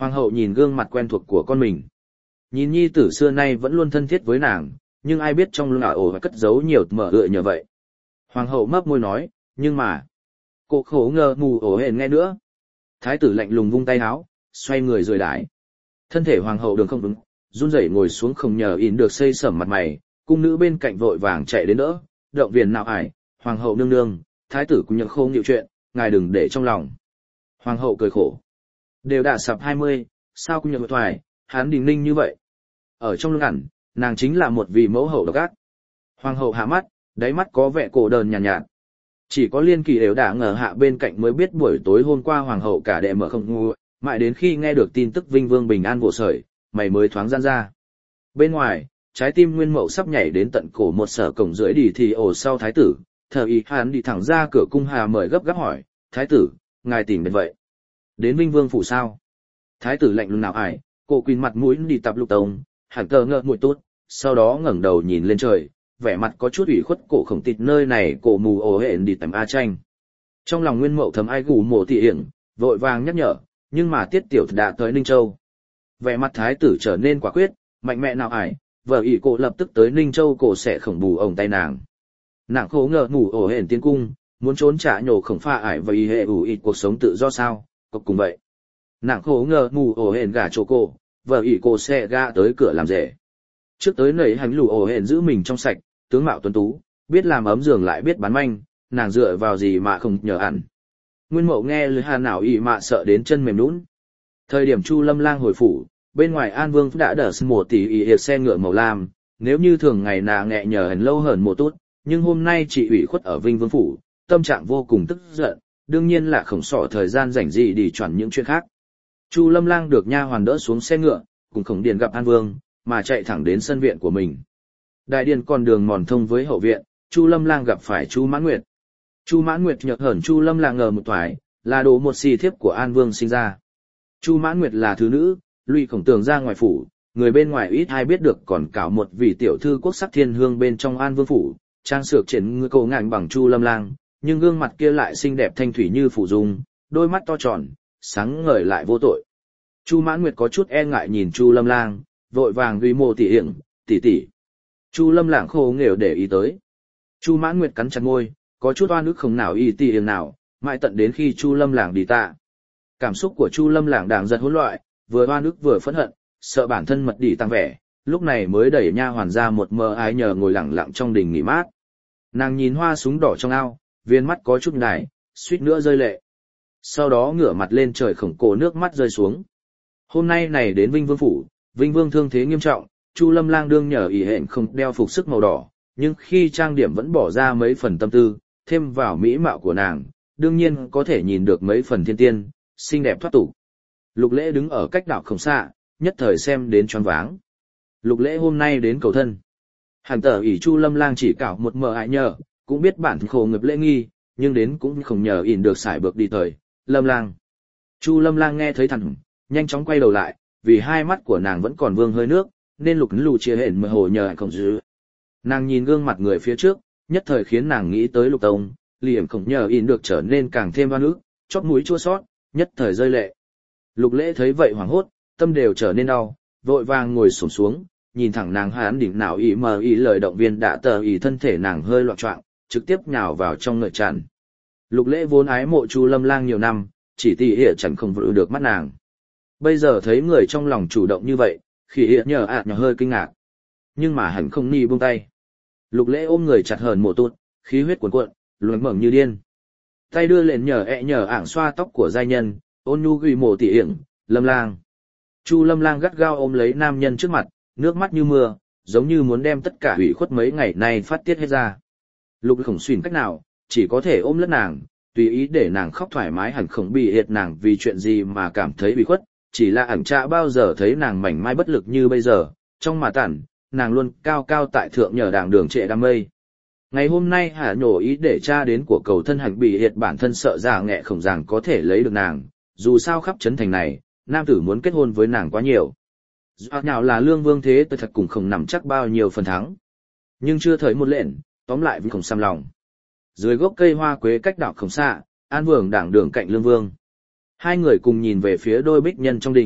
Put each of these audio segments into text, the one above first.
Hoàng hậu nhìn gương mặt quen thuộc của con mình. Nhìn nhi tử xưa nay vẫn luôn thân thiết với nàng, nhưng ai biết trong lưng ổ cất giấu nhiều mở ựa như vậy. Hoàng hậu mấp môi nói, nhưng mà... Cô khổ ngờ mù ổ hển nghe nữa. Thái tử lạnh lùng vung tay áo, xoay người rời đái. Thân thể hoàng hậu đường không vững, run rẩy ngồi xuống không nhờ in được xây sẩm mặt mày, cung nữ bên cạnh vội vàng chạy đến đỡ, động viên nào ải, hoàng hậu nương nương, thái tử cũng nhận không nhiều chuyện, ngài đừng để trong lòng. Hoàng hậu cười khổ. Đều đã sập 20, sao cũng nhận thoại, hắn đình ninh như vậy. Ở trong lưng ẩn, nàng chính là một vị mẫu hậu độc ác. Hoàng hậu hạ mắt, đáy mắt có vẻ cổ đờn nhàn nhạt. Chỉ có Liên Kỳ đều đã ngờ hạ bên cạnh mới biết buổi tối hôm qua hoàng hậu cả đệ mở không ngu, mãi đến khi nghe được tin tức Vinh Vương bình an vô sởi, mày mới thoáng gian ra. Bên ngoài, trái tim Nguyên Mậu sắp nhảy đến tận cổ một sở cổng rưỡi đi thì ổ sau thái tử, thờ ý hắn đi thẳng ra cửa cung hà mời gấp gáp hỏi, thái tử, ngài tìm đến vậy. Đến Vinh Vương phủ sao? Thái tử lạnh lùng nào ải, cổ quỳnh mặt mũi đi tập lục tông, hẳn cờ ngợ mũi tốt, sau đó ngẩng đầu nhìn lên trời, vẻ mặt có chút ủy khuất cổ khổng tịt nơi này cổ mù ổ hển đi tầm A tranh. Trong lòng Nguyên Mậu thầm ai gù mổ tỉ hiển, vội vàng nhắc nhở, nhưng mà tiết tiểu đã tới Ninh Châu. Vẻ mặt thái tử trở nên quả quyết, mạnh mẽ nào ải, vợ ỷ cổ lập tức tới Ninh Châu cổ sẽ khổng bù ổng tay nàng. Nàng khổ ngờ mù ổ hển tiến cung, muốn trốn trả nhổ khổng pha ải và y hệ ủ ít cuộc sống tự do sao, cục cùng vậy. Nàng khổ ngờ mù ổ hển gả chỗ cổ, vợ ỷ cổ sẽ gã tới cửa làm rể. Trước tới nầy hành lù ổ hển giữ mình trong sạch, tướng mạo tuấn tú, biết làm ấm giường lại biết bán manh, nàng dựa vào gì mà không nhờ ăn. Nguyên Mậu nghe lời hà nào ị mạ sợ đến chân mềm nhũn. Thời điểm Chu Lâm Lang hồi phủ, bên ngoài An Vương đã đỡ một tỷ ị xe ngựa màu lam, nếu như thường ngày nàng nhẹ nhờ hẳn lâu hơn một tốt, nhưng hôm nay chị ủy khuất ở Vinh Vương phủ, tâm trạng vô cùng tức giận, đương nhiên là không sỏ thời gian rảnh gì để chuẩn những chuyện khác. Chu Lâm Lang được nha hoàn đỡ xuống xe ngựa, cùng Khổng Điền gặp An Vương, mà chạy thẳng đến sân viện của mình. Đại điện còn đường mòn thông với hậu viện, Chu Lâm Lang gặp phải Chu Mãn Nguyệt. Chu Mãn Nguyệt nhợt hởn Chu Lâm Lang ngờ một toái, là đồ một xì thiếp của An Vương sinh ra. Chu Mãn Nguyệt là thứ nữ, Lụy Khổng Tường ra ngoài phủ, người bên ngoài ít ai biết được còn cảo một vị tiểu thư quốc sắc thiên hương bên trong An Vương phủ, trang sược trên người cầu ngạnh bằng Chu Lâm Lang, nhưng gương mặt kia lại xinh đẹp thanh thủy như phủ dung, đôi mắt to tròn, sáng ngời lại vô tội. Chu Mãn Nguyệt có chút e ngại nhìn Chu Lâm Lang, vội vàng uy mô tỉ hiển, tỷ. Chu Lâm Lang khô nghèo để ý tới. Chu Mãn Nguyệt cắn chặt môi, có chút oan ức không nào y tỉ hiển nào, mãi tận đến khi Chu Lâm Lang đi tạ. Cảm xúc của Chu Lâm Lang đang giật hỗn loạn, vừa oan ức vừa phẫn hận, sợ bản thân mật đỉ tăng vẻ, lúc này mới đẩy nha hoàn ra một mờ ái nhờ ngồi lặng lặng trong đình nghỉ mát. Nàng nhìn hoa súng đỏ trong ao, viên mắt có chút đài, suýt nữa rơi lệ. Sau đó ngửa mặt lên trời khổng cổ nước mắt rơi xuống. Hôm nay này đến Vinh Vương phủ, Vinh Vương thương thế nghiêm trọng, Chu Lâm Lang đương nhờ ỷ hẹn không đeo phục sức màu đỏ, nhưng khi trang điểm vẫn bỏ ra mấy phần tâm tư, thêm vào mỹ mạo của nàng, đương nhiên có thể nhìn được mấy phần thiên tiên, xinh đẹp thoát tục. Lục Lễ đứng ở cách đảo không xa, nhất thời xem đến choáng váng. Lục Lễ hôm nay đến cầu thân. Hẳn tờ ỷ Chu Lâm Lang chỉ cảo một mờ hại nhờ, cũng biết bản khổ ngập lễ nghi, nhưng đến cũng không nhờ ỉn được xài bước đi thời. Lâm Lang. Chu Lâm Lang nghe thấy thằng, nhanh chóng quay đầu lại, vì hai mắt của nàng vẫn còn vương hơi nước, nên lục lù chia hển mờ hồ nhờ không dư. Nàng nhìn gương mặt người phía trước, nhất thời khiến nàng nghĩ tới Lục Tông, liềm không nhờ ỉn được trở nên càng thêm oan ức, chóp mũi chua xót, nhất thời rơi lệ. Lục Lễ thấy vậy hoảng hốt, tâm đều trở nên đau, vội vàng ngồi xổm xuống, nhìn thẳng nàng hán đỉnh nào ý mờ ý lời động viên đã tờ ý thân thể nàng hơi loạn choạng, trực tiếp nhào vào trong ngợi tràn. Lục Lễ vốn ái mộ Chu Lâm Lang nhiều năm, chỉ tỉ hiện chẳng không vự được mắt nàng. Bây giờ thấy người trong lòng chủ động như vậy, khi hiện nhờ hơi kinh ngạc. Nhưng mà hẳn không ni buông tay. Lục Lễ ôm người chặt hờn mộ tụt, khí huyết cuồn cuộn, luống mởng như điên. Tay đưa lên nhờ ảng xoa tóc của giai nhân, ôn nhu ghi mộ tỉ hiển, Lâm Lang. Chu Lâm Lang gắt gao ôm lấy nam nhân trước mặt, nước mắt như mưa, giống như muốn đem tất cả hủy khuất mấy ngày nay phát tiết hết ra. Lục Khổng xuyên cách nào, chỉ có thể ôm lấy nàng, tùy ý để nàng khóc thoải mái, hẳn không bị hiệt nàng vì chuyện gì mà cảm thấy bị khuất, chỉ là ẩn chả bao giờ thấy nàng mảnh mai bất lực như bây giờ, trong mà tản, nàng luôn cao cao tại thượng nhờ đàng đường trệ đam mây. Ngày hôm nay hạ nhổ ý để cha đến của cầu thân hạnh bị hiệt bản thân sợ già nghẹ khổng ràng có thể lấy được nàng, dù sao khắp trấn thành này, nam tử muốn kết hôn với nàng quá nhiều. Dù nào là lương vương thế tôi thật cũng không nằm chắc bao nhiêu phần thắng. Nhưng chưa thấy một lệnh, tóm lại vẫn không xăm lòng. Dưới gốc cây hoa quế cách đảo không xa, An Vương đảng đường cạnh Lương Vương. Hai người cùng nhìn về phía đôi bích nhân trong đình,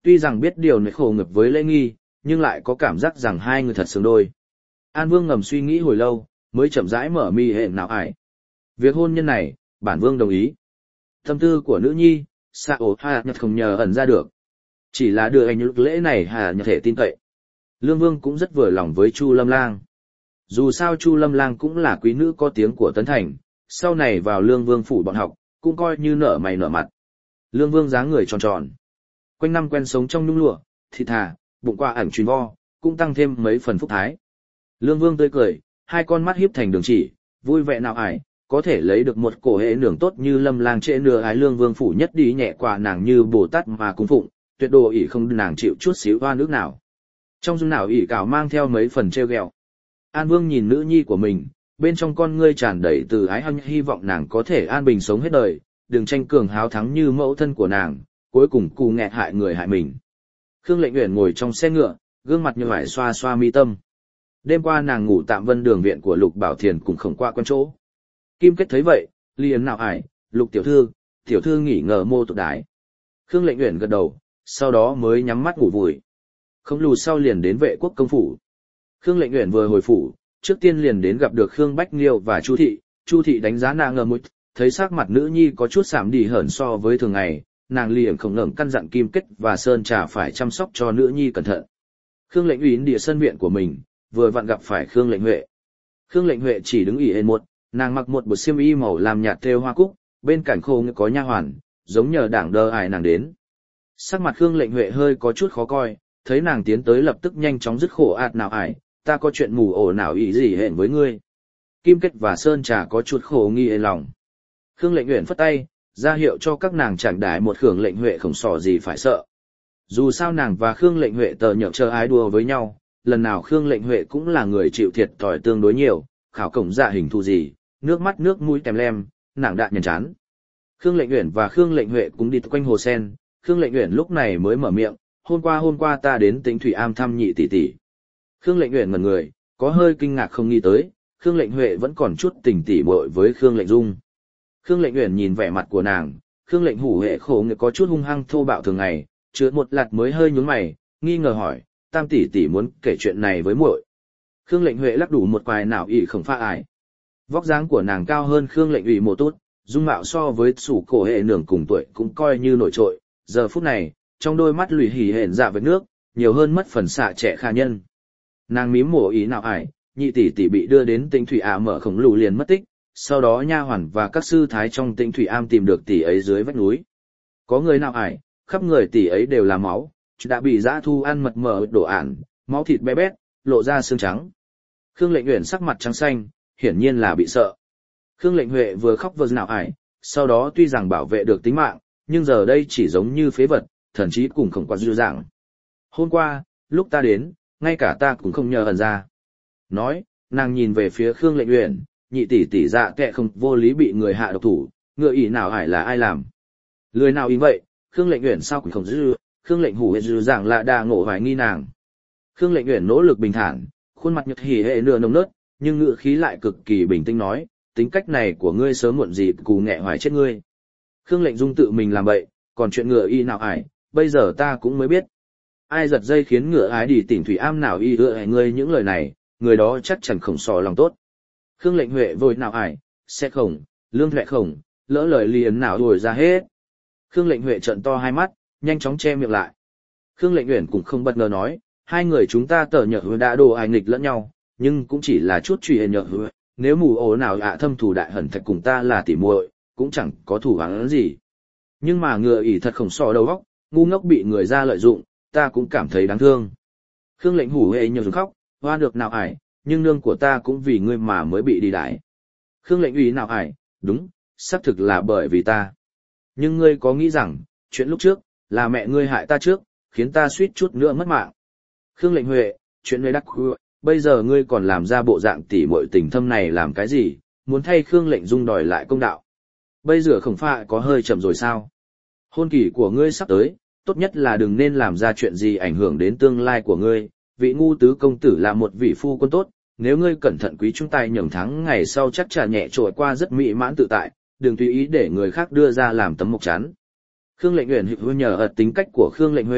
tuy rằng biết điều này khổ ngược với lễ nghi, nhưng lại có cảm giác rằng hai người thật xứng đôi. An Vương ngầm suy nghĩ hồi lâu, mới chậm rãi mở mi hệ nào ải. Việc hôn nhân này, bản Vương đồng ý. Tâm tư của nữ nhi, sao Hà Nhật không nhờ ẩn ra được. Chỉ là đưa anh lực lễ này Hà Nhật thể tin cậy. Lương Vương cũng rất vừa lòng với Chu Lâm Lang. Dù sao Chu Lâm Lang cũng là quý nữ có tiếng của Tấn Thành, sau này vào Lương Vương phủ bọn học, cũng coi như nở mày nở mặt. Lương Vương dáng người tròn tròn. Quanh năm quen sống trong nhung lụa, thịt thà, bụng qua ảnh truyền vo, cũng tăng thêm mấy phần phúc thái. Lương Vương tươi cười, hai con mắt hiếp thành đường chỉ, vui vẻ nào ải, có thể lấy được một cổ hệ nưởng tốt như Lâm Lang trễ nửa ái Lương Vương phủ nhất đi nhẹ quả nàng như Bồ Tát mà cung phụng, tuyệt độ ỷ không nàng chịu chút xíu hoa nước nào. Trong dung nào ỷ cào mang theo mấy phần trêu ghẹo. An Vương nhìn nữ nhi của mình, bên trong con ngươi tràn đầy từ ái hân hy vọng nàng có thể an bình sống hết đời, đừng tranh cường háo thắng như mẫu thân của nàng, cuối cùng cù nghẹt hại người hại mình. Khương Lệnh Uyển ngồi trong xe ngựa, gương mặt như vải xoa xoa mi tâm. Đêm qua nàng ngủ tạm Vân Đường viện của Lục Bảo Thiền cũng không qua quen chỗ. Kim Kết thấy vậy, liền nào ải, Lục tiểu thư nghỉ ngờ mô tụ đái. Khương Lệnh Uyển gật đầu, sau đó mới nhắm mắt ngủ vùi. Không lù sau liền đến Vệ Quốc công phủ. Khương Lệnh Uyển vừa hồi phủ, trước tiên liền đến gặp được Khương Bách Liêu và Chu Thị. Chu Thị đánh giá nàng ngờ mũi, thấy sắc mặt nữ nhi có chút sạm đi hởn so với thường ngày, nàng liền không ngừng căn dặn Kim Kết và Sơn Trà phải chăm sóc cho nữ nhi cẩn thận. Khương Lệnh Uyển địa sân viện của mình, vừa vặn gặp phải Khương Lệnh Huệ. Khương Lệnh Huệ chỉ đứng ỉ hên một, nàng mặc một bộ xiêm y màu làm nhạt thêu hoa cúc, bên cạnh khô có nha hoàn, giống nhờ đảng đơ ải nàng đến. Sắc mặt Khương Lệnh Huệ hơi có chút khó coi, thấy nàng tiến tới lập tức nhanh chóng dứt khổ ạt nào ải, ta có chuyện mù ổ nào ý gì hẹn với ngươi. Kim Kết và Sơn Trà có chút khổ nghi ê lòng. Khương Lệnh Uyển phất tay, ra hiệu cho các nàng chẳng đái một Khương Lệnh Huệ không sò gì phải sợ. Dù sao nàng và Khương Lệnh Huệ tờ nhậu chờ ái đùa với nhau, lần nào Khương Lệnh Huệ cũng là người chịu thiệt thòi tương đối nhiều, khảo cổng dạ hình thù gì, nước mắt nước mũi tèm lem, nàng đạn nhần chán. Khương Lệnh Uyển và Khương Lệnh Huệ cũng đi quanh hồ sen, Khương Lệnh Uyển lúc này mới mở miệng, hôm qua ta đến Tĩnh Thủy Am thăm nhị tỷ tỷ. Khương Lệnh Uyển ngẩn người, có hơi kinh ngạc không nghĩ tới, Khương Lệnh Huệ vẫn còn chút tình tỉ muội với Khương Lệnh Dung. Khương Lệnh Uyển nhìn vẻ mặt của nàng, Khương Lệnh Hủ Huệ khổ người có chút hung hăng thô bạo thường ngày, chứa một lạt mới hơi nhướng mày, nghi ngờ hỏi, Tam tỷ tỷ muốn kể chuyện này với muội. Khương Lệnh Huệ lắc đủ một quài nào ỷ không pha ải. Vóc dáng của nàng cao hơn Khương Lệnh Ủy một tốt, dung mạo so với sủ cổ hệ nường cùng tuổi cũng coi như nổi trội, giờ phút này, trong đôi mắt lùi hỉ hển dạ với nước, nhiều hơn mất phần xạ trẻ kha nhân. Nàng mím mổ ý nào ải, nhị tỷ tỷ bị đưa đến Tĩnh Thủy Am mở khổng lù liền mất tích, sau đó nha hoàn và các sư thái trong Tĩnh Thủy Am tìm được tỷ ấy dưới vách núi. Có người nào ải, khắp người tỷ ấy đều là máu, đã bị dã thu ăn mật mờ đổ ản, máu thịt bé bét, lộ ra xương trắng. Khương Lệnh Uyển sắc mặt trắng xanh, hiển nhiên là bị sợ. Khương Lệnh Huệ vừa khóc vừa nào ải, sau đó tuy rằng bảo vệ được tính mạng, nhưng giờ đây chỉ giống như phế vật, thậm chí cũng không quá dư dạng. Hôm qua, lúc ta đến, ngay cả ta cũng không nhờ ẩn ra. Nói, nàng nhìn về phía Khương Lệnh Uyển, nhị tỷ tỷ dạ kệ không vô lý bị người hạ độc thủ, ngựa ỷ nào ải là ai làm. Lười nào ý vậy, Khương Lệnh Uyển sao cũng không dư, Khương Lệnh Hủ dư dạng là đa ngộ hoài nghi nàng. Khương Lệnh Uyển nỗ lực bình thản, khuôn mặt nhợt hỉ hệ nửa nồng nớt, nhưng ngữ khí lại cực kỳ bình tĩnh nói, tính cách này của ngươi sớm muộn gì cù nghẹ hoài chết ngươi. Khương Lệnh Dung tự mình làm bậy, còn chuyện ngựa y nào ải, bây giờ ta cũng mới biết. Ai giật dây khiến ngựa ái đi Tĩnh Thủy Am nào y ưa ngươi những lời này, người đó chắc chắn không sò lòng tốt. Khương Lệnh Huệ vội nào ải, sẽ khổng, lương huệ khổng, lỡ lời liền nào đuổi ra hết. Khương Lệnh Huệ trợn to hai mắt, nhanh chóng che miệng lại. Khương Lệnh Uyển cũng không bất ngờ nói, hai người chúng ta tờ nhợ đã đồ ai nghịch lẫn nhau, nhưng cũng chỉ là chút truy nhợ hứa, nếu mù ổ nào thâm thù đại hận thạch cùng ta là tỉ muội, cũng chẳng có thủ án gì. Nhưng mà ngựa ỷ thật khổng sò đầu óc, ngu ngốc bị người ra lợi dụng, ta cũng cảm thấy đáng thương. Khương Lệnh Hủ hệ nhiều khóc, hoa được nào ải, nhưng nương của ta cũng vì ngươi mà mới bị đi đái. Khương Lệnh Ủy nào ải, đúng, xác thực là bởi vì ta. Nhưng ngươi có nghĩ rằng, chuyện lúc trước, là mẹ ngươi hại ta trước, khiến ta suýt chút nữa mất mạng. Khương Lệnh Huệ, chuyện ngươi đắc bây giờ ngươi còn làm ra bộ dạng tỉ muội tình thâm này làm cái gì, muốn thay Khương Lệnh Dung đòi lại công đạo. Bây giờ không phải có hơi chậm rồi sao? Hôn kỳ của ngươi sắp tới, tốt nhất là đừng nên làm ra chuyện gì ảnh hưởng đến tương lai của ngươi. Vị ngu tứ công tử là một vị phu quân tốt, nếu ngươi cẩn thận quý chúng tay nhường thắng ngày sau chắc chắn nhẹ trội qua rất mỹ mãn tự tại, đừng tùy ý để người khác đưa ra làm tấm mộc chắn. Khương Lệnh Uyển hữu nhờ ợt tính cách của Khương Lệnh Huệ,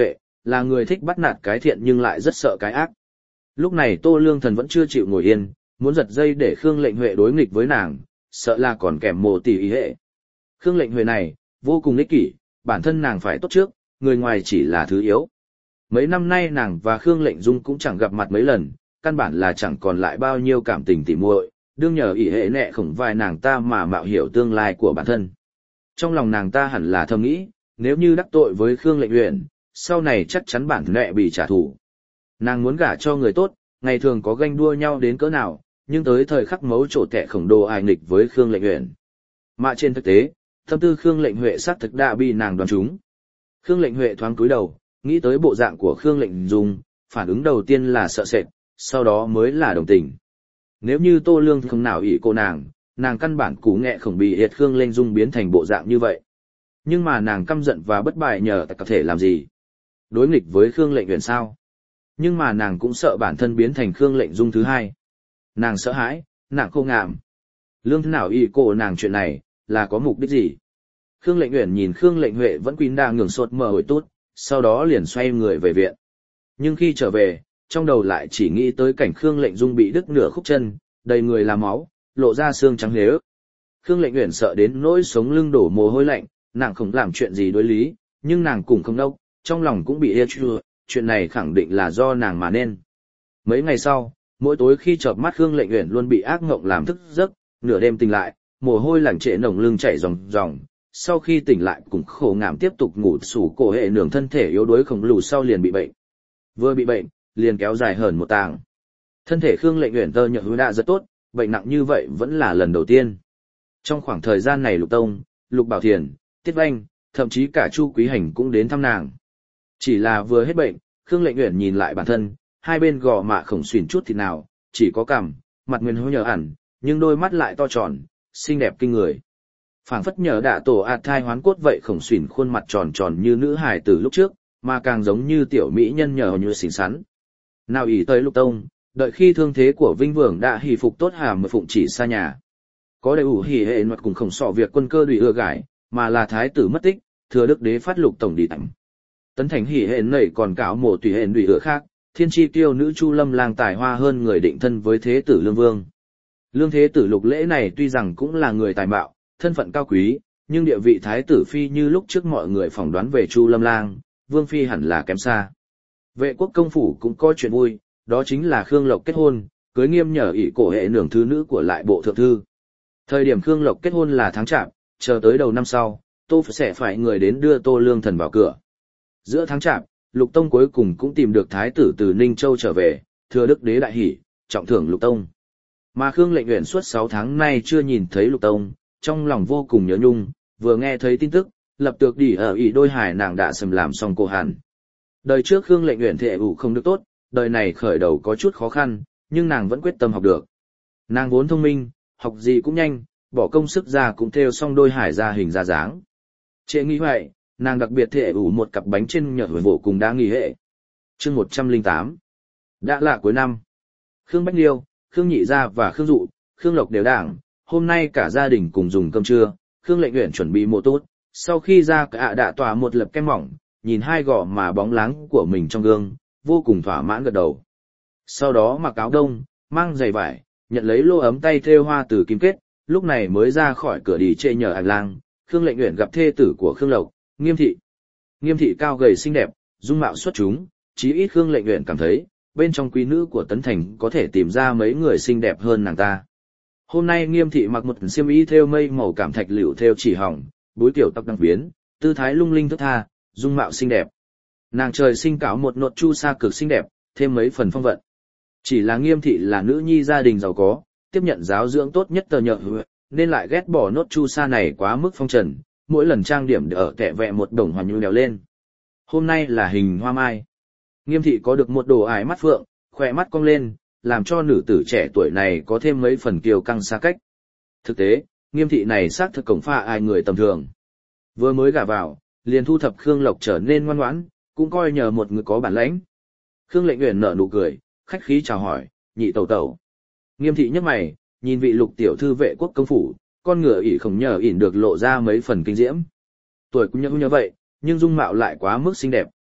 là người thích bắt nạt cái thiện nhưng lại rất sợ cái ác. Lúc này Tô Lương Thần vẫn chưa chịu ngồi yên, muốn giật dây để Khương Lệnh Huệ đối nghịch với nàng, sợ là còn kèm mồ tỷ ý hệ. Khương Lệnh Huệ này, vô cùng ích kỷ, bản thân nàng phải tốt trước, người ngoài chỉ là thứ yếu. Mấy năm nay nàng và Khương Lệnh Dung cũng chẳng gặp mặt mấy lần, căn bản là chẳng còn lại bao nhiêu cảm tình tỉ muội, đương nhờ ỷ hệ nệ khổng vai nàng ta mà mạo hiểu tương lai của bản thân. Trong lòng nàng ta hẳn là thầm nghĩ, nếu như đắc tội với Khương Lệnh Uyển, sau này chắc chắn bản nệ bị trả thù. Nàng muốn gả cho người tốt, ngày thường có ganh đua nhau đến cỡ nào, nhưng tới thời khắc mấu chốt kẻ khổng đồ ai nghịch với Khương Lệnh Uyển. Mà trên thực tế, tâm tư Khương Lệnh Huệ xác thực đã bị nàng đoán trúng. Khương Lệnh Huệ thoáng cúi đầu, nghĩ tới bộ dạng của Khương Lệnh Dung, phản ứng đầu tiên là sợ sệt, sau đó mới là đồng tình. Nếu như Tô Lương không nào ỷ cô nàng căn bản cú nghẹ không bị hiệt Khương Lệnh Dung biến thành bộ dạng như vậy. Nhưng mà nàng căm giận và bất bại nhờ có thể làm gì? Đối nghịch với Khương Lệnh Uyển sao? Nhưng mà nàng cũng sợ bản thân biến thành Khương Lệnh Dung thứ hai. Nàng sợ hãi, nàng khô ngạm. Lương thế nào ỷ cô nàng chuyện này, là có mục đích gì? Khương Lệnh Uyển nhìn Khương Lệnh Huệ vẫn quỳ đà ngường sột mở hồi tốt, sau đó liền xoay người về viện. Nhưng khi trở về, trong đầu lại chỉ nghĩ tới cảnh Khương Lệnh Dung bị đứt nửa khúc chân, đầy người là máu, lộ ra xương trắng nếu. Khương Lệnh Uyển sợ đến nỗi sống lưng đổ mồ hôi lạnh, nàng không làm chuyện gì đối lý, nhưng nàng cũng không đốc, trong lòng cũng bị ê chua, chuyện này khẳng định là do nàng mà nên. Mấy ngày sau, mỗi tối khi chợp mắt Khương Lệnh Uyển luôn bị ác mộng làm thức giấc, nửa đêm tỉnh lại, mồ hôi lạnh trễ nồng lưng chảy ròng ròng. Sau khi tỉnh lại cũng khổ ngảm tiếp tục ngủ sủ cổ hệ nường thân thể yếu đuối khổng lồ sau liền bị bệnh. Vừa bị bệnh, liền kéo dài hơn một tàng. Thân thể Khương Lệnh Uyển tơ nhợ hứa đã rất tốt, bệnh nặng như vậy vẫn là lần đầu tiên. Trong khoảng thời gian này Lục Tông, Lục Bảo Thiền, Tiết Vanh, thậm chí cả Chu Quý Hành cũng đến thăm nàng. Chỉ là vừa hết bệnh, Khương Lệnh Uyển nhìn lại bản thân, hai bên gò má khổng xuyển chút thịt nào, chỉ có cằm, mặt nguyên hối nhờ ẩn, nhưng đôi mắt lại to tròn, xinh đẹp kinh người. Phảng phất nhờ đạ tổ thai hoán cốt vậy khổng xuyển khuôn mặt tròn tròn như nữ hài từ lúc trước, mà càng giống như tiểu mỹ nhân nhờ như xinh xắn. Nào ỷ tới Lục Tông, đợi khi thương thế của Vinh Vương đã hỉ phục tốt hàm mà phụng chỉ xa nhà. Có đầy ủ hỉ hệ luật cùng khổng sọ việc quân cơ đùi ưa gải, mà là thái tử mất tích, thừa đức đế phát Lục Tổng đi tặng. Tấn thành hỉ hệ nảy còn cáo mổ tùy hệ đùi ưa khác, thiên chi tiêu nữ Chu Lâm lang tài hoa hơn người định thân với thế tử Lương Vương. Lương thế tử Lục Lễ này tuy rằng cũng là người tài mạo, thân phận cao quý, nhưng địa vị thái tử phi như lúc trước mọi người phỏng đoán về Chu Lâm lang, Vương phi hẳn là kém xa. Vệ quốc công phủ cũng có chuyện vui, đó chính là Khương Lộc kết hôn, cưới Nghiêm nhờ ỷ cổ hệ nương thứ nữ của lại bộ thượng thư. Thời điểm Khương Lộc kết hôn là tháng chạp, chờ tới đầu năm sau, Tô sẽ phải người đến đưa Tô Lương Thần vào cửa. Giữa tháng chạp, Lục Tông cuối cùng cũng tìm được thái tử từ Ninh Châu trở về, thừa đức đế đại hỷ, trọng thưởng Lục Tông. Mà Khương Lệnh Uyển suốt 6 tháng nay chưa nhìn thấy Lục Tông, trong lòng vô cùng nhớ nhung, vừa nghe thấy tin tức, lập tức đi ở ỷ đôi hải nàng đã sầm làm xong cô hàn. Đời trước Khương Lệnh Uyển thệ ủ không được tốt, đời này khởi đầu có chút khó khăn, nhưng nàng vẫn quyết tâm học được. Nàng vốn thông minh, học gì cũng nhanh, bỏ công sức ra cũng theo xong đôi hải ra hình ra dáng. Trễ nghĩ vậy, nàng đặc biệt thệ ủ một cặp bánh trên nhở vô cùng đáng nghi hệ. Chương 108. Đã là cuối năm. Khương Bách Liêu, Khương Nhị Gia và Khương Dụ, Khương Lộc đều đảng, hôm nay cả gia đình cùng dùng cơm trưa, Khương Lệnh Uyển chuẩn bị mộ tốt, sau khi ra cả đã tỏa một lập kem mỏng, nhìn hai gò má bóng láng của mình trong gương, vô cùng thỏa mãn gật đầu. Sau đó mặc áo đông, mang giày vải, nhận lấy lô ấm tay thêu hoa từ kim kết, lúc này mới ra khỏi cửa đi chê nhờ hành lang. Khương Lệnh Uyển gặp thê tử của Khương Lộc, Nghiêm thị. Nghiêm thị cao gầy xinh đẹp, dung mạo xuất chúng, chí ít Khương Lệnh Uyển cảm thấy, bên trong quý nữ của Tấn Thành có thể tìm ra mấy người xinh đẹp hơn nàng ta. Hôm nay Nghiêm thị mặc một xiêm y thêu mây màu cảm thạch liễu thêu chỉ hỏng, búi tiểu tóc đăng biến, tư thái lung linh thướt tha, dung mạo xinh đẹp. Nàng trời sinh cáo một nốt chu sa cực xinh đẹp, thêm mấy phần phong vận. Chỉ là Nghiêm thị là nữ nhi gia đình giàu có, tiếp nhận giáo dưỡng tốt nhất tờ nhợ, nên lại ghét bỏ nốt chu sa này quá mức phong trần, mỗi lần trang điểm để ở tẹ vẹ một đồng hoàn nhu đèo lên. Hôm nay là hình hoa mai. Nghiêm thị có được một đồ ái mắt phượng, khỏe mắt cong lên, làm cho nữ tử trẻ tuổi này có thêm mấy phần kiêu căng xa cách. Thực tế, Nghiêm thị này xác thực cổng pha ai người tầm thường. Vừa mới gả vào, liền thu thập Khương Lộc trở nên ngoan ngoãn, cũng coi nhờ một người có bản lãnh. Khương Lệnh Uyển nở nụ cười, khách khí chào hỏi, nhị tẩu tẩu. Nghiêm thị nhếch mày, nhìn vị Lục tiểu thư vệ quốc công phủ, con ngựa ỷ không nhờ ỉn được lộ ra mấy phần kinh diễm. Tuổi cũng như vậy, nhưng dung mạo lại quá mức xinh đẹp.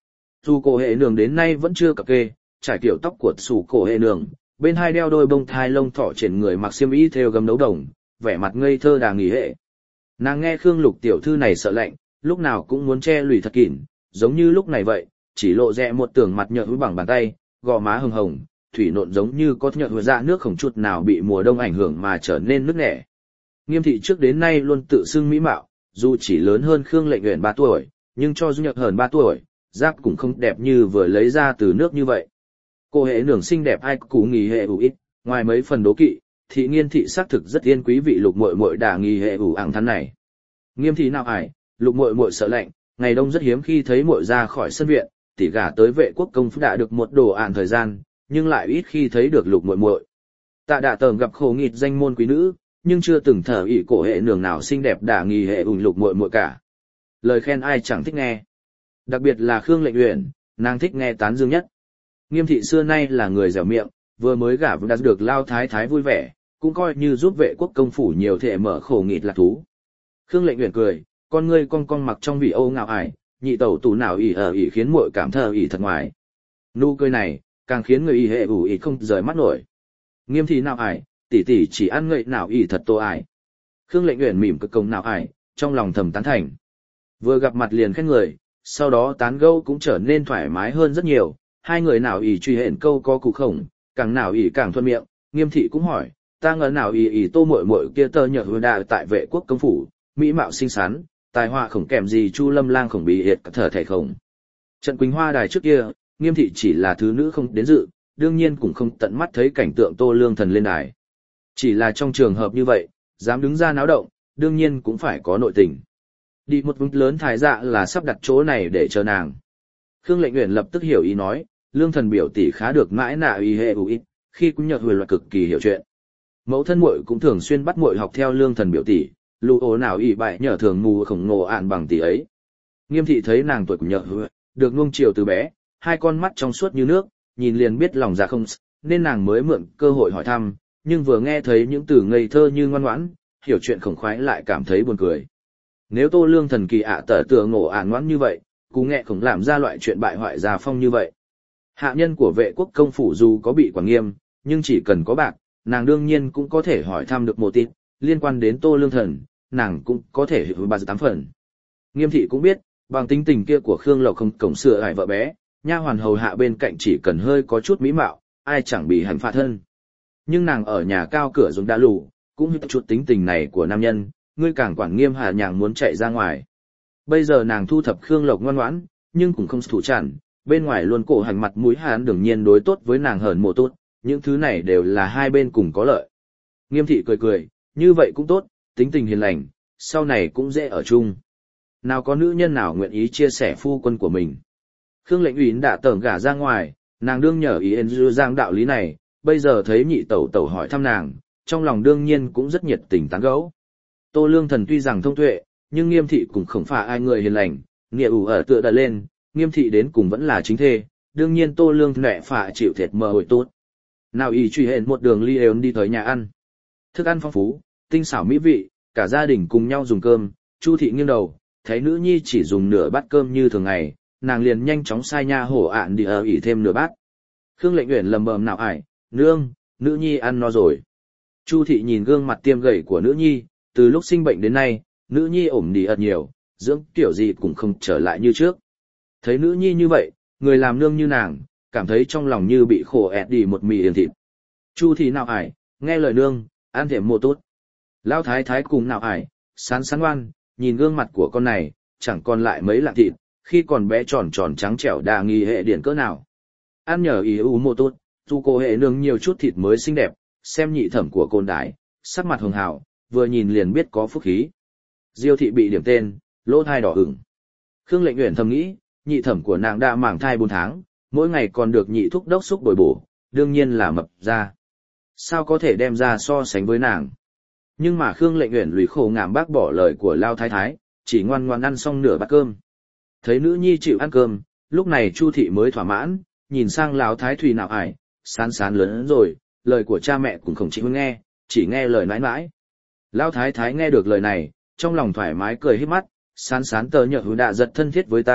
Dù cổ hệ nường đến nay vẫn chưa cập kê, trải kiểu tóc của sủ cổ hệ nường, bên hai đeo đôi bông thai lông thỏ trên người mặc xiêm y theo gấm đấu đồng, vẻ mặt ngây thơ đà nghỉ hệ. Nàng nghe Khương Lục tiểu thư này sợ lạnh, lúc nào cũng muốn che lùi thật kín, giống như lúc này vậy, chỉ lộ rẽ một tường mặt nhợt bằng bàn tay, gò má hồng hồng, thủy nộn giống như có nhợt ra nước không chút nào bị mùa đông ảnh hưởng mà trở nên nứt nẻ. Nghiêm thị trước đến nay luôn tự xưng mỹ mạo, dù chỉ lớn hơn Khương Lệnh Uyển 3 tuổi, nhưng cho dù nhợt hơn 3 tuổi, giáp cũng không đẹp như vừa lấy ra từ nước như vậy. Cô hệ nường xinh đẹp ai cũng nghỉ hệ ủ ít, ngoài mấy phần đố kỵ, thị Nghiên thị xác thực rất yên quý vị Lục muội muội đà nghỉ hệ ủ ảng thắn này. Nghiêm thị nào ải, Lục muội muội sợ lạnh, ngày đông rất hiếm khi thấy muội ra khỏi sân viện, tỷ gả tới Vệ Quốc công phủ đã được một đồ ản thời gian, nhưng lại ít khi thấy được Lục muội muội. Tạ Đạ Tởm gặp khổ nghịt danh môn quý nữ, nhưng chưa từng thở ỷ cổ hệ nường nào xinh đẹp đà nghỉ hệ ủ Lục muội muội cả. Lời khen ai chẳng thích nghe. Đặc biệt là Khương Lệnh Uyển, nàng thích nghe tán dương nhất. Nghiêm thị xưa nay là người dẻo miệng, vừa mới gả đã được Lao Thái Thái vui vẻ, cũng coi như giúp Vệ Quốc công phủ nhiều thể mở khổ nghịt lạc thú. Khương Lệnh Uyển cười, con ngươi cong cong mặc trong vị âu ngạo ải, nhị tẩu tù nào ỉ ở ỉ khiến muội cảm thờ ỉ thật ngoài. Nụ cười này, càng khiến người ỉ hệ ủ ỉ không rời mắt nổi. Nghiêm thị nào ải, tỷ tỷ chỉ ăn ngậy nào ỉ thật tô ải. Khương Lệnh Uyển mỉm cực công nào ải, trong lòng thầm tán thành. Vừa gặp mặt liền khen người, sau đó tán gẫu cũng trở nên thoải mái hơn rất nhiều, hai người nào ỉ truy hẹn câu có cụ khổng, càng nào ỉ càng thuận miệng, Nghiêm thị cũng hỏi, ta ngờ nào ỉ tô muội muội kia tơ nhợ hứa đà tại Vệ Quốc công phủ, mỹ mạo xinh xắn, tài họa khổng kèm gì Chu Lâm Lang khổng bị hiệt thở thảy khổng. Trận Quỳnh Hoa đài trước kia, Nghiêm thị chỉ là thứ nữ không đến dự, đương nhiên cũng không tận mắt thấy cảnh tượng Tô Lương Thần lên đài. Chỉ là trong trường hợp như vậy, dám đứng ra náo động, đương nhiên cũng phải có nội tình. Đi một vùng lớn thái dạ là sắp đặt chỗ này để chờ nàng. Khương Lệnh Uyển lập tức hiểu ý nói, Lương Thần biểu tỷ khá được mãi nạ uy hệ ủ ít, khi cũng nhờ hồi loại cực kỳ hiểu chuyện. Mẫu thân muội cũng thường xuyên bắt muội học theo Lương Thần biểu tỷ, lũ ố nào ỉ bại nhờ thường mù khổng ngồ ạn bằng tỷ ấy. Nghiêm thị thấy nàng tuổi cũng nhợ hứa, được nuông chiều từ bé, hai con mắt trong suốt như nước, nhìn liền biết lòng dạ không, nên nàng mới mượn cơ hội hỏi thăm, nhưng vừa nghe thấy những từ ngây thơ như ngoan ngoãn, hiểu chuyện khổng khoái lại cảm thấy buồn cười. Nếu Tô Lương Thần kỳ tở tựa ngộ ạn ngoãn như vậy, cú nghe khổng làm ra loại chuyện bại hoại gia phong như vậy. Hạ nhân của Vệ Quốc công phủ dù có bị quản nghiêm, nhưng chỉ cần có bạc, nàng đương nhiên cũng có thể hỏi thăm được một ít liên quan đến Tô Lương Thần, nàng cũng có thể hiểu 38 phần. Nghiêm thị cũng biết, bằng tính tình kia của Khương Lộc không cổng sửa ải vợ bé, nha hoàn hầu hạ bên cạnh chỉ cần hơi có chút mỹ mạo, ai chẳng bị hành phạt thân. Nhưng nàng ở nhà cao cửa dùng đã lù, cũng hiểu chút tính tình này của nam nhân, ngươi càng quản nghiêm hà nhàng muốn chạy ra ngoài. Bây giờ nàng thu thập Khương Lộc ngoan ngoãn, nhưng cũng không thủ chản, bên ngoài luôn cổ hành mặt mũi hán đương nhiên đối tốt với nàng hờn mộ tốt, những thứ này đều là hai bên cùng có lợi. Nghiêm thị cười cười, như vậy cũng tốt, tính tình hiền lành, sau này cũng dễ ở chung. Nào có nữ nhân nào nguyện ý chia sẻ phu quân của mình. Khương Lệnh Uyển đã tởm gả ra ngoài, nàng đương nhờ ý en dư giang đạo lý này, bây giờ thấy nhị tẩu tẩu hỏi thăm nàng, trong lòng đương nhiên cũng rất nhiệt tình tán gẫu. Tô Lương Thần tuy rằng thông tuệ, nhưng Nghiêm thị cũng không phải ai người hiền lành, nghĩa ủ ở tựa đà lên, Nghiêm thị đến cùng vẫn là chính thê, đương nhiên Tô Lương Thần phải chịu thiệt mờ hồi tốt. Nào ý truy hẹn một đường ly ếu đi tới nhà ăn. Thức ăn phong phú, tinh xảo mỹ vị, cả gia đình cùng nhau dùng cơm, Chu thị nghiêng đầu, thấy nữ nhi chỉ dùng nửa bát cơm như thường ngày, nàng liền nhanh chóng sai nha hổ ạn đi ở ỉ thêm nửa bát. Khương Lệnh Uyển lầm bầm nào ải, nương, nữ nhi ăn no rồi. Chu thị nhìn gương mặt tiêm gầy của nữ nhi, từ lúc sinh bệnh đến nay, nữ nhi ổm đi ật nhiều, dưỡng kiểu gì cũng không trở lại như trước. Thấy nữ nhi như vậy, người làm nương như nàng, cảm thấy trong lòng như bị khổ ẹt đi một mì yên thịt. Chu thị nào ải, nghe lời nương, ăn thèm mồ tốt. Lão thái thái cùng nào ải, sán sán ngoan, nhìn gương mặt của con này, chẳng còn lại mấy lạng thịt, khi còn bé tròn tròn trắng trẻo đà nghi hệ điển cỡ nào. Ăn nhờ ý u mồ tốt, dù cô hệ nương nhiều chút thịt mới xinh đẹp, xem nhị thẩm của côn đái, sắc mặt hường hào, vừa nhìn liền biết có phúc khí. Diêu thị bị điểm tên, lỗ thai đỏ ửng. Khương Lệnh Uyển thầm nghĩ, nhị thẩm của nàng đã màng thai 4 tháng, mỗi ngày còn được nhị thúc đốc xúc bồi bổ, đương nhiên là mập ra. Sao có thể đem ra so sánh với nàng? Nhưng mà Khương Lệnh Uyển lùi khổ ngảm bác bỏ lời của Lao Thái Thái, chỉ ngoan ngoan ăn xong nửa bát cơm. Thấy nữ nhi chịu ăn cơm, lúc này Chu thị mới thỏa mãn, nhìn sang Lão Thái Thùy nào ải, sán sán lớn rồi, lời của cha mẹ cũng không chịu nghe, chỉ nghe lời nãi nãi. Lão Thái Thái nghe được lời này, trong lòng thoải mái cười híp mắt, sán sán tờ nhợ hữu đạ giật thân thiết với ta,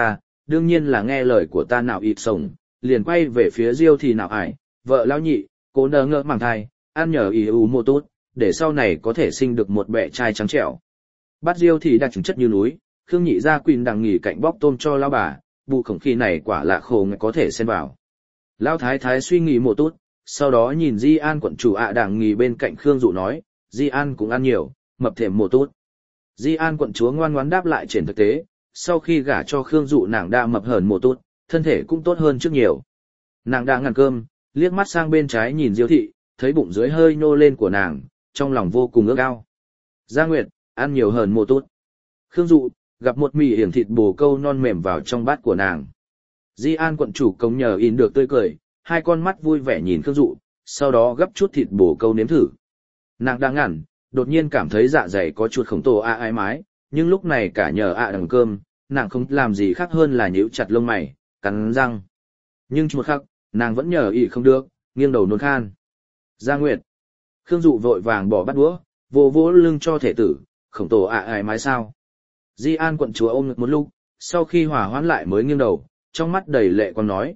đương nhiên là nghe lời của ta nào ít sống, liền quay về phía Diêu thì nào ải, vợ lão nhị, cố nỡ ngỡ mang thai, ăn nhờ ý ủ mô tốt, để sau này có thể sinh được một bẹ trai trắng trẻo. Bát Diêu thì đặt chứng chất như núi, Khương Nhị gia quỳnh đang nghỉ cạnh bóc tôm cho lão bà, bụ khổng khi này quả lạ khổ người có thể xen vào. Lão thái thái suy nghĩ một chút, sau đó nhìn Di An quận chủ đảng nghỉ bên cạnh Khương Dụ nói, Di An cũng ăn nhiều, mập thèm một chút. Di An quận chúa ngoan ngoãn đáp lại trên thực tế, sau khi gả cho Khương Dụ nàng đã mập hởn một chút, thân thể cũng tốt hơn trước nhiều. Nàng đang ăn cơm, liếc mắt sang bên trái nhìn Diêu thị, thấy bụng dưới hơi nhô lên của nàng, trong lòng vô cùng ước ao. Gia Nguyệt, ăn nhiều hơn một chút. Khương Dụ, gặp một mì hiển thịt bồ câu non mềm vào trong bát của nàng. Di An quận chủ công nhờ in được tươi cười, hai con mắt vui vẻ nhìn Khương Dụ, sau đó gấp chút thịt bồ câu nếm thử. Nàng đang ngẩn, đột nhiên cảm thấy dạ dày có chuột khổng tổ ái mái, nhưng lúc này cả nhờ đằng cơm, nàng không làm gì khác hơn là nhíu chặt lông mày, cắn răng. Nhưng chuột khắc, nàng vẫn nhờ không được, nghiêng đầu nôn khan. Gia Nguyệt. Khương Dụ vội vàng bỏ bát đũa, vỗ vỗ lưng cho thể tử, khổng tổ ái mái sao. Di An quận chúa ôm ngực một lúc, sau khi hòa hoãn lại mới nghiêng đầu, trong mắt đầy lệ còn nói.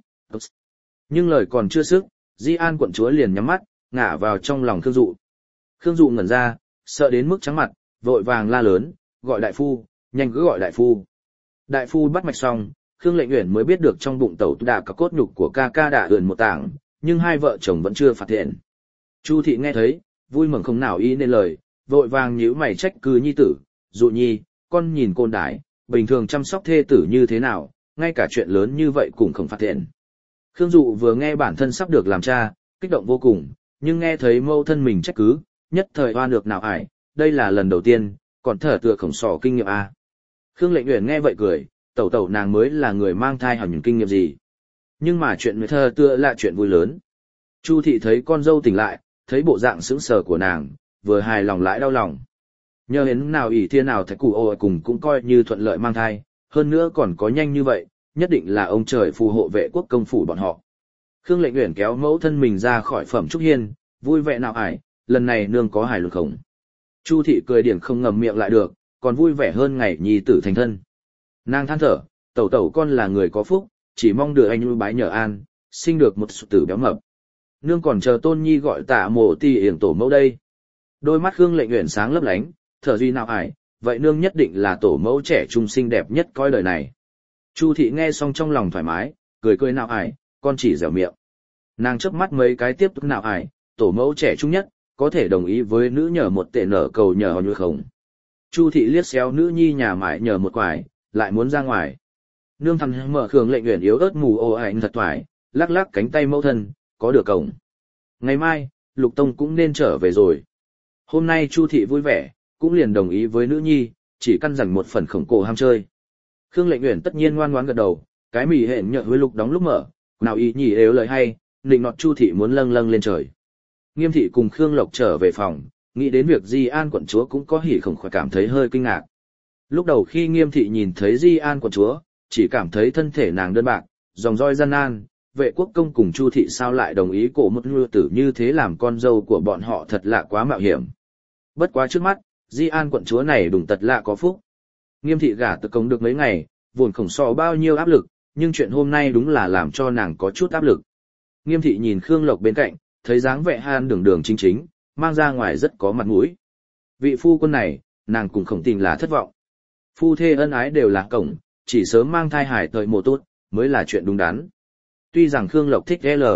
Nhưng lời còn chưa sức, Di An quận chúa liền nhắm mắt, ngả vào trong lòng Khương Dụ. Khương Dụ ngẩn ra, sợ đến mức trắng mặt, vội vàng la lớn, gọi đại phu, nhanh cứ gọi đại phu. Đại phu bắt mạch xong, Khương Lệnh Uyển mới biết được trong bụng tẩu đã có cốt nhục của ca ca đã ườn một tảng, nhưng hai vợ chồng vẫn chưa phát hiện. Chu thị nghe thấy, vui mừng không nào ý nên lời, vội vàng nhíu mày trách cứ nhi tử, Dụ nhi, con nhìn côn đái, bình thường chăm sóc thê tử như thế nào, ngay cả chuyện lớn như vậy cũng không phát hiện. Khương Dụ vừa nghe bản thân sắp được làm cha, kích động vô cùng, nhưng nghe thấy mâu thân mình trách cứ, nhất thời oan được nào ải, đây là lần đầu tiên, còn thở tựa khổng sò kinh nghiệm à. Khương Lệnh Uyển nghe vậy cười, tẩu tẩu nàng mới là người mang thai hẳn những kinh nghiệm gì. Nhưng mà chuyện người thơ tựa là chuyện vui lớn. Chu thị thấy con dâu tỉnh lại, thấy bộ dạng sững sờ của nàng, vừa hài lòng lại đau lòng. Nhờ đến nào ỷ thiên nào thạch cụ ôi cùng cũng coi như thuận lợi mang thai, hơn nữa còn có nhanh như vậy, nhất định là ông trời phù hộ vệ quốc công phủ bọn họ. Khương Lệnh Uyển kéo mẫu thân mình ra khỏi phẩm trúc hiên, vui vẻ nào ải, lần này nương có hài luật khổng. Chu thị cười điểm không ngậm miệng lại được, còn vui vẻ hơn ngày nhi tử thành thân. Nàng than thở, tẩu tẩu con là người có phúc, chỉ mong được anh nuôi bái nhờ an, sinh được một sự tử béo mập. Nương còn chờ tôn nhi gọi tạ mộ ti yển tổ mẫu đây. Đôi mắt Khương Lệnh Uyển sáng lấp lánh, thở duy nào ải, vậy nương nhất định là tổ mẫu trẻ trung xinh đẹp nhất coi đời này. Chu thị nghe xong trong lòng thoải mái, cười cười nào ải, con chỉ dẻo miệng. Nàng chớp mắt mấy cái tiếp tục nào ải, tổ mẫu trẻ trung nhất, có thể đồng ý với nữ nhờ một tệ nở cầu nhờ họ như không. Chu thị liếc xéo nữ nhi nhà mãi nhờ một quải, lại muốn ra ngoài. Nương thằng mở Khương Lệnh Uyển yếu ớt mù ô ảnh thật thoải, lắc lắc cánh tay mẫu thân, có được cổng. Ngày mai, Lục Tông cũng nên trở về rồi. Hôm nay Chu thị vui vẻ, cũng liền đồng ý với nữ nhi, chỉ căn dành một phần khổng cổ ham chơi. Khương Lệnh Uyển tất nhiên ngoan ngoãn gật đầu, cái mì hẹn nhợ với Lục đóng lúc mở, nào ý nhỉ ếu lời hay, định nọt Chu thị muốn lâng lâng lên trời. Nghiêm thị cùng Khương Lộc trở về phòng, nghĩ đến việc Di An quận chúa cũng có hỉ khổng khỏi cảm thấy hơi kinh ngạc. Lúc đầu khi Nghiêm thị nhìn thấy Di An quận chúa, chỉ cảm thấy thân thể nàng đơn bạc, dòng roi gian nan, vệ quốc công cùng Chu thị sao lại đồng ý cổ một ngư tử như thế làm con dâu của bọn họ thật lạ quá mạo hiểm. Bất quá trước mắt, Di An quận chúa này đúng tật lạ có phúc. Nghiêm thị gả tự cống được mấy ngày, vốn khổng so bao nhiêu áp lực, nhưng chuyện hôm nay đúng là làm cho nàng có chút áp lực. Nghiêm thị nhìn Khương Lộc bên cạnh, thấy dáng vẻ han đường đường chính chính, mang ra ngoài rất có mặt mũi. Vị phu quân này, nàng cũng không tin là thất vọng. Phu thê ân ái đều là cổng, chỉ sớm mang thai hải thời mùa tốt, mới là chuyện đúng đắn. Tuy rằng Khương Lộc thích L.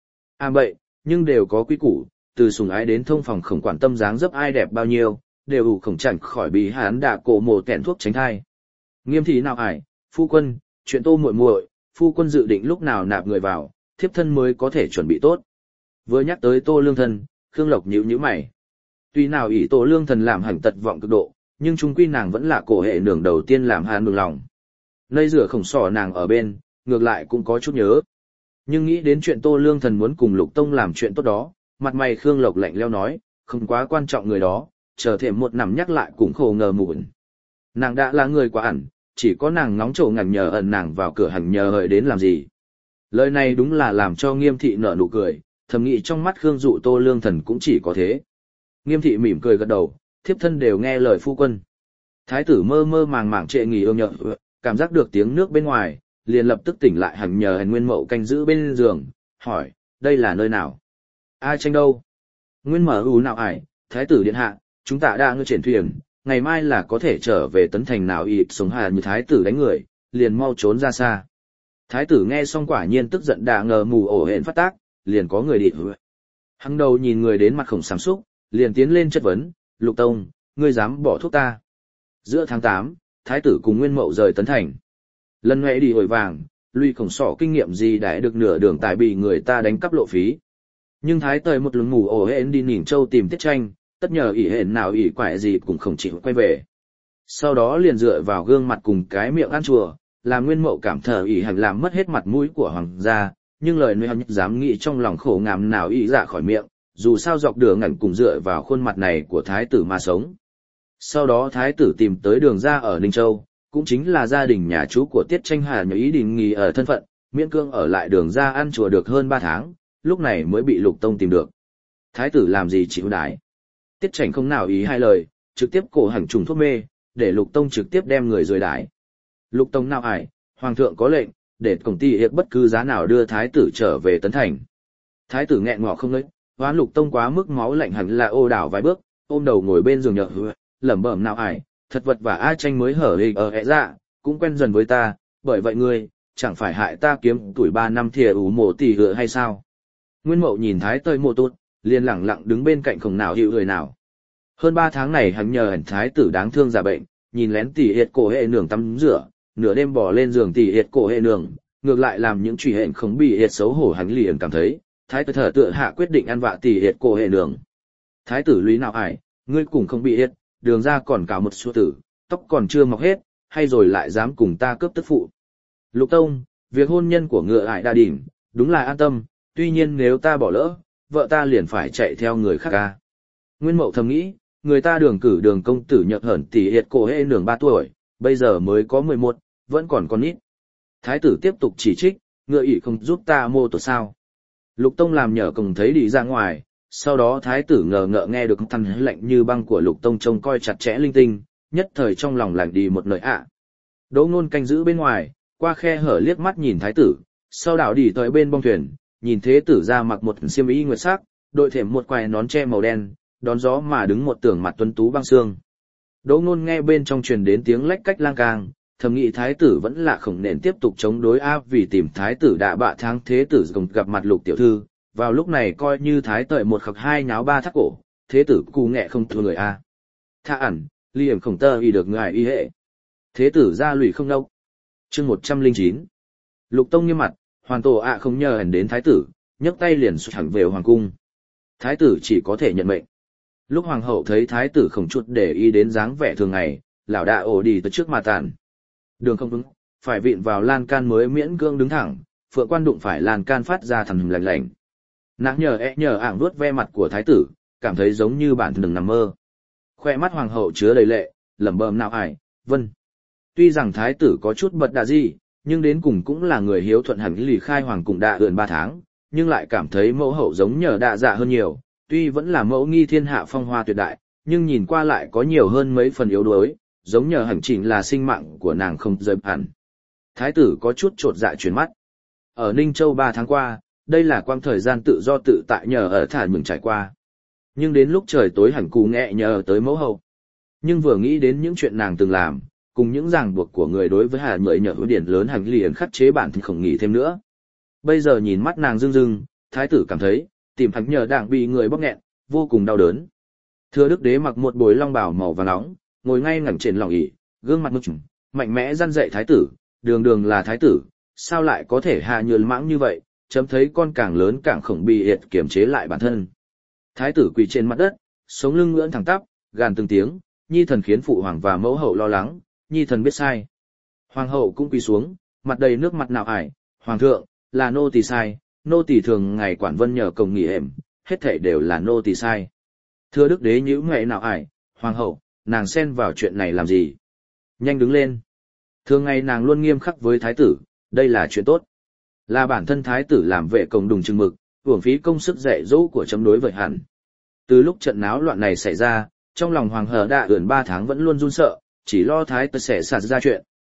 Bậy, nhưng đều có quy củ, từ sùng ái đến thông phòng khổng quản tâm dáng dấp ai đẹp bao nhiêu, đều ủ khổng chẳng khỏi bị hán đạ cổ mồ kẹn thuốc tránh thai. Nghiêm thị nào ải, phu quân, chuyện tô muội muội, phu quân dự định lúc nào nạp người vào, thiếp thân mới có thể chuẩn bị tốt. Vừa nhắc tới Tô Lương Thần, Khương Lộc nhíu mày. Tuy nào ỷ Tô Lương Thần làm hành tật vọng cực độ, nhưng chung quy nàng vẫn là cổ hệ nương đầu tiên làm hàn mừng lòng. Nơi rửa khổng sỏ nàng ở bên, ngược lại cũng có chút nhớ. Nhưng nghĩ đến chuyện Tô Lương Thần muốn cùng Lục Tông làm chuyện tốt đó, mặt mày Khương Lộc lạnh lẽo nói, không quá quan trọng người đó, chờ thêm một năm nhắc lại cũng khổ ngờ mụn. Nàng đã là người quá ẩn, chỉ có nàng ngóng trổ ngẩn nhờ ẩn nàng vào cửa hành nhờ hợi đến làm gì. Lời này đúng là làm cho Nghiêm thị nở nụ cười, thầm nghĩ trong mắt Khương Dụ Tô Lương Thần cũng chỉ có thế. Nghiêm thị mỉm cười gật đầu, thiếp thân đều nghe lời phu quân. Thái tử mơ mơ màng màng trệ nghỉ ương nhợ, cảm giác được tiếng nước bên ngoài, liền lập tức tỉnh lại hẳn nhờ hẳn Nguyên Mậu canh giữ bên giường, hỏi, đây là nơi nào? Ai tranh đâu? Nguyên Mở ù nào ải, thái tử điện hạ, chúng ta đã ngư triển thuyền, ngày mai là có thể trở về tấn thành nào ịt sống hà như thái tử đánh người, liền mau trốn ra xa. Thái tử nghe xong quả nhiên tức giận đà ngờ mù ổ hển phát tác, liền có người đi. Hăng đầu nhìn người đến mặt khổng sám xúc, liền tiến lên chất vấn, Lục Tông, ngươi dám bỏ thuốc ta. Giữa tháng 8, thái tử cùng Nguyên Mậu rời tấn thành. Lần ngoe đi hồi vàng, Luy khổng sỏ kinh nghiệm gì đã được nửa đường tại bị người ta đánh cắp lộ phí. Nhưng thái tời một lưng mù ổ hển đi nhìn châu tìm tiết tranh, tất nhờ ỷ hển nào ỷ quại gì cũng không chịu quay về. Sau đó liền dựa vào gương mặt cùng cái miệng ăn chùa, làm Nguyên Mậu cảm thờ ỷ hành làm mất hết mặt mũi của hoàng gia, nhưng lời nói nhất dám nghĩ trong lòng khổ ngàm nào ỷ dạ khỏi miệng, dù sao dọc đường ngẩn cùng dựa vào khuôn mặt này của thái tử mà sống. Sau đó thái tử tìm tới đường ra ở Ninh Châu, cũng chính là gia đình nhà chú của Tiết Tranh Hà nhờ ý định nghỉ ở thân phận, miễn cương ở lại đường ra ăn chùa được hơn 3 tháng, lúc này mới bị Lục Tông tìm được. Thái tử làm gì chịu đái. Tiết Tranh không nào ý hai lời, trực tiếp cổ hành trùng thuốc mê, để Lục Tông trực tiếp đem người rồi đái. Lục Tông nào ải, hoàng thượng có lệnh, để công ty hiệp bất cứ giá nào đưa thái tử trở về tấn thành. Thái tử nghẹn ngọ không lấy, hoán Lục Tông quá mức máu lạnh hẳn là ô đảo vài bước, ôm đầu ngồi bên giường nhợ lẩm bẩm nào ải, thật vật và A Tranh mới hở hình ở ẹ dạ, cũng quen dần với ta, bởi vậy ngươi, chẳng phải hại ta kiếm tuổi 3 năm thìa ủ mộ tỷ hựa hay sao? Nguyên Mậu nhìn thái tơi mộ tốt, liền lẳng lặng đứng bên cạnh không nào hiểu người nào. Hơn 3 tháng này hắn nhờ hẳn thái tử đáng thương già bệnh, nhìn lén tỷ hiệt cổ hệ nường tắm rửa, nửa đêm bỏ lên giường tỷ hiệt cổ hệ nường, ngược lại làm những truy hẹn không bị hiệt xấu hổ hắn liền cảm thấy, thái tử thở tựa hạ quyết định ăn vạ tỷ hiệt cổ hệ nường. Thái tử Lý nào ải, ngươi cũng không bị hiệt, đường ra còn cả một số tử, tóc còn chưa mọc hết, hay rồi lại dám cùng ta cướp tức phụ. Lục Tông, việc hôn nhân của ngựa ải đa đỉnh, đúng là an tâm, tuy nhiên nếu ta bỏ lỡ, vợ ta liền phải chạy theo người khác ca. Nguyên Mậu thầm nghĩ, người ta đường cử đường công tử nhật hởn tỷ hiệt cổ hệ nường 3 tuổi, bây giờ mới có 11, vẫn còn con ít. Thái tử tiếp tục chỉ trích, ngựa ỷ không giúp ta mô tổ sao. Lục Tông làm nhở cùng thấy đi ra ngoài, sau đó thái tử ngờ ngợ nghe được thằn lạnh như băng của Lục Tông trông coi chặt chẽ linh tinh, nhất thời trong lòng lạnh đi một lời ạ. Đỗ Nôn canh giữ bên ngoài, qua khe hở liếc mắt nhìn thái tử, sau đảo đi tới bên bong thuyền, nhìn thế tử ra mặc một xiêm y nguyệt sắc, đội thềm một quài nón che màu đen, đón gió mà đứng một tưởng mặt tuấn tú băng xương. Đỗ Nôn nghe bên trong truyền đến tiếng lách cách lang cang, thầm nghĩ thái tử vẫn là khổng nền tiếp tục chống đối áp vì tìm thái tử đạ bạ tháng thế tử cùng gặp mặt Lục tiểu thư, vào lúc này coi như thái tợi một khắc hai nháo ba thắt cổ, thế tử cù nghẹ không thừa người a. Tha ẩn, liềm khổng tơ y được ngài y hệ. Thế tử ra lùi không đâu. Chương 109. Lục Tông nghiêm mặt, hoàn tổ ạ không nhờ ẩn đến thái tử, nhấc tay liền xuất thẳng về hoàng cung. Thái tử chỉ có thể nhận mệnh. Lúc hoàng hậu thấy thái tử không chút để ý đến dáng vẻ thường ngày, lão đạ ổ đi tới trước mà tàn. Đường không đúng, phải vịn vào lan can mới miễn cưỡng đứng thẳng, Phượng Quan đụng phải lan can phát ra thầm lạnh lạnh. Nàng nhờ ảng vuốt ve mặt của thái tử, cảm thấy giống như bản thân nằm mơ. Khoe mắt hoàng hậu chứa đầy lệ, lẩm bẩm nào ải, vân. Tuy rằng thái tử có chút bật đà gì, nhưng đến cùng cũng là người hiếu thuận hẳn lì khai hoàng cùng đạ ườn 3 tháng, nhưng lại cảm thấy mẫu hậu giống nhờ đạ dạ hơn nhiều, tuy vẫn là mẫu nghi thiên hạ phong hoa tuyệt đại, nhưng nhìn qua lại có nhiều hơn mấy phần yếu đuối, giống nhờ hành trình là sinh mạng của nàng không rời hẳn. Thái tử có chút trột dạ chuyển mắt. Ở Ninh Châu 3 tháng qua, đây là quang thời gian tự do tự tại nhờ ở thả mừng trải qua. Nhưng đến lúc trời tối hẳn cù nghẹ nhờ tới mẫu hậu. Nhưng vừa nghĩ đến những chuyện nàng từng làm, cùng những ràng buộc của người đối với hà mười nhờ hữu điển lớn hành liền khắc chế bản thân không nghĩ thêm nữa. Bây giờ nhìn mắt nàng rưng rưng, thái tử cảm thấy, tìm hắn nhờ đảng bị người bóp nghẹn, vô cùng đau đớn. Thưa đức đế mặc một bối long bào màu vàng nóng, ngồi ngay ngẩng trên lòng ỷ, gương mặt mực trùng, mạnh mẽ răn dạy thái tử, đường đường là thái tử, sao lại có thể hạ nhường mãng như vậy, chấm thấy con càng lớn càng khổng bị hiệt kiềm chế lại bản thân. Thái tử quỳ trên mặt đất, sống lưng ngưỡng thẳng tắp, gàn từng tiếng, nhi thần khiến phụ hoàng và mẫu hậu lo lắng, nhi thần biết sai. Hoàng hậu cũng quỳ xuống, mặt đầy nước mặt nào ải, hoàng thượng, là nô tỳ sai, nô tỳ thường ngày quản vân nhờ cổng nghỉ ẻm, hết thảy đều là nô tỳ sai. Thưa đức đế nhíu mày nào ải, hoàng hậu, nàng xen vào chuyện này làm gì? Nhanh đứng lên. Thường ngày nàng luôn nghiêm khắc với thái tử, đây là chuyện tốt. Là bản thân thái tử làm vệ cổng đùng chừng mực, uổng phí công sức dạy dỗ của chấm đối với hẳn. Từ lúc trận náo loạn này xảy ra, trong lòng hoàng hờ đã ưỡn 3 tháng vẫn luôn run sợ, chỉ lo thái tử sẽ xảy ra chuyện.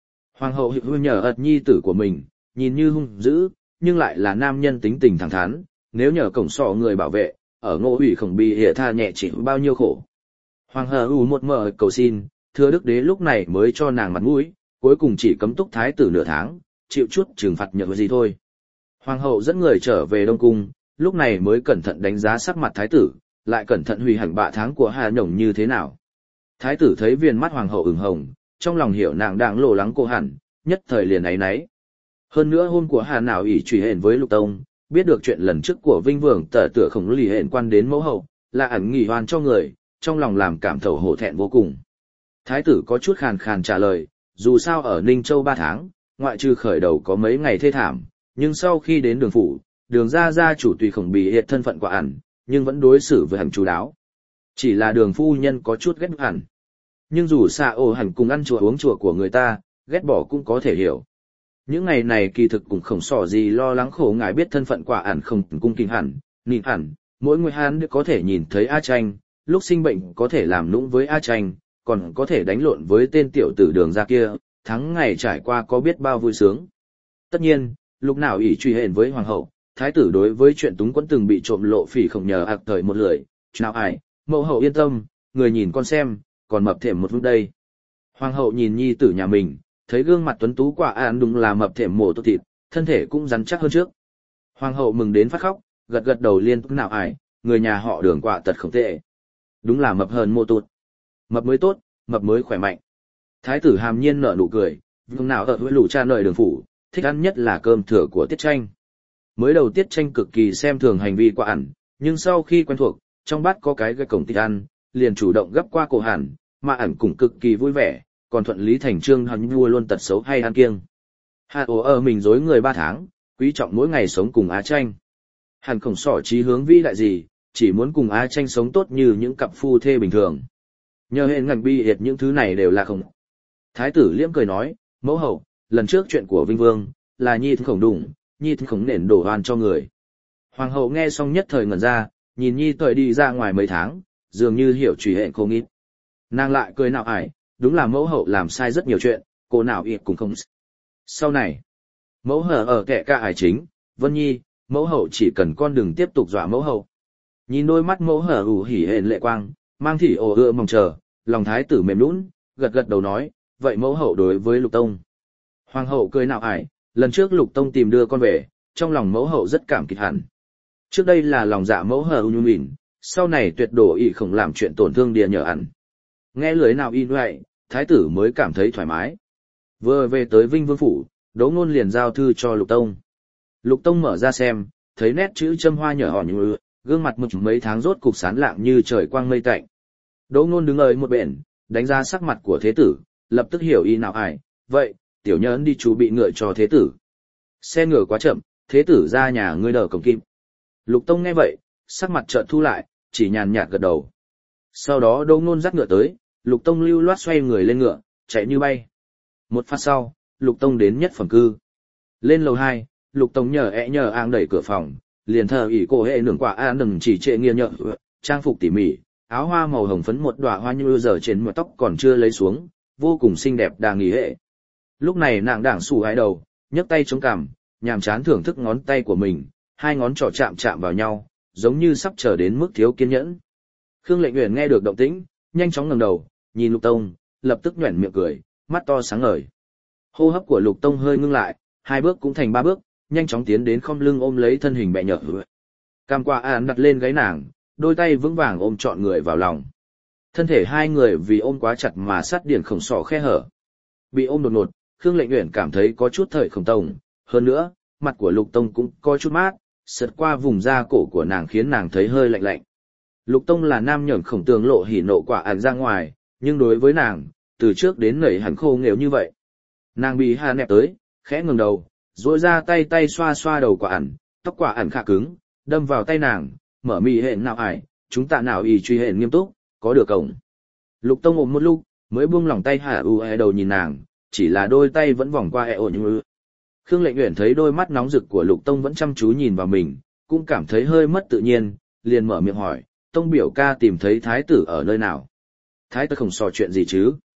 Hoàng hậu hữu nhờ ật nhi tử của mình, nhìn như hung dữ, nhưng lại là nam nhân tính tình thẳng thắn, nếu nhờ cổng sọ người bảo vệ, ở Ngô Ủy không bị hệ tha nhẹ chịu bao nhiêu khổ. Hoàng hậu một mở cầu xin, thưa đức đế lúc này mới cho nàng mặt mũi, cuối cùng chỉ cấm túc thái tử nửa tháng, chịu chút trừng phạt nhờ gì thôi. Hoàng hậu dẫn người trở về Đông Cung, lúc này mới cẩn thận đánh giá sắc mặt thái tử, lại cẩn thận hủy hẳn bạ tháng của Hà Nhổng như thế nào. Thái tử thấy viền mắt hoàng hậu ửng hồng, trong lòng hiểu nàng đang lo lắng cô hẳn, nhất thời liền áy náy. Hơn nữa hôm của Hà nào ỷ truy hẹn với Lục Tông, biết được chuyện lần trước của Vinh Vương tở tựa khổng lì hẹn quan đến mẫu hậu, là ẩn nghỉ hoan cho người, trong lòng làm cảm thầu hổ thẹn vô cùng. Thái tử có chút khàn khàn trả lời, dù sao ở Ninh Châu 3 tháng, ngoại trừ khởi đầu có mấy ngày thê thảm, nhưng sau khi đến đường phủ, đường gia chủ tùy khổng bị hiện thân phận quả ẩn, nhưng vẫn đối xử với hẳn chú đáo. Chỉ là đường phu nhân có chút ghét hẳn. Nhưng dù xa ồ hẳn cùng ăn chùa uống chùa của người ta, ghét bỏ cũng có thể hiểu. Những ngày này kỳ thực cũng không sỏ gì lo lắng khổ ngài biết thân phận quả ẩn không cung kính hẳn, nịnh hẳn, mỗi người Hán có thể nhìn thấy A Tranh, lúc sinh bệnh có thể làm nũng với A Tranh, còn có thể đánh lộn với tên tiểu tử đường ra kia, tháng ngày trải qua có biết bao vui sướng. Tất nhiên, lúc nào ỷ truy hẹn với hoàng hậu, thái tử đối với chuyện túng quẫn từng bị trộm lộ phỉ không nhờ ạc thời một lưỡi, nào ai, mẫu hậu yên tâm, người nhìn con xem, còn mập thềm một phút đây. Hoàng hậu nhìn nhi tử nhà mình, thấy gương mặt tuấn tú quả an đúng là mập thềm mổ tốt thịt, thân thể cũng rắn chắc hơn trước. Hoàng hậu mừng đến phát khóc, gật gật đầu liên tục nào ai, người nhà họ đường quả tật không tệ. Đúng là mập hơn mô tụt. Mập mới tốt, mập mới khỏe mạnh. Thái tử hàm nhiên nở nụ cười, vương nào ở với lũ cha nội đường phủ, thích ăn nhất là cơm thừa của Tiết Tranh. Mới đầu Tiết Tranh cực kỳ xem thường hành vi quả ẩn, nhưng sau khi quen thuộc, trong bát có cái cổng thích ăn, liền chủ động gấp qua cổ hẳn, mà ẩn cũng cực kỳ vui vẻ, còn thuận lý thành trương hắn vua luôn tật xấu hay ăn kiêng. Hạ ổ ở mình dối người 3 tháng, quý trọng mỗi ngày sống cùng Á Tranh. Hẳn không sỏ trí hướng vĩ đại gì, chỉ muốn cùng Á Tranh sống tốt như những cặp phu thê bình thường. Nhờ hệ ngành bi hiệt những thứ này đều là không. Thái tử liễm cười nói, mẫu hậu, lần trước chuyện của Vinh Vương, là nhi khổng đủng, nhi khổng nền đổ oan cho người. Hoàng hậu nghe xong nhất thời ngẩn ra, nhìn nhi thời đi ra ngoài mấy tháng, dường như hiểu truy hệ không ít. Nàng lại cười nào ải, đúng là mẫu hậu làm sai rất nhiều chuyện, cô nào ít cũng không. Sau này, mẫu hở ở kẻ ca ải chính, Vân Nhi, mẫu hậu chỉ cần con đừng tiếp tục dọa mẫu hậu. Nhìn đôi mắt mẫu hở ủ hỉ hển lệ quang, mang thị ồ ưa mong chờ, lòng thái tử mềm nũng, gật gật đầu nói, vậy mẫu hậu đối với Lục Tông. Hoàng hậu cười nào ải, lần trước Lục Tông tìm đưa con về, trong lòng mẫu hậu rất cảm kích hẳn. Trước đây là lòng dạ mẫu hở nhu mỉn, sau này tuyệt đổ ý không làm chuyện tổn thương địa nhờ ẩn. Nghe lưới nào y vậy, thái tử mới cảm thấy thoải mái. Vừa về tới Vinh Vương phủ, Đỗ Ngôn liền giao thư cho Lục Tông. Lục Tông mở ra xem, thấy nét chữ châm hoa nhỏ hòn như gương mặt mực mấy tháng rốt cục sán lạng như trời quang mây tạnh. Đỗ Ngôn đứng ở một bên, đánh ra sắc mặt của thế tử, lập tức hiểu ý nào ải, vậy, tiểu nhẫn đi chú bị ngựa cho thế tử. Xe ngựa quá chậm, thế tử ra nhà ngươi đỡ cổng kim. Lục Tông nghe vậy, sắc mặt chợt thu lại, chỉ nhàn nhạt gật đầu. Sau đó Đỗ Ngôn dắt ngựa tới, Lục Tông lưu loát xoay người lên ngựa, chạy như bay. Một phát sau, Lục Tông đến nhất phẩm cư. Lên lầu 2, Lục Tông nhờ áng đẩy cửa phòng, liền thờ ỷ cổ hệ nưởng quả an đừng chỉ trệ nghiêng nhợ, trang phục tỉ mỉ, áo hoa màu hồng phấn một đóa hoa như giờ trên mái tóc còn chưa lấy xuống, vô cùng xinh đẹp đà nghỉ hệ. Lúc này nàng đảng sủ hai đầu, nhấc tay chống cằm, nhàm chán thưởng thức ngón tay của mình, hai ngón trỏ chạm vào nhau, giống như sắp chờ đến mức thiếu kiên nhẫn. Khương Lệnh Uyển nghe được động tĩnh, nhanh chóng ngẩng đầu, nhìn Lục Tông, lập tức nhoẻn miệng cười, mắt to sáng ngời. Hô hấp của Lục Tông hơi ngưng lại, 2 bước cũng thành 3 bước, nhanh chóng tiến đến khom lưng ôm lấy thân hình mẹ nhợ. Cam qua án đặt lên gáy nàng, đôi tay vững vàng ôm trọn người vào lòng. Thân thể hai người vì ôm quá chặt mà sát điển khổng sỏ khe hở. Bị ôm đột ngột, Khương Lệnh Uyển cảm thấy có chút thời khổng tông, hơn nữa, mặt của Lục Tông cũng có chút mát, sượt qua vùng da cổ của nàng khiến nàng thấy hơi lạnh lạnh. Lục Tông là nam nhẫn khổng tường lộ hỉ nộ quả ẩn ra ngoài, nhưng đối với nàng, từ trước đến nảy hẳn khô nghèo như vậy. Nàng bị hà nẹp tới, khẽ ngừng đầu, duỗi ra tay xoa xoa đầu quả ẩn, tóc quả ẩn khá cứng, đâm vào tay nàng, mở mì hẹn nào ải, chúng ta nào ý truy hẹn nghiêm túc, có được không? Lục Tông ôm một lúc, mới buông lòng tay hạ đầu nhìn nàng, chỉ là đôi tay vẫn vòng qua eo như. Khương Lệnh Uyển thấy đôi mắt nóng rực của Lục Tông vẫn chăm chú nhìn vào mình, cũng cảm thấy hơi mất tự nhiên, liền mở miệng hỏi, Tông biểu ca tìm thấy thái tử ở nơi nào? Thái tử không sò chuyện gì chứ?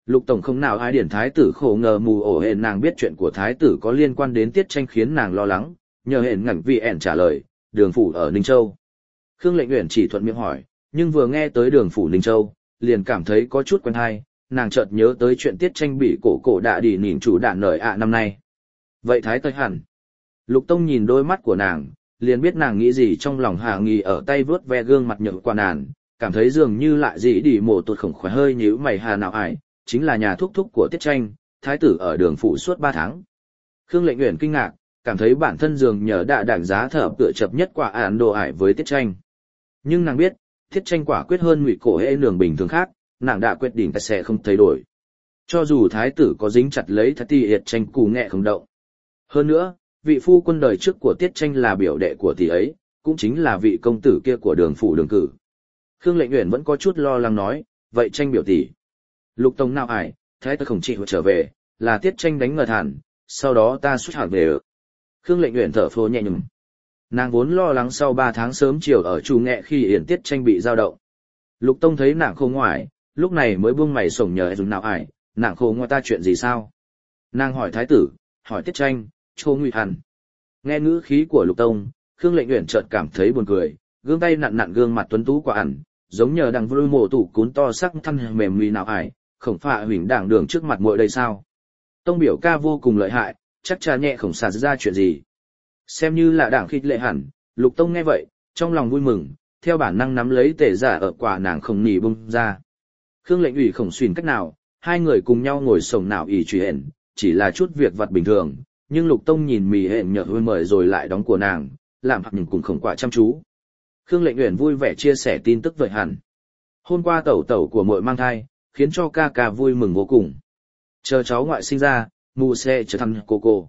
Lục tổng không nào ai điển thái tử khổ ngờ mù ổ hển nàng biết chuyện của thái tử có liên quan đến tiết tranh khiến nàng lo lắng, nhờ hển ngẩn vì ẻn trả lời, đường phủ ở Ninh Châu. Khương Lệnh Uyển chỉ thuận miệng hỏi, nhưng vừa nghe tới đường phủ Ninh Châu, liền cảm thấy có chút quen hay, nàng chợt nhớ tới chuyện tiết tranh bị cổ đạ đi nhìn chủ đạn nởi năm nay. Vậy thái tới hẳn. Lục Tông nhìn đôi mắt của nàng, liền biết nàng nghĩ gì trong lòng hà nghi ở tay vướt ve gương mặt nhợt qua nàng, cảm thấy dường như lại gì đi mổ tuột khổng khỏe hơi nhíu mày hà nào ải, chính là nhà thúc thúc của tiết tranh, thái tử ở đường phủ suốt 3 tháng. Khương Lệnh Uyển kinh ngạc, cảm thấy bản thân dường nhờ đã đảng giá thở tựa chập nhất quả ản đồ ải với tiết tranh. Nhưng nàng biết, tiết tranh quả quyết hơn ngụy cổ hệ nường bình thường khác, nàng đã quyết định sẽ không thay đổi. Cho dù thái tử có dính chặt lấy thái tỷ hiệt tranh cù nghẹ không động. Hơn nữa, vị phu quân đời trước của tiết tranh là biểu đệ của tỷ ấy, cũng chính là vị công tử kia của đường phủ đường cử. Khương Lệnh Uyển vẫn có chút lo lắng nói, vậy tranh biểu tỷ. Lục Tông nào ải, thái tử không chịu trở về, là tiết tranh đánh ngờ thản, sau đó ta xuất hẳn về. Khương Lệnh Uyển thở phào nhẹ nhõm. Nàng vốn lo lắng sau 3 tháng sớm chiều ở chủ nghệ khi yển tiết tranh bị dao động. Lục Tông thấy nàng khô ngoài, lúc này mới buông mày sổng nhờ dùng nào ải, nàng khô ngoài ta chuyện gì sao? Nàng hỏi thái tử, hỏi tiết tranh, chô nguy hẳn. Nghe ngữ khí của Lục Tông, Khương Lệnh Uyển chợt cảm thấy buồn cười, gương tay nặn nặn gương mặt tuấn tú của ẩn, giống nhờ đang vui mồ tủ cún to sắc thân mềm mùi nào ải, khổng phạ huỳnh đảng đường trước mặt muội đây sao? Tông biểu ca vô cùng lợi hại, chắc cha nhẹ khổng xả ra chuyện gì. Xem như là đảng khích lệ hẳn, Lục Tông nghe vậy, trong lòng vui mừng, theo bản năng nắm lấy tể giả ở quả nàng không nỉ bung ra. Khương Lệnh Ủy khổng xuyên cách nào, hai người cùng nhau ngồi sổng nào ỉ truy hển, chỉ là chút việc vặt bình thường, nhưng Lục Tông nhìn mì hển nhợ hơi mời rồi lại đóng của nàng, làm hạt mình cùng khổng quả chăm chú. Khương Lệnh Uyển vui vẻ chia sẻ tin tức vậy hẳn. Hôm qua tẩu tẩu của muội mang thai, khiến cho ca ca vui mừng vô cùng. Chờ cháu ngoại sinh ra, mù sẽ trở thành cô.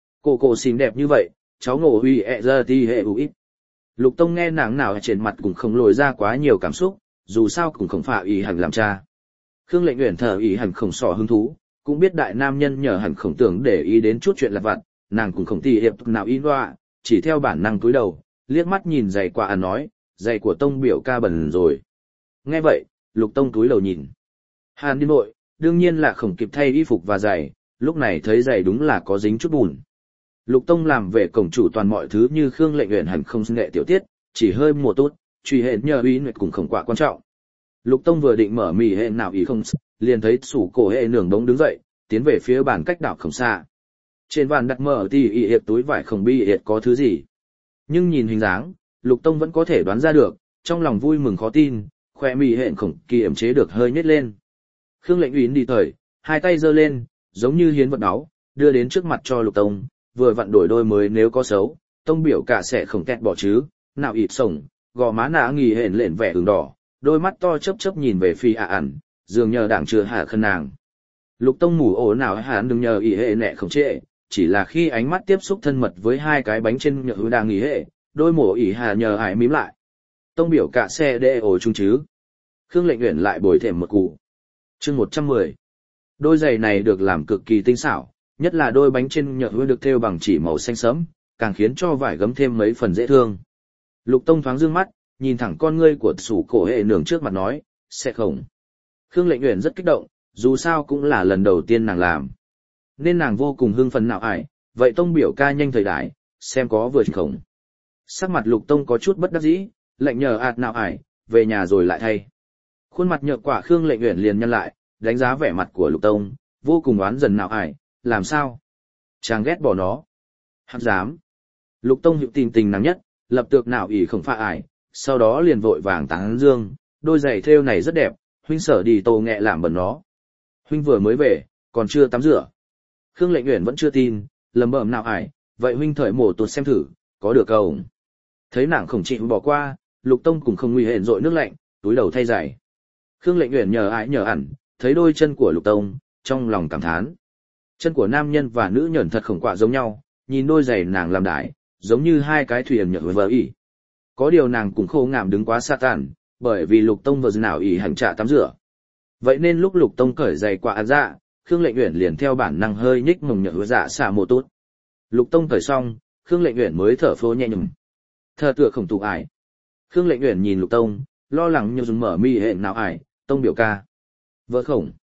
Cô xinh đẹp như vậy, cháu ngộ huy ra ti hệ ít. Lục Tông nghe nàng nào trên mặt cũng không lồi ra quá nhiều cảm xúc, dù sao cũng không phải ý hành làm cha. Khương Lệnh Uyển thở ý hành khổng sỏ hứng thú, cũng biết đại nam nhân nhờ hẳn khổng tưởng để ý đến chút chuyện lặt vặt, nàng cũng không tì hiệp nào ý loa, chỉ theo bản năng cúi đầu, liếc mắt nhìn giày quả nói, giày của Tông biểu ca bẩn rồi. Nghe vậy, Lục Tông cúi đầu nhìn. Hàn đi nội, đương nhiên là khổng kịp thay y phục và giày, lúc này thấy giày đúng là có dính chút bùn. Lục Tông làm về cổng chủ toàn mọi thứ như Khương Lệnh Uyển hẳn không nghệ tiểu tiết, chỉ hơi mùa tốt, truy hệ nhờ uy nguyệt cũng không quá quan trọng. Lục Tông vừa định mở mì hệ nào ý không, liền thấy sủ cổ hệ nường đống đứng dậy, tiến về phía bàn cách đảo không xa. Trên bàn đặt mở thì y hiệp túi vải không bi hiệp có thứ gì. Nhưng nhìn hình dáng, Lục Tông vẫn có thể đoán ra được, trong lòng vui mừng khó tin, khoe mì hệ khổng kỳ ẩm chế được hơi nhếch lên. Khương Lệnh Uyển đi thời, hai tay giơ lên, giống như hiến vật đáo, đưa đến trước mặt cho Lục Tông, vừa vặn đổi đôi mới nếu có xấu, Tông biểu cả sẽ không kẹt bỏ chứ, nào ịt sổng, gò má nã nghỉ hển lện vẻ ửng đỏ, đôi mắt to chớp chớp nhìn về phi ẩn, dường nhờ đảng chưa hạ khân nàng. Lục Tông mù ổ nào hắn đừng nhờ ý hệ nẹ không trễ, chỉ là khi ánh mắt tiếp xúc thân mật với hai cái bánh trên nhợ hứa đang nghỉ hệ, đôi mổ ỉ hà nhờ hải mím lại. Tông biểu cả xe đê ổ chung chứ. Khương Lệnh Uyển lại bồi thêm một cụ. Chương 110. Đôi giày này được làm cực kỳ tinh xảo, nhất là đôi bánh trên nhợ hứa được thêu bằng chỉ màu xanh sẫm, càng khiến cho vải gấm thêm mấy phần dễ thương. Lục Tông thoáng dương mắt, nhìn thẳng con ngươi của sủ cổ hệ nường trước mặt nói, sẽ không. Khương Lệnh Uyển rất kích động, dù sao cũng là lần đầu tiên nàng làm. Nên nàng vô cùng hưng phấn nào ải, vậy Tông biểu ca nhanh thời đại, xem có vừa không. Sắc mặt Lục Tông có chút bất đắc dĩ, lệnh nhờ ạt nào ải, về nhà rồi lại thay. Khuôn mặt nhợt quả Khương Lệnh Uyển liền nhăn lại, đánh giá vẻ mặt của Lục Tông, vô cùng oán dần nào ải, làm sao? Chàng ghét bỏ nó. Hắc dám. Lục Tông hiệu tình nàng nhất, lập tược nào ỉ không pha ải, sau đó liền vội vàng tán dương, đôi giày thêu này rất đẹp, huynh sở đi tô nghẹ làm bẩn nó. Huynh vừa mới về, còn chưa tắm rửa. Khương Lệnh Uyển vẫn chưa tin, lầm bẩm nào ải, vậy huynh thời mổ tuột xem thử, có được không? Thấy nàng không chịu bỏ qua, Lục Tông cũng không nguy hển rội nước lạnh, túi đầu thay giày. Khương Lệnh Uyển nhờ ải nhờ ẩn, thấy đôi chân của Lục Tông, trong lòng cảm thán. Chân của nam nhân và nữ nhẫn thật khổng quạ giống nhau, nhìn đôi giày nàng làm đại, giống như hai cái thuyền nhở vờ ỉ. Có điều nàng cũng khô ngảm đứng quá xa tàn, bởi vì Lục Tông vừa nào ỉ hành trả tắm rửa. Vậy nên lúc Lục Tông cởi giày qua dạ, Khương Lệnh Uyển liền theo bản năng hơi nhích mông nhở dạ xả mồ tốt. Lục Tông cởi xong, Khương Lệnh Uyển mới thở phô nhẹ nhõm. Thở tựa khổng tụ ải. Khương Lệnh Uyển nhìn Lục Tông, lo lắng như dùng mở mi hệ nào ải, Tông biểu ca. Vợ khổng.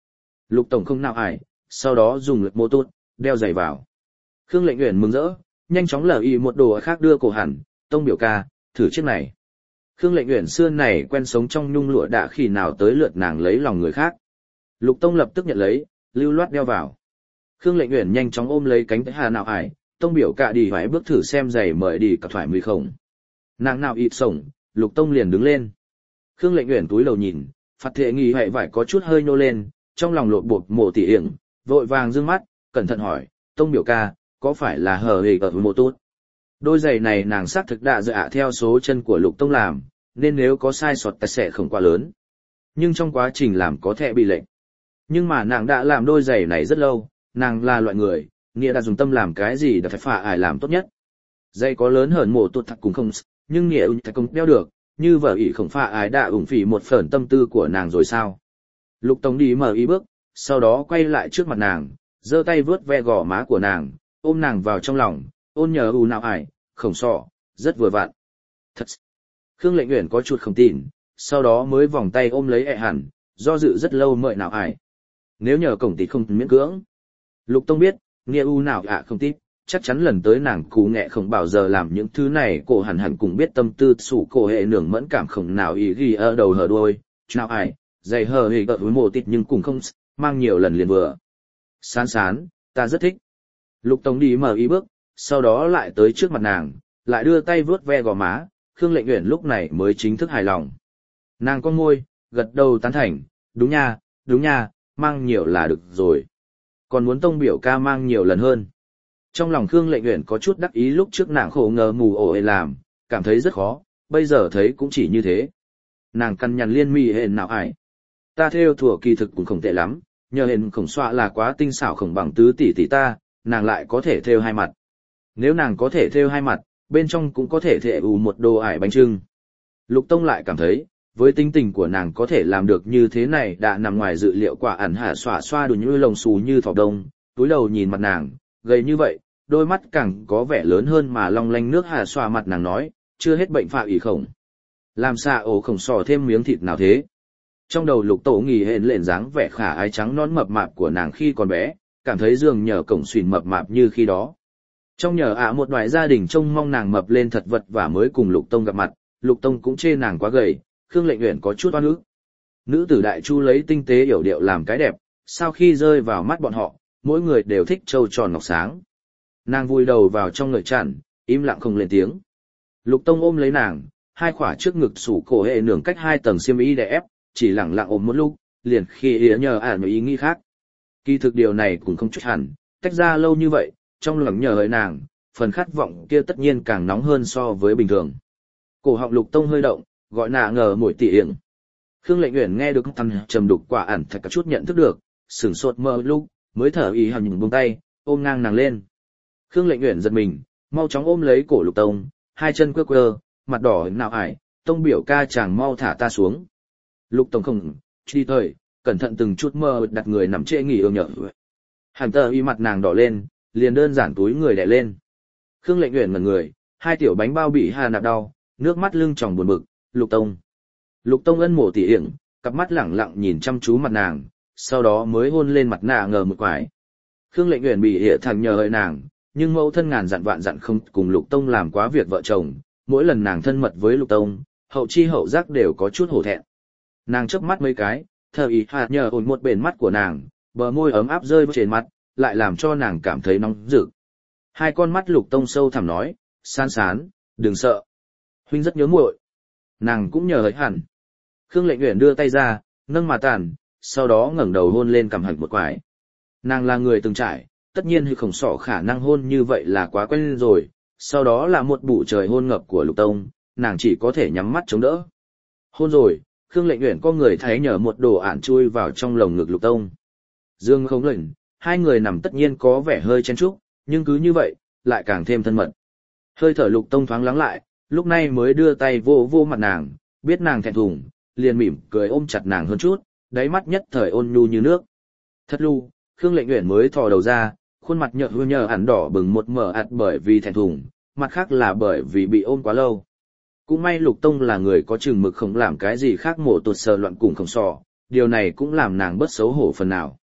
Lục tổng không nào ải, sau đó dùng lực mô tốt, đeo giày vào. Khương Lệnh Uyển mừng rỡ, nhanh chóng lờ ý một đồ khác đưa cổ hẳn, tông biểu ca, thử chiếc này. Khương Lệnh Uyển xưa này quen sống trong nhung lụa đã khi nào tới lượt nàng lấy lòng người khác. Lục tông lập tức nhận lấy, lưu loát đeo vào. Khương Lệnh Uyển nhanh chóng ôm lấy cánh tay hà nào ải, tông biểu ca đi phải bước thử xem giày mời đi cặp thoải mười khổng. Nàng nào ịt sổng, lục tông liền đứng lên. Khương Lệnh Uyển túi đầu nhìn, phạt thệ nghi hạy vải có chút hơi nô lên, trong lòng lột bột mổ tỉ yểng, vội vàng dương mắt, cẩn thận hỏi, tông biểu ca, có phải là hờ hề ở mô tốt? Đôi giày này nàng xác thực đã dựa theo số chân của lục tông làm, nên nếu có sai sót ta sẽ không quá lớn. Nhưng trong quá trình làm có thể bị lệnh. Nhưng mà nàng đã làm đôi giày này rất lâu, nàng là loại người, nghĩa đã dùng tâm làm cái gì đã phải phà ải làm tốt nhất. Giày có lớn hơn mổ tốt thật cũng không, nhưng nghĩa thật cũng đeo được, như vợ ỷ không phà ải đã ủng phỉ một phần tâm tư của nàng rồi sao. Lục tông đi mở ý bước, sau đó quay lại trước mặt nàng, giơ tay vướt ve gò má của nàng, ôm nàng vào trong lòng, ôn nhờ u nào ải, khổng sọ, rất vừa vặn. Thật. Khương Lệnh Uyển có chút không tin, sau đó mới vòng tay ôm lấy ẹ hẳn, do dự rất lâu mời nào ải. Nếu nhờ cổng tít không miễn cưỡng. Lục tông biết, nghĩa u nào không tít, chắc chắn lần tới nàng cú nghẹ không bao giờ làm những thứ này, cổ hẳn hẳn cũng biết tâm tư sủ cổ hệ nường mẫn cảm không nào ý ghi ở đầu hở đuôi, nào ải, dày hờ hề gợi với mồ tít nhưng cũng không mang nhiều lần liền vừa. Sán sán, ta rất thích. Lục tông đi mở ý bước, sau đó lại tới trước mặt nàng, lại đưa tay vướt ve gò má, Khương Lệnh Uyển lúc này mới chính thức hài lòng. Nàng con môi, gật đầu tán thành, đúng nha, mang nhiều là được rồi. Còn muốn tông biểu ca mang nhiều lần hơn. Trong lòng Khương Lệnh Uyển có chút đắc ý lúc trước nàng khổ ngờ mù ổ làm, cảm thấy rất khó, bây giờ thấy cũng chỉ như thế. Nàng căn nhằn liên mi hên nào ải. Ta theo thủa kỳ thực cũng không tệ lắm, nhờ hên khổng xoa là quá tinh xảo khổng bằng tứ tỷ tỷ ta, nàng lại có thể theo hai mặt. Nếu nàng có thể theo hai mặt, bên trong cũng có thể thệ một đồ ải bánh trưng. Lục tông lại cảm thấy, với tính tình của nàng có thể làm được như thế này đã nằm ngoài dự liệu quả ẩn hạ xòa xoa đủ như lồng xù như thỏ đông, túi đầu nhìn mặt nàng, gầy như vậy, đôi mắt càng có vẻ lớn hơn mà long lanh nước hạ xoa mặt nàng nói, chưa hết bệnh phạ ỉ khổng. Làm xạ ổ khổng sò thêm miếng thịt nào thế? Trong đầu lục tổ nghỉ hẹn lện dáng vẻ khả ái trắng non mập mạp của nàng khi còn bé, cảm thấy dường nhờ cổng xuyên mập mạp như khi đó. Trong nhờ một đoài gia đình trông mong nàng mập lên thật vật và mới cùng Lục Tông gặp mặt, Lục Tông cũng chê nàng quá gầy, Khương Lệnh Uyển có chút oan ức. Nữ tử đại chu lấy tinh tế yểu điệu làm cái đẹp, sau khi rơi vào mắt bọn họ, mỗi người đều thích trâu tròn ngọc sáng. Nàng vùi đầu vào trong ngợi chản, im lặng không lên tiếng. Lục Tông ôm lấy nàng, hai khỏa trước ngực sủ cổ hệ nường cách hai tầng xiêm y đè ép, chỉ lặng lặng ôm một lúc, liền khi nhờ ý nghĩ khác. Kỳ thực điều này cũng không chút hẳn, tách ra lâu như vậy, trong lòng nhờ hỡi nàng, phần khát vọng kia tất nhiên càng nóng hơn so với bình thường. Cổ họng Lục Tông hơi động, gọi nạ ngờ mũi tỉ yểng. Khương Lệnh Uyển nghe được thằng trầm đục quả ẩn thật chút nhận thức được, sửng sốt mơ lúc, mới thở ý hằng những buông tay, ôm ngang nàng lên. Khương Lệnh Uyển giật mình, mau chóng ôm lấy cổ Lục Tông, hai chân quơ quơ, mặt đỏ nào ải, Tông biểu ca chàng mau thả ta xuống. Lục Tông không, truy thời, cẩn thận từng chút mơ đặt người nằm trễ nghỉ ương nhở. Hàn tờ y mặt nàng đỏ lên, liền đơn giản túi người đè lên. Khương Lệnh Uyển ngẩn người, hai tiểu bánh bao bị hà nạp đau, nước mắt lưng tròng buồn bực, Lục Tông. Lục Tông ân mổ tỉ yểng, cặp mắt lẳng lặng nhìn chăm chú mặt nàng, sau đó mới hôn lên mặt nạ ngờ một quải. Khương Lệnh Uyển bị hệ thằng nhờ hỡi nàng, nhưng mẫu thân ngàn dặn vạn dặn không cùng Lục Tông làm quá việc vợ chồng, mỗi lần nàng thân mật với Lục Tông, hậu chi hậu giác đều có chút hổ thẹn. Nàng chớp mắt mấy cái, thờ ý hạt nhờ ổn một bền mắt của nàng, bờ môi ấm áp rơi trên mặt, lại làm cho nàng cảm thấy nóng rực. Hai con mắt Lục Tông sâu thẳm nói, San sán, đừng sợ. Huynh rất nhớ muội. Nàng cũng nhờ hỡi hẳn. Khương Lệnh Uyển đưa tay ra, nâng mà tàn, sau đó ngẩng đầu hôn lên cằm hạch một quải. Nàng là người từng trải, tất nhiên khổng sọ khả năng hôn như vậy là quá quen rồi, sau đó là một bụ trời hôn ngập của Lục Tông, nàng chỉ có thể nhắm mắt chống đỡ. Hôn rồi, Khương Lệnh Uyển có người thấy nhờ một đồ ản chui vào trong lồng ngực Lục Tông. Dương không lệnh, hai người nằm tất nhiên có vẻ hơi chen chúc, nhưng cứ như vậy, lại càng thêm thân mật. Hơi thở Lục Tông thoáng lắng lại, lúc này mới đưa tay vô vô mặt nàng, biết nàng thẹn thùng, liền mỉm cười ôm chặt nàng hơn chút, đáy mắt nhất thời ôn nhu như nước. Thất lưu, Khương Lệnh Uyển mới thò đầu ra, khuôn mặt nhợ ẩn đỏ bừng một mở ạt bởi vì thẹn thùng, mặt khác là bởi vì bị ôm quá lâu. Cũng may Lục Tông là người có chừng mực không làm cái gì khác mổ tuột sờ loạn cùng không sò, điều này cũng làm nàng bớt xấu hổ phần nào.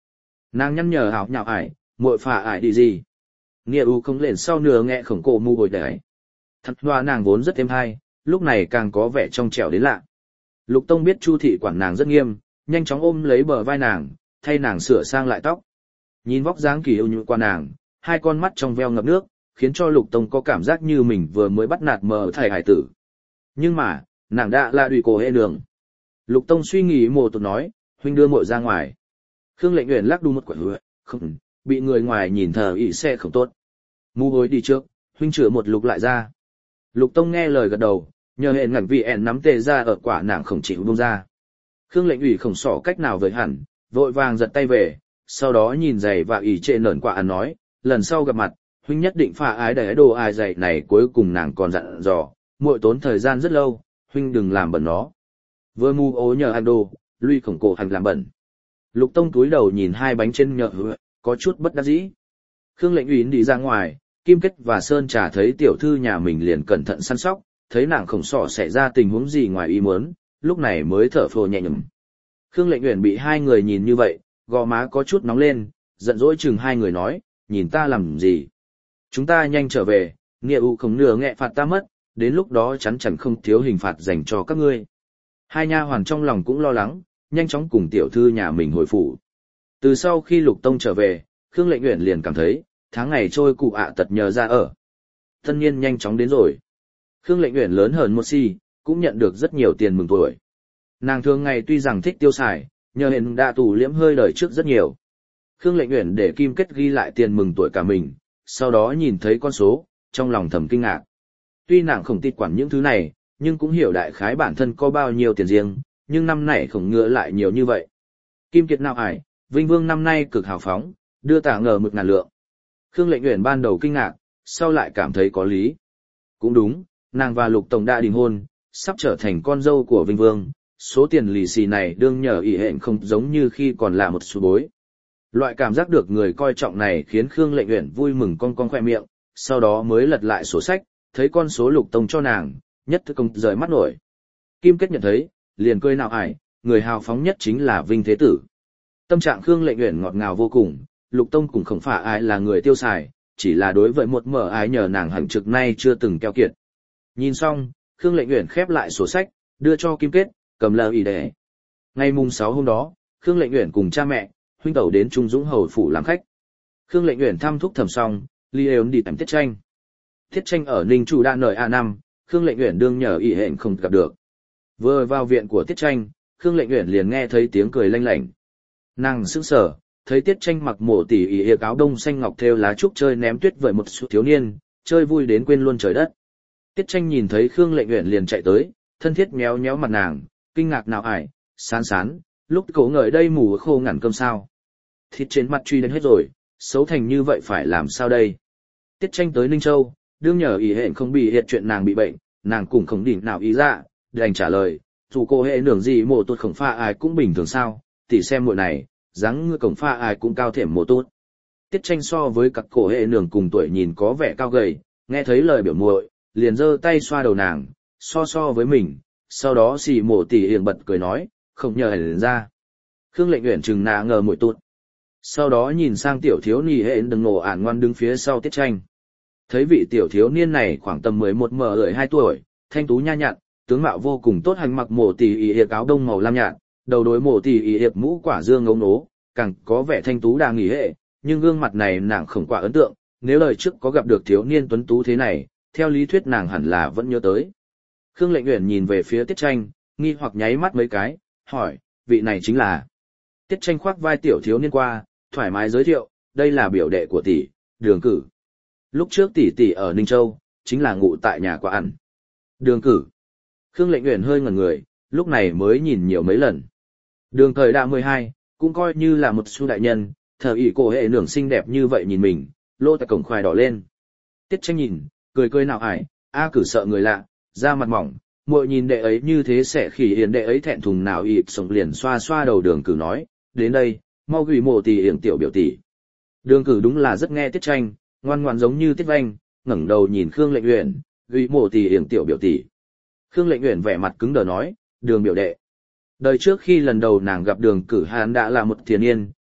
Nàng nhăn nhở hảo nhạo ải, muội phà ải đi gì. Nghĩa u không lên sau nửa nghe khổng cổ mu hồi đấy. Thật hoa nàng vốn rất êm hay, lúc này càng có vẻ trong trẻo đến lạ. Lục Tông biết Chu thị quản nàng rất nghiêm, nhanh chóng ôm lấy bờ vai nàng, thay nàng sửa sang lại tóc. Nhìn vóc dáng kỳ yêu nhũ qua nàng, hai con mắt trong veo ngập nước, khiến cho Lục Tông có cảm giác như mình vừa mới bắt nạt mờ thầy hải tử. Nhưng mà, nàng đã là đùi cổ hệ đường. Lục Tông suy nghĩ một tụt nói, huynh đưa muội ra ngoài. Khương Lệnh Uyển lắc đu một quả hứa, không, bị người ngoài nhìn thờ ỉ xe không tốt. Mu hối đi trước, huynh chữa một lục lại ra. Lục Tông nghe lời gật đầu, nhờ hẹn ngẩn vì ẻn nắm tê ra ở quả nàng không chịu buông ra. Khương Lệnh Ủy không sỏ cách nào với hẳn, vội vàng giật tay về, sau đó nhìn giày và ỉ trệ nởn quả ăn nói, lần sau gặp mặt, huynh nhất định pha ái đẩy đồ ai giày này cuối cùng nàng còn dặn dò, muội tốn thời gian rất lâu, huynh đừng làm bẩn nó. Vừa mu ố nhờ ăn đồ, lui khổng cổ hành làm bẩn. Lục Tông túi đầu nhìn hai bánh trên nhợ hứa, có chút bất đắc dĩ. Khương Lệnh Uyển đi ra ngoài, Kim Kết và Sơn Trà thấy tiểu thư nhà mình liền cẩn thận săn sóc, thấy nàng khổng sọ xảy ra tình huống gì ngoài ý muốn, lúc này mới thở phào nhẹ nhõm. Khương Lệnh Uyển bị hai người nhìn như vậy, gò má có chút nóng lên, giận dỗi chừng hai người nói, nhìn ta làm gì? Chúng ta nhanh trở về, nghĩa u không nửa nghẹ phạt ta mất, đến lúc đó chắn chẳng không thiếu hình phạt dành cho các ngươi. Hai nha hoàn trong lòng cũng lo lắng, nhanh chóng cùng tiểu thư nhà mình hồi phủ. Từ sau khi Lục Tông trở về, Khương Lệnh Uyển liền cảm thấy, tháng ngày trôi cụ ạ tật nhờ ra ở. Tân niên nhanh chóng đến rồi. Khương Lệnh Uyển lớn hơn một xi, cũng nhận được rất nhiều tiền mừng tuổi. Nàng thường ngày tuy rằng thích tiêu xài, nhờ hiện đã tù liễm hơi đời trước rất nhiều. Khương Lệnh Uyển để Kim Kết ghi lại tiền mừng tuổi cả mình, sau đó nhìn thấy con số, trong lòng thầm kinh ngạc. Tuy nàng không tịt quản những thứ này, nhưng cũng hiểu đại khái bản thân có bao nhiêu tiền riêng, nhưng năm này không ngựa lại nhiều như vậy. Kim Kiệt nào ải, Vinh Vương năm nay cực hào phóng, đưa tả ngờ 1.000 lượng. Khương Lệnh Uyển ban đầu kinh ngạc, sau lại cảm thấy có lý. Cũng đúng, nàng và Lục Tổng đã đình hôn, sắp trở thành con dâu của Vinh Vương, số tiền lì xì này đương nhờ ỷ hẹn không giống như khi còn là một số bối. Loại cảm giác được người coi trọng này khiến Khương Lệnh Uyển vui mừng cong cong khoe miệng, sau đó mới lật lại sổ sách, thấy con số Lục Tông cho nàng, nhất thức công rời mắt nổi. Kim Kết nhận thấy, liền cười nào ải, người hào phóng nhất chính là Vinh Thế Tử. Tâm trạng Khương Lệnh Uyển ngọt ngào vô cùng, Lục Tông cũng không phải ai là người tiêu xài, chỉ là đối với một mở ái nhờ nàng hẳn trực nay chưa từng keo kiệt. Nhìn xong, Khương Lệnh Uyển khép lại sổ sách, đưa cho Kim Kết, cầm lờ ý để. Ngày mùng 6 hôm đó, Khương Lệnh Uyển cùng cha mẹ, huynh tẩu đến Trung Dũng hầu phủ làm khách. Khương Lệnh Uyển thăm thúc thầm xong, ly ớn đi tắm Tiết Tranh. Tiết Tranh ở Ninh Chủ đã nời A5, Khương Lệnh Uyển đương nhờ ỷ hẹn không gặp được. Vừa vào viện của Tiết Tranh, Khương Lệnh Uyển liền nghe thấy tiếng cười lanh lảnh. Nàng sững sờ, thấy Tiết Tranh mặc mổ tỉ ỉa áo đông xanh ngọc thêu lá trúc chơi ném tuyết với một số thiếu niên, chơi vui đến quên luôn trời đất. Tiết Tranh nhìn thấy Khương Lệnh Uyển liền chạy tới, thân thiết méo méo mặt nàng, kinh ngạc nào ải, sán sán, lúc cổ ngợi đây mù khô ngẩn cơm sao. Thịt trên mặt truy đến hết rồi, xấu thành như vậy phải làm sao đây? Tiết Tranh tới Ninh Châu, đương nhờ ỷ hẹn không bị hiện chuyện nàng bị bệnh, nàng cũng không đỉnh nào ý ra, đành trả lời, dù cô hệ nưởng gì mổ tốt khổng pha ai cũng bình thường sao, tỉ xem muội này, dáng ngựa cổng pha ai cũng cao thẻm mổ tốt. Tiết Tranh so với các cổ hệ nưởng cùng tuổi nhìn có vẻ cao gầy, nghe thấy lời biểu muội, liền giơ tay xoa đầu nàng, so với mình, sau đó xì mổ tỉ hiền bật cười nói, không nhờ hẳn ra. Khương Lệnh Uyển chừng nà ngờ muội tốt. Sau đó nhìn sang tiểu thiếu nì hệ đừng ngộ ản ngoan đứng phía sau Tiết Tranh. Thấy vị tiểu thiếu niên này khoảng tầm 11-12 tuổi, thanh tú nha nhặn, tướng mạo vô cùng tốt, hành mặc mổ tỉ y hiệp áo đông màu lam nhạt, đầu đối mổ tỉ y hiệp mũ quả dương ngấu nố, càng có vẻ thanh tú đa nghỉ hệ, nhưng gương mặt này nàng không quả ấn tượng, nếu lời trước có gặp được thiếu niên tuấn tú thế này, theo lý thuyết nàng hẳn là vẫn nhớ tới. Khương Lệnh Uyển nhìn về phía Tiết Tranh, nghi hoặc nháy mắt mấy cái, hỏi, vị này chính là. Tiết Tranh khoác vai tiểu thiếu niên qua, thoải mái giới thiệu, đây là biểu đệ của tỷ, Đường Cử. Lúc trước tỷ tỷ ở Ninh Châu, chính là ngụ tại nhà quả ăn. Đường Cử. Khương Lệnh Uyển hơi ngẩn người, lúc này mới nhìn nhiều mấy lần. Đường thời đã 12, cũng coi như là một su đại nhân, thờ ỷ cổ hệ nưởng xinh đẹp như vậy nhìn mình, lô tại cổng khoai đỏ lên. Tiết Tranh nhìn, cười nào ải, Cử sợ người lạ, da mặt mỏng, muội nhìn đệ ấy như thế sẽ khỉ hiền đệ ấy thẹn thùng nào ịt sống liền xoa đầu Đường Cử nói, đến đây, mau gửi mộ tỷ hiển tiểu biểu tỷ. Đường Cử đúng là rất nghe Tiết Tranh, ngoan ngoãn giống như Tiết Vanh, ngẩng đầu nhìn Khương Lệnh Uyển, gửi mộ tỷ hiển tiểu biểu tỷ. Khương Lệnh Uyển vẻ mặt cứng đờ nói, Đường biểu đệ. Đời trước khi lần đầu nàng gặp Đường Cử hắn đã là một thiếu niên,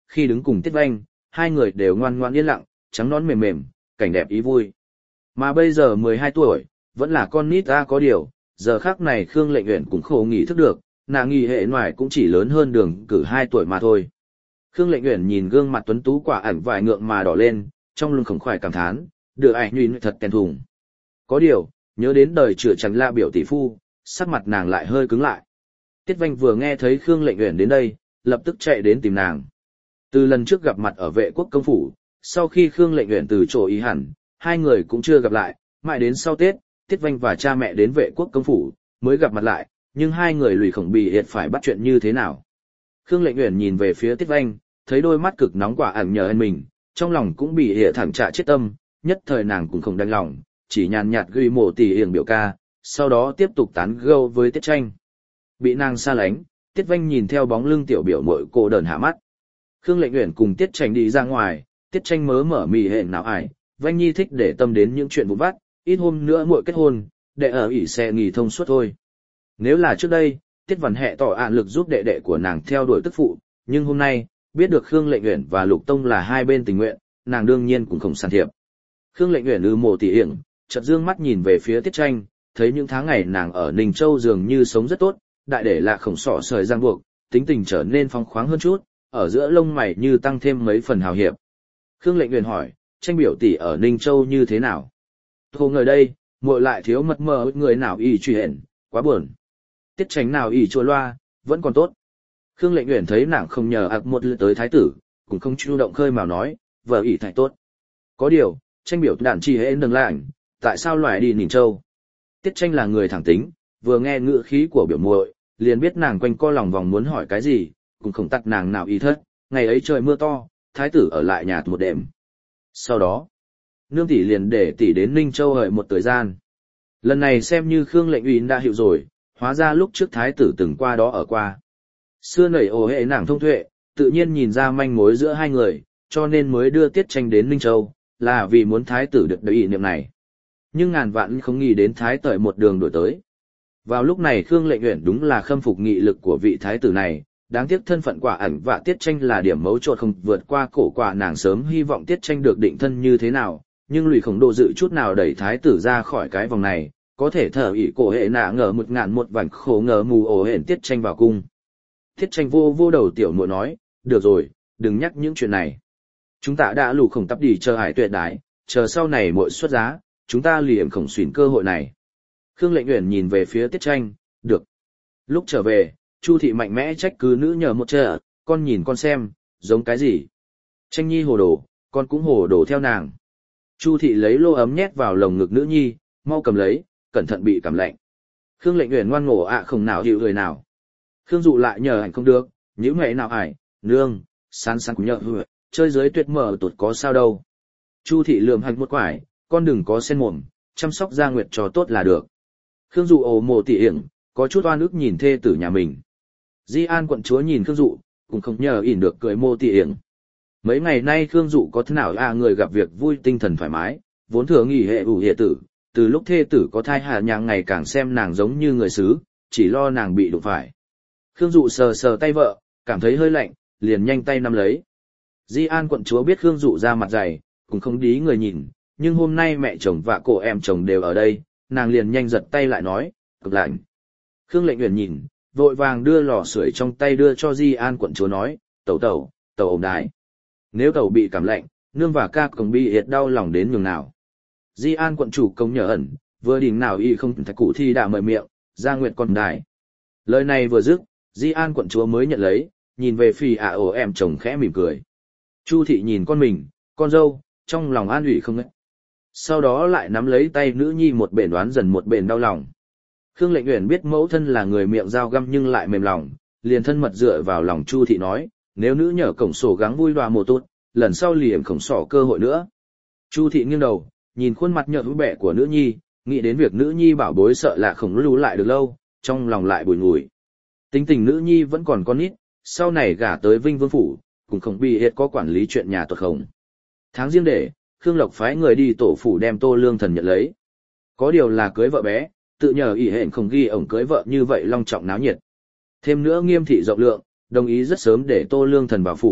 khi đứng cùng Tiết Vanh, hai người đều ngoan ngoãn yên lặng, trắng nõn mềm mềm, cảnh đẹp ý vui. Mà bây giờ 12 tuổi, vẫn là con nít ta có điều, giờ khắc này Khương Lệnh Uyển cũng khổ nghỉ thức được, nàng nghỉ hệ ngoài cũng chỉ lớn hơn Đường Cử 2 tuổi mà thôi. Khương Lệnh Uyển nhìn gương mặt tuấn tú quả ảnh vài ngượng mà đỏ lên, trong lưng khổng khoải cảm thán, được ảnh nhìn thật kèn thùng. Có điều, nhớ đến đời chữa chẳng la biểu tỷ phu, sắc mặt nàng lại hơi cứng lại. Tiết Vanh vừa nghe thấy Khương Lệnh Uyển đến đây, lập tức chạy đến tìm nàng. Từ lần trước gặp mặt ở Vệ Quốc công phủ, sau khi Khương Lệnh Uyển từ chỗ ý hẳn, hai người cũng chưa gặp lại, mãi đến sau Tết, Tiết Vanh và cha mẹ đến Vệ Quốc công phủ, mới gặp mặt lại, nhưng hai người lùi khổng bị hiệt phải bắt chuyện như thế nào. Khương Lệnh Uyển nhìn về phía Tiết Vanh, thấy đôi mắt cực nóng quả ẩn nhờ anh mình, trong lòng cũng bị hiệt thẳng trạ chết tâm, nhất thời nàng cũng không đành lòng, chỉ nhàn nhạt gửi mổ tỉ hiển biểu ca, sau đó tiếp tục tán gẫu với Tiết Tranh. Bị nàng xa lánh, Tiết Vanh nhìn theo bóng lưng tiểu biểu muội cô đờn hạ mắt. Khương Lệnh Uyển cùng Tiết Tranh đi ra ngoài, Tiết Tranh mớ mở mì hẹn nào ải, Vanh Nhi thích để tâm đến những chuyện vụn vặt, ít hôm nữa muội kết hôn, để ở ỉ xe nghỉ thông suốt thôi. Nếu là trước đây, Tiết Văn Hẹ tỏ ạn lực giúp đệ đệ của nàng theo đuổi tức phụ, nhưng hôm nay, biết được Khương Lệnh Uyển và Lục Tông là hai bên tình nguyện, nàng đương nhiên cũng không sàn thiệp. Khương Lệnh Uyển mồ tỉ hiển, chợt dương mắt nhìn về phía Tiết Tranh, thấy những tháng ngày nàng ở Ninh Châu dường như sống rất tốt, đại để là khổng sọ sời giang buộc, tính tình trở nên phóng khoáng hơn chút, ở giữa lông mày như tăng thêm mấy phần hào hiệp. Khương Lệnh Uyển hỏi, Tranh biểu tỷ ở Ninh Châu như thế nào? Hồ ngờ đây, muội lại thiếu mật mờ người nào y truy hẹn, quá buồn. Tiết Tranh nào y chua loa, vẫn còn tốt. Khương Lệnh Uyển thấy nàng không nhờ ạc một lượt tới thái tử, cũng không chủ động khơi mào nói, vợ ỷ thái tốt. Có điều, Tranh biểu đàn chi hễ đừng lạnh, tại sao loại đi Ninh Châu? Tiết Tranh là người thẳng tính, vừa nghe ngữ khí của biểu muội, liền biết nàng quanh co lòng vòng muốn hỏi cái gì, cũng không tặc nàng nào ý thất. Ngày ấy trời mưa to, thái tử ở lại nhà một đêm. Sau đó, nương tỷ liền để tỷ đến Ninh Châu hợi một thời gian. Lần này xem như Khương Lệnh Uyển đã hiểu rồi, hóa ra lúc trước thái tử từng qua đó ở qua. Xưa nảy ổ hệ nàng thông tuệ, tự nhiên nhìn ra manh mối giữa hai người, cho nên mới đưa Tiết Tranh đến Ninh Châu, là vì muốn thái tử được đầy ý niệm này. Nhưng ngàn vạn không nghĩ đến thái tử một đường đuổi tới. Vào lúc này Khương Lệnh Uyển đúng là khâm phục nghị lực của vị thái tử này, đáng tiếc thân phận quả ẩn và Tiết Tranh là điểm mấu chốt không vượt qua cổ quả nàng sớm hy vọng Tiết Tranh được định thân như thế nào, nhưng lùi khổng độ dự chút nào đẩy thái tử ra khỏi cái vòng này, có thể thở ỉ cổ hệ nạ ngờ một ngàn một vành khổ ngờ mù ổ hển Tiết Tranh vào cung. Tiết Tranh vô đầu tiểu muội nói, được rồi, đừng nhắc những chuyện này. Chúng ta đã lù khổng tắp đi chờ hải tuyệt đái, chờ sau này muội xuất giá, chúng ta liệm khổng xuyến cơ hội này. Khương Lệnh Uyển nhìn về phía Tiết Tranh, được. Lúc trở về, Chu thị mạnh mẽ trách cứ nữ nhờ một chợ, con nhìn con xem, giống cái gì. Tranh nhi hồ đồ, con cũng hồ đồ theo nàng. Chu thị lấy lô ấm nhét vào lồng ngực nữ nhi, mau cầm lấy, cẩn thận bị cảm lạnh. Khương Lệnh Uyển ngoan ngổ không nào hiểu người nào. Khương Dụ lại nhờ ảnh không được, nhíu mày nào ải, nương, sán cũng nhợ hựa, chơi dưới tuyệt mở tụt có sao đâu. Chu thị lườm hành một quải, con đừng có sen mồm, chăm sóc Gia Nguyệt cho tốt là được. Khương Dụ ồ mồ tỉ hiển, có chút oan ức nhìn thê tử nhà mình. Di An quận chúa nhìn Khương Dụ, cũng không nhờ ỉn được cười mô tỉ hiển. Mấy ngày nay Khương Dụ có thế nào người gặp việc vui tinh thần thoải mái, vốn thừa nghỉ hệ ủ hệ tử, từ lúc thê tử có thai hạ nhàng ngày càng xem nàng giống như người xứ, chỉ lo nàng bị đụng phải. Khương Dụ sờ sờ tay vợ, cảm thấy hơi lạnh, liền nhanh tay nắm lấy. Di An quận chúa biết Khương Dụ ra mặt dày, cũng không đí người nhìn, nhưng hôm nay mẹ chồng và cô em chồng đều ở đây, nàng liền nhanh giật tay lại nói, cực lạnh. Khương Lệnh Uyển nhìn, vội vàng đưa lò sưởi trong tay đưa cho Di An quận chúa nói, tẩu ổng đái. Nếu tẩu bị cảm lạnh, nương và ca cổng bị hiệt đau lòng đến nhường nào. Di An quận chủ công nhờ ẩn, vừa đỉnh nào y không thạch cụ thi đã mở miệng, Gia Nguyệt con đài. Lời này vừa dứt, Di An quận chúa mới nhận lấy, nhìn về phì ổ em chồng khẽ mỉm cười. Chu thị nhìn con mình, con dâu, trong lòng an ủi không ngất. Sau đó lại nắm lấy tay nữ nhi một bền đoán dần một bền đau lòng. Khương Lệnh Uyển biết mẫu thân là người miệng dao găm nhưng lại mềm lòng, liền thân mật dựa vào lòng Chu thị nói, nếu nữ nhờ cổng sổ gắng vui đòa mồ tốt, lần sau liềm khổng sỏ cơ hội nữa. Chu thị nghiêng đầu, nhìn khuôn mặt nhợt bẹ của nữ nhi, nghĩ đến việc nữ nhi bảo bối sợ là không lưu lại được lâu, trong lòng lại bùi ngùi. Tính tình nữ nhi vẫn còn con nít, sau này gả tới Vinh Vương phủ, cũng không bị hiệt có quản lý chuyện nhà tuột không. Tháng riêng để, Khương Lộc phái người đi tổ phủ đem Tô Lương Thần nhận lấy. Có điều là cưới vợ bé, tự nhờ ỷ hẹn không ghi ổng cưới vợ như vậy long trọng náo nhiệt. Thêm nữa nghiêm thị rộng lượng, đồng ý rất sớm để Tô Lương Thần vào phủ,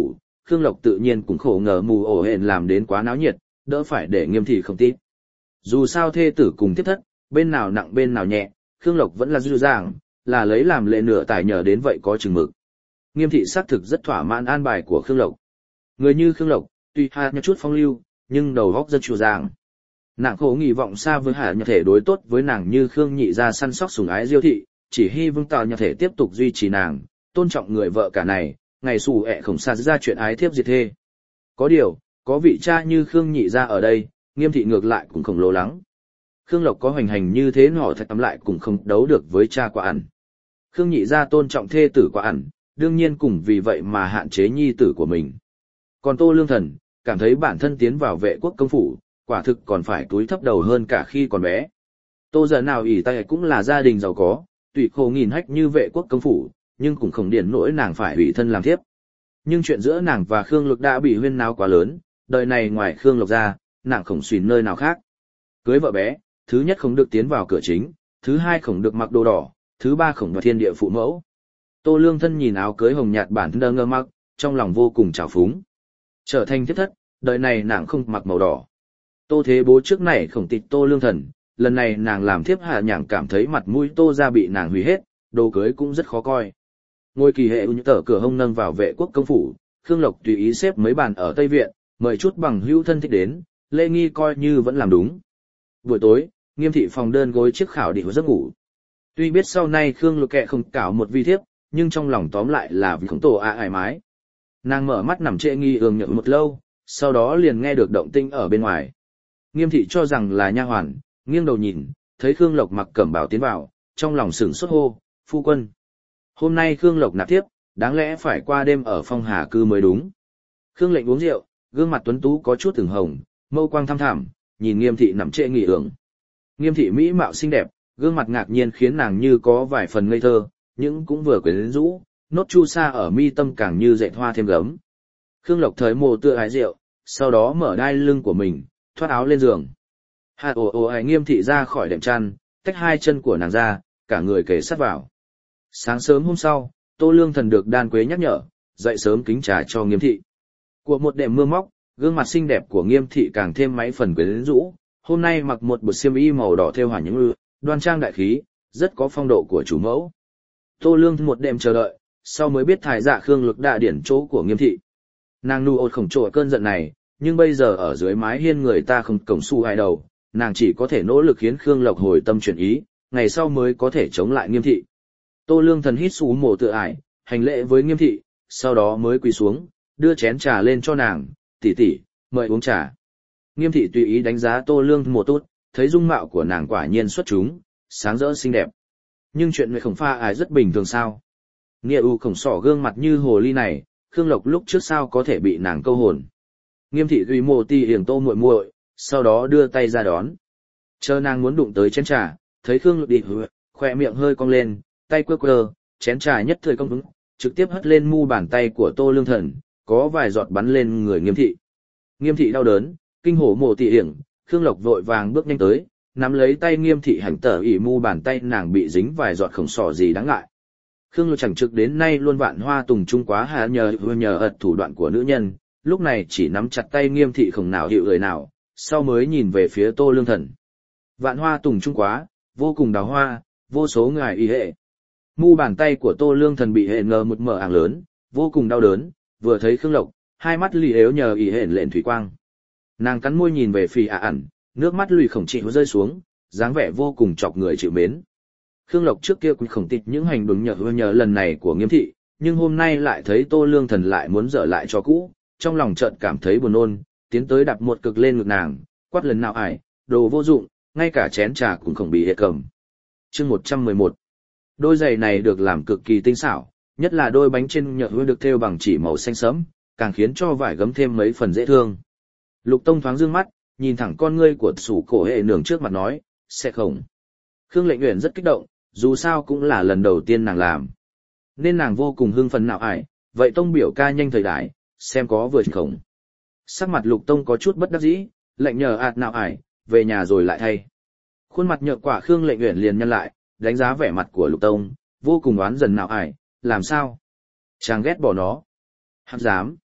Khương Lộc tự nhiên cũng khổ ngờ mù ổ hển làm đến quá náo nhiệt, đỡ phải để Nghiêm thị không tít. Dù sao thê tử cùng tiếp thất, bên nào nặng bên nào nhẹ, Khương Lộc vẫn là dư dàng, là lấy làm lệ nửa tài nhờ đến vậy có chừng mực. Nghiêm thị xác thực rất thỏa mãn an bài của Khương Lộc. Người như Khương Lộc, tuy hạt nhờ chút phong lưu, nhưng đầu óc rất chịu dàng. Nàng khổ kỳ vọng xa với hạ nhờ thể đối tốt với nàng như Khương nhị ra săn sóc sủng ái diêu thị, chỉ hy vương tào nhờ thể tiếp tục duy trì nàng, tôn trọng người vợ cả này, ngày xù ẹ khổng xa ra chuyện ái thiếp diệt thê. Có điều, có vị cha như Khương nhị ra ở đây, Nghiêm thị ngược lại cũng không lo lắng. Khương Lộc có hoành hành như thế nọ thật tắm lại cũng không đấu được với cha quả ẩn. Khương nhị ra tôn trọng thê tử quả ẩn, đương nhiên cùng vì vậy mà hạn chế nhi tử của mình. Còn Tô Lương Thần, cảm thấy bản thân tiến vào vệ quốc công phủ, quả thực còn phải túi thấp đầu hơn cả khi còn bé. Tô giờ nào ỷ tay cũng là gia đình giàu có, tùy khổ nghìn hách như vệ quốc công phủ, nhưng cũng không điển nỗi nàng phải ủy thân làm thiếp. Nhưng chuyện giữa nàng và Khương Lộc đã bị huyên náo quá lớn, đời này ngoài Khương Lộc ra, nàng không xuyến nơi nào khác. Cưới vợ bé, thứ nhất không được tiến vào cửa chính, thứ hai không được mặc đồ đỏ, thứ ba không được thiên địa phụ mẫu. Tô Lương Thân nhìn áo cưới hồng nhạt bản thân đơ ngơ mặc, trong lòng vô cùng trào phúng. Trở thành thiếp thất, đời này nàng không mặc màu đỏ. Tô Thế Bố trước này khổng tịch Tô Lương Thần, lần này nàng làm thiếp hạ nhàng cảm thấy mặt mũi Tô ra bị nàng hủy hết, đồ cưới cũng rất khó coi. Ngôi kỳ hệ như tờ cửa hông nâng vào vệ quốc công phủ, Khương Lộc tùy ý xếp mấy bàn ở Tây Viện, mời chút bằng hữu thân thích đến, lễ nghi coi như vẫn làm đúng. Buổi tối, Nghiêm thị phòng đơn gối chiếc khảo đi giấc ngủ. Tuy biết sau này Khương Lộc kệ không cảo một vi thiếp, nhưng trong lòng tóm lại là vì khổng tổ ải mái. Nàng mở mắt nằm trệ nghi ương nhượng một lâu, sau đó liền nghe được động tĩnh ở bên ngoài. Nghiêm thị cho rằng là nha hoàn, nghiêng đầu nhìn, thấy Khương Lộc mặc cẩm bào tiến vào, trong lòng sửng sốt hô, phu quân. Hôm nay Khương Lộc nạp tiếp, đáng lẽ phải qua đêm ở phong hà cư mới đúng. Khương Lệnh uống rượu, gương mặt tuấn tú có chút từng hồng, mâu quang thăm thẳm, nhìn Nghiêm thị nằm trệ nghỉ ưởng. Nghiêm thị mỹ mạo xinh đẹp, gương mặt ngạc nhiên khiến nàng như có vài phần ngây thơ, nhưng cũng vừa quyến rũ, nốt chu sa ở mi tâm càng như dệt hoa thêm gấm. Khương Lộc thời mồ tựa hái rượu, sau đó mở đai lưng của mình, thoát áo lên giường. Hạ ồ ồ hãy Nghiêm thị ra khỏi đệm chăn, tách hai chân của nàng ra, cả người kề sát vào. Sáng sớm hôm sau, Tô Lương Thần được Đan Quế nhắc nhở, dậy sớm kính trà cho Nghiêm thị. Của một đêm mưa móc, gương mặt xinh đẹp của Nghiêm thị càng thêm mấy phần quyến rũ, hôm nay mặc một bộ xiêm y màu đỏ thêu hoa những ư, đoan trang đại khí, rất có phong độ của chủ mẫu. Tô Lương một đêm chờ đợi, sau mới biết thải dạ Khương Lực đã điển chỗ của Nghiêm thị. Nàng nu ột khổng trội cơn giận này, nhưng bây giờ ở dưới mái hiên người ta không cổng su hai đầu, nàng chỉ có thể nỗ lực khiến Khương Lộc hồi tâm chuyển ý, ngày sau mới có thể chống lại Nghiêm thị. Tô Lương Thần hít xú mồ tự ải, hành lễ với Nghiêm thị, sau đó mới quỳ xuống, đưa chén trà lên cho nàng, tỷ tỷ, mời uống trà. Nghiêm thị tùy ý đánh giá Tô Lương một tốt, thấy dung mạo của nàng quả nhiên xuất chúng, sáng rỡ xinh đẹp. Nhưng chuyện người khổng pha ải rất bình thường sao? Nghĩa u khổng sỏ gương mặt như hồ ly này, Khương Lộc lúc trước sao có thể bị nàng câu hồn. Nghiêm thị tùy mồ ti hiển Tô muội muội, sau đó đưa tay ra đón. Chờ nàng muốn đụng tới chén trà, thấy Khương Lộc đi khỏe miệng hơi cong lên, tay quơ quơ, chén trà nhất thời cong vững, trực tiếp hất lên mu bàn tay của Tô Lương Thần, có vài giọt bắn lên người Nghiêm thị. Nghiêm thị đau đớn, kinh hổ mồ tỉ hiển, Khương Lộc vội vàng bước nhanh tới, nắm lấy tay Nghiêm thị hành tở ỉ mu bàn tay nàng bị dính vài giọt khổng sỏ gì đáng ngại. Khương Lộc chẳng trực đến nay luôn vạn hoa tùng trung quá hà nhờ ật thủ đoạn của nữ nhân, lúc này chỉ nắm chặt tay Nghiêm thị không nào hiệu lời nào, sau mới nhìn về phía Tô Lương Thần. Vạn hoa tùng trung quá, vô cùng đào hoa, vô số ngài y hệ. Mu bàn tay của Tô Lương Thần bị hệ ngờ một mở ảng lớn, vô cùng đau đớn, vừa thấy Khương Lộc, hai mắt lì ếu nhờ y hệ lện thủy quang. Nàng cắn môi nhìn về phì ẩn, nước mắt lùi khổng trị rơi xuống, dáng vẻ vô cùng chọc người chịu mến. Khương Lộc trước kia cũng khổng tịch những hành động nhờ lần này của Nghiêm thị, nhưng hôm nay lại thấy Tô Lương Thần lại muốn dở lại cho cũ, trong lòng chợt cảm thấy buồn nôn, tiến tới đạp một cực lên ngực nàng, quát lần nào ải, đồ vô dụng, ngay cả chén trà cũng không bị hệ cầm. Chương 111. Đôi giày này được làm cực kỳ tinh xảo, nhất là đôi bánh trên nhựa được thêu bằng chỉ màu xanh sẫm, càng khiến cho vải gấm thêm mấy phần dễ thương. Lục Tông thoáng dương mắt, nhìn thẳng con ngươi của Sủ Cổ Hệ nương trước mặt nói, sẽ không. Khương Lệnh Uyển rất kích động, dù sao cũng là lần đầu tiên nàng làm, nên nàng vô cùng hưng phấn nào ải. Vậy Tông biểu ca nhanh thời đại, xem có vừa không. Sắc mặt Lục Tông có chút bất đắc dĩ, lệnh nhờ ạt nào ải, về nhà rồi lại thay. Khuôn mặt nhợt quả Khương Lệnh Uyển liền nhăn lại, đánh giá vẻ mặt của Lục Tông, vô cùng oán dần nào ải, làm sao? Chàng ghét bỏ nó. Hắc dám.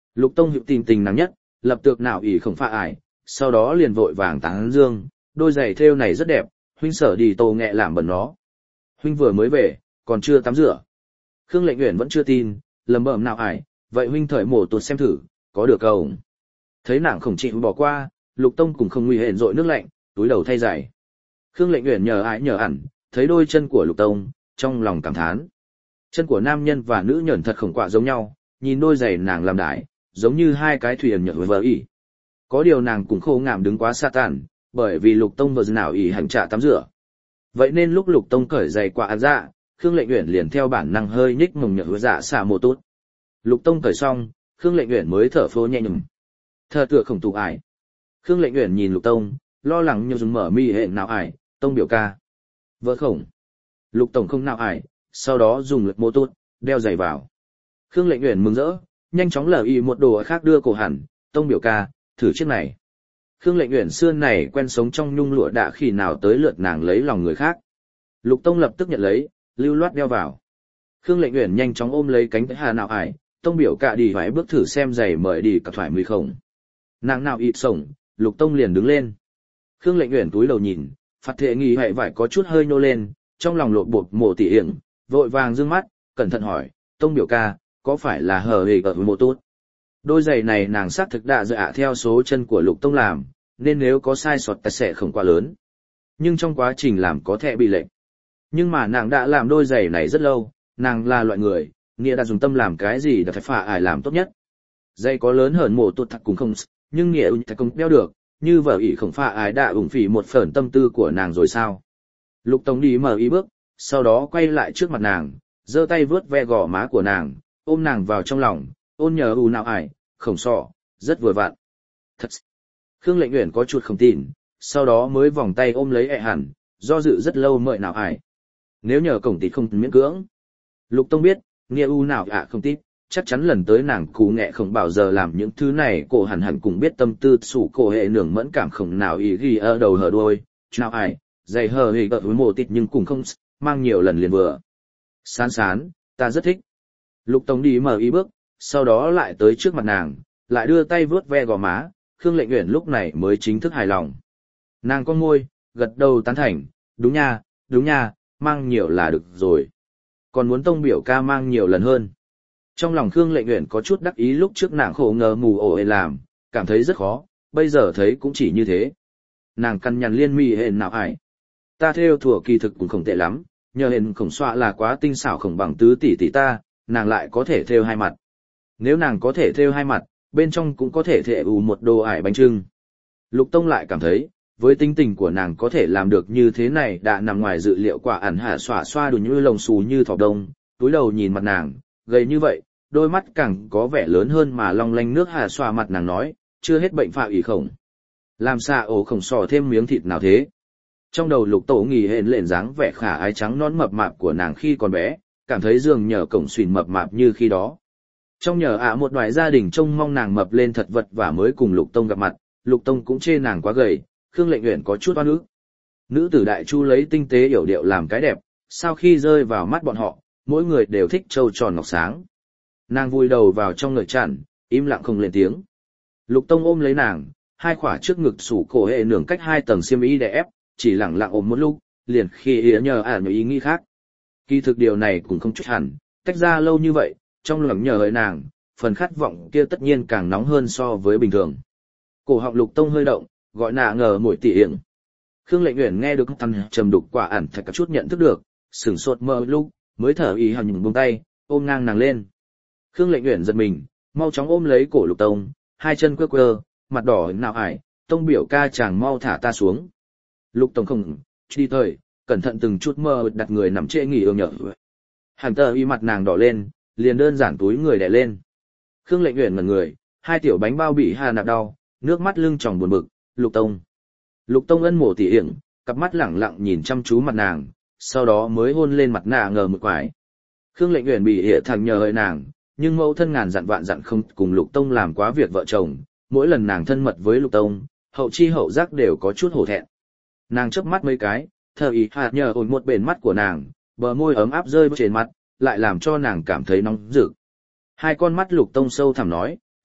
Lục Tông hiệu tình tình nàng nhất, lập tược nào ỷ không pha ải, sau đó liền vội vàng tán dương, đôi giày thêu này rất đẹp, huynh sở đi tô nghẹ làm bẩn nó. Huynh vừa mới về, còn chưa tắm rửa. Khương Lệnh Uyển vẫn chưa tin, lầm bẩm nào ải, vậy huynh thời mổ tuột xem thử, có được không? Thấy nàng không chịu bỏ qua, Lục Tông cùng không nguy hện rội nước lạnh, túi đầu thay giày. Khương Lệnh Uyển nhờ ải nhờ ẩn, thấy đôi chân của Lục Tông, trong lòng cảm thán. Chân của nam nhân và nữ nhẫn thật khổng quạ giống nhau, nhìn đôi giày nàng làm đại, giống như hai cái thuyền nhở vờ ỉ. Có điều nàng cũng khô ngảm đứng quá xa tàn, bởi vì Lục Tông vừa nào ỉ hành trả tắm rửa. Vậy nên lúc Lục Tông cởi giày qua ăn dạ, Khương Lệnh Uyển liền theo bản năng hơi nhích mông nhở dạ xả mồ tốt. Lục Tông cởi xong, Khương Lệnh Uyển mới thở phô nhẹ nhõm. Thở tựa khổng tụ ải. Khương Lệnh Uyển nhìn Lục Tông, lo lắng như dùng mở mi hệ nào ải, Tông biểu ca. Vợ khổng. Lục Tổng không nào ải, sau đó dùng lực mô tốt, đeo giày vào. Khương Lệnh Uyển mừng rỡ, nhanh chóng lờ y một đồ khác đưa cổ hẳn, Tông biểu ca, thử chiếc này. Khương Lệnh Uyển xưa này quen sống trong nhung lụa đã khi nào tới lượt nàng lấy lòng người khác. Lục Tông lập tức nhận lấy, lưu loát đeo vào. Khương Lệnh Uyển nhanh chóng ôm lấy cánh tay hà nào ải, Tông biểu ca đi phải bước thử xem giày mời đi cả thoải mười khổng. Nàng nào ịt sổng, Lục Tông liền đứng lên. Khương Lệnh Uyển túi đầu nhìn, phạt thệ nghi hạy vải có chút hơi nhô lên, trong lòng lột bột mổ tỉ hiểm, vội vàng dương mắt, cẩn thận hỏi, Tông biểu ca, có phải là hờ hề ở mô tốt? Đôi giày này nàng xác thực đã dựa theo số chân của Lục Tông làm, nên nếu có sai sót ta sẽ không quá lớn. Nhưng trong quá trình làm có thể bị lệch. Nhưng mà nàng đã làm đôi giày này rất lâu, nàng là loại người, nghĩa đã dùng tâm làm cái gì đã phải phả ải làm tốt nhất. Giày có lớn hơn mổ tốt thật cũng không, nhưng nghĩa thật cũng đeo được, như vợ ỷ không phả ải đã ủng phỉ một phần tâm tư của nàng rồi sao. Lục Tông đi mở ý bước, sau đó quay lại trước mặt nàng, giơ tay vướt ve gò má của nàng, ôm nàng vào trong lòng, ôn nhờ u nào ải, khổng sọ, rất vừa vặn. Thật. Khương Lệnh Uyển có chút không tin, sau đó mới vòng tay ôm lấy hẳn, do dự rất lâu mợi nào ải. Nếu nhờ cổng tịt không miễn cưỡng. Lục Tông biết, nghĩa u nào không tít, chắc chắn lần tới nàng cú nghẹ không bao giờ làm những thứ này, cổ hẳn hẳn cũng biết tâm tư sủ cổ hệ nưởng mẫn cảm không nào ý ghi ở đầu hở đuôi, nào ải, dày hờ hề gợi với mồ tịt nhưng cũng không mang nhiều lần liền vừa. Sán sán, ta rất thích. Lục Tông đi mở ý bước, sau đó lại tới trước mặt nàng, lại đưa tay vướt ve gò má, Khương Lệnh Uyển lúc này mới chính thức hài lòng. Nàng con môi, gật đầu tán thành, đúng nha, mang nhiều là được rồi. Còn muốn Tông biểu ca mang nhiều lần hơn. Trong lòng Khương Lệnh Uyển có chút đắc ý lúc trước nàng khổ ngờ mù ổ ê làm, cảm thấy rất khó, bây giờ thấy cũng chỉ như thế. Nàng căn nhằn liên mi hên nào ải. Ta theo thủa kỳ thực cũng không tệ lắm, nhờ hên khổng xoa là quá tinh xảo khổng bằng tứ tỷ tỷ ta, nàng lại có thể theo hai mặt. Nếu nàng có thể theo hai mặt, bên trong cũng có thể thệ một đồ ải bánh trưng. Lục Tông lại cảm thấy, với tính tình của nàng có thể làm được như thế này đã nằm ngoài dự liệu quả ẩn hạ xỏa xoa đủ như lồng xù như thỏ đông, túi đầu nhìn mặt nàng, gầy như vậy, đôi mắt càng có vẻ lớn hơn mà long lanh nước hạ xoa mặt nàng nói, chưa hết bệnh phạ ỉ khổng. Làm xạ ổ khổng sò thêm miếng thịt nào thế? Trong đầu Lục Tổ nghỉ hẹn lện dáng vẻ khả ái trắng nón mập mạp của nàng khi còn bé, cảm thấy dường nhờ cổng xuyên mập mạp như khi đó. Trong nhờ một đoài gia đình trông mong nàng mập lên thật vật và mới cùng Lục Tông gặp mặt, Lục Tông cũng chê nàng quá gầy, Khương Lệnh Uyển có chút oan ức. Nữ tử đại chu lấy tinh tế yểu điệu làm cái đẹp, sau khi rơi vào mắt bọn họ, mỗi người đều thích trâu tròn ngọc sáng. Nàng vùi đầu vào trong ngực chặn, im lặng không lên tiếng. Lục Tông ôm lấy nàng, hai khỏa trước ngực sủ cổ hệ nưởng cách hai tầng xiêm y đè ép, chỉ lặng lặng ôm một lúc, liền khi nhờ ý nghĩ khác. Kỳ thực điều này cũng không chút hẳn, tách ra lâu như vậy, trong lòng nhờ hỡi nàng, phần khát vọng kia tất nhiên càng nóng hơn so với bình thường. Cổ họng Lục Tông hơi động, gọi nạ ngờ mũi tỉ hiểm. Khương Lệnh Uyển nghe được thằng trầm đục quả ẩn thật chút nhận thức được, sửng sốt mơ lúc, mới thở ý hằng những buông tay, ôm ngang nàng lên. Khương Lệnh Uyển giật mình, mau chóng ôm lấy cổ Lục Tông, hai chân quơ quơ, mặt đỏ nào ải, Tông biểu ca chàng mau thả ta xuống. Lục Tông không đi thời, cẩn thận từng chút mơ đặt người nằm trễ nghỉ ương nhở. Hàn tờ y mặt nàng đỏ lên, liền đơn giản túi người đè lên. Khương Lệnh Uyển ngẩn người, hai tiểu bánh bao bị hà nạp đau, nước mắt lưng tròng buồn bực, Lục Tông. Lục Tông ân mổ tỉ hiểm, cặp mắt lẳng lặng nhìn chăm chú mặt nàng, sau đó mới hôn lên mặt nạ ngờ một quái. Khương Lệnh Uyển bị hệ thằng nhờ hỡi nàng, nhưng mẫu thân ngàn dặn vạn dặn không cùng Lục Tông làm quá việc vợ chồng, mỗi lần nàng thân mật với Lục Tông, hậu chi hậu giác đều có chút hổ thẹn. Nàng chớp mắt mấy cái, thờ ý hạt nhờ ổn một bền mắt của nàng, bờ môi ấm áp rơi trên mặt, lại làm cho nàng cảm thấy nóng rực. Hai con mắt Lục Tông sâu thẳm nói,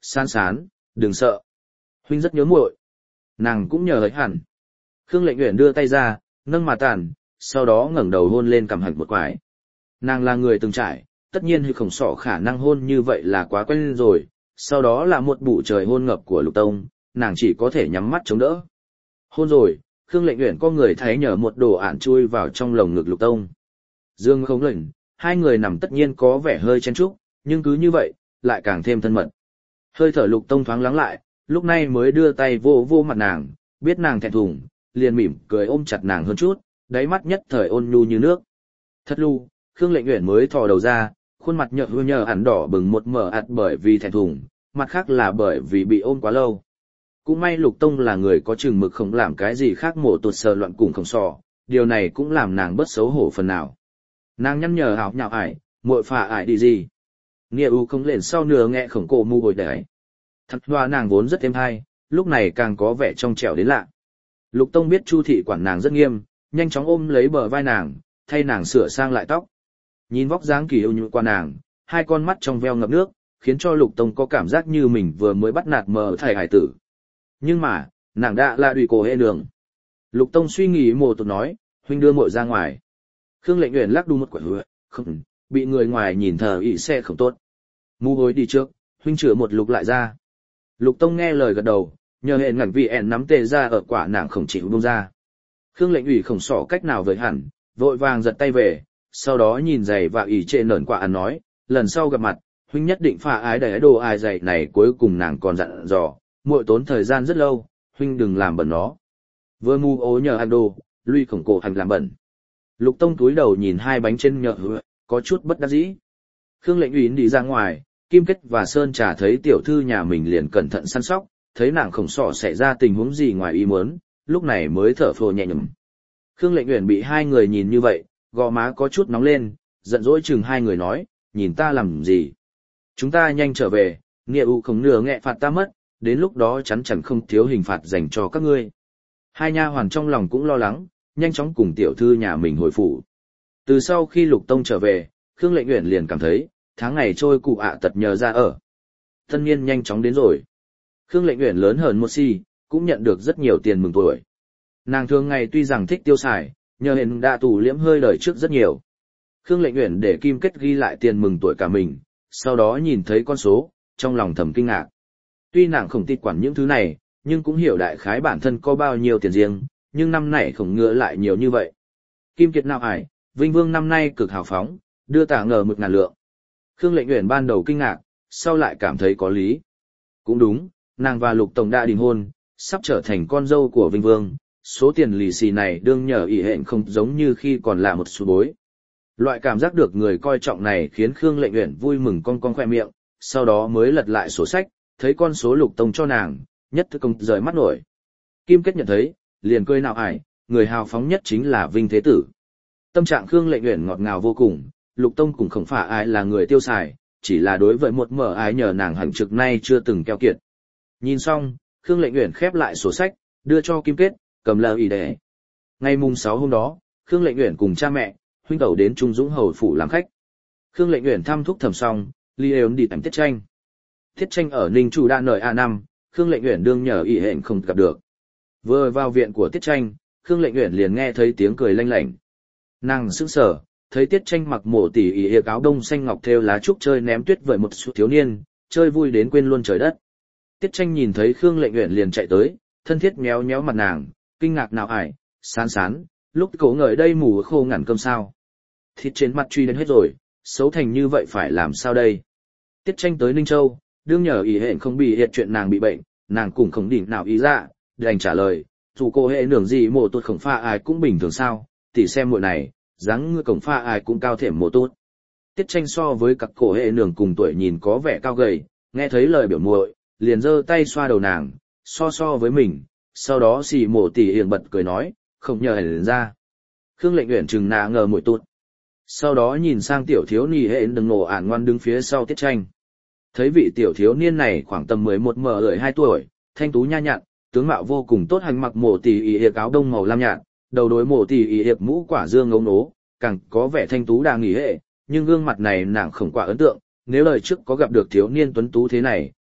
Sán sán, đừng sợ. Huynh rất nhớ muội. Nàng cũng nhờ ấy hẳn. Khương Lệnh Uyển đưa tay ra, nâng mà tàn, sau đó ngẩng đầu hôn lên cằm hạnh một quải. Nàng là người từng trải, tất nhiên Huy Khổng Sọ khả năng hôn như vậy là quá quen rồi, sau đó là một bụ trời hôn ngập của Lục Tông, nàng chỉ có thể nhắm mắt chống đỡ. Hôn rồi, Khương Lệnh Uyển có người thấy nhờ một đồ ản chui vào trong lồng ngực Lục Tông. Dương không lệnh, hai người nằm tất nhiên có vẻ hơi chen chúc, nhưng cứ như vậy, lại càng thêm thân mật. Hơi thở Lục Tông thoáng lắng lại, lúc này mới đưa tay vô vô mặt nàng, biết nàng thẹn thùng, liền mỉm cười ôm chặt nàng hơn chút, đáy mắt nhất thời ôn nhu như nước. Thật lu, Khương Lệnh Uyển mới thò đầu ra, khuôn mặt nhợ ẩn đỏ bừng một mở ạt bởi vì thẹn thùng, mặt khác là bởi vì bị ôm quá lâu. Cũng may Lục Tông là người có chừng mực không làm cái gì khác mổ tuột sờ loạn cùng không sò, điều này cũng làm nàng bớt xấu hổ phần nào. Nàng nhăn nhở hảo nhạo ải, muội phà ải đi gì. Nghĩa u không lên sau nửa nghe khổng cổ mu hồi đấy. Thật hoa nàng vốn rất êm hay, lúc này càng có vẻ trong trẻo đến lạ. Lục Tông biết Chu thị quản nàng rất nghiêm, nhanh chóng ôm lấy bờ vai nàng, thay nàng sửa sang lại tóc. Nhìn vóc dáng kỳ yêu nhũ qua nàng, hai con mắt trong veo ngập nước, khiến cho Lục Tông có cảm giác như mình vừa mới bắt nạt mờ thầy hải tử. Nhưng mà, nàng đã là đùi cổ hệ đường. Lục Tông suy nghĩ một tụt nói, huynh đưa muội ra ngoài. Khương Lệnh Uyển lắc đu một quả hứa, không, bị người ngoài nhìn thờ ỉ sẽ không tốt. Mu hối đi trước, huynh chữa một lục lại ra. Lục Tông nghe lời gật đầu, nhờ hệ ngẩn vì ẻn nắm tê ra ở quả nàng không chịu buông ra. Khương Lệnh Ủy không sỏ cách nào với hẳn, vội vàng giật tay về, sau đó nhìn giày và ỉ trệ nởn quả ăn nói, lần sau gặp mặt, huynh nhất định pha ái đầy đồ ai giày này cuối cùng nàng còn dặn dò, muội tốn thời gian rất lâu, huynh đừng làm bẩn nó. Vừa mu ố nhờ ăn đồ, lui khổng cổ hành làm bẩn. Lục Tông túi đầu nhìn hai bánh trên nhợ hứa, có chút bất đắc dĩ. Khương Lệnh Uyển đi ra ngoài, Kim Kết và Sơn Trà thấy tiểu thư nhà mình liền cẩn thận săn sóc, thấy nàng khổng sọ xảy ra tình huống gì ngoài ý muốn, lúc này mới thở phào nhẹ nhõm. Khương Lệnh Uyển bị hai người nhìn như vậy, gò má có chút nóng lên, giận dỗi chừng hai người nói, nhìn ta làm gì? Chúng ta nhanh trở về, nghĩa u không nửa nghẹ phạt ta mất, đến lúc đó chắn chẳng không thiếu hình phạt dành cho các ngươi. Hai nha hoàn trong lòng cũng lo lắng, nhanh chóng cùng tiểu thư nhà mình hồi phủ. Từ sau khi Lục Tông trở về, Khương Lệnh Uyển liền cảm thấy, tháng ngày trôi cụ ạ tật nhờ ra ở. Tân niên nhanh chóng đến rồi. Khương Lệnh Uyển lớn hơn một xi, cũng nhận được rất nhiều tiền mừng tuổi. Nàng thường ngày tuy rằng thích tiêu xài, nhờ hiện đã tù liễm hơi đời trước rất nhiều. Khương Lệnh Uyển để Kim Kết ghi lại tiền mừng tuổi cả mình, sau đó nhìn thấy con số, trong lòng thầm kinh ngạc. Tuy nàng không tịch quản những thứ này, nhưng cũng hiểu đại khái bản thân có bao nhiêu tiền riêng, nhưng năm nay không ngựa lại nhiều như vậy. Kim Kiệt nào ải, Vinh Vương năm nay cực hào phóng, đưa tả ngờ 1.000 lượng. Khương Lệnh Uyển ban đầu kinh ngạc, sau lại cảm thấy có lý. Cũng đúng, nàng và Lục Tổng đã đình hôn, sắp trở thành con dâu của Vinh Vương, số tiền lì xì này đương nhờ ỷ hẹn không giống như khi còn là một số bối. Loại cảm giác được người coi trọng này khiến Khương Lệnh Uyển vui mừng cong cong khoe miệng, sau đó mới lật lại sổ sách, thấy con số Lục Tông cho nàng, nhất thức công rời mắt nổi. Kim Kết nhận thấy, liền cười nào ải, người hào phóng nhất chính là Vinh Thế Tử. Tâm trạng Khương Lệnh Uyển ngọt ngào vô cùng, Lục Tông cũng không phải ai là người tiêu xài, chỉ là đối với một mở ái nhờ nàng hành trực nay chưa từng keo kiệt. Nhìn xong, Khương Lệnh Uyển khép lại sổ sách, đưa cho Kim Kết, cầm lờ ý để. Ngày mùng 6 hôm đó, Khương Lệnh Uyển cùng cha mẹ, huynh tẩu đến Trung Dũng hầu phủ làm khách. Khương Lệnh Uyển thăm thúc thầm xong, ly ếm đi tắm Tiết Tranh. Tiết Tranh ở Ninh Chủ đã nời A5, Khương Lệnh Uyển đương nhờ ỷ hẹn không gặp được. Vừa vào viện của Tiết Tranh, Khương Lệnh Uyển liền nghe thấy tiếng cười lanh lảnh. Nàng sững sờ, thấy Tiết Tranh mặc mổ tỉ ỉ áo đông xanh ngọc thêu lá trúc chơi ném tuyết với một số thiếu niên, chơi vui đến quên luôn trời đất. Tiết Tranh nhìn thấy Khương Lệnh Uyển liền chạy tới, thân thiết méo méo mặt nàng, kinh ngạc nào ải, sán sán, lúc cổ ngợi đây mù khô ngẩn cơm sao. Thịt trên mặt truy đến hết rồi, xấu thành như vậy phải làm sao đây? Tiết Tranh tới Ninh Châu, đương nhờ ỷ hẹn không bị hiện chuyện nàng bị bệnh, nàng cũng không đỉnh nào ý ra, đành trả lời, dù cô hệ nưởng gì mổ tốt khổng pha ai cũng bình thường sao, tỉ xem muội này, dáng ngựa cổng pha ai cũng cao thềm mổ tốt. Tiết Tranh so với các cổ hệ nưởng cùng tuổi nhìn có vẻ cao gầy, nghe thấy lời biểu muội, liền giơ tay xoa đầu nàng, so với mình, sau đó xì mổ tỉ hiền bật cười nói, không nhờ hẳn ra. Khương Lệnh Uyển chừng nà ngờ muội tốt. Sau đó nhìn sang tiểu thiếu nì hệ đừng nổ ản ngoan đứng phía sau Tiết Tranh. Thấy vị tiểu thiếu niên này khoảng tầm 11-12 tuổi, thanh tú nha nhặn, tướng mạo vô cùng tốt, hành mặc mổ tỉ ỉ hiệp áo đông màu lam nhạt, đầu đối mổ tỉ ỉ hiệp mũ quả dương ngấu nố, càng có vẻ thanh tú đà nghỉ hệ, nhưng gương mặt này nàng không quả ấn tượng, nếu lời trước có gặp được thiếu niên tuấn tú thế này,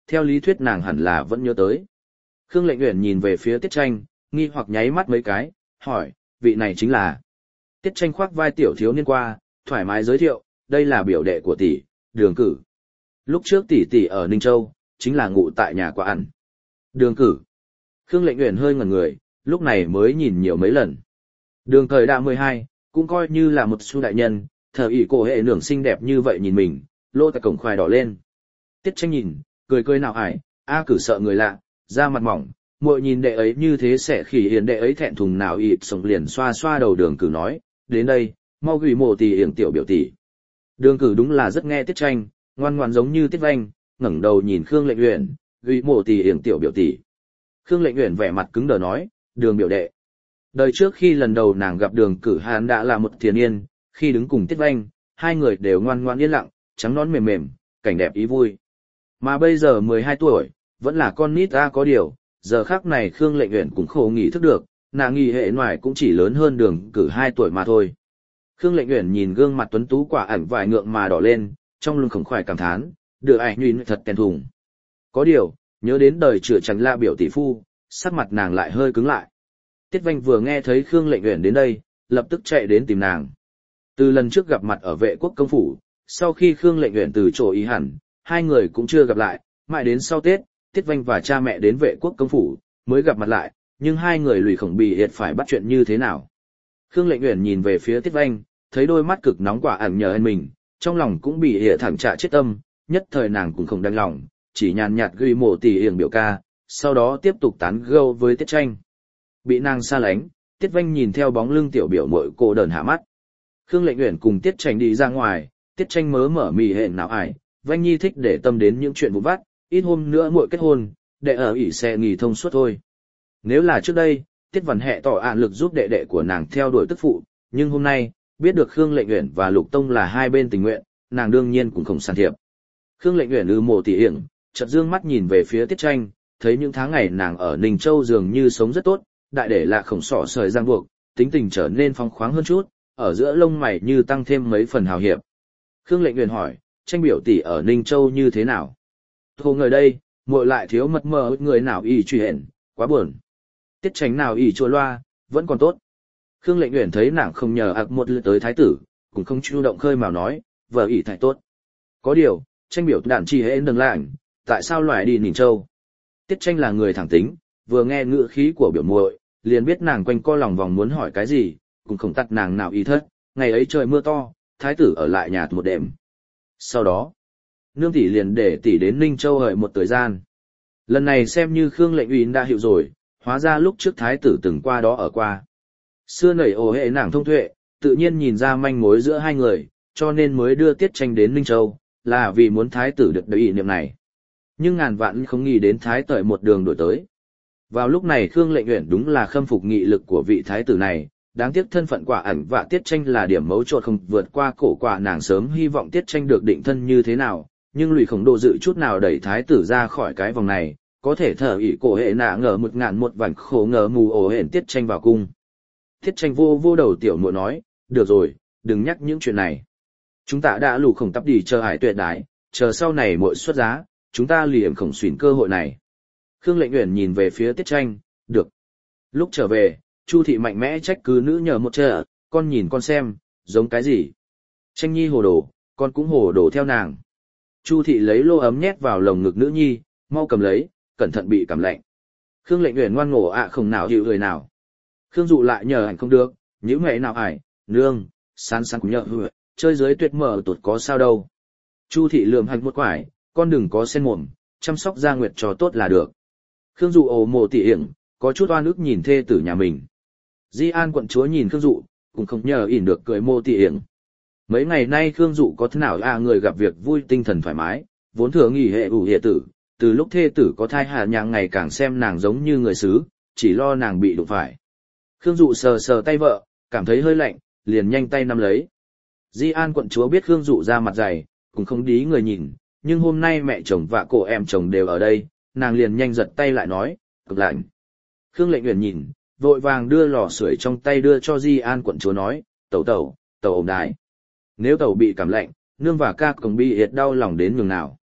theo lý thuyết nàng hẳn là vẫn nhớ tới. Khương Lệnh Uyển nhìn về phía Tiết Tranh, nghi hoặc nháy mắt mấy cái, hỏi, vị này chính là. Tiết Tranh khoác vai tiểu thiếu niên qua, thoải mái giới thiệu, đây là biểu đệ của tỷ, Đường Cử. Lúc trước tỷ tỷ ở Ninh Châu, chính là ngụ tại nhà quả ẩn. Đường Cử. Khương Lệnh Uyển hơi ngẩn người, lúc này mới nhìn nhiều mấy lần. Đường thời đã 12, cũng coi như là một su đại nhân, thờ ỷ cổ hệ nưởng xinh đẹp như vậy nhìn mình, lô tại cổng khoai đỏ lên. Tiết Tranh nhìn, cười nào ải, Cử sợ người lạ, da mặt mỏng, muội nhìn đệ ấy như thế sẽ khỉ hiền đệ ấy thẹn thùng nào ịt sống liền xoa xoa đầu Đường Cử nói, đến đây, mau gửi mộ tỷ hiển tiểu biểu tỷ. Đường Cử đúng là rất nghe Tiết Tranh, ngoan ngoãn giống như Tiết Vanh, ngẩng đầu nhìn Khương Lệnh Uyển, gửi mộ tỷ hiển tiểu biểu tỷ. Khương Lệnh Uyển vẻ mặt cứng đờ nói, Đường biểu đệ. Đời trước khi lần đầu nàng gặp Đường Cử hắn đã là một thiền yên, khi đứng cùng Tiết Vanh, hai người đều ngoan ngoãn yên lặng, trắng nõn mềm mềm, cảnh đẹp ý vui. Mà bây giờ 12 tuổi, vẫn là con nít có điều, giờ khắc này Khương Lệnh Uyển cũng khổ nghĩ thức được, nàng nghi hệ ngoài cũng chỉ lớn hơn Đường Cử 2 tuổi mà thôi. Khương Lệnh Uyển nhìn gương mặt tuấn tú quả ẩn vài ngượng mà đỏ lên, trong lưng khổng khoái cảm thán, được ảnh nhìn thật kèn thùng. Có điều, nhớ đến đời chữa chẳng la biểu tỷ phu, sắc mặt nàng lại hơi cứng lại. Tiết Vanh vừa nghe thấy Khương Lệnh Uyển đến đây, lập tức chạy đến tìm nàng. Từ lần trước gặp mặt ở Vệ Quốc công phủ, sau khi Khương Lệnh Uyển từ chỗ ý hẳn, hai người cũng chưa gặp lại, mãi đến sau Tết, Tiết Vanh và cha mẹ đến Vệ Quốc công phủ, mới gặp mặt lại, nhưng hai người lùi khổng bì hiệt phải bắt chuyện như thế nào. Khương Lệnh Uyển nhìn về phía Tiết Vanh, thấy đôi mắt cực nóng quả ẩn nhờ anh mình, trong lòng cũng bị hiệt thẳng trạ chết tâm, nhất thời nàng cũng không đành lòng, chỉ nhàn nhạt gửi mộ tỷ hiển biểu ca, sau đó tiếp tục tán gẫu với Tiết Tranh. Bị nàng xa lánh, Tiết Vanh nhìn theo bóng lưng tiểu biểu muội cô đờn hạ mắt. Khương Lệnh Uyển cùng Tiết Tranh đi ra ngoài, Tiết Tranh mớ mở mì hẹn nào ải, Vanh Nhi thích để tâm đến những chuyện vụn vặt, ít hôm nữa muội kết hôn, đệ ở ỉ xe nghỉ thông suốt thôi. Nếu là trước đây, Tiết Văn Hẹ tỏ lực giúp đệ đệ của nàng theo đuổi tức phụ, nhưng hôm nay, biết được Khương Lệnh Uyển và Lục Tông là hai bên tình nguyện, nàng đương nhiên cũng không sàn thiệp. Khương Lệnh Uyển mộ tỷ hiển, chợt dương mắt nhìn về phía Tiết Tranh, thấy những tháng ngày nàng ở Ninh Châu dường như sống rất tốt, đại để là khổng sọ sời giang buộc, tính tình trở nên phóng khoáng hơn chút, ở giữa lông mày như tăng thêm mấy phần hào hiệp. Khương Lệnh Uyển hỏi, Tranh biểu tỷ ở Ninh Châu như thế nào? Hồ người đây, muội lại thiếu mật mờ người nào y truy hẹn, quá buồn. Tiết Tranh nào y chua loa, vẫn còn tốt. Khương Lệnh Uyển thấy nàng không nhờ một lượt tới thái tử, cũng không chủ động khơi mào nói, vợ ỷ thái tốt. Có điều, Tranh biểu đàn chi hễ đừng lạnh, tại sao loại đi Ninh Châu? Tiết Tranh là người thẳng tính, vừa nghe ngữ khí của biểu muội, liền biết nàng quanh co lòng vòng muốn hỏi cái gì, cũng không tắt nàng nào ý thất. Ngày ấy trời mưa to, thái tử ở lại nhà một đêm. Sau đó, nương tỷ liền để tỷ đến Ninh Châu hợi một thời gian. Lần này xem như Khương Lệnh Uyển đã hiểu rồi, hóa ra lúc trước thái tử từng qua đó ở qua. Xưa nảy ổ hệ nàng thông tuệ, tự nhiên nhìn ra manh mối giữa hai người, cho nên mới đưa Tiết Tranh đến Ninh Châu, là vì muốn thái tử được đầy ý niệm này. Nhưng ngàn vạn không nghĩ đến thái tử một đường đổi tới. Vào lúc này Khương Lệnh Uyển đúng là khâm phục nghị lực của vị thái tử này, đáng tiếc thân phận quả ẩn và Tiết Tranh là điểm mấu chốt không vượt qua cổ quả, nàng sớm hy vọng Tiết Tranh được định thân như thế nào, nhưng lùi khổng độ dự chút nào đẩy thái tử ra khỏi cái vòng này, có thể thở ỷ cổ hệ nạ ngờ một ngàn một vành khổ ngờ mù ổ hển Tiết Tranh vào cung. Tiết Tranh vô đầu tiểu muội nói, được rồi, đừng nhắc những chuyện này. Chúng ta đã lù khổng tắp đi chờ hải tuyệt đái, chờ sau này muội xuất giá, chúng ta liệm khổng xuyển cơ hội này. Khương Lệnh Uyển nhìn về phía Tiết Tranh, được. Lúc trở về, Chu thị mạnh mẽ trách cứ nữ nhờ một chợ, con nhìn con xem, giống cái gì. Tranh nhi hồ đồ, con cũng hồ đồ theo nàng. Chu thị lấy lô ấm nhét vào lồng ngực nữ nhi, mau cầm lấy, cẩn thận bị cảm lạnh. Khương Lệnh Uyển ngoan ngổ không nào chịu người nào. Khương Dụ lại nhờ ảnh không được, nhíu mày nào ải, nương, san cũng nhờ hựa, chơi dưới tuyệt mở tụt có sao đâu. Chu thị lườm hành một quải, con đừng có sen mồm, chăm sóc Gia Nguyệt cho tốt là được. Khương Dụ ồ mồ tỉ hiển, có chút oan ức nhìn thê tử nhà mình. Di An quận chúa nhìn Khương Dụ, cũng không nhờ ỉn được cười mô tỉ hiển. Mấy ngày nay Khương Dụ có thế nào người gặp việc vui tinh thần thoải mái, vốn thừa nghỉ hệ ủ hệ tử, từ lúc thê tử có thai hạ nhàng ngày càng xem nàng giống như người xứ, chỉ lo nàng bị đụng phải. Khương Dụ sờ sờ tay vợ, cảm thấy hơi lạnh, liền nhanh tay nắm lấy. Di An quận chúa biết Khương Dụ ra mặt dày, cũng không đí người nhìn, nhưng hôm nay mẹ chồng và cô em chồng đều ở đây, nàng liền nhanh giật tay lại nói, cực lạnh. Khương Lệnh Uyển nhìn, vội vàng đưa lò sưởi trong tay đưa cho Di An quận chúa nói, tẩu ổng đái. Nếu tẩu bị cảm lạnh, nương và ca cũng bị hiệt đau lòng đến nhường nào.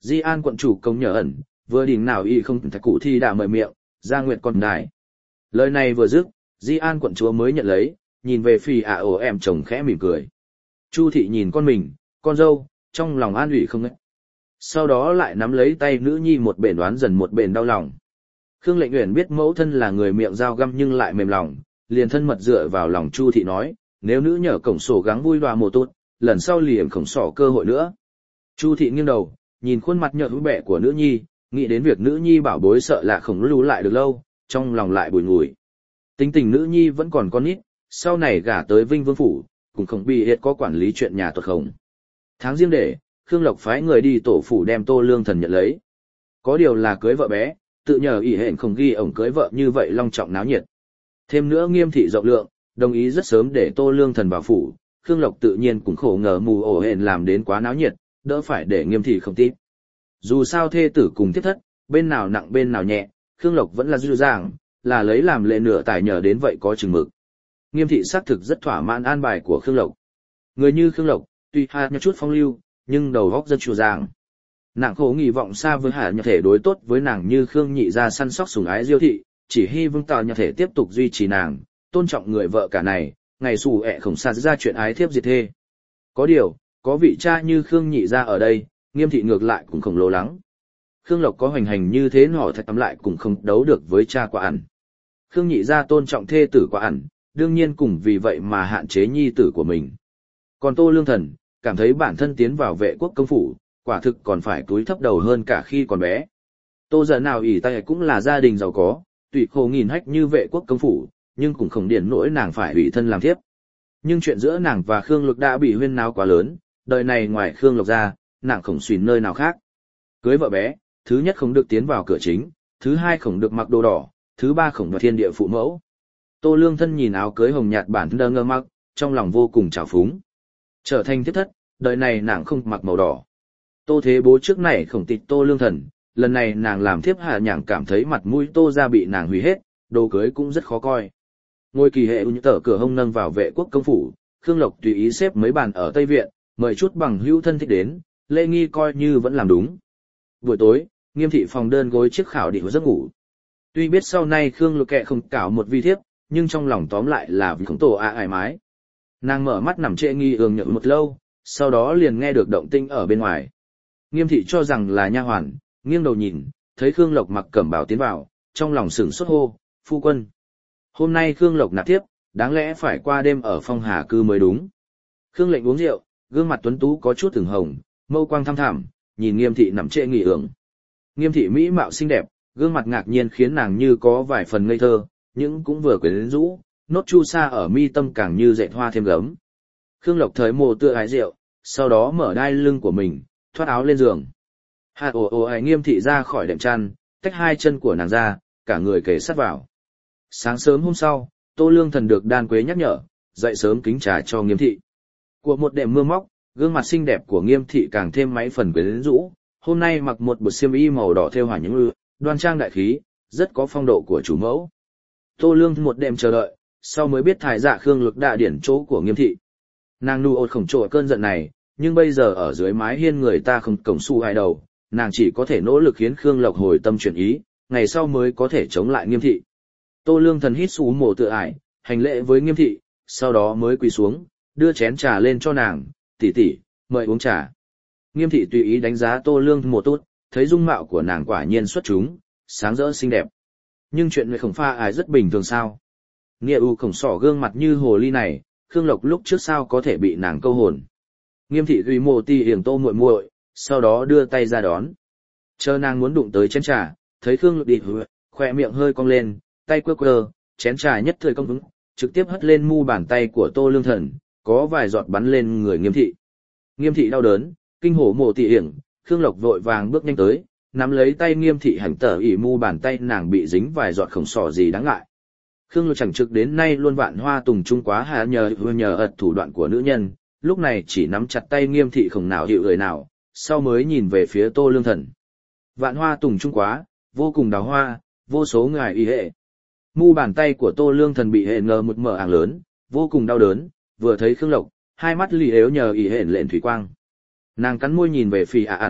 Di An quận chủ công nhờ ẩn, vừa đỉnh nào y không thạch cụ thì đã mở miệng, ra nguyệt con đài. Lời này vừa dứt, Di An quận chúa mới nhận lấy, nhìn về phì em chồng khẽ mỉm cười. Chu thị nhìn con mình, con dâu, trong lòng an ủi không ngớt. Sau đó lại nắm lấy tay nữ nhi một bền đoán dần một bền đau lòng. Khương Lệnh Uyển biết mẫu thân là người miệng dao găm nhưng lại mềm lòng, liền thân mật dựa vào lòng Chu thị nói, nếu nữ nhờ cổng sổ gắng vui đoà mồ tốt, lần sau liền khổng sỏ cơ hội nữa. Chu thị nghiêng đầu, nhìn khuôn mặt nhợt bẹ của nữ nhi, nghĩ đến việc nữ nhi bảo bối sợ là không lưu lại được lâu, trong lòng lại bùi ngùi. Tính tình nữ nhi vẫn còn con nít, sau này gả tới Vinh Vương phủ, cũng không bị hiệt có quản lý chuyện nhà tuột không. Tháng riêng để, Khương Lộc phái người đi tổ phủ đem Tô Lương Thần nhận lấy. Có điều là cưới vợ bé, tự nhờ ỷ hẹn không ghi ổng cưới vợ như vậy long trọng náo nhiệt. Thêm nữa Nghiêm thị rộng lượng, đồng ý rất sớm để Tô Lương Thần vào phủ, Khương Lộc tự nhiên cũng khổ ngờ mù ổ hẹn làm đến quá náo nhiệt, đỡ phải để Nghiêm thị không tiếp. Dù sao thê tử cùng thiết thất, bên nào nặng bên nào nhẹ, Khương Lộc vẫn là dư dàng, là lấy làm lệ nửa tài nhờ đến vậy có chừng mực. Nghiêm thị xác thực rất thỏa mãn an bài của Khương Lộc. Người như Khương Lộc, tuy hạ nhờ chút phong lưu, nhưng đầu óc rất chùa dàng. Nàng khổ kỳ vọng xa với hạ nhờ thể đối tốt với nàng như Khương nhị ra săn sóc sủng ái Diêu thị, chỉ hy vương tào nhờ thể tiếp tục duy trì nàng, tôn trọng người vợ cả này, ngày xù ẹ khổng xa ra chuyện ái thiếp diệt thê. Có điều, có vị cha như Khương nhị ra ở đây, Nghiêm thị ngược lại cũng không lo lắng. Khương Lộc có hoành hành như thế nọ thật tắm lại cũng không đấu được với cha quả ẩn. Khương nhị ra tôn trọng thê tử quả ẩn, đương nhiên cùng vì vậy mà hạn chế nhi tử của mình. Còn Tô Lương Thần, cảm thấy bản thân tiến vào vệ quốc công phủ, quả thực còn phải cúi thấp đầu hơn cả khi còn bé. Tô giờ nào ỷ tay cũng là gia đình giàu có, tùy khổ nghìn hách như vệ quốc công phủ, nhưng cũng không điển nỗi nàng phải ủy thân làm thiếp. Nhưng chuyện giữa nàng và Khương Lộc đã bị huyên náo quá lớn, đời này ngoài Khương Lộc ra, nàng không xuyên nơi nào khác. Cưới vợ bé, thứ nhất không được tiến vào cửa chính, thứ hai không được mặc đồ đỏ, thứ ba không được thiên địa phụ mẫu. Tô Lương Thân nhìn áo cưới hồng nhạt bản thân đơ ngơ mặc, trong lòng vô cùng trào phúng. Trở thành thiết thất, đời này nàng không mặc màu đỏ. Tô Thế Bố trước này khổng tịch Tô Lương Thần, lần này nàng làm thiếp hạ nhàng cảm thấy mặt mũi Tô ra bị nàng hủy hết, đồ cưới cũng rất khó coi. Ngôi kỳ hệ như tờ cửa hông nâng vào vệ quốc công phủ, Khương Lộc tùy ý xếp mấy bàn ở Tây Viện, mời chút bằng hữu thân thích đến, lễ nghi coi như vẫn làm đúng. Buổi tối, Nghiêm thị phòng đơn gối chiếc khảo định giấc ngủ. Tuy biết sau này Khương Lộc kệ không cảo một vi thiếp, nhưng trong lòng tóm lại là vì khổng tổ ải mái. Nàng mở mắt nằm trệ nghi ương nhượng một lâu, sau đó liền nghe được động tĩnh ở bên ngoài. Nghiêm thị cho rằng là nha hoàn, nghiêng đầu nhìn, thấy Khương Lộc mặc cẩm bào tiến vào, trong lòng sửng sốt hô, phu quân. Hôm nay Khương Lộc nạp tiếp, đáng lẽ phải qua đêm ở Phong Hà cư mới đúng. Khương Lệnh uống rượu, gương mặt tuấn tú có chút ửng hồng, mâu quang thăm thẳm, nhìn Nghiêm thị nằm trệ nghỉ ưởng. Nghiêm thị mỹ mạo xinh đẹp, gương mặt ngạc nhiên khiến nàng như có vài phần ngây thơ, nhưng cũng vừa quyến rũ, nốt chu sa ở mi tâm càng như dệt hoa thêm gấm. Khương Lộc thời mồ tựa ái rượu, sau đó mở đai lưng của mình, thoát áo lên giường. Hạ Nghiêm thị ra khỏi đệm chăn, tách hai chân của nàng ra, cả người kề sát vào. Sáng sớm hôm sau, Tô Lương Thần được Đan Quế nhắc nhở, dậy sớm kính trà cho Nghiêm thị. Của một đêm mưa móc, gương mặt xinh đẹp của Nghiêm thị càng thêm mấy phần quyến rũ, hôm nay mặc một bộ xiêm y màu đỏ thêu hỏa những ư, đoan trang đại khí, rất có phong độ của chủ mẫu. Tô Lương một đêm chờ đợi, sau mới biết thải dạ Khương Lực đã điển chỗ của Nghiêm thị. Nàng nu ột khổng trội cơn giận này, nhưng bây giờ ở dưới mái hiên người ta không cổng su hai đầu, nàng chỉ có thể nỗ lực khiến Khương Lộc hồi tâm chuyển ý, ngày sau mới có thể chống lại Nghiêm thị. Tô Lương Thần hít xú mồ tựa ải, hành lễ với Nghiêm thị, sau đó mới quỳ xuống, đưa chén trà lên cho nàng, tỷ tỷ, mời uống trà. Nghiêm thị tùy ý đánh giá Tô Lương một tốt, thấy dung mạo của nàng quả nhiên xuất chúng, sáng rỡ xinh đẹp. Nhưng chuyện người khổng pha ải rất bình thường sao? Nghĩa u khổng sỏ gương mặt như hồ ly này, Khương Lộc lúc trước sao có thể bị nàng câu hồn. Nghiêm thị ghi mồ ti hiển Tô muội muội, sau đó đưa tay ra đón. Chờ nàng muốn đụng tới chén trà, thấy Khương Lộc đi khỏe miệng hơi cong lên, tay quơ quơ, chén trà nhất thời cong vững, trực tiếp hất lên mu bàn tay của Tô Lương Thần, có vài giọt bắn lên người Nghiêm thị. Nghiêm thị đau đớn, kinh hổ mồ tỉ hiển, Khương Lộc vội vàng bước nhanh tới, nắm lấy tay Nghiêm thị hành tở ỉ mu bàn tay nàng bị dính vài giọt khổng sỏ gì đáng ngại. Khương Lộc chẳng trực đến nay luôn vạn hoa tùng trung quá hạ nhờ ật thủ đoạn của nữ nhân, lúc này chỉ nắm chặt tay Nghiêm thị không nào hiệu lời nào, sau mới nhìn về phía Tô Lương Thần. Vạn hoa tùng trung quá, vô cùng đào hoa, vô số ngài y hệ. Mu bàn tay của Tô Lương Thần bị hệ ngờ một mở ảng lớn, vô cùng đau đớn, vừa thấy Khương Lộc, hai mắt lì ếu nhờ y hệ lện thủy quang. Nàng cắn môi nhìn về phì ẩn,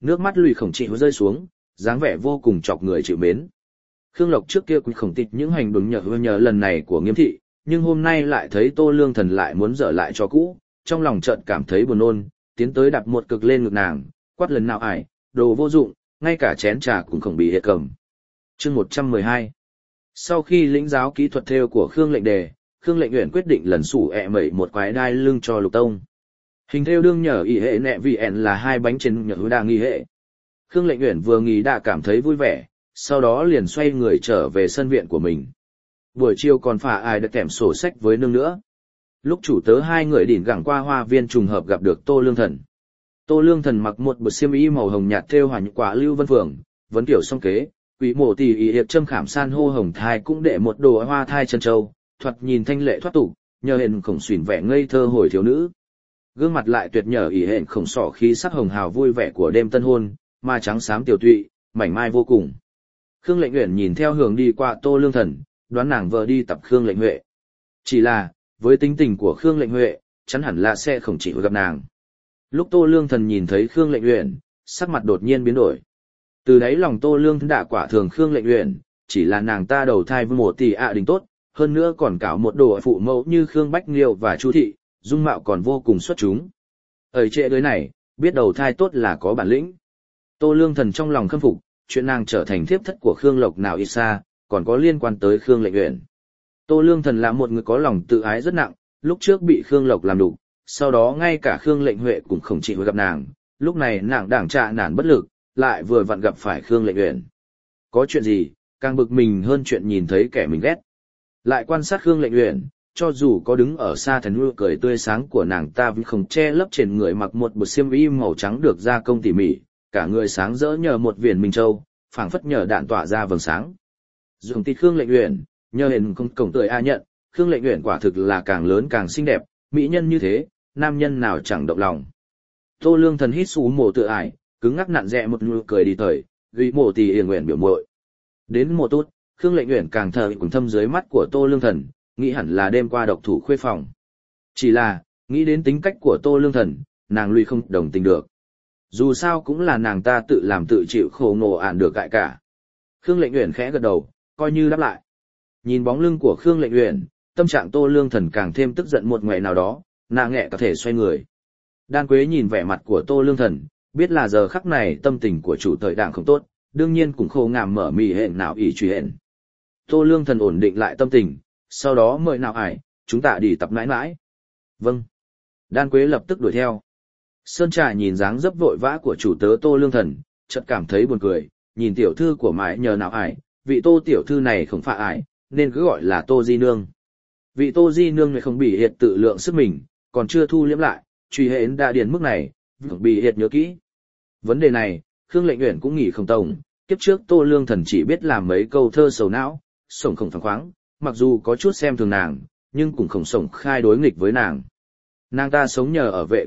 Nước mắt lùi khổng trị rơi xuống, dáng vẻ vô cùng chọc người chịu mến. Khương Lộc trước kia cũng khổng tịch những hành động nhờ lần này của Nghiêm thị, nhưng hôm nay lại thấy Tô Lương Thần lại muốn dở lại cho cũ, trong lòng chợt cảm thấy buồn nôn, tiến tới đạp một cực lên ngực nàng, quát lần nào ải, đồ vô dụng, ngay cả chén trà cũng không bị hiệt cầm. Chương 112. Sau khi lĩnh giáo kỹ thuật thêu của Khương Lệnh Đề, Khương Lệnh Uyển quyết định lần sủ mẩy một quái đai lưng cho Lục Tông. Hình thêu đương nhờ ý hệ nẹ vì ẻn là hai bánh trên nhờ đa nghi hệ. Khương Lệnh Uyển vừa nghĩ đã cảm thấy vui vẻ, sau đó liền xoay người trở về sân viện của mình. Buổi chiều còn phải ai được kèm sổ sách với nương nữa. Lúc chủ tớ hai người đỉnh gẳng qua hoa viên trùng hợp gặp được Tô Lương Thần. Tô Lương Thần mặc một bộ xiêm y màu hồng nhạt thêu hoàn quả lưu vân phượng, vấn kiểu song kế, quý mộ tỷ ý hiệp châm khảm san hô hồng thai cũng để một đồ hoa thai chân châu, thoạt nhìn thanh lệ thoát tục, nhờ hẹn khổng xuyển vẻ ngây thơ hồi thiếu nữ. Gương mặt lại tuyệt nhờ ý hẹn khổng sỏ khí sắc hồng hào vui vẻ của đêm tân hôn, mà trắng xám tiểu tụy, mảnh mai vô cùng. Khương Lệnh Uyển nhìn theo hướng đi qua Tô Lương Thần, đoán nàng vợ đi tập Khương Lệnh Huệ. Chỉ là, với tính tình của Khương Lệnh Huệ, chắn hẳn là sẽ không chỉ gặp nàng. Lúc Tô Lương Thần nhìn thấy Khương Lệnh Uyển, sắc mặt đột nhiên biến đổi. Từ đấy lòng Tô Lương Thần đã quả thường Khương Lệnh Uyển, chỉ là nàng ta đầu thai với một tỷ đình tốt, hơn nữa còn cả một đồ phụ mẫu như Khương Bách Liêu và Chu Thị, dung mạo còn vô cùng xuất chúng. Ở trệ đời này, biết đầu thai tốt là có bản lĩnh. Tô Lương Thần trong lòng khâm phục, chuyện nàng trở thành thiếp thất của Khương Lộc nào ít xa, còn có liên quan tới Khương Lệnh Uyển. Tô Lương Thần là một người có lòng tự ái rất nặng, lúc trước bị Khương Lộc làm đục, sau đó ngay cả Khương Lệnh Huệ cũng không chịu gặp nàng, lúc này nàng đảng trạ nản bất lực, lại vừa vặn gặp phải Khương Lệnh Uyển. Có chuyện gì, càng bực mình hơn chuyện nhìn thấy kẻ mình ghét. Lại quan sát Khương Lệnh Uyển, cho dù có đứng ở xa thần nụ cười tươi sáng của nàng ta vẫn không che lấp trên người mặc một bộ xiêm y màu trắng được gia công tỉ mỉ, cả người sáng rỡ nhờ một viền minh châu, phảng phất nhờ đạn tỏa ra vầng sáng. Dùng tít Khương Lệnh Uyển, nhờ hình không cổng tươi nhận, Khương Lệnh Uyển quả thực là càng lớn càng xinh đẹp, mỹ nhân như thế, nam nhân nào chẳng động lòng. Tô Lương Thần hít xú mồ tự ải, cứng ngắc nặn dẹ một nụ cười đi thời, ghi mồ tì yên nguyện biểu muội. Đến mùa tốt, Khương Lệnh Uyển càng thờ cùng thâm dưới mắt của Tô Lương Thần, nghĩ hẳn là đêm qua độc thủ khuê phòng. Chỉ là, nghĩ đến tính cách của Tô Lương Thần, nàng lui không đồng tình được. Dù sao cũng là nàng ta tự làm tự chịu khổ ngộ ản được gại cả. Khương Lệnh Uyển khẽ gật đầu, coi như đáp lại. Nhìn bóng lưng của Khương Lệnh Uyển, tâm trạng Tô Lương Thần càng thêm tức giận một ngày nào đó, nàng nghẹ có thể xoay người. Đan Quế nhìn vẻ mặt của Tô Lương Thần, biết là giờ khắc này tâm tình của chủ thời đảng không tốt, đương nhiên cũng khô ngàm mở mì hẹn nào ý truy hẹn. Tô Lương Thần ổn định lại tâm tình, sau đó mời nào ải, chúng ta đi tập mãi mãi. Vâng. Đan Quế lập tức đuổi theo. Sơn Trà nhìn dáng dấp vội vã của chủ tớ Tô Lương Thần, chợt cảm thấy buồn cười, nhìn tiểu thư của mãi nhờ nào ải, vị Tô tiểu thư này không phải ải, nên cứ gọi là Tô Di Nương. Vị Tô Di Nương này không bị hiệt tự lượng sức mình, còn chưa thu liếm lại, truy hến đã điền mức này, vẫn bị hiệt nhớ kỹ. Vấn đề này, Khương Lệnh Uyển cũng nghĩ không tổng, kiếp trước Tô Lương Thần chỉ biết làm mấy câu thơ sầu não, sổng không phẳng khoáng, mặc dù có chút xem thường nàng, nhưng cũng không sổng khai đối nghịch với nàng. Nàng ta sống nhờ ở vệ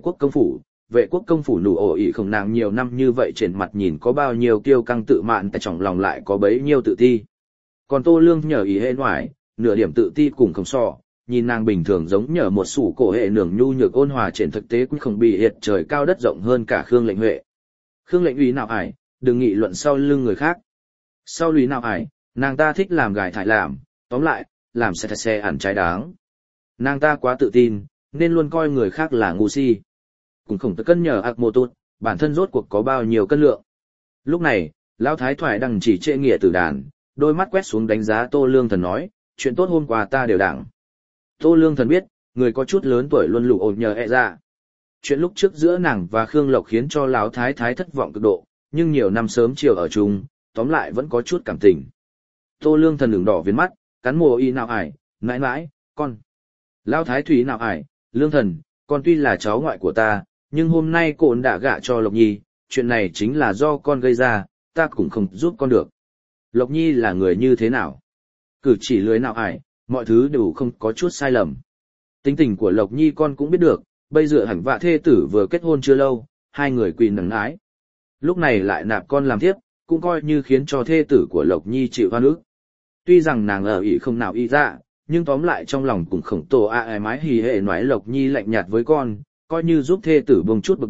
quốc công phủ nụ ổ ỉ không nàng nhiều năm như vậy trên mặt nhìn có bao nhiêu kiêu căng tự mạn tại trong lòng lại có bấy nhiêu tự ti. Còn Tô Lương nhờ ý hệ ngoại, nửa điểm tự ti cũng không so, nhìn nàng bình thường giống nhờ một sủ cổ hệ nường nhu nhược ôn hòa trên thực tế cũng không bị hiệt trời cao đất rộng hơn cả Khương Lệnh Huệ. Khương Lệnh Uy nào ải, đừng nghị luận sau lưng người khác. Sau lùi nào ải, nàng ta thích làm gài thải làm, tóm lại, làm xe ẩn trái đáng. Nàng ta quá tự tin, nên luôn coi người khác là ngu si. Cũng không tự cân nhờ ạc mô tốt, bản thân rốt cuộc có bao nhiêu cân lượng. Lúc này, Lão Thái Thoại đang chỉ trệ nghĩa tử đàn, đôi mắt quét xuống đánh giá Tô Lương Thần nói, chuyện tốt hôm qua ta đều đặng. Tô Lương Thần biết, người có chút lớn tuổi luôn lụ ồn nhờ ra. Chuyện lúc trước giữa nàng và Khương Lộc khiến cho Lão Thái Thái thất vọng cực độ, nhưng nhiều năm sớm chiều ở chung, tóm lại vẫn có chút cảm tình. Tô Lương Thần ửng đỏ viền mắt, cắn môi y nào ải, mãi mãi, con. Lão Thái Thủy nào ải, Lương Thần, con tuy là cháu ngoại của ta, nhưng hôm nay cộn đã gả cho Lộc Nhi, chuyện này chính là do con gây ra, ta cũng không giúp con được. Lộc Nhi là người như thế nào? Cử chỉ lưới nào ải, mọi thứ đều không có chút sai lầm. Tính tình của Lộc Nhi con cũng biết được, bây giờ hẳn vạ thê tử vừa kết hôn chưa lâu, hai người quỳ nắng ái. Lúc này lại nạp con làm thiếp, cũng coi như khiến cho thê tử của Lộc Nhi chịu oan ức. Tuy rằng nàng ở ý không nào ý ra, nhưng tóm lại trong lòng cũng khổng tổ ai mái hì hệ nói Lộc Nhi lạnh nhạt với con, coi như giúp thê tử bông chút bực bội,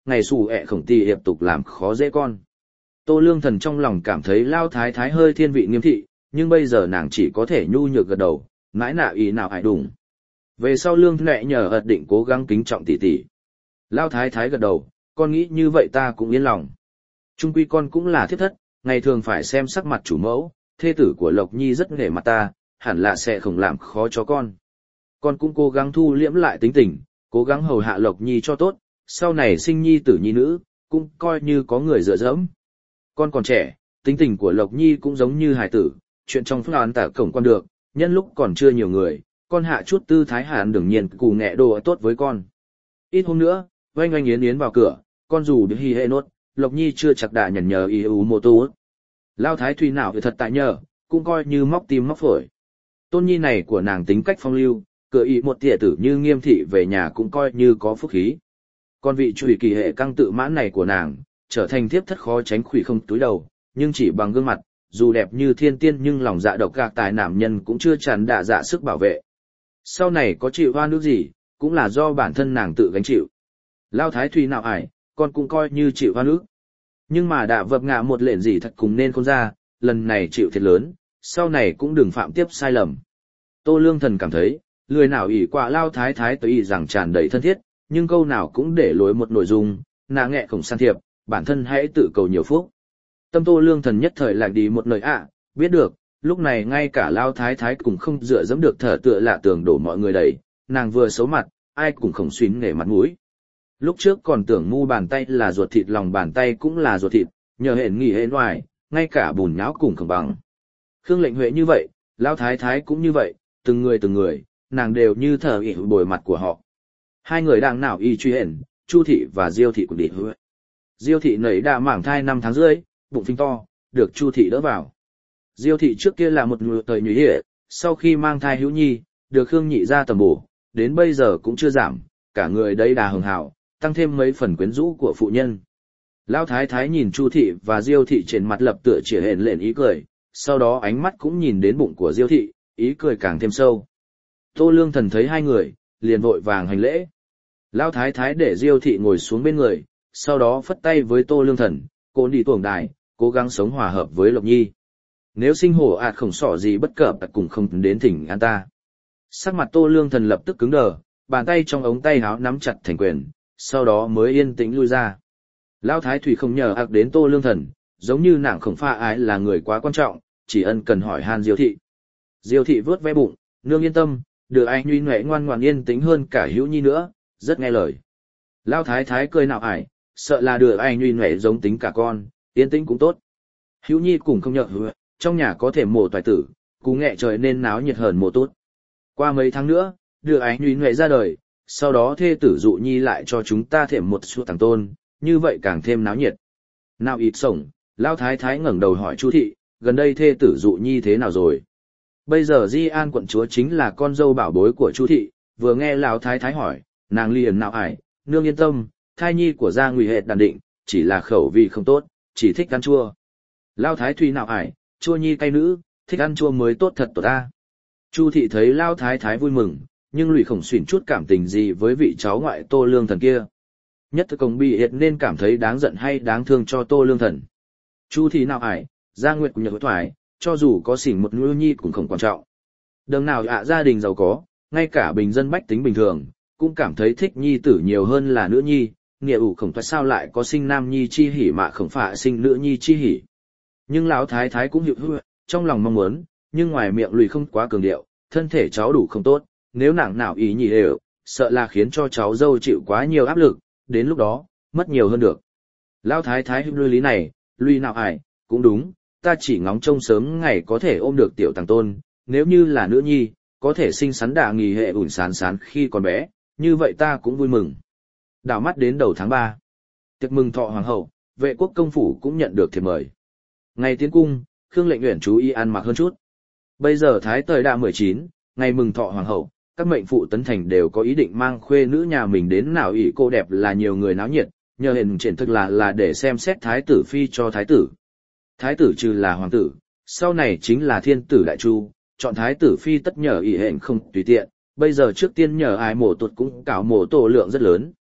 ngày xù ẹ khổng tì hiệp tục làm khó dễ con. Tô Lương Thần trong lòng cảm thấy Lao Thái Thái hơi thiên vị nghiêm thị, nhưng bây giờ nàng chỉ có thể nhu nhược gật đầu, mãi nạ ý nào hại đủng. Về sau Lương Nệ nhờ ợt định cố gắng kính trọng tỷ tỷ. Lao Thái Thái gật đầu, con nghĩ như vậy ta cũng yên lòng. Trung quy con cũng là thiếp thất, ngày thường phải xem sắc mặt chủ mẫu, thê tử của Lộc Nhi rất nể mặt ta, hẳn là sẽ không làm khó cho con. Con cũng cố gắng thu liễm lại tính tình, cố gắng hầu hạ Lộc Nhi cho tốt, sau này sinh nhi tử nhi nữ, cũng coi như có người dựa dẫm. Con còn trẻ, tính tình của Lộc Nhi cũng giống như hải tử, chuyện trong phương án tả cổng con được, nhân lúc còn chưa nhiều người, con hạ chút tư thái hẳn đương nhiên cù nghẹ đồ tốt với con. Ít hôm nữa, oanh oanh yến yến vào cửa, con dù được hi hệ nốt, Lộc Nhi chưa chặt đà nhẩn nhờ y ưu mô tô. Lao Thái Thùy nào thì thật tại nhờ, cũng coi như móc tim móc phổi. Tôn nhi này của nàng tính cách phong lưu, cửa ý một tỉa tử như nghiêm thị về nhà cũng coi như có phúc khí. Con vị chùy kỳ hệ căng tự mãn này của nàng, trở thành thiếp thất khó tránh khủy không túi đầu, nhưng chỉ bằng gương mặt, dù đẹp như thiên tiên nhưng lòng dạ độc gạc tài nam nhân cũng chưa tràn đạ dạ sức bảo vệ. Sau này có chịu hoa nước gì, cũng là do bản thân nàng tự gánh chịu. Lao Thái Thùy nào ải, con cũng coi như chịu hoa nước. Nhưng mà đã vập ngạ một lệnh gì thật cùng nên khôn ra, lần này chịu thiệt lớn, sau này cũng đừng phạm tiếp sai lầm. Tô Lương Thần cảm thấy, lười nào ỷ quả Lao Thái Thái tới ỷ rằng tràn đầy thân thiết, nhưng câu nào cũng để lối một nội dung, nạ nghẹ khổng san thiệp, bản thân hãy tự cầu nhiều phúc. Tâm Tô Lương Thần nhất thời lạc đi một lời biết được, lúc này ngay cả Lao Thái Thái cũng không dựa dẫm được thở tựa lạ tường đổ mọi người đầy, nàng vừa xấu mặt, ai cũng không xuyến nể mặt mũi. Lúc trước còn tưởng mu bàn tay là ruột thịt lòng bàn tay cũng là ruột thịt, nhờ hẹn nghỉ hẹn ngoài, ngay cả bùn nháo cùng không bằng. Khương Lệnh Huệ như vậy, Lao Thái Thái cũng như vậy, từng người, nàng đều như thờ ỉ bồi mặt của họ. Hai người đang nào y truy hẹn, Chu Thị và Diêu Thị cũng đi hứa. Diêu Thị nấy đã mảng thai 5 tháng rưỡi, bụng phình to, được Chu Thị đỡ vào. Diêu Thị trước kia là một người thời nhụy hệ, sau khi mang thai hữu nhi, được Khương Nhị ra tầm bổ, đến bây giờ cũng chưa giảm, cả người đây đà hường hào, tăng thêm mấy phần quyến rũ của phụ nhân. Lão Thái Thái nhìn Chu Thị và Diêu Thị trên mặt lập tựa chỉ hển lện ý cười, sau đó ánh mắt cũng nhìn đến bụng của Diêu Thị, ý cười càng thêm sâu. Tô Lương Thần thấy hai người, liền vội vàng hành lễ. Lão Thái Thái để Diêu Thị ngồi xuống bên người, sau đó phất tay với Tô Lương Thần, cô đi tuồng đài, cố gắng sống hòa hợp với Lộc Nhi. Nếu sinh hổ không xỏ gì bất cập cũng không đến thỉnh an ta. Sắc mặt Tô Lương Thần lập tức cứng đờ, bàn tay trong ống tay áo nắm chặt thành quyền, sau đó mới yên tĩnh lui ra. Lão Thái Thủy không nhờ đến Tô Lương Thần, giống như nàng không pha ái là người quá quan trọng, chỉ ân cần hỏi han Diêu Thị. Diêu Thị vớt ve bụng, nương yên tâm, được anh Nhuy Nhuệ ngoan ngoãn yên tĩnh hơn cả Hữu Nhi nữa, rất nghe lời. Lão Thái Thái cười nào ải, sợ là được anh Nhuy Nhuệ giống tính cả con, yên tĩnh cũng tốt. Hữu Nhi cũng không nhờ hứa, trong nhà có thể mổ toại tử, cú nghẹ trời nên náo nhiệt hơn mổ tốt. Qua mấy tháng nữa, được anh Nhuy Nhuệ ra đời, sau đó thê tử Dụ Nhi lại cho chúng ta thêm một số thằng tôn, như vậy càng thêm náo nhiệt. Nào ít sổng, Lão Thái Thái ngẩng đầu hỏi Chu Thị, gần đây thê tử Dụ Nhi thế nào rồi? Bây giờ Di An quận chúa chính là con dâu bảo bối của Chu Thị, vừa nghe Lão Thái Thái hỏi, nàng liền nào ải, nương yên tâm, thai nhi của gia nguy hệt đàn định, chỉ là khẩu vị không tốt, chỉ thích ăn chua. Lão Thái Thùy nào ải, chua nhi cay nữ, thích ăn chua mới tốt thật tốt ta. Chu Thị thấy Lão Thái Thái vui mừng, nhưng lụy khổng xuyển chút cảm tình gì với vị cháu ngoại Tô Lương Thần kia. Nhất thực công bị hiệt nên cảm thấy đáng giận hay đáng thương cho Tô Lương Thần. Chu Thị nào ải, gia nguyệt cũng nhớ thoải, cho dù có xỉn một nữ nhi cũng không quan trọng. Đừng nào gia đình giàu có, ngay cả bình dân bách tính bình thường, cũng cảm thấy thích nhi tử nhiều hơn là nữ nhi, nghĩa ủ khổng thoát sao lại có sinh nam nhi chi hỉ mà không phải sinh nữ nhi chi hỉ. Nhưng Lão Thái Thái cũng hiểu hư, trong lòng mong muốn, nhưng ngoài miệng lùi không quá cường điệu, thân thể cháu đủ không tốt, nếu nàng nào ý nhị đều, sợ là khiến cho cháu dâu chịu quá nhiều áp lực, đến lúc đó, mất nhiều hơn được. Lão Thái Thái hữu lý này, lùi nào ải, cũng đúng, ta chỉ ngóng trông sớm ngày có thể ôm được tiểu tàng tôn, nếu như là nữ nhi, có thể sinh sắn đà nghỉ hệ ủn sán sán khi còn bé, như vậy ta cũng vui mừng. Đảo mắt đến đầu tháng 3, tiệc mừng thọ hoàng hậu, vệ quốc công phủ cũng nhận được thiệp mời. Ngày tiến cung, Khương Lệnh Uyển chú ý ăn mặc hơn chút. Bây giờ thái tời đã 19, ngày mừng thọ hoàng hậu, các mệnh phụ tấn thành đều có ý định mang khuê nữ nhà mình đến nào ỷ cô đẹp là nhiều người náo nhiệt, nhờ hình triển thực là để xem xét thái tử phi cho thái tử. Thái tử trừ là hoàng tử, sau này chính là thiên tử đại chu, chọn thái tử phi tất nhờ ỷ hẹn không tùy tiện, bây giờ trước tiên nhờ ai mổ tuột cũng cảo mổ tổ lượng rất lớn.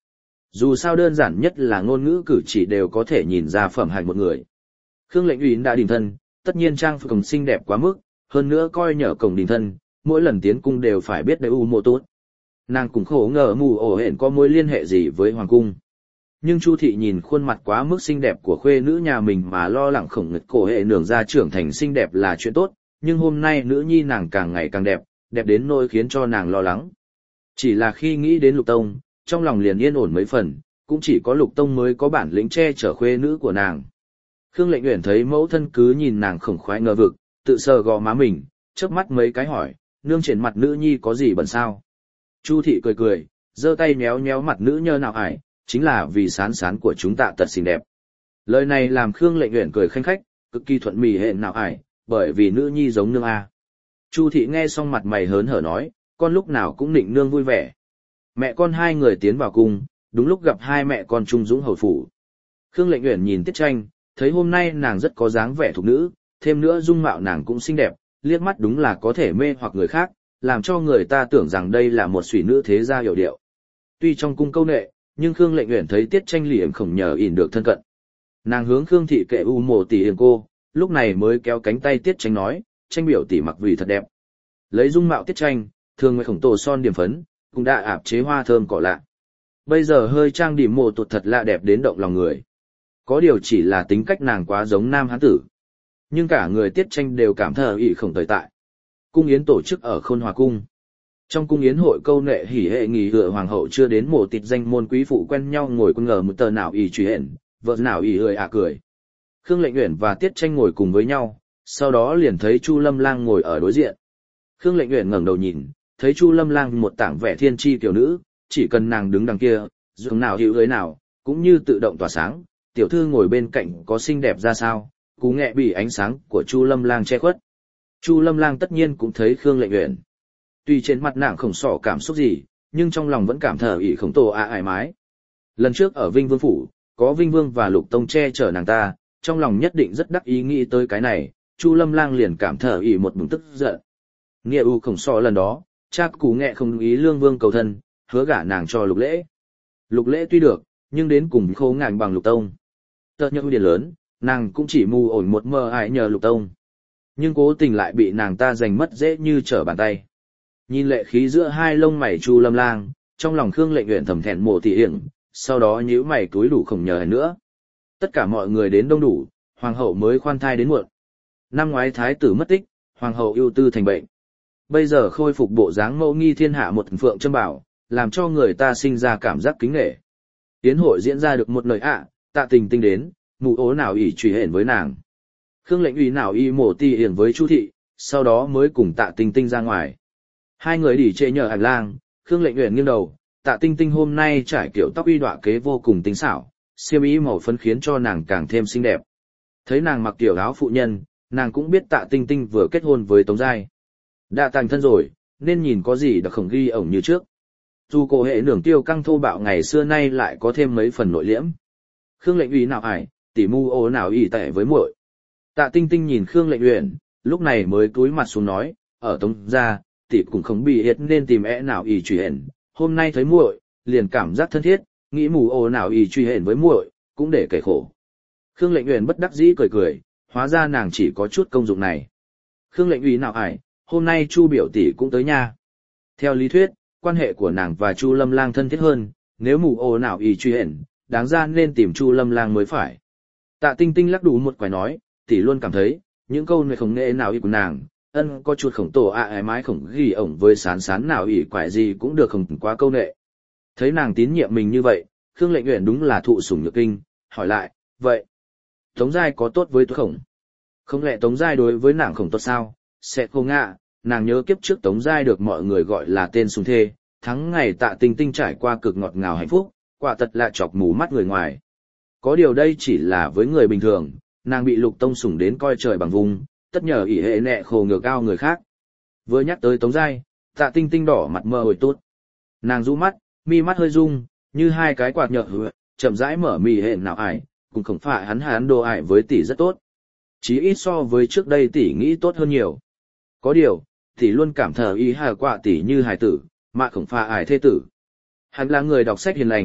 Dù sao đơn giản nhất là ngôn ngữ cử chỉ đều có thể nhìn ra phẩm hạnh một người. Khương Lệnh Uyển đã đình thân, tất nhiên trang phục xinh đẹp quá mức, hơn nữa coi nhở cổng đình thân, mỗi lần tiến cung đều phải biết đầy u mô tốt. Nàng cũng khổ ngờ mù ổ hển có mối liên hệ gì với hoàng cung. Nhưng Chu thị nhìn khuôn mặt quá mức xinh đẹp của khuê nữ nhà mình mà lo lắng khổng nghịch cổ hệ nương gia trưởng thành xinh đẹp là chuyện tốt, nhưng hôm nay nữ nhi nàng càng ngày càng đẹp, đẹp đến nỗi khiến cho nàng lo lắng. Chỉ là khi nghĩ đến Lục Tông, trong lòng liền yên ổn mấy phần, cũng chỉ có Lục Tông mới có bản lĩnh che chở khuê nữ của nàng. Khương Lệnh Uyển thấy mẫu thân cứ nhìn nàng khổng khoái ngờ vực, tự sờ gò má mình, chớp mắt mấy cái hỏi, nương trên mặt nữ nhi có gì bẩn sao? Chu thị cười cười, giơ tay méo méo mặt nữ nhơ nào ải, chính là vì sán sán của chúng tạ tật xinh đẹp. Lời này làm Khương Lệnh Uyển cười khanh khách, cực kỳ thuận mì hẹn nào ải, bởi vì nữ nhi giống nương a. Chu thị nghe xong mặt mày hớn hở nói, con lúc nào cũng nịnh nương vui vẻ. Mẹ con hai người tiến vào cung, đúng lúc gặp hai mẹ con trung dũng hầu phủ. Khương Lệnh Uyển nhìn Tiết Tranh, thấy hôm nay nàng rất có dáng vẻ thục nữ, thêm nữa dung mạo nàng cũng xinh đẹp, liếc mắt đúng là có thể mê hoặc người khác, làm cho người ta tưởng rằng đây là một suy nữ thế gia hiểu điệu. Tuy trong cung câu nệ, nhưng Khương Lệnh Uyển thấy Tiết Tranh liễm khổng nhờ ỉn được thân cận. Nàng hướng Khương thị kệ u mồ tỷ hiền cô, lúc này mới kéo cánh tay Tiết Tranh nói, Tranh biểu tỷ mặc vì thật đẹp. Lấy dung mạo Tiết Tranh, thường người khổng tổ son điểm phấn, cũng đã áp chế hoa thơm cỏ lạ. Bây giờ hơi trang điểm mồ tụt thật lạ đẹp đến động lòng người. Có điều chỉ là tính cách nàng quá giống nam hán tử. Nhưng cả người Tiết Tranh đều cảm thờ ỷ khổng tời tại. Cung yến tổ chức ở Khôn Hòa cung. Trong cung yến hội câu nệ hỉ hệ nghỉ hựa hoàng hậu chưa đến mộ tịt danh môn quý phụ quen nhau ngồi quân ngờ một tờ nào ỷ truy hển, vợ nào ỷ ơi cười. Khương Lệnh Uyển và Tiết Tranh ngồi cùng với nhau, sau đó liền thấy Chu Lâm Lang ngồi ở đối diện. Khương Lệnh Uyển ngẩng đầu nhìn, thấy Chu Lâm Lang một tảng vẻ thiên chi tiểu nữ, chỉ cần nàng đứng đằng kia, dường nào hữu ới nào, cũng như tự động tỏa sáng. Tiểu thư ngồi bên cạnh có xinh đẹp ra sao, cú nghẹ bị ánh sáng của Chu Lâm Lang che khuất. Chu Lâm Lang tất nhiên cũng thấy Khương Lệnh Uyển. Tuy trên mặt nàng không sỏ cảm xúc gì, nhưng trong lòng vẫn cảm thở ỷ khổng tổ ải mái. Lần trước ở Vinh Vương phủ, có Vinh Vương và Lục Tông che chở nàng ta, trong lòng nhất định rất đắc ý nghĩ tới cái này, Chu Lâm Lang liền cảm thở ỷ một bụng tức giận. Nghĩa u khổng sỏ lần đó, cha cú nghẹ không ý Lương Vương cầu thân, hứa gả nàng cho Lục Lễ. Lục Lễ tuy được, nhưng đến cùng khô ngàn bằng Lục Tông. Tật nhỡ điển lớn, nàng cũng chỉ mù ổn một mơ ải nhờ Lục Tông. Nhưng cố tình lại bị nàng ta giành mất dễ như trở bàn tay. Nhìn lệ khí giữa hai lông mày Chu Lâm Lang, trong lòng Khương Lệnh Uyển thầm thẹn mồ tỉ hiểm, sau đó nhíu mày túi đủ không nhờ nữa. Tất cả mọi người đến đông đủ, hoàng hậu mới khoan thai đến muộn. Năm ngoái thái tử mất tích, hoàng hậu ưu tư thành bệnh. Bây giờ khôi phục bộ dáng mẫu nghi thiên hạ một phượng châm bảo, làm cho người ta sinh ra cảm giác kính nể. Tiến hội diễn ra được một lời Tạ Tình Tinh đến, mụ ố nào ỷ truy hển với nàng. Khương Lệnh Uy nào y mổ ti hiển với Chu thị, sau đó mới cùng Tạ Tinh Tinh ra ngoài. Hai người đỉ trệ nhờ hành lang, Khương Lệnh Uyển nghiêng đầu, Tạ Tinh Tinh hôm nay trải kiểu tóc uy đọa kế vô cùng tinh xảo, xiêm y màu phấn khiến cho nàng càng thêm xinh đẹp. Thấy nàng mặc kiểu áo phụ nhân, nàng cũng biết Tạ Tinh Tinh vừa kết hôn với Tống Giai. Đã thành thân rồi, nên nhìn có gì đặc không ghi ổng như trước. Dù cổ hệ nưởng tiêu căng thô bạo ngày xưa nay lại có thêm mấy phần nội liễm. Khương Lệnh Uy nào ải, tỉ mu ô nào ỉ tệ với muội. Tạ Tinh Tinh nhìn Khương Lệnh Uyển, lúc này mới cúi mặt xuống nói, ở Tống gia, tỷ cũng không bị hết nên tìm nào ỉ truy hển. Hôm nay thấy muội, liền cảm giác thân thiết, nghĩ mù ô nào ỉ truy hển với muội, cũng để kể khổ. Khương Lệnh Uyển bất đắc dĩ cười cười, hóa ra nàng chỉ có chút công dụng này. Khương Lệnh Uy nào ải, hôm nay Chu biểu tỷ cũng tới nha. Theo lý thuyết, quan hệ của nàng và Chu Lâm Lang thân thiết hơn, nếu mù ô nào ỉ truy hển, đáng ra nên tìm Chu Lâm Lang mới phải. Tạ Tinh Tinh lắc đủ một quải nói, tỷ luôn cảm thấy, những câu này không nghệ nào ý của nàng, ân có chuột khổng tổ ải mái khổng ghi ổng với sán sán nào ỉ quải gì cũng được không quá câu nệ. Thấy nàng tín nhiệm mình như vậy, Khương Lệnh Uyển đúng là thụ sủng nhược kinh, hỏi lại, vậy, Tống Giai có tốt với khổng? Không lẽ Tống Giai đối với nàng khổng tốt sao? Sẽ không ạ, nàng nhớ kiếp trước Tống Giai được mọi người gọi là tên sùng thê, tháng ngày Tạ Tinh Tinh trải qua cực ngọt ngào hạnh phúc, quả thật là chọc mù mắt người ngoài. Có điều đây chỉ là với người bình thường, nàng bị Lục Tông sủng đến coi trời bằng vùng, tất nhờ ỷ hệ nẹ khổ ngược ao người khác. Vừa nhắc tới Tống Giai, Tạ Tinh Tinh đỏ mặt mơ hồi tốt. Nàng rũ mắt, mi mắt hơi rung, như hai cái quạt nhợ hứa, chậm rãi mở mì hệ nào ải, cũng không phải hắn đồ ải với tỷ rất tốt. Chí ít so với trước đây tỷ nghĩ tốt hơn nhiều. Có điều, tỷ luôn cảm thờ ý hà quạ tỷ như hài tử, mà không phải ải thê tử. Hắn là người đọc sách hiền lành,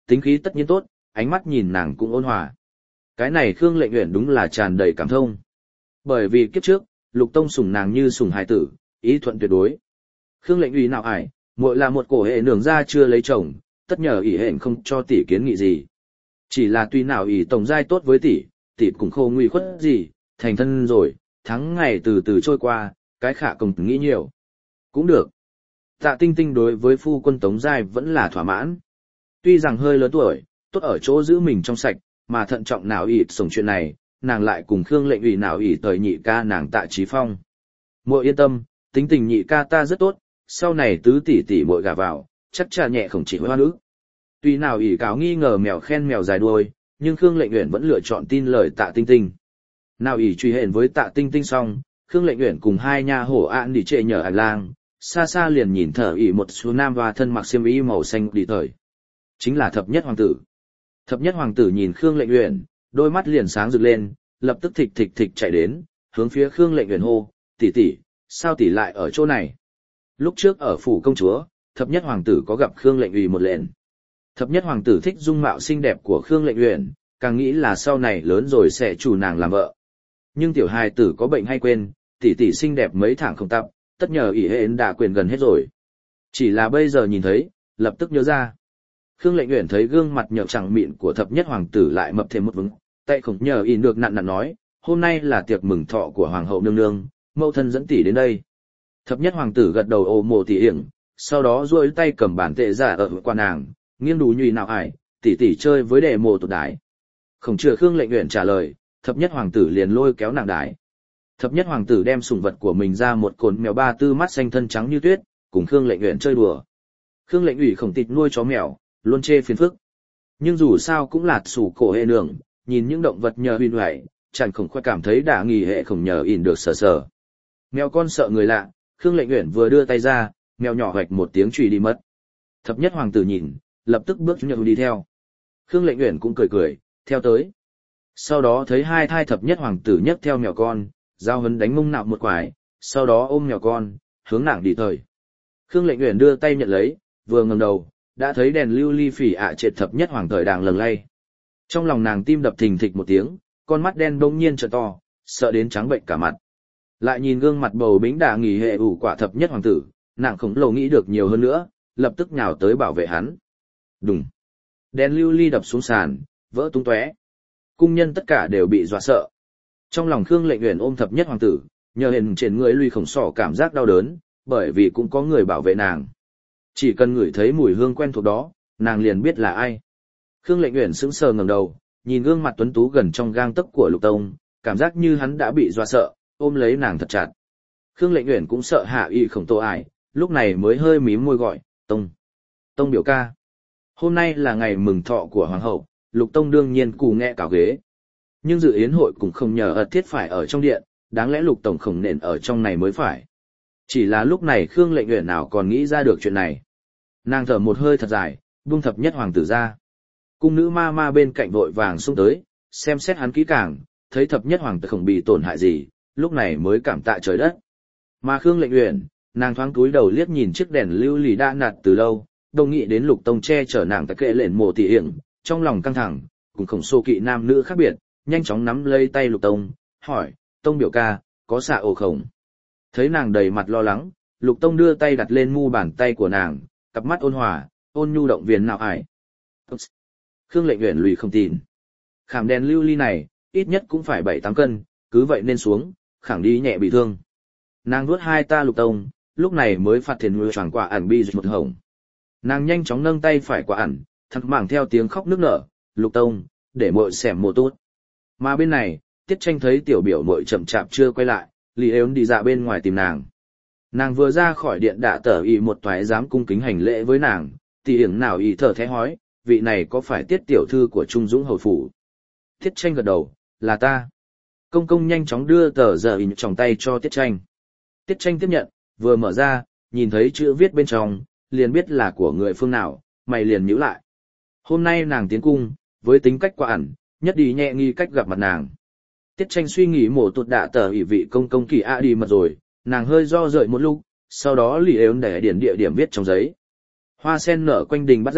tính khí tất nhiên tốt, ánh mắt nhìn nàng cũng ôn hòa. Cái này Khương Lệnh Uyển đúng là tràn đầy cảm thông. Bởi vì kiếp trước, Lục Tông sủng nàng như sủng hài tử, ý thuận tuyệt đối. Khương Lệnh Uy nào ải, muội là một cổ hệ nương gia chưa lấy chồng, tất nhờ ỷ hẹn không cho tỷ kiến nghị gì. Chỉ là tuy nào ỷ tổng giai tốt với tỷ cũng không nguy khuất gì, thành thân rồi, tháng ngày từ từ trôi qua, cái khả công nghĩ nhiều. Cũng được. Tạ Tinh Tinh đối với phu quân Tống giai vẫn là thỏa mãn. Tuy rằng hơi lớn tuổi, tốt ở chỗ giữ mình trong sạch, mà thận trọng nào ỷ sổng chuyện này, nàng lại cùng Khương Lệnh Uy nào ỷ thời nhị ca nàng Tạ Chí Phong. Muội yên tâm, tính tình nhị ca ta rất tốt, sau này tứ tỷ tỷ muội gả vào, chắc chắn nhẹ không chỉ hoa nữ. Tuy nào ỷ cáo nghi ngờ mèo khen mèo dài đuôi, nhưng Khương Lệnh Uyển vẫn lựa chọn tin lời Tạ Tinh Tinh. Nào ỷ truy hẹn với Tạ Tinh Tinh xong, Khương Lệnh Uyển cùng hai nha hổ ạn đi trệ nhờ ảnh lang, xa xa liền nhìn thở ỷ một số nam và thân mặc xiêm y màu xanh đi thời. Chính là thập nhất hoàng tử. Thập nhất hoàng tử nhìn Khương Lệnh Uyển, đôi mắt liền sáng rực lên, lập tức thịch thịch thịch chạy đến, hướng phía Khương Lệnh Uyển hô, tỷ tỷ, sao tỷ lại ở chỗ này? Lúc trước ở phủ công chúa, thập nhất hoàng tử có gặp Khương Lệnh Uy một lần. Thập nhất hoàng tử thích dung mạo xinh đẹp của Khương Lệnh Uyển, càng nghĩ là sau này lớn rồi sẽ chủ nàng làm vợ. Nhưng tiểu hài tử có bệnh hay quên, tỷ tỷ xinh đẹp mấy tháng không tập, tất nhờ ỷ hẹn đã quyền gần hết rồi. Chỉ là bây giờ nhìn thấy, lập tức nhớ ra. Khương Lệnh Uyển thấy gương mặt nhợt chẳng mịn của thập nhất hoàng tử lại mập thêm một vững, tay không nhờ ỷ được nặn nặn nói, hôm nay là tiệc mừng thọ của hoàng hậu nương nương, mẫu thân dẫn tỷ đến đây. Thập nhất hoàng tử gật đầu ồ mồ tỷ hiển, sau đó duỗi tay cầm bản tệ giả ở qua nàng, nghiêng đú nhụy nào ải, tỷ tỷ chơi với đệ mồ tụt đái. Không chờ Khương Lệnh Uyển trả lời, thập nhất hoàng tử liền lôi kéo nàng đái. Thập nhất hoàng tử đem sủng vật của mình ra một cồn mèo ba tư mắt xanh thân trắng như tuyết, cùng Khương Lệnh Uyển chơi đùa. Khương Lệnh Uy không tịt nuôi chó mèo, luôn chê phiền phức. Nhưng dù sao cũng là sủ cổ hệ nương, nhìn những động vật nhờ huy hoại, chẳng không khoe cảm thấy đã nghỉ hệ không nhờ ỉn được sờ. Mèo con sợ người lạ, Khương Lệnh Uyển vừa đưa tay ra, mèo nhỏ hoạch một tiếng chùy đi mất. Thập nhất hoàng tử nhìn, lập tức bước nhậu đi theo. Khương Lệnh Uyển cũng cười, theo tới. Sau đó thấy hai thai thập nhất hoàng tử nhấc theo mèo con, giao hấn đánh mông nạo một quải, sau đó ôm mèo con, hướng nàng đi thời. Khương Lệnh Uyển đưa tay nhận lấy, vừa ngẩng đầu, đã thấy đèn lưu ly phỉ ạ trệt thập nhất hoàng tử đang lầng lay. Trong lòng nàng tim đập thình thịch một tiếng, con mắt đen bỗng nhiên trợn to, sợ đến trắng bệnh cả mặt. Lại nhìn gương mặt bầu bĩnh đà nghỉ hệ ủ quả thập nhất hoàng tử, nàng không lầu nghĩ được nhiều hơn nữa, lập tức nhào tới bảo vệ hắn. Đùng. Đèn lưu ly đập xuống sàn, vỡ tung tóe. Cung nhân tất cả đều bị dọa sợ. Trong lòng Khương Lệnh Uyển ôm thập nhất hoàng tử, nhờ hình trên người lui khổng sỏ cảm giác đau đớn, bởi vì cũng có người bảo vệ nàng. Chỉ cần ngửi thấy mùi hương quen thuộc đó, nàng liền biết là ai. Khương Lệnh Uyển sững sờ ngẩng đầu, nhìn gương mặt tuấn tú gần trong gang tấc của Lục Tông, cảm giác như hắn đã bị dọa sợ, ôm lấy nàng thật chặt. Khương Lệnh Uyển cũng sợ hạ y khổng tô ải, lúc này mới hơi mím môi gọi, Tông biểu ca. Hôm nay là ngày mừng thọ của hoàng hậu, Lục Tông đương nhiên cù nghe cào ghế. Nhưng dự yến hội cũng không nhờ ật thiết phải ở trong điện, đáng lẽ Lục Tổng không nên ở trong này mới phải. Chỉ là lúc này Khương Lệnh Uyển nào còn nghĩ ra được chuyện này. Nàng thở một hơi thật dài, buông thập nhất hoàng tử ra. Cung nữ ma ma bên cạnh vội vàng xông tới, xem xét hắn kỹ càng, thấy thập nhất hoàng tử không bị tổn hại gì, lúc này mới cảm tạ trời đất. Mà Khương Lệnh Uyển, nàng thoáng cúi đầu liếc nhìn chiếc đèn lưu ly đã nạt từ lâu, đồng nghĩ đến Lục Tông che chở nàng tại kệ lện mồ tỉ hiển, trong lòng căng thẳng, cùng khổng xô kỵ nam nữ khác biệt, nhanh chóng nắm lấy tay Lục Tông, hỏi, Tông biểu ca, có xạ ổ không? Thấy nàng đầy mặt lo lắng, Lục Tông đưa tay đặt lên mu bàn tay của nàng, cặp mắt ôn hòa, ôn nhu động viên nào ải. Khương Lệnh Uyển lùi không tin. Khảm đèn lưu ly này, ít nhất cũng phải 7-8 cân, cứ vậy nên xuống, khẳng đi nhẹ bị thương. Nàng nuốt hai ta Lục Tông, lúc này mới phạt thiền nuôi choàng quả ẩn bi một hồng. Nàng nhanh chóng nâng tay phải quả ẩn, thằng mảng theo tiếng khóc nức nở, Lục Tông, để muội xẻm mồ tốt. Mà bên này, Tiết Tranh thấy tiểu biểu muội chậm chạp chưa quay lại, lì ếu đi ra bên ngoài tìm nàng. Nàng vừa ra khỏi điện đạ tở y một toái dám cung kính hành lễ với nàng, tỷ hiển nào y thở thé hói, vị này có phải Tiết tiểu thư của Trung Dũng hầu phủ? Tiết Tranh gật đầu, là ta. Công công nhanh chóng đưa tờ giờ in trong tay cho Tiết Tranh. Tiết Tranh tiếp nhận, vừa mở ra, nhìn thấy chữ viết bên trong, liền biết là của người phương nào, mày liền nhíu lại. Hôm nay nàng tiến cung, với tính cách quả ẩn, nhất đi nhẹ nghi cách gặp mặt nàng. Tiết Tranh suy nghĩ mổ tụt đạ tờ ỷ vị công công kỳ đi mật rồi, nàng hơi do dự một lúc, sau đó lì ếu để điển địa điểm viết trong giấy. Hoa sen nở quanh đình Bát Giác,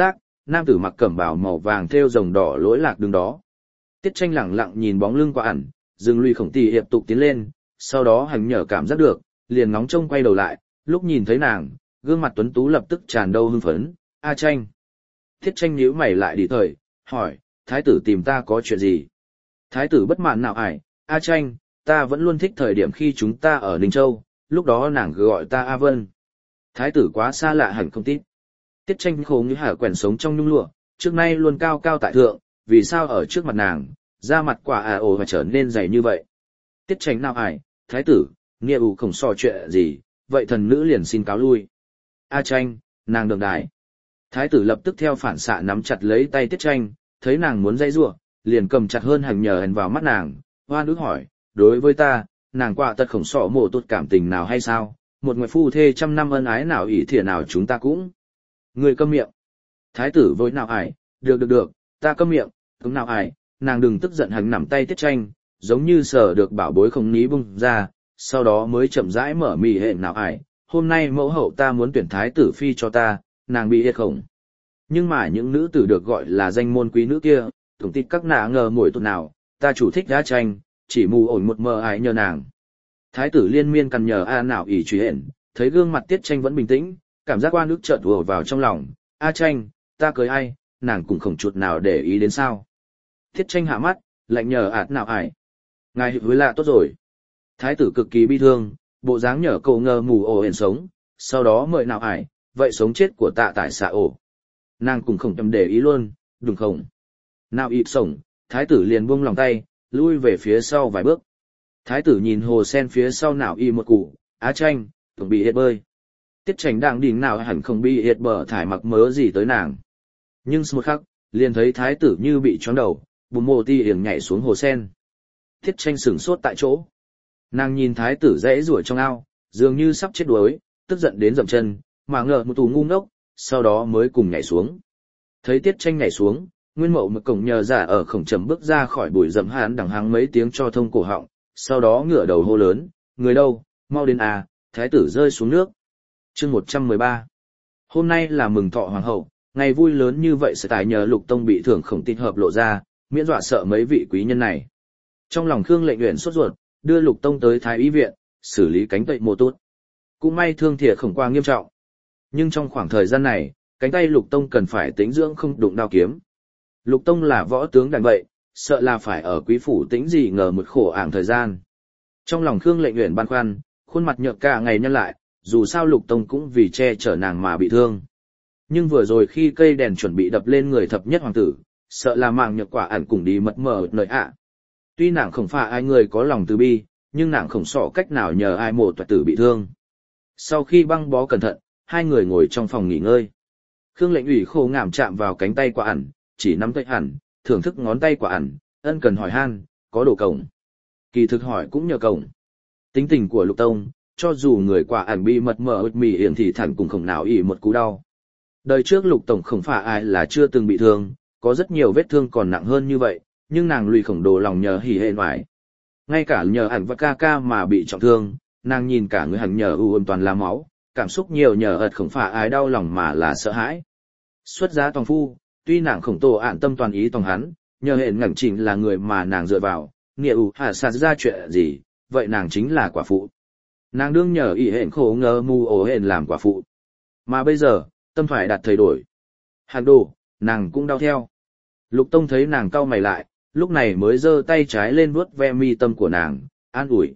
nam tử mặc cẩm bào màu vàng thêu rồng đỏ lỗi lạc đứng đó. Tiết Tranh lẳng lặng nhìn bóng lưng Quả ẩn, dừng lui Khổng Tỷ hiệp tục tiến lên, sau đó hành nhở cảm giác được, liền ngóng trông quay đầu lại, lúc nhìn thấy nàng, gương mặt tuấn tú lập tức tràn đầy hưng phấn, "A Tranh." Tiết Tranh nhíu mày lại đi thời, hỏi, "Thái tử tìm ta có chuyện gì?" Thái tử bất mãn nào ải, "A Tranh, ta vẫn luôn thích thời điểm khi chúng ta ở Ninh Châu, lúc đó nàng gọi ta A Vân." Thái tử quá xa lạ hẳn không tin. Tiết Tranh khổ như hở quèn sống trong nhung lụa, trước nay luôn cao cao tại thượng, vì sao ở trước mặt nàng, da mặt quả ồ và trở nên dày như vậy. Tiết Tranh nào ải, "Thái tử, nghĩa ủ không so chuyện gì, vậy thần nữ liền xin cáo lui." "A Tranh, nàng đường đài." Thái tử lập tức theo phản xạ nắm chặt lấy tay Tiết Tranh, thấy nàng muốn dây rủa, liền cầm chặt hơn hành nhờ hèn vào mắt nàng, hoan ước hỏi, "Đối với ta, nàng quả tật khổng sọ mổ tốt cảm tình nào hay sao, một người phu thê trăm năm ân ái nào ỷ thiện nào chúng ta cũng." "Người câm miệng." Thái tử với nào ải, được, ta câm miệng, cứng nào ải." Nàng đừng tức giận, hắn nắm tay Tiết Tranh, giống như sở được bảo bối không ní bung ra, sau đó mới chậm rãi mở mì hệ nào ải, "Hôm nay mẫu hậu ta muốn tuyển thái tử phi cho ta, nàng bị hết khổng." Nhưng mà những nữ tử được gọi là danh môn quý nữ kia, tổng tít các nạ ngờ mồi tốt nào, ta chủ thích A Tranh, chỉ mù ổn một mờ ái nhờ nàng. Thái tử liên miên cần nhờ A nào ỷ truy hển, thấy gương mặt Tiết Tranh vẫn bình tĩnh, cảm giác oan ức chợt ùa vào trong lòng, "A Tranh, ta cưới ai, nàng cũng không chút nào để ý đến sao." Tiết Tranh hạ mắt, lạnh nhờ ạt nào ải, "Ngài hiệp với lạ tốt rồi." Thái tử cực kỳ bi thương, bộ dáng nhờ cậu ngờ mù ổ hển sống, sau đó mời nào ải, "Vậy sống chết của tạ tại xạ ổ." Nàng cũng không thèm để ý luôn, đúng không? Nào ịt sổng, thái tử liền buông lòng tay, lui về phía sau vài bước. Thái tử nhìn hồ sen phía sau nào y một củ, "Á Tranh, tưởng bị hết bơi." Tiết Tranh đang đỉnh nào hẳn không bị hết bờ thải mặc mớ gì tới nàng. Nhưng một khắc, liền thấy thái tử như bị choáng đầu, bùm mồ ti hiểm nhảy xuống hồ sen. Tiết Tranh sửng sốt tại chỗ. Nàng nhìn thái tử rẽ rủa trong ao, dường như sắp chết đuối, tức giận đến dậm chân, mà ngờ một tù ngu ngốc, sau đó mới cùng nhảy xuống. Thấy Tiết Tranh nhảy xuống, Nguyên Mậu một cổng nhờ giả ở khổng trầm bước ra khỏi bụi rậm hán đằng hắng mấy tiếng cho thông cổ họng, sau đó ngửa đầu hô lớn, "Người đâu, mau đến à." Thái tử rơi xuống nước. Chương 113. Hôm nay là mừng thọ hoàng hậu, ngày vui lớn như vậy sẽ tài nhờ Lục Tông bị thưởng khổng tin hợp lộ ra, miễn dọa sợ mấy vị quý nhân này. Trong lòng Khương Lệnh Uyển sốt ruột, đưa Lục Tông tới Thái y viện, xử lý cánh tay mô tốt. Cũng may thương thiệt khổng qua nghiêm trọng. Nhưng trong khoảng thời gian này, cánh tay Lục Tông cần phải tĩnh dưỡng không đụng đao kiếm. Lục Tông là võ tướng đành vậy, sợ là phải ở quý phủ tĩnh gì ngờ một khổ ảng thời gian. Trong lòng Khương Lệnh Uyển băn khoăn, khuôn mặt nhợt cả ngày nhăn lại, dù sao Lục Tông cũng vì che chở nàng mà bị thương. Nhưng vừa rồi khi cây đèn chuẩn bị đập lên người thập nhất hoàng tử, sợ là mạng nhược quả ẩn cùng đi mật mờ nơi ạ. Tuy nàng không phải ai người có lòng từ bi, nhưng nàng không rõ cách nào nhờ ai một toại tử bị thương. Sau khi băng bó cẩn thận, hai người ngồi trong phòng nghỉ ngơi. Khương Lệnh Ủy khô ngảm chạm vào cánh tay quả ẩn, chỉ nắm tay ẩn, thưởng thức ngón tay quả ẩn, ân cần hỏi han, "Có đồ cổng?" Kỳ thực hỏi cũng nhờ cổng. Tính tình của Lục Tông, cho dù người quả ẩn bị mật mờ ướt mì hiểm thì thẳng cũng không nào ỉ một cú đau. Đời trước Lục Tổng không phải ai là chưa từng bị thương, có rất nhiều vết thương còn nặng hơn như vậy, nhưng nàng lùi khổng đồ lòng nhờ hỉ hệ ngoại. Ngay cả nhờ ẩn và ca ca mà bị trọng thương, nàng nhìn cả người hẳn nhờ ôm toàn là máu, cảm xúc nhiều nhờ ợt không phải ai đau lòng mà là sợ hãi. Xuất giá toàn phu, tuy nàng khổng tổ ạn tâm toàn ý tòng hắn, nhờ hẹn ngẳng chỉnh là người mà nàng dựa vào, nghĩa hạ sạt ra chuyện gì, vậy nàng chính là quả phụ. Nàng đương nhờ ý hẹn khổ ngờ mù ổ hẹn làm quả phụ. Mà bây giờ, tâm phải đặt thay đổi. Hàn đồ, nàng cũng đau theo. Lục Tông thấy nàng cau mày lại, lúc này mới giơ tay trái lên vuốt ve mi tâm của nàng, an ủi.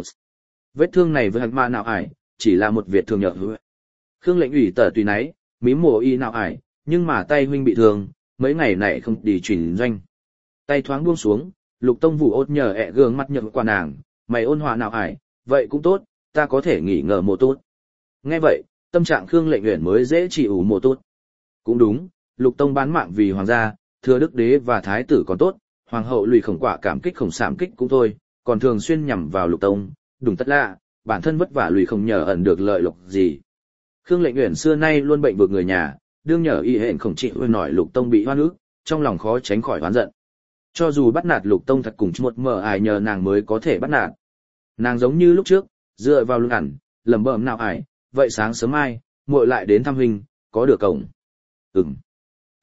Vết thương này với hạt ma nào ải, chỉ là một việc thường nhợ hứa. Khương Lệnh Ủy tở tùy náy, mím mồ y nào ải, nhưng mà tay huynh bị thương, mấy ngày này không đi chuyển doanh. Tay thoáng buông xuống, Lục Tông vụ ốt nhờ ẹ gương mắt nhận qua nàng, "Mày ôn hòa nào ải, vậy cũng tốt, ta có thể nghỉ ngờ mồ tốt." Nghe vậy, tâm trạng Khương Lệnh Uyển mới dễ chịu mồ tốt. Cũng đúng, Lục Tông bán mạng vì hoàng gia, thưa đức đế và thái tử còn tốt, hoàng hậu lùi khổng quả cảm kích khổng sảm kích cũng thôi, còn thường xuyên nhằm vào Lục Tông, đúng tất lạ, bản thân vất vả lùi không nhờ ẩn được lợi lộc gì. Khương Lệnh Uyển xưa nay luôn bệnh vực người nhà, đương nhờ y hẹn khổng trị hơi nổi Lục Tông bị hoan ức, trong lòng khó tránh khỏi oán giận. Cho dù bắt nạt Lục Tông thật cùng một mờ ải nhờ nàng mới có thể bắt nạt. Nàng giống như lúc trước, dựa vào lưng ẩn, lẩm bẩm nào ải, "Vậy sáng sớm mai, muội lại đến thăm huynh, có được cổng?"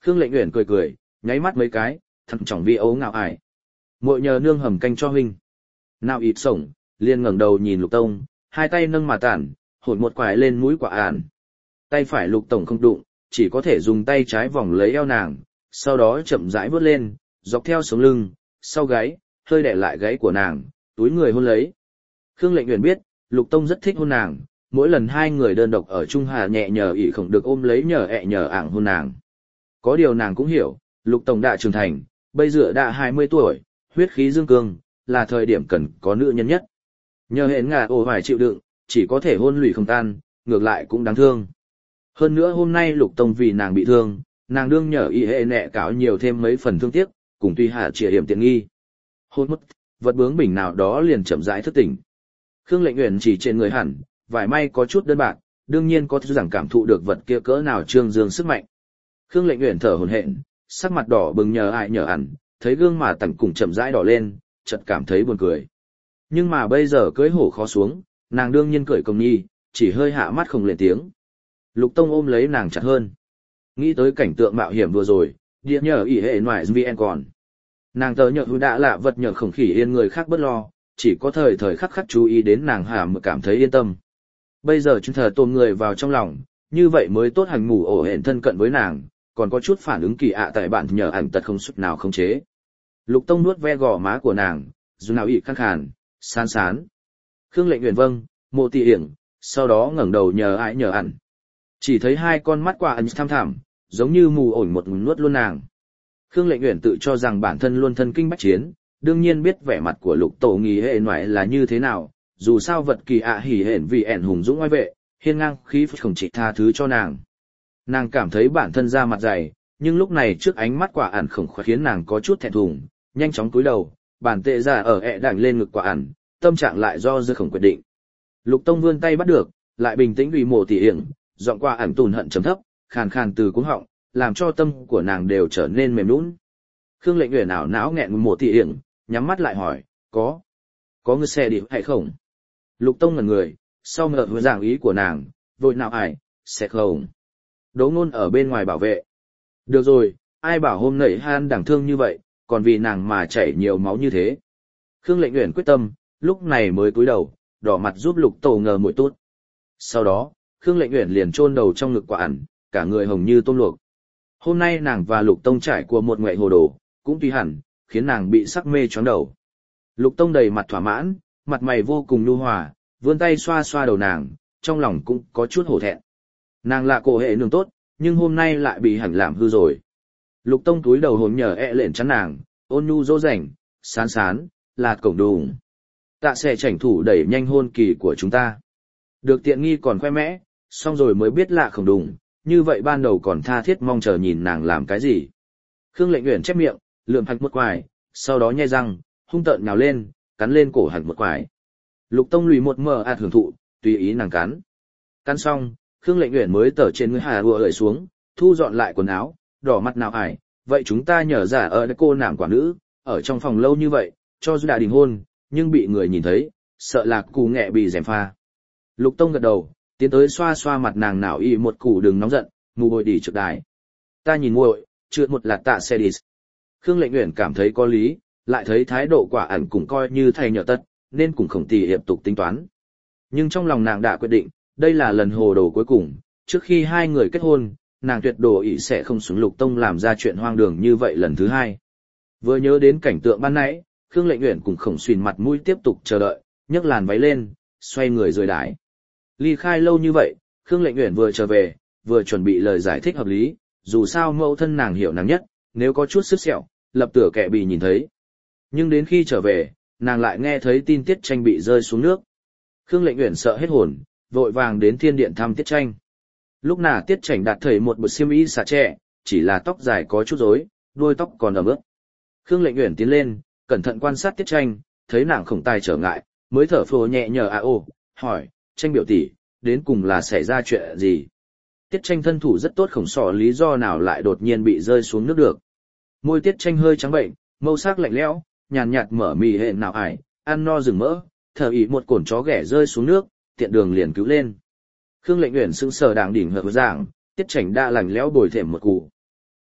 Khương Lệnh Uyển cười cười, nháy mắt mấy cái, thằng chỏng vi ấu ngạo ải. Muội nhờ nương hầm canh cho huynh. Nào ít sổng, liền ngẩng đầu nhìn Lục Tông, hai tay nâng mà tản, hồn một quải lên mũi quả ản. Tay phải Lục Tổng không đụng, chỉ có thể dùng tay trái vòng lấy eo nàng, sau đó chậm rãi vớt lên, dọc theo sống lưng, sau gáy, hơi đè lại gáy của nàng, túi người hôn lấy. Khương Lệnh Uyển biết, Lục Tông rất thích hôn nàng, mỗi lần hai người đơn độc ở chung hà nhẹ nhờ ỉ không được ôm lấy nhờ ẹ nhờ ảng hôn nàng. Có điều nàng cũng hiểu, Lục Tổng đã trưởng thành, bây giờ đã 20 tuổi, huyết khí dương cương, là thời điểm cần có nữ nhân nhất. Nhờ hẹn ngà ồ phải chịu đựng, chỉ có thể hôn lụy không tan, ngược lại cũng đáng thương. Hơn nữa hôm nay Lục Tông vì nàng bị thương, nàng đương nhờ y hệ nẹ cáo nhiều thêm mấy phần thương tiếc, cùng tuy hạ trịa điểm tiện nghi. Hôn mất, vật bướng bỉnh nào đó liền chậm rãi thức tỉnh. Khương Lệnh Uyển chỉ trên người hẳn, vải may có chút đơn bạc, đương nhiên có thứ rằng cảm thụ được vật kia cỡ nào trương dương sức mạnh. Khương Lệnh Uyển thở hổn hển, sắc mặt đỏ bừng nhờ ai nhờ ẩn, thấy gương mà tần cùng chậm rãi đỏ lên, chợt cảm thấy buồn cười. Nhưng mà bây giờ cưỡi hổ khó xuống, nàng đương nhiên cười công nhi, chỉ hơi hạ mắt không lên tiếng. Lục Tông ôm lấy nàng chặt hơn. Nghĩ tới cảnh tượng mạo hiểm vừa rồi, điện nhờ ỉ hệ ngoài VN còn. Nàng tớ nhờ hữu đã lạ vật nhờ khổng khỉ yên người khác bất lo, chỉ có thời thời khắc khắc chú ý đến nàng hàm cảm thấy yên tâm. Bây giờ chúng thờ tôm người vào trong lòng, như vậy mới tốt hành mù ổ hẹn thân cận với nàng, còn có chút phản ứng kỳ ạ tại bạn nhờ ảnh tật không suất nào không chế. Lục Tông nuốt ve gò má của nàng, dù nào ị khăn khàn, sán sán. Khương Lệnh Uyển vâng, mộ tị hiển, sau đó ngẩng đầu nhờ ai nhờ ẩn. Chỉ thấy hai con mắt quả ẩn tham thảm, giống như mù ổn một nuốt luôn nàng. Khương Lệnh Uyển tự cho rằng bản thân luôn thân kinh bách chiến, đương nhiên biết vẻ mặt của Lục Tổ nghỉ hệ ngoại là như thế nào, dù sao vật kỳ ạ hỉ hển vì ẻn hùng dũng oai vệ, hiên ngang khí phách không chỉ tha thứ cho nàng. Nàng cảm thấy bản thân ra mặt dày, nhưng lúc này trước ánh mắt quả ẩn khổng khoái khiến nàng có chút thẹn thùng, nhanh chóng cúi đầu, bàn tệ ra ở ẹ đảnh lên ngực quả ẩn, tâm trạng lại do dư khổng quyết định. Lục Tông vươn tay bắt được, lại bình tĩnh vì mổ tỉ hiển, giọng quả ẩn tùn hận chấm thấp, khàn khàn từ cuống họng, làm cho tâm của nàng đều trở nên mềm nhũn. Khương Lệnh Uyển ảo não nghẹn mổ tỉ hiển, nhắm mắt lại hỏi, có người xe đi hay không? Lục Tông ngẩn người, sau ngờ vừa giảng ý của nàng, vội nào ải, sẽ không. Đỗ Ngôn ở bên ngoài bảo vệ. Được rồi, ai bảo hôm nãy han đẳng thương như vậy, còn vì nàng mà chảy nhiều máu như thế. Khương Lệnh Uyển quyết tâm, lúc này mới cúi đầu, đỏ mặt giúp Lục Tổ ngờ mũi tốt. Sau đó, Khương Lệnh Uyển liền chôn đầu trong ngực quả ẩn, cả người hồng như tôm luộc. Hôm nay nàng và Lục Tông trải qua một ngày hồ đồ, cũng tùy hẳn, khiến nàng bị sắc mê choáng đầu. Lục Tông đầy mặt thỏa mãn, mặt mày vô cùng nhu hòa, vươn tay xoa xoa đầu nàng, trong lòng cũng có chút hổ thẹn. Nàng là cổ hệ nương tốt, nhưng hôm nay lại bị hẳn làm hư rồi. Lục Tông túi đầu hồn nhờ lện chắn nàng, ôn nhu dỗ dành, sán sán, lạt cổng đùng. Tạ sẽ tranh thủ đẩy nhanh hôn kỳ của chúng ta. Được tiện nghi còn khoe mẽ, xong rồi mới biết lạ khổng đùng, như vậy ban đầu còn tha thiết mong chờ nhìn nàng làm cái gì. Khương Lệnh Uyển chép miệng, lượm hạch một quài, sau đó nhe răng, hung tợn nhào lên, cắn lên cổ hạch một quài. Lục Tông lùi một mờ hưởng thụ, tùy ý nàng cắn. Cắn xong, Khương Lệnh Uyển mới tở trên người hà rùa lởi xuống, thu dọn lại quần áo, đỏ mặt nào ải, vậy chúng ta nhờ giả ở cô nàng quả nữ, ở trong phòng lâu như vậy, cho dù đã đình hôn, nhưng bị người nhìn thấy, sợ là cù nghẹ bị gièm pha. Lục Tông gật đầu, tiến tới xoa xoa mặt nàng nào y một củ đừng nóng giận, mù bội đỉ trực đài. Ta nhìn muội, trượt một lạt tạ xe đi. Khương Lệnh Uyển cảm thấy có lý, lại thấy thái độ quả ẩn cũng coi như thầy nhờ tất, nên cũng không tỉ hiệp tục tính toán. Nhưng trong lòng nàng đã quyết định, đây là lần hồ đồ cuối cùng, trước khi hai người kết hôn, nàng tuyệt đồ ý sẽ không xuống Lục Tông làm ra chuyện hoang đường như vậy lần thứ hai. Vừa nhớ đến cảnh tượng ban nãy, Khương Lệnh Uyển cũng khổng xuyên mặt mũi tiếp tục chờ đợi, nhấc làn váy lên, xoay người rời đái. Ly khai lâu như vậy, Khương Lệnh Uyển vừa trở về, vừa chuẩn bị lời giải thích hợp lý, dù sao mẫu thân nàng hiểu nàng nhất, nếu có chút sức sẹo, lập tửa kẻ bị nhìn thấy. Nhưng đến khi trở về, nàng lại nghe thấy tin Tiết Tranh bị rơi xuống nước. Khương Lệnh Uyển sợ hết hồn, vội vàng đến thiên điện thăm Tiết Tranh. Lúc nào Tiết Tranh đặt thầy một bộ xiêm y xà trẻ, chỉ là tóc dài có chút rối, đuôi tóc còn ẩm ướt. Khương Lệnh Uyển tiến lên, cẩn thận quan sát Tiết Tranh, thấy nàng không tài trở ngại, mới thở phào nhẹ nhở hỏi, Tranh biểu tỷ, đến cùng là xảy ra chuyện gì? Tiết Tranh thân thủ rất tốt, không rõ lý do nào lại đột nhiên bị rơi xuống nước được. Môi Tiết Tranh hơi trắng bệnh, màu sắc lạnh lẽo, nhàn nhạt mở mì hệ nào ải, ăn no rừng mỡ, thở ý một cồn chó ghẻ rơi xuống nước, tiện đường liền cứu lên. Khương Lệnh Uyển sững sờ đàng đỉnh hợp giảng, Tiết Tranh đã lạnh lẽo bồi thềm một cụ.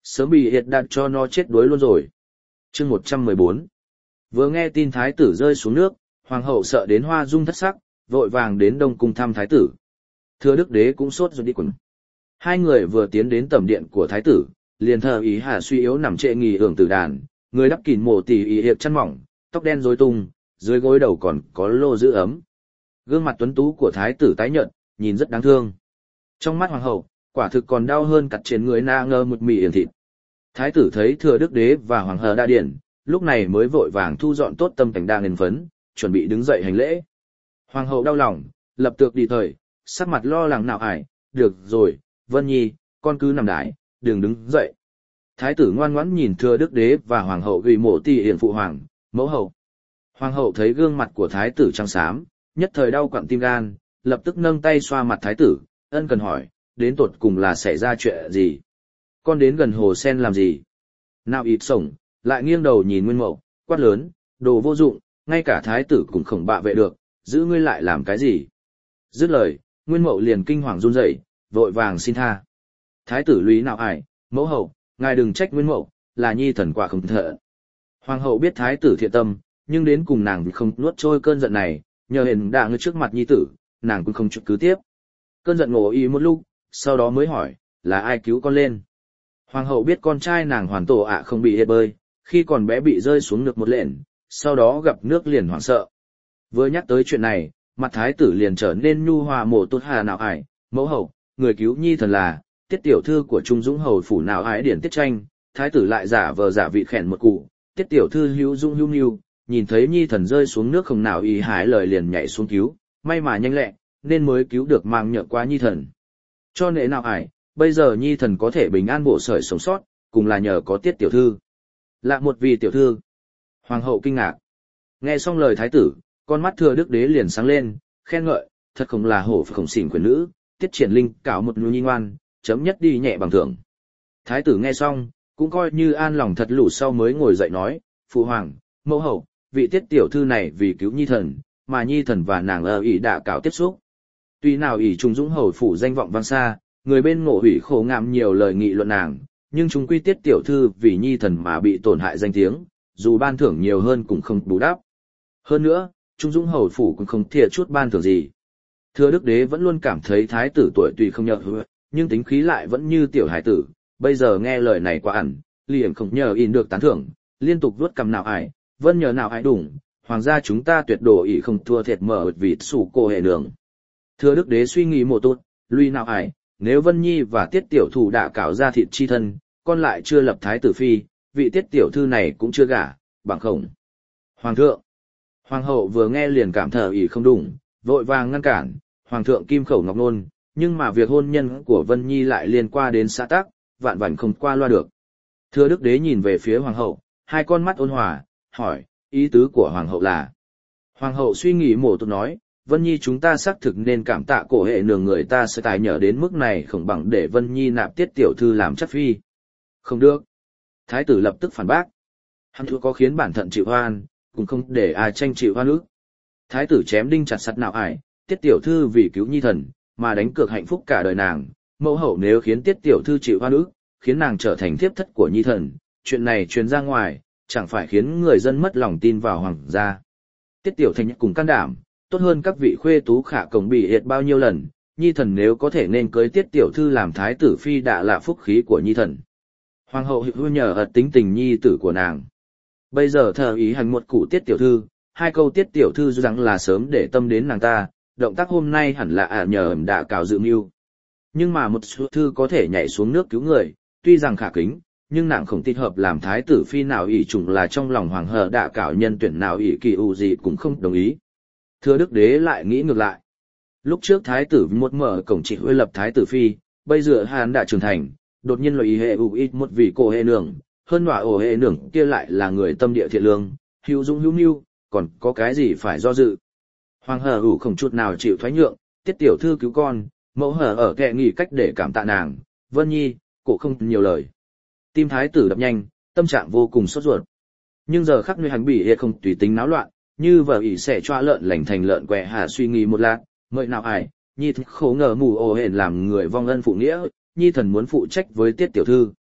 Sớm bị hiệt đặt cho nó chết đuối luôn rồi. Chương 114. Vừa nghe tin thái tử rơi xuống nước, hoàng hậu sợ đến hoa dung thất sắc, vội vàng đến Đông cung thăm thái tử. Thưa đức đế cũng sốt ruột đi quần. Hai người vừa tiến đến tẩm điện của thái tử, liền thờ ý hà suy yếu nằm trệ nghỉ hưởng tử đàn, người đắp kín mồ tỉ ý hiệp chăn mỏng, tóc đen rối tung, dưới gối đầu còn có lô giữ ấm. Gương mặt tuấn tú của thái tử tái nhợt, nhìn rất đáng thương. Trong mắt hoàng hậu, quả thực còn đau hơn cặt trên người na ngơ một mì yển thịt. Thái tử thấy thừa đức đế và hoàng hờ đa điển, lúc này mới vội vàng thu dọn tốt tâm cảnh đang ngền phấn, chuẩn bị đứng dậy hành lễ. Hoàng hậu đau lòng, lập tức đi thời, sắc mặt lo lắng nào ải, được rồi, Vân Nhi, con cứ nằm đái, đừng đứng dậy. Thái tử ngoan ngoãn nhìn thừa đức đế và hoàng hậu ghi mộ tỉ hiển phụ hoàng, mẫu hậu. Hoàng hậu thấy gương mặt của thái tử trắng xám, nhất thời đau quặn tim gan, lập tức nâng tay xoa mặt thái tử, ân cần hỏi, đến tột cùng là xảy ra chuyện gì? Con đến gần hồ sen làm gì? Nào ít sổng, lại nghiêng đầu nhìn Nguyên Mậu, quát lớn, đồ vô dụng, ngay cả thái tử cũng không bạ vệ được, giữ ngươi lại làm cái gì? Dứt lời, Nguyên Mậu liền kinh hoàng run rẩy, vội vàng xin tha. Thái tử lúy nào ải, mẫu hậu, ngài đừng trách Nguyên Mậu, là nhi thần quả không thợ. Hoàng hậu biết thái tử thiện tâm, nhưng đến cùng nàng không nuốt trôi cơn giận này, nhờ hiện đà ngư trước mặt nhi tử, nàng cũng không chịu cứ tiếp. Cơn giận ngổ ý một lúc, sau đó mới hỏi, là ai cứu con lên? Hoàng hậu biết con trai nàng hoàn tổ ạ không bị hết bơi, khi còn bé bị rơi xuống nước một lện, sau đó gặp nước liền hoảng sợ. Vừa nhắc tới chuyện này, mặt thái tử liền trở nên nhu hòa mộ tốt hà nào ải, mẫu hậu, người cứu nhi thần là, tiết tiểu thư của Trung Dũng hầu phủ nào ải điển tiết tranh, thái tử lại giả vờ giả vị khẻn một cụ, tiết tiểu thư hữu dung hữu nhu, nhìn thấy nhi thần rơi xuống nước không nào ý hái lời liền nhảy xuống cứu, may mà nhanh lẹ, nên mới cứu được mang nhợ qua nhi thần. Cho nên nào ải, bây giờ nhi thần có thể bình an bộ sởi sống sót, cùng là nhờ có tiết tiểu thư. Lạ một vị tiểu thư. Hoàng hậu kinh ngạc. Nghe xong lời thái tử, con mắt thừa đức đế liền sáng lên, khen ngợi, thật không là hổ khổng xỉn quyền nữ, tiết triển linh cảo một nhu nhi ngoan, chấm nhất đi nhẹ bằng thưởng. Thái tử nghe xong, cũng coi như an lòng thật lũ sau mới ngồi dậy nói, phụ hoàng, mẫu hậu, vị tiết tiểu thư này vì cứu nhi thần, mà nhi thần và nàng ở ỷ đã cảo tiếp xúc. Tuy nào ỷ Trung Dũng hầu phủ danh vọng vang xa, người bên ngộ ủy khổ ngạm nhiều lời nghị luận nàng, nhưng chúng quy tiết tiểu thư vì nhi thần mà bị tổn hại danh tiếng, dù ban thưởng nhiều hơn cũng không bù đắp. Hơn nữa, Trung Dũng hầu phủ cũng không thiệt chút ban thưởng gì. Thừa đức đế vẫn luôn cảm thấy thái tử tuổi tuy không nhợ hứa, nhưng tính khí lại vẫn như tiểu hải tử, bây giờ nghe lời này quá ẩn, liền không nhờ in được tán thưởng, liên tục vuốt cằm nào ải, vân nhờ nào ải đủng, hoàng gia chúng ta tuyệt đồ ỷ không thua thiệt mở vịt sủ cô hệ nương. Thừa đức đế suy nghĩ một tốt, lui nào ải, nếu Vân Nhi và tiết tiểu thủ đã cạo ra thịt chi thân, con lại chưa lập thái tử phi, vị tiết tiểu thư này cũng chưa gả, bằng không. Hoàng thượng, hoàng hậu vừa nghe liền cảm thở ỷ không đúng, vội vàng ngăn cản, hoàng thượng kim khẩu ngọc nôn, nhưng mà việc hôn nhân của Vân Nhi lại liên quan đến xã tắc, vạn vảnh không qua loa được. Thừa đức đế nhìn về phía hoàng hậu, hai con mắt ôn hòa, hỏi, ý tứ của hoàng hậu là. Hoàng hậu suy nghĩ một chút nói, Vân Nhi chúng ta xác thực nên cảm tạ cổ hệ nương người ta sẽ tài nhờ đến mức này không bằng để Vân Nhi nạp tiết tiểu thư làm chất phi. Không được. Thái tử lập tức phản bác. Hắn thua có khiến bản thận chịu hoan, cũng không để ai tranh chịu hoan ức. Thái tử chém đinh chặt sắt nào ải, tiết tiểu thư vì cứu nhi thần, mà đánh cược hạnh phúc cả đời nàng. Mẫu hậu nếu khiến tiết tiểu thư chịu hoan ức, khiến nàng trở thành thiếp thất của nhi thần, chuyện này truyền ra ngoài, chẳng phải khiến người dân mất lòng tin vào hoàng gia. Tiết tiểu thành cùng can đảm, tốt hơn các vị khuê tú khả cổng bị hiệt bao nhiêu lần, nhi thần nếu có thể nên cưới tiết tiểu thư làm thái tử phi đã là phúc khí của nhi thần. Hoàng hậu hữu nhờ ật tính tình nhi tử của nàng. Bây giờ thờ ý hành một cụ tiết tiểu thư, hai câu tiết tiểu thư rằng là sớm để tâm đến nàng ta, động tác hôm nay hẳn là nhờ ẩm đạ cào dự mưu. Nhưng mà một số thư có thể nhảy xuống nước cứu người, tuy rằng khả kính, nhưng nàng không thích hợp làm thái tử phi nào ỷ trùng là trong lòng hoàng hờ đạ cảo nhân tuyển nào ỷ kỳ ưu gì cũng không đồng ý. Thừa đức đế lại nghĩ ngược lại. Lúc trước thái tử một mở cổng chỉ huy lập thái tử phi, bây giờ hắn đã trưởng thành, đột nhiên loại ý hệ ưu ít một vị cổ hệ nương, hơn nọa ổ hệ nương kia lại là người tâm địa thiện lương, hữu dung hữu mưu, còn có cái gì phải do dự. Hoàng hờ ủ không chút nào chịu thoái nhượng, tiết tiểu thư cứu con, mẫu hờ ở kệ nghỉ cách để cảm tạ nàng, Vân Nhi, cổ không nhiều lời. Tim thái tử đập nhanh, tâm trạng vô cùng sốt ruột. Nhưng giờ khắc nơi hắn bị hệ không tùy tính náo loạn, như vợ ỷ sẽ choa lợn lành thành lợn quẹ hà suy nghĩ một lát, mời nào ải, nhi khổ ngờ mù ồ hển làm người vong ân phụ nghĩa, nhi thần muốn phụ trách với tiết tiểu thư.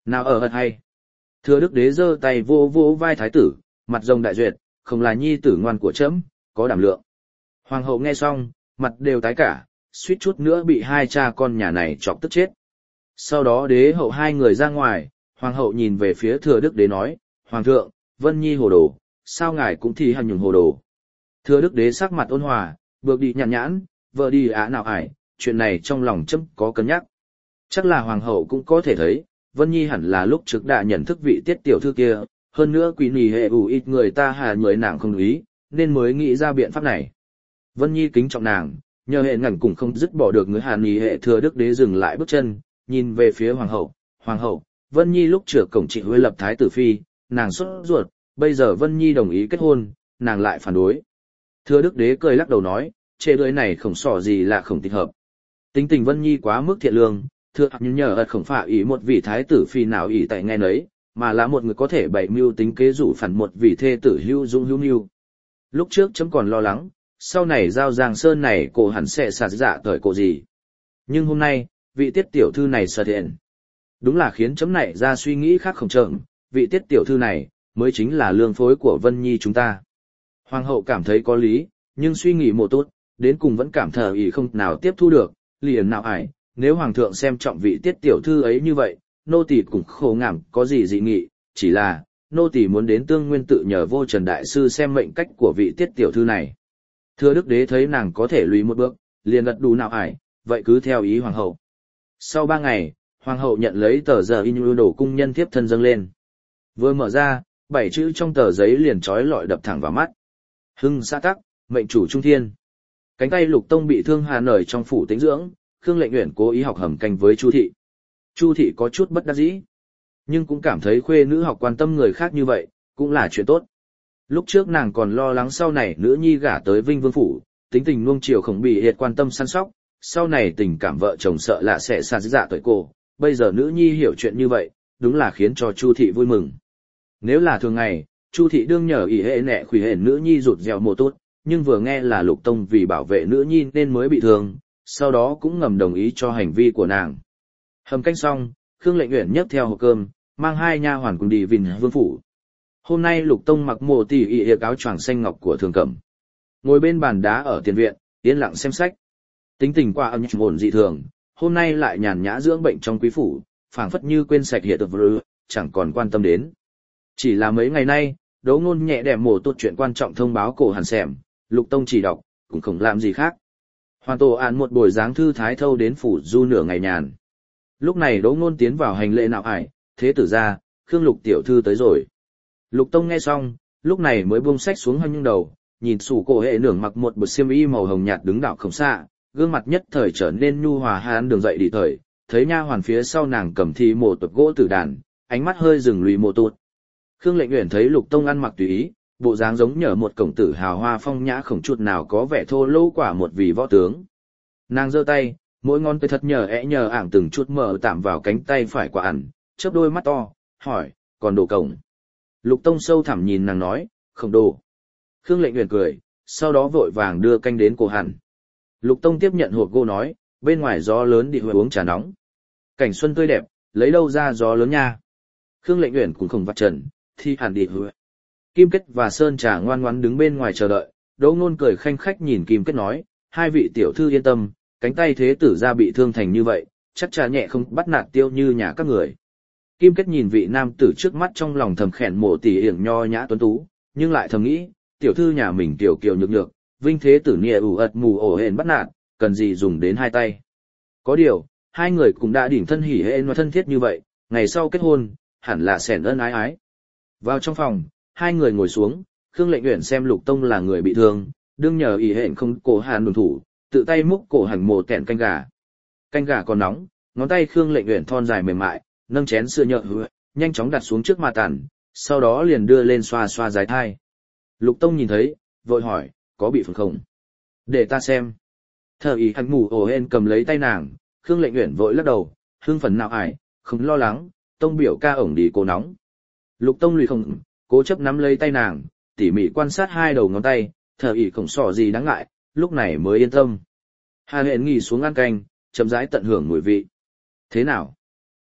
Nào ở hật hay. Thừa đức đế giơ tay vô vô vai thái tử, mặt rồng đại duyệt, không là nhi tử ngoan của trẫm, có đảm lượng. Hoàng hậu nghe xong, mặt đều tái cả, suýt chút nữa bị hai cha con nhà này chọc tức chết. Sau đó đế hậu hai người ra ngoài, hoàng hậu nhìn về phía thừa đức đế nói, hoàng thượng, Vân Nhi hồ đồ, sao ngài cũng thi hành nhường hồ đồ. Thừa đức đế sắc mặt ôn hòa, bước đi nhàn nhãn, vợ đi á nào ải, chuyện này trong lòng trẫm có cân nhắc. Chắc là hoàng hậu cũng có thể thấy, Vân Nhi hẳn là lúc trước đã nhận thức vị tiết tiểu thư kia, hơn nữa quỷ nỉ hệ ủ ít người ta hà người nàng không ý, nên mới nghĩ ra biện pháp này. Vân Nhi kính trọng nàng, nhờ hệ ngẩn cũng không dứt bỏ được người hà nỉ hệ thừa đức đế dừng lại bước chân, nhìn về phía hoàng hậu, hoàng hậu, Vân Nhi lúc trước cổng chị huê lập thái tử phi, nàng sốt ruột, bây giờ Vân Nhi đồng ý kết hôn, nàng lại phản đối. Thừa đức đế cười lắc đầu nói, chê đứa này không sỏ gì là không thích hợp. Tính tình Vân Nhi quá mức thiện lương, thưa nhưng nhờ ật không phải ý một vị thái tử phi nào ý tại nghe nấy, mà là một người có thể bày mưu tính kế rủ phản một vị thê tử hữu dung hữu mưu. Lúc trước chấm còn lo lắng, sau này giao Giang Sơn này cổ hẳn sẽ sạt dạ thời cổ gì. Nhưng hôm nay, vị tiết tiểu thư này sợ thiện. Đúng là khiến chấm này ra suy nghĩ khác không chợm, vị tiết tiểu thư này, mới chính là lương phối của Vân Nhi chúng ta. Hoàng hậu cảm thấy có lý, nhưng suy nghĩ một tốt, đến cùng vẫn cảm thờ ý không nào tiếp thu được, liền nào ải, nếu hoàng thượng xem trọng vị tiết tiểu thư ấy như vậy, nô tỳ cũng khổ ngảm có gì dị nghị, chỉ là, nô tỳ muốn đến Tương Nguyên tự nhờ vô Trần Đại Sư xem mệnh cách của vị tiết tiểu thư này. Thưa đức đế thấy nàng có thể lùi một bước, liền gật đủ nào ải, vậy cứ theo ý hoàng hậu. Sau 3 ngày, hoàng hậu nhận lấy tờ giờ in đồ cung nhân thiếp thân dâng lên. Vừa mở ra, 7 chữ trong tờ giấy liền trói lọi đập thẳng vào mắt. Hưng xã tắc, mệnh chủ trung thiên. Cánh tay Lục Tông bị thương hà nởi trong phủ tĩnh dưỡng, Khương Lệnh Uyển cố ý học hầm canh với Chu thị. Chu thị có chút bất đắc dĩ, nhưng cũng cảm thấy khuê nữ học quan tâm người khác như vậy, cũng là chuyện tốt. Lúc trước nàng còn lo lắng sau này nữ nhi gả tới Vinh Vương phủ, tính tình nuông chiều không bị hiệt quan tâm săn sóc, sau này tình cảm vợ chồng sợ là sẽ xa dạ tuổi cô, bây giờ nữ nhi hiểu chuyện như vậy, đúng là khiến cho Chu thị vui mừng. Nếu là thường ngày, Chu thị đương nhờ ỷ hệ nẹ khủy hệ nữ nhi rụt rèo mồ tốt, nhưng vừa nghe là Lục Tông vì bảo vệ nữ nhi nên mới bị thương, sau đó cũng ngầm đồng ý cho hành vi của nàng. Hầm canh xong, Khương Lệnh Uyển nhấc theo hộp cơm, mang 2 nha hoàn cùng đi Vinh Vương phủ. Hôm nay Lục Tông mặc mồ tỉ y áo choàng xanh ngọc của thường cẩm, ngồi bên bàn đá ở tiền viện, yên lặng xem sách. Tính tình qua âm ổn dị thường, hôm nay lại nhàn nhã dưỡng bệnh trong quý phủ, phảng phất như quên sạch hiện tượng chẳng còn quan tâm đến. Chỉ là mấy ngày nay, Đấu Ngôn nhẹ đẻ mổ tốt chuyện quan trọng thông báo cổ hàn xẻm, Lục Tông chỉ đọc, cũng không làm gì khác. Hoàn tổ án một buổi dáng thư thái thâu đến phủ du nửa ngày nhàn. Lúc này Đấu Ngôn tiến vào hành lễ nào ải, thế tử ra, Khương Lục tiểu thư tới rồi. Lục Tông nghe xong, lúc này mới buông sách xuống hông đầu, nhìn sủ cổ hệ nưởng mặc một bộ xiêm y màu hồng nhạt đứng đạo không xa, gương mặt nhất thời trở nên nhu hòa hán đường dậy đi thời, thấy nha hoàn phía sau nàng cầm thi mổ tuột gỗ tử đàn, ánh mắt hơi dừng lùi mổ tụt. Khương Lệnh Uyển thấy Lục Tông ăn mặc tùy ý, bộ dáng giống nhờ một công tử hào hoa phong nhã không chút nào có vẻ thô lỗ quả một vị võ tướng. Nàng giơ tay, mỗi ngón tay thật nhờ ảng từng chút mở tạm vào cánh tay phải quả ẩn, chớp đôi mắt to, hỏi, còn đồ cổng. Lục Tông sâu thẳm nhìn nàng nói, không đồ. Khương Lệnh Uyển cười, sau đó vội vàng đưa canh đến cổ hẳn. Lục Tông tiếp nhận hộp gỗ nói, bên ngoài gió lớn đi uống trà nóng. Cảnh xuân tươi đẹp, lấy đâu ra gió lớn nha. Khương Lệnh Uyển cũng không vạch trần, thì hẳn đi hứa. Kim Kết và Sơn Trà ngoan ngoãn đứng bên ngoài chờ đợi, Đỗ Ngôn cười khanh khách nhìn Kim Kết nói, 2 vị tiểu thư yên tâm, cánh tay thế tử ra bị thương thành như vậy, chắc chắn nhẹ không bắt nạt tiêu như nhà các người. Kim Kết nhìn vị nam tử trước mắt trong lòng thầm khẹn mộ tỷ hiển nho nhã tuấn tú, nhưng lại thầm nghĩ, tiểu thư nhà mình tiểu kiều nhược nhược, Vinh thế tử nia ủ ật mù ổ hển bắt nạt, cần gì dùng đến 2 tay. Có điều, 2 người cũng đã đỉnh thân hỉ hệ và thân thiết như vậy, ngày sau kết hôn, hẳn là sẻn ân ái ái. Vào trong phòng, 2 người ngồi xuống, Khương Lệnh Uyển xem Lục Tông là người bị thương, đương nhờ ý hẹn không cổ hàn đồn thủ, tự tay múc cổ hành mồ kẹn canh gà. Canh gà còn nóng, ngón tay Khương Lệnh Uyển thon dài mềm mại, nâng chén sữa nhợ hứa, nhanh chóng đặt xuống trước mặt tàn, sau đó liền đưa lên xoa xoa dái thai. Lục Tông nhìn thấy, vội hỏi, có bị phật không? Để ta xem. Thờ ý hành mù ổ hên cầm lấy tay nàng, Khương Lệnh Uyển vội lắc đầu, hương phần nào ải, không lo lắng, Tông biểu ca ổng đi cô nóng. Lục Tông lùi không, cố chấp nắm lấy tay nàng, tỉ mỉ quan sát 2 đầu ngón tay, thờ ý không sỏ gì đáng ngại, lúc này mới yên tâm. Hà Hện nghỉ xuống ăn canh, chậm rãi tận hưởng mùi vị. Thế nào?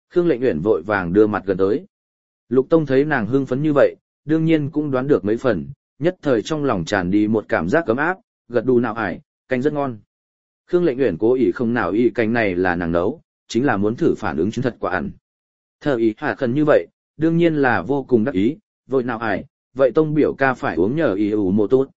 Khương Lệnh Uyển vội vàng đưa mặt gần tới. Lục Tông thấy nàng hưng phấn như vậy, đương nhiên cũng đoán được mấy phần, nhất thời trong lòng tràn đi một cảm giác ấm áp, gật đù nào ải, canh rất ngon. Khương Lệnh Uyển cố ý không nào ý canh này là nàng nấu, chính là muốn thử phản ứng chứng thật quả ăn. Thờ ý hạ khẩn như vậy, đương nhiên là vô cùng đắc ý, vội nào ải, vậy Tông biểu ca phải uống nhờ ý ủ mô tốt.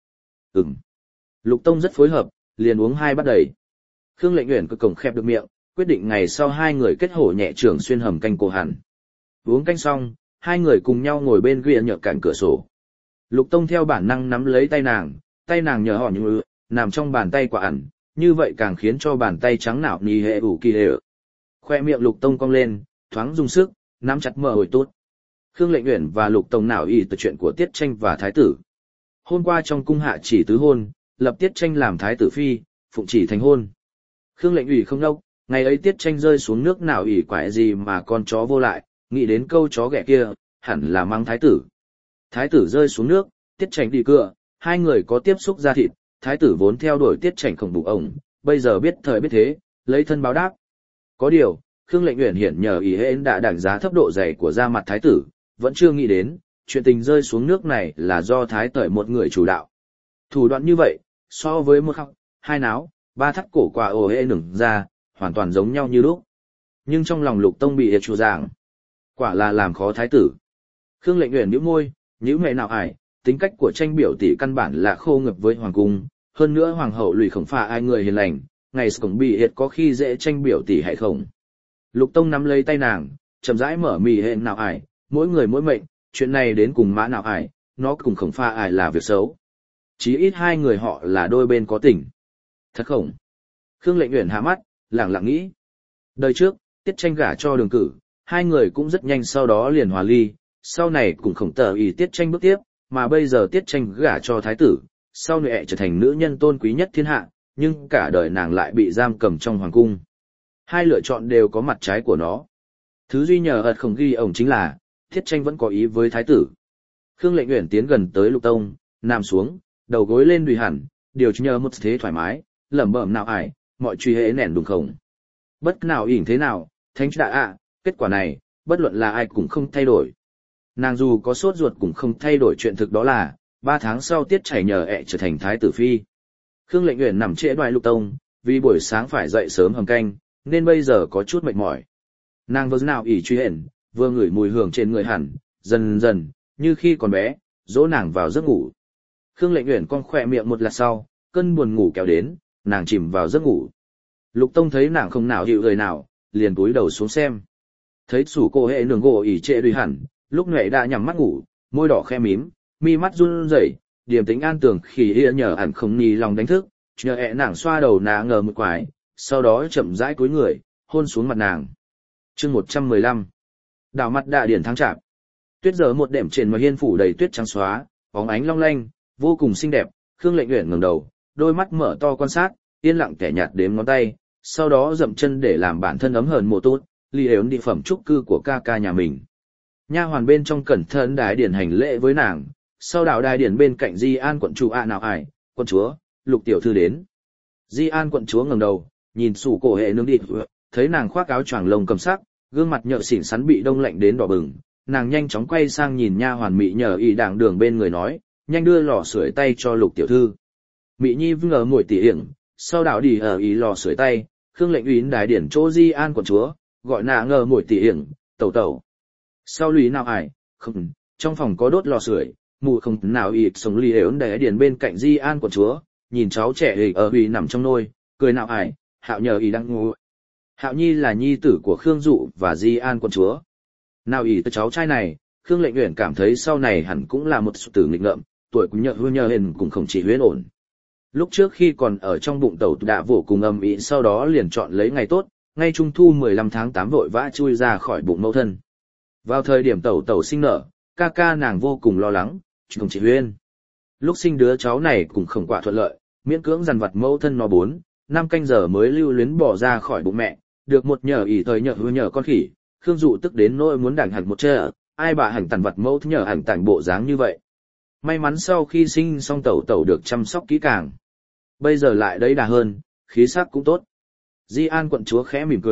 Lục Tông rất phối hợp, liền uống 2 bát đầy. Khương Lệnh Uyển cực cổng khép được miệng, quyết định ngày sau hai người kết hổ nhẹ trưởng xuyên hầm canh cổ hẳn. Uống canh xong, hai người cùng nhau ngồi bên kia nhợ cạnh cửa sổ. Lục Tông theo bản năng nắm lấy tay nàng nhờ họ như nằm trong bàn tay quả ẩn, như vậy càng khiến cho bàn tay trắng nạo nì hệ ủ kỳ hệ. Khoe miệng Lục Tông cong lên, thoáng dùng sức, nắm chặt mở hồi tốt. Khương Lệnh Uyển và Lục Tông nào ý từ chuyện của Tiết Tranh và Thái tử. Hôm qua trong cung hạ chỉ tứ hôn, lập Tiết Tranh làm Thái tử phi, phụng chỉ thành hôn. Khương Lệnh Ủy không đâu, ngày ấy Tiết Tranh rơi xuống nước nào ỷ quái gì mà con chó vô lại, nghĩ đến câu chó ghẻ kia, hẳn là mang thái tử. Thái tử rơi xuống nước, Tiết Tranh đi cựa, hai người có tiếp xúc da thịt, thái tử vốn theo đuổi Tiết Tranh khổng bụng ổng, bây giờ biết thời biết thế, lấy thân báo đáp. Có điều, Khương Lệnh Uyển hiện nhờ ý hễn đã đánh giá thấp độ dày của da mặt thái tử, vẫn chưa nghĩ đến, chuyện tình rơi xuống nước này là do thái tử một người chủ đạo. Thủ đoạn như vậy, so với một khóc, hai náo, ba thắt cổ quả ồ hễ nửng ra, hoàn toàn giống nhau như lúc. Nhưng trong lòng Lục Tông bị chù giảng, quả là làm khó thái tử. Khương Lệnh Uyển nhíu môi, nhíu mày nào ải, tính cách của Tranh biểu tỷ căn bản là khô ngực với hoàng cung, hơn nữa hoàng hậu lùi khổng phà ai người hiền lành, ngày cổng bị hiệt có khi dễ Tranh biểu tỷ hay không. Lục Tông nắm lấy tay nàng, chậm rãi mở mì hẹn nào ải, mỗi người mỗi mệnh, chuyện này đến cùng mã nào ải, nó cùng khổng pha ải là việc xấu. Chí ít hai người họ là đôi bên có tình. Thật không? Khương Lệnh Uyển hạ mắt, lặng lặng nghĩ. Đời trước, Tiết Tranh gả cho Đường Cử, hai người cũng rất nhanh sau đó liền hòa ly, sau này cùng khổng tờ ý Tiết Tranh bước tiếp, mà bây giờ Tiết Tranh gả cho thái tử, sau này trở thành nữ nhân tôn quý nhất thiên hạ, nhưng cả đời nàng lại bị giam cầm trong hoàng cung. Hai lựa chọn đều có mặt trái của nó. Thứ duy nhờ ật không ghi ổng chính là, Tiết Tranh vẫn có ý với thái tử. Khương Lệnh Uyển tiến gần tới Lục Tông, nằm xuống, đầu gối lên đùi hẳn, điều nhờ một thế thoải mái, lẩm bẩm nào ải, mọi truy hễ nẻn đúng không. Bất nào ỉn thế nào, thánh đã kết quả này, bất luận là ai cũng không thay đổi. Nàng dù có sốt ruột cũng không thay đổi chuyện thực đó là, 3 tháng sau Tiết chảy nhờ trở thành thái tử phi. Khương Lệnh Uyển nằm trễ đoài Lục Tông, vì buổi sáng phải dậy sớm hầm canh, nên bây giờ có chút mệt mỏi. Nàng vừa nào ỉ truy hển, vừa ngửi mùi hương trên người hẳn, dần dần, như khi còn bé, dỗ nàng vào giấc ngủ. Khương Lệnh Uyển con khỏe miệng một lát sau, cơn buồn ngủ kéo đến, nàng chìm vào giấc ngủ. Lục Tông thấy nàng không nào chịu lời nào, liền cúi đầu xuống xem. Thấy sủ cô hệ nường gỗ ỉ trệ đùi hẳn, lúc nãy đã nhắm mắt ngủ, môi đỏ khe mím, mi mắt run rẩy, điềm tĩnh an tưởng khi ia nhờ ẩn không ni lòng đánh thức, nhờ nàng xoa đầu nàng ngờ một quái, sau đó chậm rãi cúi người, hôn xuống mặt nàng. Chương 115. Đảo mặt đạ điển tháng chạp. Tuyết giờ một đệm trên mà hiên phủ đầy tuyết trắng xóa, bóng ánh long lanh, vô cùng xinh đẹp. Khương Lệnh Uyển ngẩng đầu, đôi mắt mở to quan sát, yên lặng kẻ nhạt đếm ngón tay, sau đó dậm chân để làm bản thân ấm hờn mồ tốt, ly ếu đi phẩm trúc cư của ca ca nhà mình. Nha hoàn bên trong cẩn thận đái điển hành lễ với nàng, sau đảo đài điển bên cạnh Di An quận chủ nào ải, quận chúa, Lục tiểu thư đến. Di An quận chúa ngẩng đầu, nhìn sủ cổ hệ nương đi, thấy nàng khoác áo choàng lông cầm sắc, gương mặt nhợ xỉn xắn bị đông lạnh đến đỏ bừng, nàng nhanh chóng quay sang nhìn nha hoàn Mị nhờ y đảng đường bên người nói, nhanh đưa lò sưởi tay cho Lục tiểu thư. Mị nhi ngờ ngồi tỉ hiển, sau đảo đi ở ý lò sưởi tay, Khương Lệnh Uyển đái điển chỗ Di An quận chúa, gọi nàng ngờ ngồi tỉ hiển, tẩu tẩu. Sau lùi nào ải, không, trong phòng có đốt lò sưởi, mụ không nào ịt sống ly ếu đái điển bên cạnh Di An quận chúa, nhìn cháu trẻ hề ở hủy nằm trong nôi, cười nào ải, Hạo nhờ ý đang ngủ. Hạo Nhi là nhi tử của Khương Dụ và Di An quận chúa. Nào ý tới cháu trai này, Khương Lệnh Uyển cảm thấy sau này hẳn cũng là một sự tử nghịch ngợm, tuổi cũng nhờ hình cũng không chỉ huyễn ổn. Lúc trước khi còn ở trong bụng tẩu đã vô cùng âm ý, sau đó liền chọn lấy ngày tốt, ngay trung thu 15 tháng 8 vội vã chui ra khỏi bụng mẫu thân. Vào thời điểm tẩu sinh nở, ca ca nàng vô cùng lo lắng, không chỉ huyên. Lúc sinh đứa cháu này cũng không quả thuận lợi, miễn cưỡng dằn vặt mẫu thân nó 4-5 canh giờ mới lưu luyến bỏ ra khỏi bụng mẹ, được một nhờ ỷ thời nhờ con khỉ, Khương Dụ tức đến nỗi muốn đảng hẳn một chơ, ai bà hẳn tàn vật mẫu nhờ hẳn tàn bộ dáng như vậy. May mắn sau khi sinh xong tẩu được chăm sóc kỹ càng. Bây giờ lại đấy đà hơn, khí sắc cũng tốt. Di An quận chúa khẽ mỉm cười,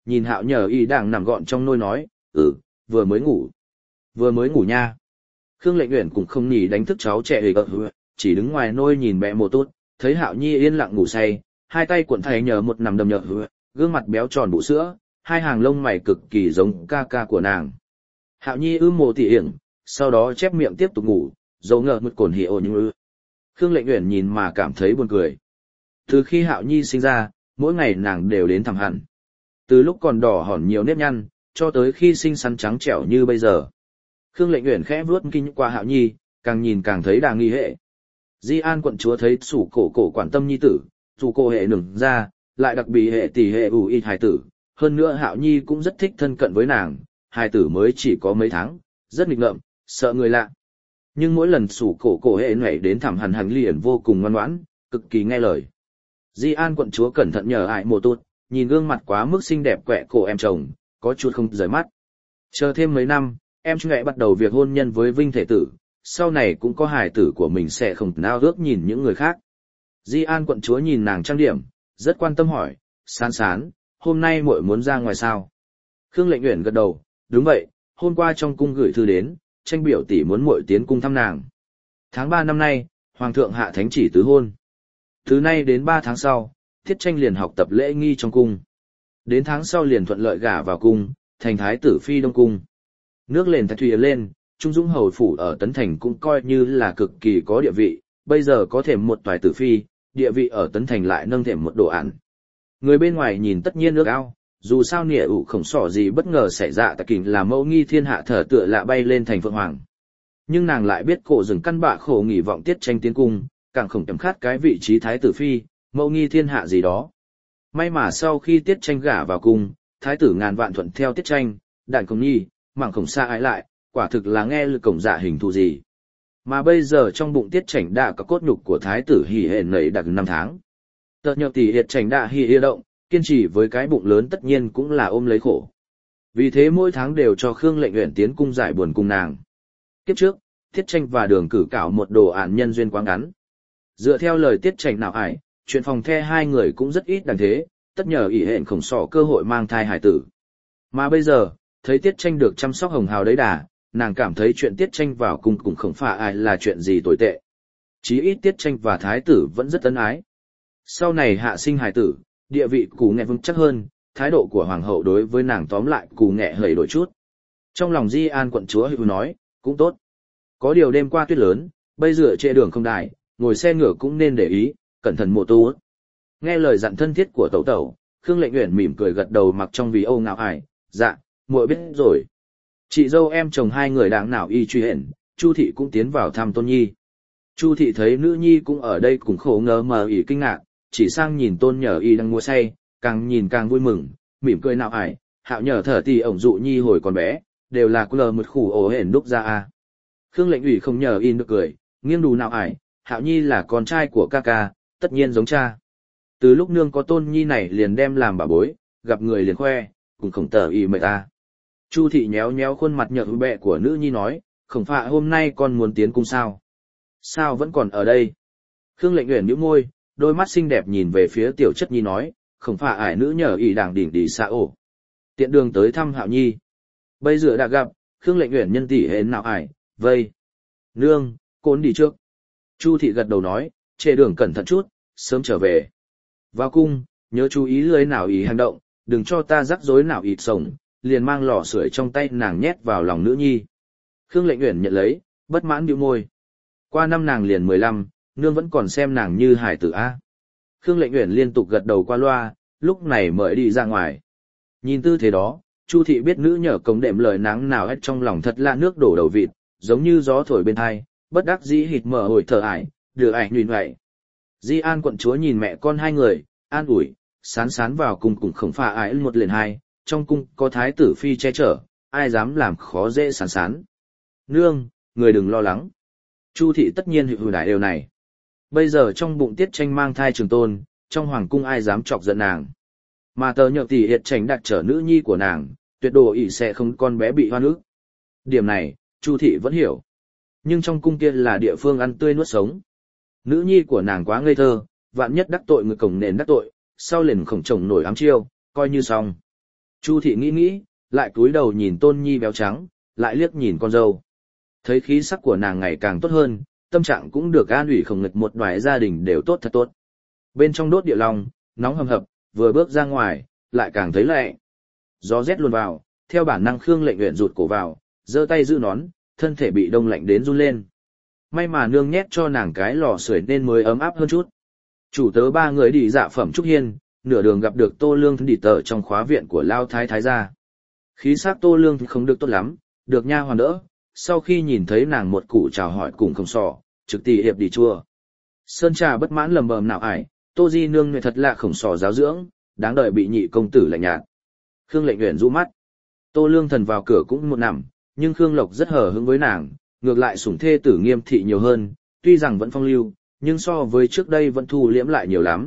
nhìn Hạo Nhờ Y đang nằm gọn trong nôi nói, vừa mới ngủ. Vừa mới ngủ nha. Khương Lệnh Uyển cũng không nhỉ đánh thức cháu trẻ hề chỉ đứng ngoài nôi nhìn mẹ Mộ Tốt, thấy Hạo Nhi yên lặng ngủ say, hai tay cuộn thay nhờ một nằm đầm nhợ gương mặt béo tròn bụ sữa, hai hàng lông mày cực kỳ giống ca ca của nàng. Hạo Nhi mồ tỉ hiển, sau đó chép miệng tiếp tục ngủ, dấu ngờ một cồn hỉ ồ như Khương Lệnh Uyển nhìn mà cảm thấy buồn cười. Từ khi Hạo Nhi sinh ra, mỗi ngày nàng đều đến thăm hẳn. Từ lúc còn đỏ hòn nhiều nếp nhăn, cho tới khi xinh xắn trắng trẻo như bây giờ. Khương Lệnh Uyển khẽ vuốt kinh qua Hạo Nhi, càng nhìn càng thấy đà nghi hệ. Di An quận chúa thấy Sủ Cổ quan tâm nhi tử, dù cô hệ nửng ra, lại đặc biệt hệ tỷ hệ ủ ít hài tử. Hơn nữa Hạo Nhi cũng rất thích thân cận với nàng, hài tử mới chỉ có mấy tháng, rất nghịch ngợm, sợ người lạ. Nhưng mỗi lần Sủ Cổ hệ nhảy đến thảm hẳn hành liền vô cùng ngoan ngoãn, cực kỳ nghe lời. Di An quận chúa cẩn thận nhờ Ải Mộ Tốt, nhìn gương mặt quá mức xinh đẹp quẹ cổ em chồng, có chút không rời mắt. Chờ thêm mấy năm, em Nghệ bắt đầu việc hôn nhân với Vinh Thể Tử, sau này cũng có hài tử của mình sẽ không nào ước nhìn những người khác. Di An quận chúa nhìn nàng trang điểm, rất quan tâm hỏi, Sán Sán, hôm nay muội muốn ra ngoài sao? Khương Lệnh Uyển gật đầu, đúng vậy, hôm qua trong cung gửi thư đến, tranh biểu tỷ muốn muội tiến cung thăm nàng. Tháng 3 năm nay, Hoàng thượng hạ thánh chỉ tứ hôn. Từ nay đến 3 tháng sau, Thiết Tranh liền học tập lễ nghi trong cung. Đến tháng sau liền thuận lợi gả vào cung, thành thái tử phi Đông cung. Nước lên Thái Thủy lên, Trung Dũng hầu phủ ở Tấn Thành cũng coi như là cực kỳ có địa vị, bây giờ có thêm một toài tử phi, địa vị ở Tấn Thành lại nâng thêm một đồ án. Người bên ngoài nhìn tất nhiên ước ao, dù sao nịa ủ khổng sỏ gì bất ngờ xảy ra tại kình là mẫu nghi thiên hạ thở tựa lạ bay lên thành Phượng Hoàng. Nhưng nàng lại biết cổ rừng căn bạ khổ nghỉ vọng Tiết Tranh tiến cung, càng không tầm khát cái vị trí thái tử phi, mẫu nghi thiên hạ gì đó. May mà sau khi Tiết Tranh gả vào cung, thái tử ngàn vạn thuận theo Tiết Tranh, đạn công nhi, mảng khổng xa ái lại, quả thực là nghe lực cổng dạ hình thù gì. Mà bây giờ trong bụng Tiết Tranh đã có cốt nhục của thái tử hỉ hệ nảy đặc 5 tháng. Tợt nhờ tỷ hiệt Tranh đã hỉ động, kiên trì với cái bụng lớn tất nhiên cũng là ôm lấy khổ. Vì thế mỗi tháng đều cho Khương Lệnh Uyển tiến cung giải buồn cùng nàng. Kiếp trước, Tiết Tranh và Đường Cử cảo một đồ án nhân duyên quá ngắn. Dựa theo lời Tiết Tranh nào ải, chuyện phòng the hai người cũng rất ít đằng thế, tất nhờ ỷ hẹn khổng sỏ cơ hội mang thai hải tử. Mà bây giờ, thấy Tiết Tranh được chăm sóc hồng hào đấy đà, nàng cảm thấy chuyện Tiết Tranh vào cung cũng không phải ai là chuyện gì tồi tệ. Chí ít Tiết Tranh và thái tử vẫn rất ân ái. Sau này hạ sinh hải tử, địa vị Cù Nghẹ vững chắc hơn, thái độ của hoàng hậu đối với nàng tóm lại Cù Nghẹ hơi đổi chút. Trong lòng Di An quận chúa hữu nói, cũng tốt. Có điều đêm qua tuyết lớn, bây giờ trệ đường không đại, ngồi xe ngựa cũng nên để ý, cẩn thận Mộ Tu. Nghe lời dặn thân thiết của tẩu tẩu, Khương Lệnh Uyển mỉm cười gật đầu mặc trong vì âu ngạo ải, dạ, muội biết rồi. Chị dâu em chồng hai người đáng nào y truy hển, Chu thị cũng tiến vào thăm Tôn Nhi. Chu thị thấy nữ nhi cũng ở đây cũng khổ ngờ mờ ỉ kinh ngạc, chỉ sang nhìn Tôn Nhờ y đang mua say, càng nhìn càng vui mừng, mỉm cười nào ải, Hạo Nhờ thở thì ổng dụ Nhi hồi còn bé, đều là lờ một khủ ổ hển đúc ra a. Khương Lệnh Ủy không nhờ in được cười, nghiêng đù nào ải, Hạo Nhi là con trai của ca ca, tất nhiên giống cha. Từ lúc nương có Tôn Nhi này liền đem làm bà bối, gặp người liền khoe, cùng khổng tờ y mời ta. Chu thị nhéo nhéo khuôn mặt nhợ bẹ của nữ nhi nói, khổng phạ hôm nay con muốn tiến cung sao? Sao vẫn còn ở đây? Khương Lệnh Uyển nhíu môi, đôi mắt xinh đẹp nhìn về phía tiểu chất nhi nói, khổng phạ ải nữ nhờ ỷ đảng đỉnh đi xa ổ. Tiện đường tới thăm Hạo Nhi. Bây giờ đã gặp, Khương Lệnh Uyển nhân tỷ hến nào ải, vây. Nương, cốn đi trước. Chu thị gật đầu nói, trễ đường cẩn thận chút, sớm trở về. Vào cung, nhớ chú ý lưới nào ý hành động, đừng cho ta rắc rối nào ịt sống, liền mang lò sưởi trong tay nàng nhét vào lòng nữ nhi. Khương Lệnh Uyển nhận lấy, bất mãn bĩu môi. Qua năm nàng liền 15, nương vẫn còn xem nàng như hải tử A. Khương Lệnh Uyển liên tục gật đầu qua loa, lúc này mới đi ra ngoài. Nhìn tư thế đó, Chu thị biết nữ nhờ cống đệm lời nắng nào hết trong lòng thật là nước đổ đầu vịt, giống như gió thổi bên thai, bất đắc dĩ hít mở hồi thở ải, đưa ảnh nhìn vậy. Di An quận chúa nhìn mẹ con hai người, an ủi, sán sán vào cung cũng không pha ải một liền hai, trong cung có thái tử phi che chở, ai dám làm khó dễ sán sán. Nương, người đừng lo lắng. Chu thị tất nhiên hữu đại điều này. Bây giờ trong bụng Tiết Tranh mang thai Trường Tôn, trong hoàng cung ai dám chọc giận nàng. Mà tờ nhợ tỷ hiệt tránh đặt trở nữ nhi của nàng, tuyệt đồ ỷ sẽ không con bé bị hoan ức. Điểm này, Chu thị vẫn hiểu. Nhưng trong cung kia là địa phương ăn tươi nuốt sống. Nữ nhi của nàng quá ngây thơ, vạn nhất đắc tội người cổng nền đắc tội, sau liền khổng chồng nổi ám chiêu, coi như xong. Chu thị nghĩ nghĩ, lại cúi đầu nhìn Tôn Nhi béo trắng, lại liếc nhìn con dâu. Thấy khí sắc của nàng ngày càng tốt hơn, tâm trạng cũng được an ủi, không nghịch, một vài gia đình đều tốt thật tốt. Bên trong đốt địa long, nóng hầm hập, vừa bước ra ngoài, lại càng thấy lạnh. Gió rét luồn vào, theo bản năng Khương Lệnh Uyển rụt cổ vào, giơ tay giữ nón, thân thể bị đông lạnh đến run lên. May mà nương nhét cho nàng cái lò sưởi nên mới ấm áp hơn chút. Chủ tớ ba người đi dạ phẩm trúc hiên, nửa đường gặp được Tô Lương đi tờ trong khóa viện của Lao Thái Thái gia. Khí sắc Tô Lương không được tốt lắm, được nha hoàn đỡ, sau khi nhìn thấy nàng một cụ chào hỏi cùng không sò, trực tỷ hiệp đi chua. Sơn Trà bất mãn lầm bầm nào ải, Tô Di nương người thật lạ khổng sò giáo dưỡng, đáng đợi bị nhị công tử lạnh nhạt. Khương Lệnh Uyển rũ mắt. Tô Lương Thần vào cửa cũng một nằm, nhưng Khương Lộc rất hờ hững với nàng, ngược lại sủng thê tử Nghiêm thị nhiều hơn, tuy rằng vẫn phong lưu, nhưng so với trước đây vẫn thu liễm lại nhiều lắm.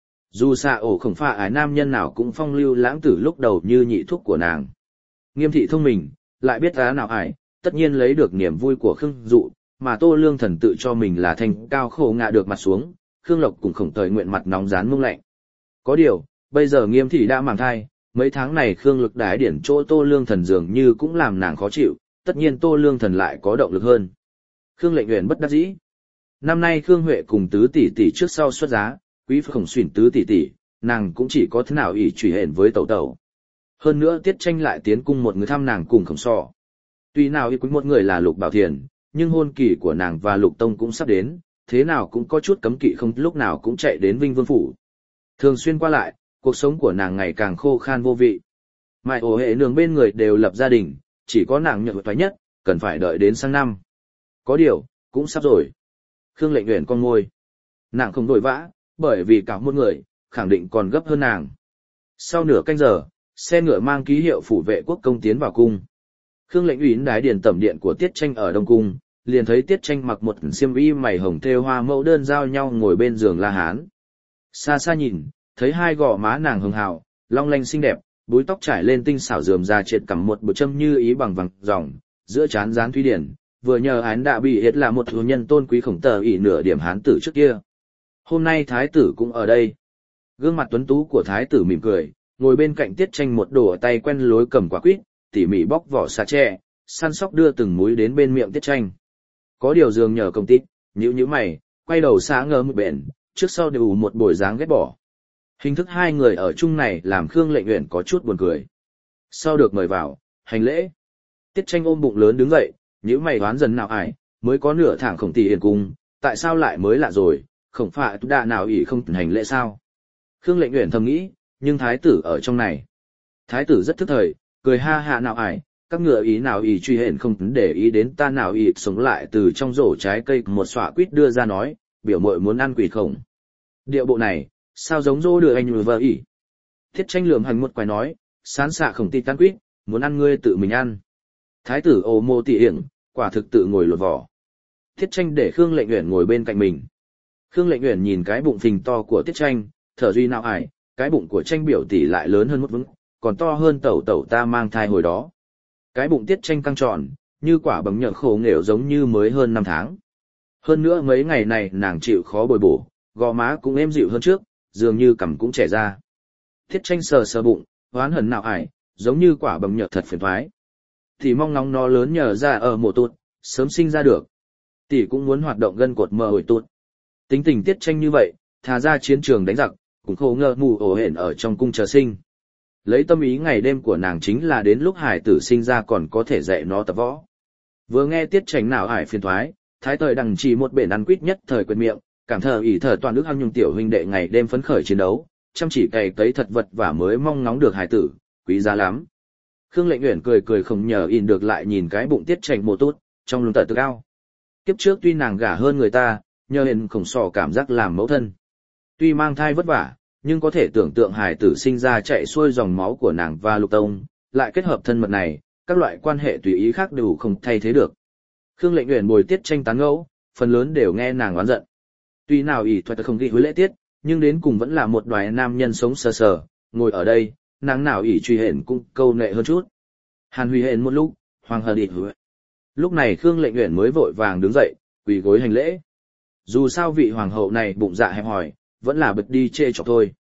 Dù xạ ổ khổng phạ ái nam nhân nào cũng phong lưu lãng tử lúc đầu như nhị thúc của nàng. Nghiêm thị thông minh, lại biết giá nào ải, tất nhiên lấy được niềm vui của Khương Dụ, mà Tô Lương Thần tự cho mình là thanh cao khổ ngạ được mặt xuống, Khương Lộc cũng không thời nguyện mặt nóng rán mông lạnh. Có điều, bây giờ Nghiêm thị đã mang thai, mấy tháng này Khương Lực đái điển chỗ Tô Lương Thần dường như cũng làm nàng khó chịu, tất nhiên Tô Lương Thần lại có động lực hơn. Khương Lệnh Uyển bất đắc dĩ. Năm nay Khương Huệ cùng tứ tỷ tỷ trước sau xuất giá, quý khổng xuyển tứ tỷ tỷ, nàng cũng chỉ có thế nào ỷ truy hẹn với tẩu tẩu. Hơn nữa Tiết Tranh lại tiến cung một người thăm nàng cùng khổng sò. Tuy nào y quý một người là Lục Bảo Thiền, nhưng hôn kỳ của nàng và Lục Tông cũng sắp đến, thế nào cũng có chút cấm kỵ, không lúc nào cũng chạy đến Vinh Vương phủ. Thường xuyên qua lại, cuộc sống của nàng ngày càng khô khan vô vị. Mai ổ hệ nương bên người đều lập gia đình, chỉ có nàng nhược thoái nhất, cần phải đợi đến sang năm. Có điều, cũng sắp rồi. Khương Lệnh Uyển con môi. Nàng không vội vã, bởi vì cả một người, khẳng định còn gấp hơn nàng. Sau nửa canh giờ, xe ngựa mang ký hiệu phủ vệ quốc công tiến vào cung. Khương Lệnh Uyển đái điền tẩm điện của Tiết Tranh ở Đông Cung, liền thấy Tiết Tranh mặc một xiêm y mày hồng thêu hoa mẫu đơn giao nhau ngồi bên giường La Hán. Xa xa nhìn, thấy hai gò má nàng hường hào, long lanh xinh đẹp, búi tóc trải lên tinh xảo rườm ra triệt cằm một bột châm như ý bằng vàng ròng, giữa trán dán thúy điển, vừa nhờ án đã bị hiệt là một thú nhân tôn quý khổng tờ ỷ nửa điểm hán tử trước kia. Hôm nay thái tử cũng ở đây. Gương mặt tuấn tú của thái tử mỉm cười, ngồi bên cạnh Tiết Tranh một đổ tay quen lối cầm quả quýt, tỉ mỉ bóc vỏ xà tre, săn sóc đưa từng múi đến bên miệng Tiết Tranh. Có điều dường nhờ công tít, nhíu mày, quay đầu sáng ngơ một bện, trước sau đều một bồi dáng ghét bỏ. Hình thức hai người ở chung này làm Khương Lệnh Uyển có chút buồn cười. Sau được mời vào, hành lễ. Tiết Tranh ôm bụng lớn đứng dậy, nhíu mày đoán dần nào ải, mới có nửa thẳng khổng tỷ hiền cung, tại sao lại mới lạ rồi, không phải đã nào ỷ không hành lễ sao? Khương Lệnh Uyển thầm nghĩ, nhưng thái tử ở trong này. Thái tử rất thức thời, cười ha hạ nào ải, các ngựa ý nào ỷ truy hẹn không để ý đến ta nào ỷ sống lại từ trong rổ trái cây một xọa quýt đưa ra nói, biểu muội muốn ăn quỷ khổng. Điệu bộ này, sao giống dô đưa anh vợ ỷ. Tiết Tranh lườm hành một quái nói, sán xạ khổng ti tan quýt, muốn ăn ngươi tự mình ăn. Thái tử ồ mô tỉ hiển, quả thực tự ngồi lột vỏ. Tiết Tranh để Khương Lệnh Uyển ngồi bên cạnh mình. Khương Lệnh Uyển nhìn cái bụng phình to của Tiết Tranh, thở duy nào ải, cái bụng của Tranh biểu tỷ lại lớn hơn một vững, còn to hơn tẩu tẩu ta mang thai hồi đó. Cái bụng Tiết Tranh căng tròn, như quả bấm nhợ khổ nghèo giống như mới hơn 5 tháng. Hơn nữa mấy ngày này nàng chịu khó bồi bổ, gò má cũng êm dịu hơn trước, dường như cằm cũng trẻ ra. Tiết Tranh sờ sờ bụng, hoán hận nào ải, giống như quả bấm nhợ thật phiền toái. Thì mong ngóng nó lớn nhờ ra ở mổ tụt, sớm sinh ra được. Tỷ cũng muốn hoạt động gân cột mờ hồi tụt. Tính tình Tiết Tranh như vậy, thà ra chiến trường đánh giặc, cũng khổ ngờ mù ổ hển ở trong cung chờ sinh. Lấy tâm ý ngày đêm của nàng chính là đến lúc hải tử sinh ra còn có thể dạy nó tập võ. Vừa nghe Tiết Tranh nào ải phiền thoái, thái thời đằng chỉ một bể ăn quýt nhất thời quên miệng, cảm thờ ỷ thở toàn ước hăng nhung tiểu huynh đệ ngày đêm phấn khởi chiến đấu, chăm chỉ cày cấy thật vật và mới mong ngóng được hải tử, quý giá lắm. Khương Lệnh Uyển cười không nhờ in được lại nhìn cái bụng Tiết Tranh mồ tốt, trong lòng tở tự ao. Kiếp trước tuy nàng gả hơn người ta, nhờ hiện khổng sò cảm giác làm mẫu thân. Tuy mang thai vất vả, nhưng có thể tưởng tượng hài tử sinh ra chạy xuôi dòng máu của nàng và Lục Tông, lại kết hợp thân mật này, các loại quan hệ tùy ý khác đều không thay thế được. Khương Lệnh Uyển bồi Tiết Tranh tán ngẫu, phần lớn đều nghe nàng oán giận. Tuy nào ỷ thuật không ghi hối lễ tiết, nhưng đến cùng vẫn là một đoài nam nhân sống sờ sờ, ngồi ở đây, nàng nào ỷ truy hển cũng câu nệ hơn chút. Hàn Huy hển một lúc, hoàng hờ địt hứa. Lúc này Khương Lệnh Uyển mới vội vàng đứng dậy, quỳ gối hành lễ. Dù sao vị hoàng hậu này bụng dạ hẹp hòi, vẫn là bật đi chê chọc thôi.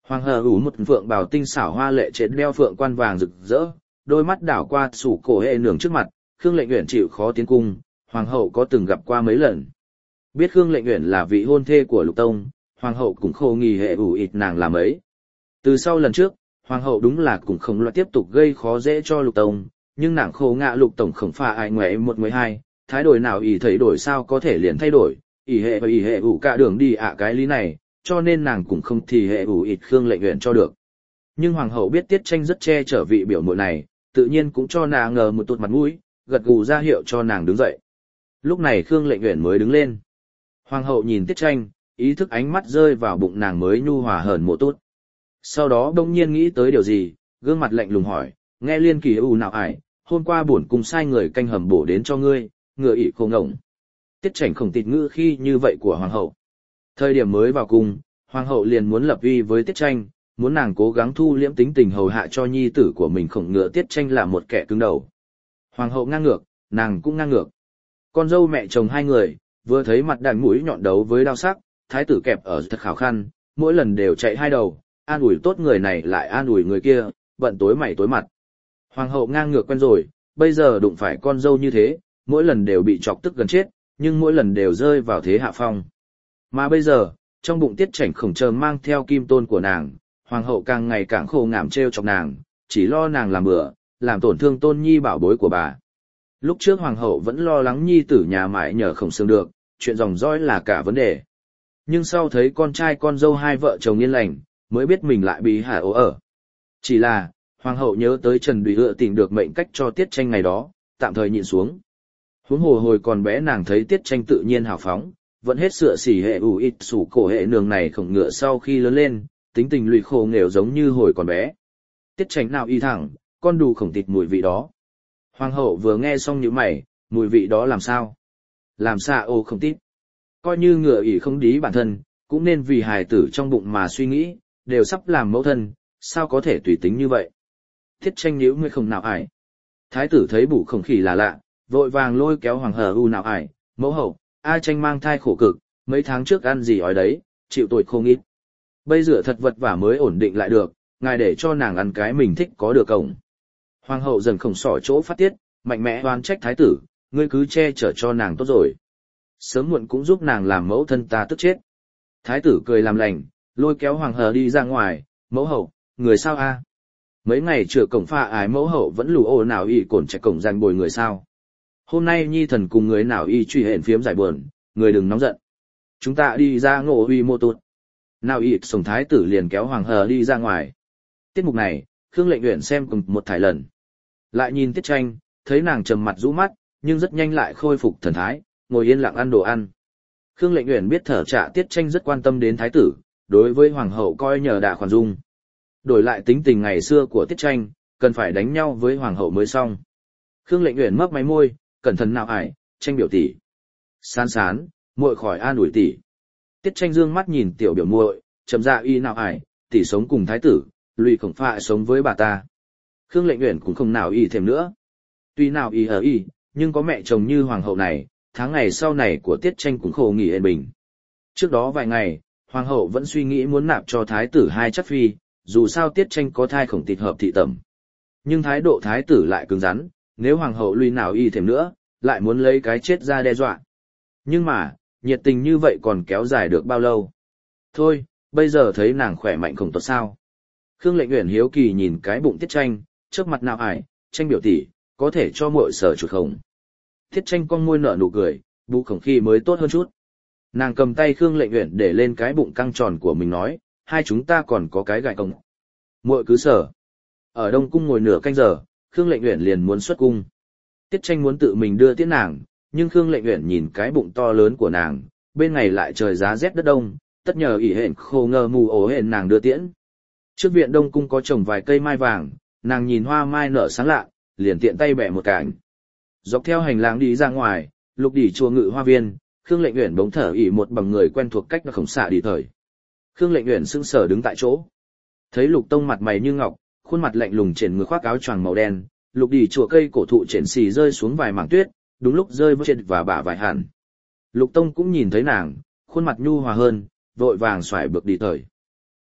Hoàng hờ ủ một phượng bào tinh xảo hoa lệ trên đeo phượng quan vàng rực rỡ, đôi mắt đảo qua sủ cổ hệ nường trước mặt, Khương Lệnh Uyển chịu khó tiến cung, hoàng hậu có từng gặp qua mấy lần. Biết Khương Lệnh Uyển là vị hôn thê của Lục Tông, hoàng hậu cũng khô nghi hệ ủ ịt nàng làm ấy. Từ sau lần trước, hoàng hậu đúng là cũng không loại tiếp tục gây khó dễ cho Lục Tông, nhưng nàng khô ngạ Lục Tổng không pha ai ngoại một người hai, thái đổi nào ý thấy đổi sao có thể liền thay đổi, ý hệ và ý hệ ủ cả đường đi cái lý này, cho nên nàng cũng không thì hệ ủ ịt Khương Lệnh Uyển cho được. Nhưng hoàng hậu biết Tiết Tranh rất che chở vị biểu muội này, tự nhiên cũng cho nàng ngờ một tụt mặt mũi, gật gù ra hiệu cho nàng đứng dậy. Lúc này Khương Lệnh Uyển mới đứng lên. Hoàng hậu nhìn Tiết Tranh, ý thức ánh mắt rơi vào bụng nàng mới nhu hòa hờn một tốt. Sau đó bỗng nhiên nghĩ tới điều gì, gương mặt lạnh lùng hỏi, nghe Liên Kỳ ủ nào ải, hôm qua bổn cung sai người canh hầm bổ đến cho ngươi, ngựa ỷ khô ngổng. Tiết Tranh không tịt ngữ khi như vậy của hoàng hậu. Thời điểm mới vào cung, hoàng hậu liền muốn lập uy với Tiết Tranh, muốn nàng cố gắng thu liễm tính tình hầu hạ cho nhi tử của mình, khổng ngựa Tiết Tranh là một kẻ cứng đầu. Hoàng hậu ngang ngược, nàng cũng ngang ngược. Con dâu mẹ chồng hai người, vừa thấy mặt đàn mũi nhọn đấu với đao sắc, thái tử kẹp ở thật khảo khăn, mỗi lần đều chạy hai đầu, an ủi tốt người này lại an ủi người kia, bận tối mày tối mặt. Hoàng hậu ngang ngược quen rồi, bây giờ đụng phải con dâu như thế, mỗi lần đều bị chọc tức gần chết, nhưng mỗi lần đều rơi vào thế hạ phong. Mà bây giờ, trong bụng Tiết Chảnh khổng chờ mang theo kim tôn của nàng, hoàng hậu càng ngày càng khổ ngảm trêu chọc nàng, chỉ lo nàng làm bừa, làm tổn thương tôn nhi bảo bối của bà. Lúc trước hoàng hậu vẫn lo lắng nhi tử nhà mãi nhờ khổng xương được, chuyện dòng dõi là cả vấn đề. Nhưng sau thấy con trai con dâu hai vợ chồng yên lành, mới biết mình lại bị hạ ố ở. Chỉ là, hoàng hậu nhớ tới Trần Đùy Ựa tìm được mệnh cách cho Tiết Tranh ngày đó, tạm thời nhịn xuống. Huống hồ hồi còn bé nàng thấy Tiết Tranh tự nhiên hào phóng, vẫn hết sửa xỉ hệ ủ ít sủ cổ hệ nường này khổng ngựa sau khi lớn lên, tính tình lụy khổ nghèo giống như hồi còn bé. Tiết Tranh nào y thẳng, con đù khổng tịt mùi vị đó. Hoàng hậu vừa nghe xong những mày, mùi vị đó làm sao? Làm sao ô không tít? Coi như ngựa ỷ không đí bản thân, cũng nên vì hài tử trong bụng mà suy nghĩ, đều sắp làm mẫu thân, sao có thể tùy tính như vậy? Tiết Tranh nhíu ngươi không nào ải. Thái tử thấy bủ không khỉ là lạ, vội vàng lôi kéo hoàng hờ u nào ải, mẫu hậu, A Tranh mang thai khổ cực, mấy tháng trước ăn gì ói đấy, chịu tội không ít. Bây giờ thật vật vả mới ổn định lại được, ngài để cho nàng ăn cái mình thích có được không? Hoàng hậu dần khổng sỏ chỗ phát tiết, mạnh mẽ oan trách thái tử, ngươi cứ che chở cho nàng tốt rồi. Sớm muộn cũng giúp nàng làm mẫu thân ta tức chết. Thái tử cười làm lành, lôi kéo hoàng hờ đi ra ngoài, mẫu hậu, người sao a? Mấy ngày chữa cổng pha ái mẫu hậu vẫn lù ô nào y cổn chạy cổng giành bồi người sao? Hôm nay nhi thần cùng người nào y truy hẹn phiếm giải buồn, người đừng nóng giận. Chúng ta đi ra ngộ uy mô tụt. Nào y sổng thái tử liền kéo hoàng hờ đi ra ngoài. Tiết mục này, Khương Lệnh Uyển xem cùng một thải lần. Lại nhìn Tiết Tranh, thấy nàng trầm mặt rũ mắt, nhưng rất nhanh lại khôi phục thần thái, ngồi yên lặng ăn đồ ăn. Khương Lệnh Uyển biết thở trả Tiết Tranh rất quan tâm đến thái tử, đối với hoàng hậu coi nhờ đà khoản dung. Đổi lại tính tình ngày xưa của Tiết Tranh, cần phải đánh nhau với hoàng hậu mới xong. Khương Lệnh Uyển mấp máy môi, cẩn thận nào ải, Tranh biểu tỷ. Sán sán, muội khỏi an ủi tỷ. Tiết Tranh dương mắt nhìn tiểu biểu muội, trầm dạ y nào ải, tỷ sống cùng thái tử, lụy khổng phạ sống với bà ta. Khương Lệnh Uyển cũng không nào y thêm nữa. Tuy nào y ở y, nhưng có mẹ chồng như hoàng hậu này, tháng ngày sau này của Tiết Tranh cũng khổ nghỉ yên bình. Trước đó vài ngày, hoàng hậu vẫn suy nghĩ muốn nạp cho thái tử hai chất phi, dù sao Tiết Tranh có thai khổng tịt hợp thị tẩm. Nhưng thái độ thái tử lại cứng rắn, nếu hoàng hậu lùi nào y thêm nữa, lại muốn lấy cái chết ra đe dọa. Nhưng mà, nhiệt tình như vậy còn kéo dài được bao lâu? Thôi, bây giờ thấy nàng khỏe mạnh không tốt sao? Khương Lệnh Uyển hiếu kỳ nhìn cái bụng Tiết Tranh, trước mặt nào ải, Tranh biểu tỷ, có thể cho muội sở chuột không? Tiết Tranh cong môi nở nụ cười, bụng khổng khi mới tốt hơn chút. Nàng cầm tay Khương Lệnh Uyển để lên cái bụng căng tròn của mình nói, hai chúng ta còn có cái gại công. Muội cứ sở. Ở Đông Cung ngồi nửa canh giờ, Khương Lệnh Uyển liền muốn xuất cung. Tiết Tranh muốn tự mình đưa tiễn nàng, nhưng Khương Lệnh Uyển nhìn cái bụng to lớn của nàng, bên ngày lại trời giá rét đất đông, tất nhờ ỷ hẹn khô ngơ mù ổ hẹn nàng đưa tiễn. Trước viện Đông Cung có trồng vài cây mai vàng, nàng nhìn hoa mai nở sáng lạ, liền tiện tay bẻ một cành. Dọc theo hành lang đi ra ngoài, lục đỉ chùa Ngự Hoa Viên, Khương Lệnh Uyển bỗng thở ỉ một bằng người quen thuộc cách nó khổng xạ đi thời. Khương Lệnh Uyển sững sờ đứng tại chỗ. Thấy Lục Tông mặt mày như ngọc, khuôn mặt lạnh lùng trên người khoác áo choàng màu đen, lục đỉ chùa cây cổ thụ trên xì rơi xuống vài mảng tuyết, đúng lúc rơi vào trên và bả vài hẳn. Lục Tông cũng nhìn thấy nàng, khuôn mặt nhu hòa hơn, vội vàng xoải bước đi thời.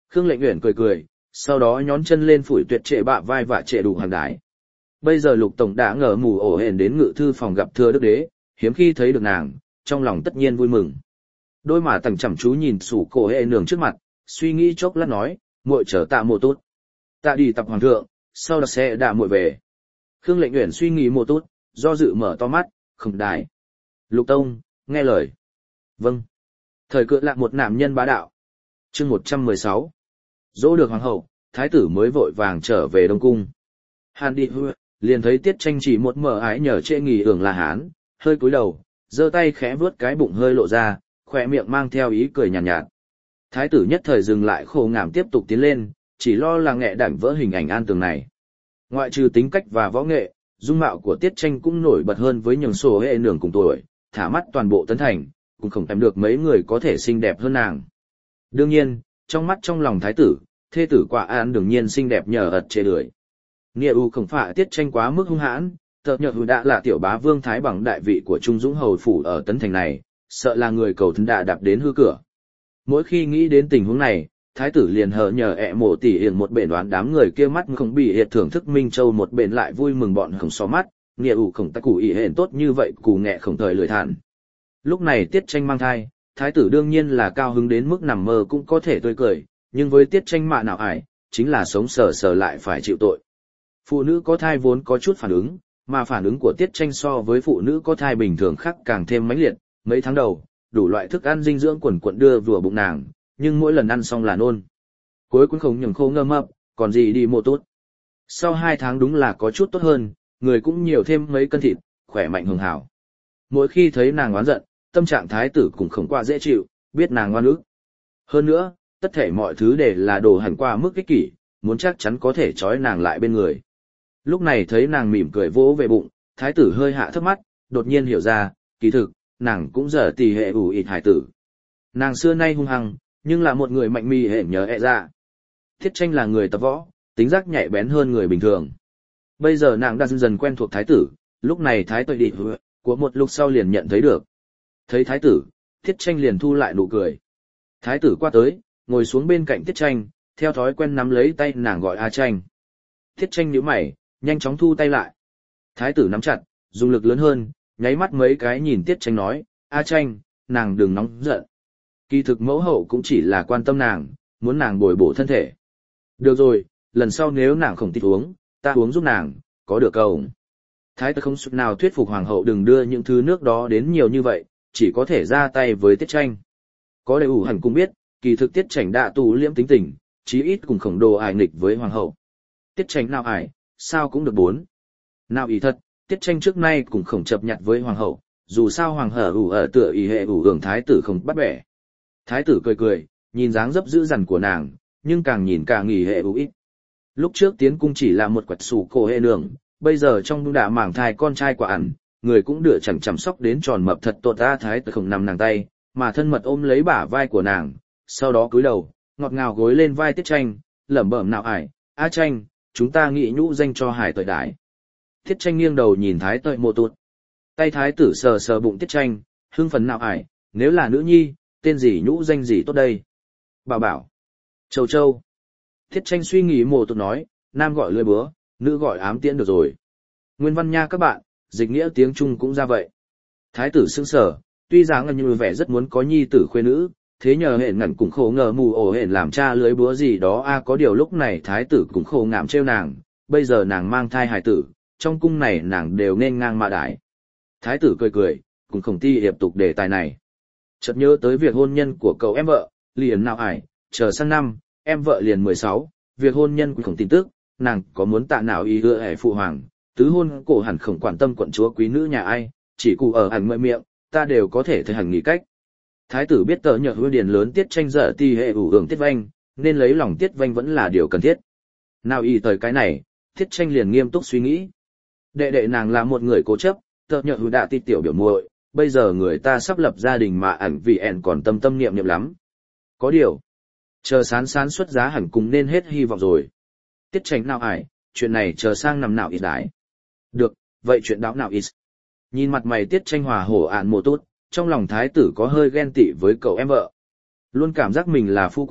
Khương Lệnh Uyển cười cười, sau đó nhón chân lên phủi tuyệt trệ bạ vai và trệ đủ hàng đái. Bây giờ Lục Tổng đã ngờ mù ổ hển đến ngự thư phòng gặp Thưa Đức Đế, hiếm khi thấy được nàng, trong lòng tất nhiên vui mừng. Đôi mà tầng chăm chú nhìn sủ cổ hệ nường trước mặt, suy nghĩ chốc lát nói, muội chờ tạ mộ tốt. Tạ đi tập hoàng thượng, sau đó sẽ đạ muội về. Khương Lệnh Uyển suy nghĩ một chút, do dự mở to mắt, không đái. Lục Tông, nghe lời. Vâng. Thời cự lạc một nam nhân bá đạo. Chương 116. Dỗ được hoàng hậu, thái tử mới vội vàng trở về Đông Cung. Hàn đi hư, liền thấy Tiết Tranh chỉ một mở ái nhờ trễ nghỉ ưởng là hán, hơi cúi đầu, giơ tay khẽ vướt cái bụng hơi lộ ra, khỏe miệng mang theo ý cười nhàn nhạt. Thái tử nhất thời dừng lại khổ ngảm tiếp tục tiến lên, chỉ lo là nghệ đảnh vỡ hình ảnh an tường này. Ngoại trừ tính cách và võ nghệ, dung mạo của Tiết Tranh cũng nổi bật hơn với nhường sổ hệ nường cùng tuổi, thả mắt toàn bộ Tấn Thành, cũng không tìm được mấy người có thể xinh đẹp hơn nàng. Đương nhiên, trong lòng thái tử, thê tử quả an đương nhiên xinh đẹp nhờ ật chê lưỡi. Nghĩa u không phải Tiết Tranh quá mức hung hãn, tợ nhợ hữu đã là tiểu bá vương thái bằng đại vị của Trung Dũng hầu phủ ở Tấn Thành này, sợ là người cầu thân đạ đạp đến hư cửa. Mỗi khi nghĩ đến tình huống này, thái tử liền hờ nhờ ẹ mộ tỉ hiền một bể đoán đám người kia mắt không bị hiệt thưởng thức Minh Châu một bên lại vui mừng bọn không xó mắt, nghĩa ủ không ta củ ý hển tốt như vậy cù nghẹ không thời lười thản. Lúc này Tiết Tranh mang thai, thái tử đương nhiên là cao hứng đến mức nằm mơ cũng có thể tươi cười, nhưng với Tiết Tranh mạ nào ải, chính là sống sờ sờ lại phải chịu tội. Phụ nữ có thai vốn có chút phản ứng, mà phản ứng của Tiết Tranh so với phụ nữ có thai bình thường khác càng thêm mãnh liệt, mấy tháng đầu, đủ loại thức ăn dinh dưỡng quần quận đưa vừa bụng nàng, nhưng mỗi lần ăn xong là nôn. Cuối cùng không nhường khô ngơ mập, còn gì đi mô tốt. Sau 2 tháng đúng là có chút tốt hơn, người cũng nhiều thêm mấy cân thịt, khỏe mạnh hường hảo. Mỗi khi thấy nàng oán giận, tâm trạng thái tử cũng không qua dễ chịu, biết nàng ngoan ức. Hơn nữa, tất thể mọi thứ đều là đồ hành qua mức ích kỷ, muốn chắc chắn có thể trói nàng lại bên người. Lúc này thấy nàng mỉm cười vỗ về bụng, thái tử hơi hạ thấp mắt, đột nhiên hiểu ra, kỳ thực, nàng cũng giờ tì hệ ủ ịt hải tử. Nàng xưa nay hung hăng, nhưng là một người mạnh mì hển nhớ ra. Tiết Tranh là người tập võ, tính giác nhạy bén hơn người bình thường. Bây giờ nàng đã dần dần quen thuộc thái tử, lúc này thái tử đi của một lúc sau liền nhận thấy được. Thấy thái tử, Tiết Tranh liền thu lại nụ cười. Thái tử qua tới, ngồi xuống bên cạnh Tiết Tranh, theo thói quen nắm lấy tay nàng gọi A Tranh. Tiết Tranh nhíu mày, nhanh chóng thu tay lại. Thái tử nắm chặt, dùng lực lớn hơn, nháy mắt mấy cái nhìn Tiết Tranh nói, A Tranh, nàng đừng nóng giận. Kỳ thực mẫu hậu cũng chỉ là quan tâm nàng, muốn nàng bồi bổ thân thể. Được rồi, lần sau nếu nàng không thích uống, ta uống giúp nàng, có được không? Thái tử không sức nào thuyết phục hoàng hậu đừng đưa những thứ nước đó đến nhiều như vậy, chỉ có thể ra tay với Tiết Tranh. Có đầy ủ hẳn cũng biết, kỳ thực Tiết Tranh đã tù liễm tính tình, chí ít cùng khổng đồ ải nghịch với hoàng hậu. Tiết Tranh nào ải, sao cũng được 4. Nào ý thật, Tiết Tranh trước nay cũng không chấp nhận với hoàng hậu, dù sao hoàng hở ủ ở tựa ý hệ ủ hưởng thái tử không bắt bẻ. Thái tử cười cười, nhìn dáng dấp dữ dằn của nàng, nhưng càng nhìn càng nghỉ hệ ủ ít. Lúc trước tiến cung chỉ là một quạch sủ cổ hệ nương, bây giờ trong đung đã màng thai con trai quả ẩn, người cũng đựa chẳng chăm sóc đến tròn mập thật tốt ra. Thái tử không nằm nàng tay, mà thân mật ôm lấy bả vai của nàng, sau đó cúi đầu, ngọt ngào gối lên vai Tiết Tranh, lẩm bẩm nào ải, A Tranh, chúng ta nghĩ nhũ danh cho hải tội đại. Tiết Tranh nghiêng đầu nhìn thái tội mộ tụt. Tay thái tử sờ sờ bụng Tiết Tranh, hưng phấn nào ải, nếu là nữ nhi, tên gì nhũ danh gì tốt đây? Bảo bảo. Châu Châu. Tiết Tranh suy nghĩ mộ tụt nói, nam gọi lưỡi búa, nữ gọi ám tiễn được rồi. Nguyên văn nha các bạn, dịch nghĩa tiếng Trung cũng ra vậy. Thái tử sững sờ, tuy rằng là như vẻ rất muốn có nhi tử khuê nữ, thế nhờ hẹn ngẩn cũng khổ ngờ mù ổ hẹn làm cha lưới búa gì đó có điều lúc này thái tử cũng khổ ngảm trêu nàng, bây giờ nàng mang thai hài tử, trong cung này nàng đều nên ngang mạ đái. Thái tử cười cười, cũng không ti hiệp tục đề tài này. Chợt nhớ tới việc hôn nhân của cậu em vợ, liền nào ải, chờ sang năm, em vợ liền 16, việc hôn nhân cũng không tin tức, nàng có muốn tạ nào ý ưa hẻ phụ hoàng, tứ hôn cổ hẳn không quan tâm quận chúa quý nữ nhà ai, chỉ cụ ở hẳn mợi miệng, ta đều có thể thấy hẳn nghĩ cách. Thái tử biết tờ nhờ hứa điền lớn Tiết Tranh dở ti hệ ủ hưởng Tiết Vanh, nên lấy lòng Tiết Vanh vẫn là điều cần thiết. Nào ý tới cái này, Tiết Tranh liền nghiêm túc suy nghĩ. Đệ đệ nàng là một người cố chấp, tờ nhờ hứa đã ti tiểu biểu muội, bây giờ người ta sắp lập gia đình mà ẩn vì ẻn còn tâm tâm niệm lắm. Có điều, chờ sán sán xuất giá hẳn cùng nên hết hy vọng rồi. Tiết Tranh nào ải, chuyện này chờ sang năm nào ít đái. Được, vậy chuyện đó nào ít. Nhìn mặt mày Tiết Tranh hòa hổ ạn mồ tốt, trong lòng thái tử có hơi ghen tị với cậu em vợ. Luôn cảm giác mình là phu quân,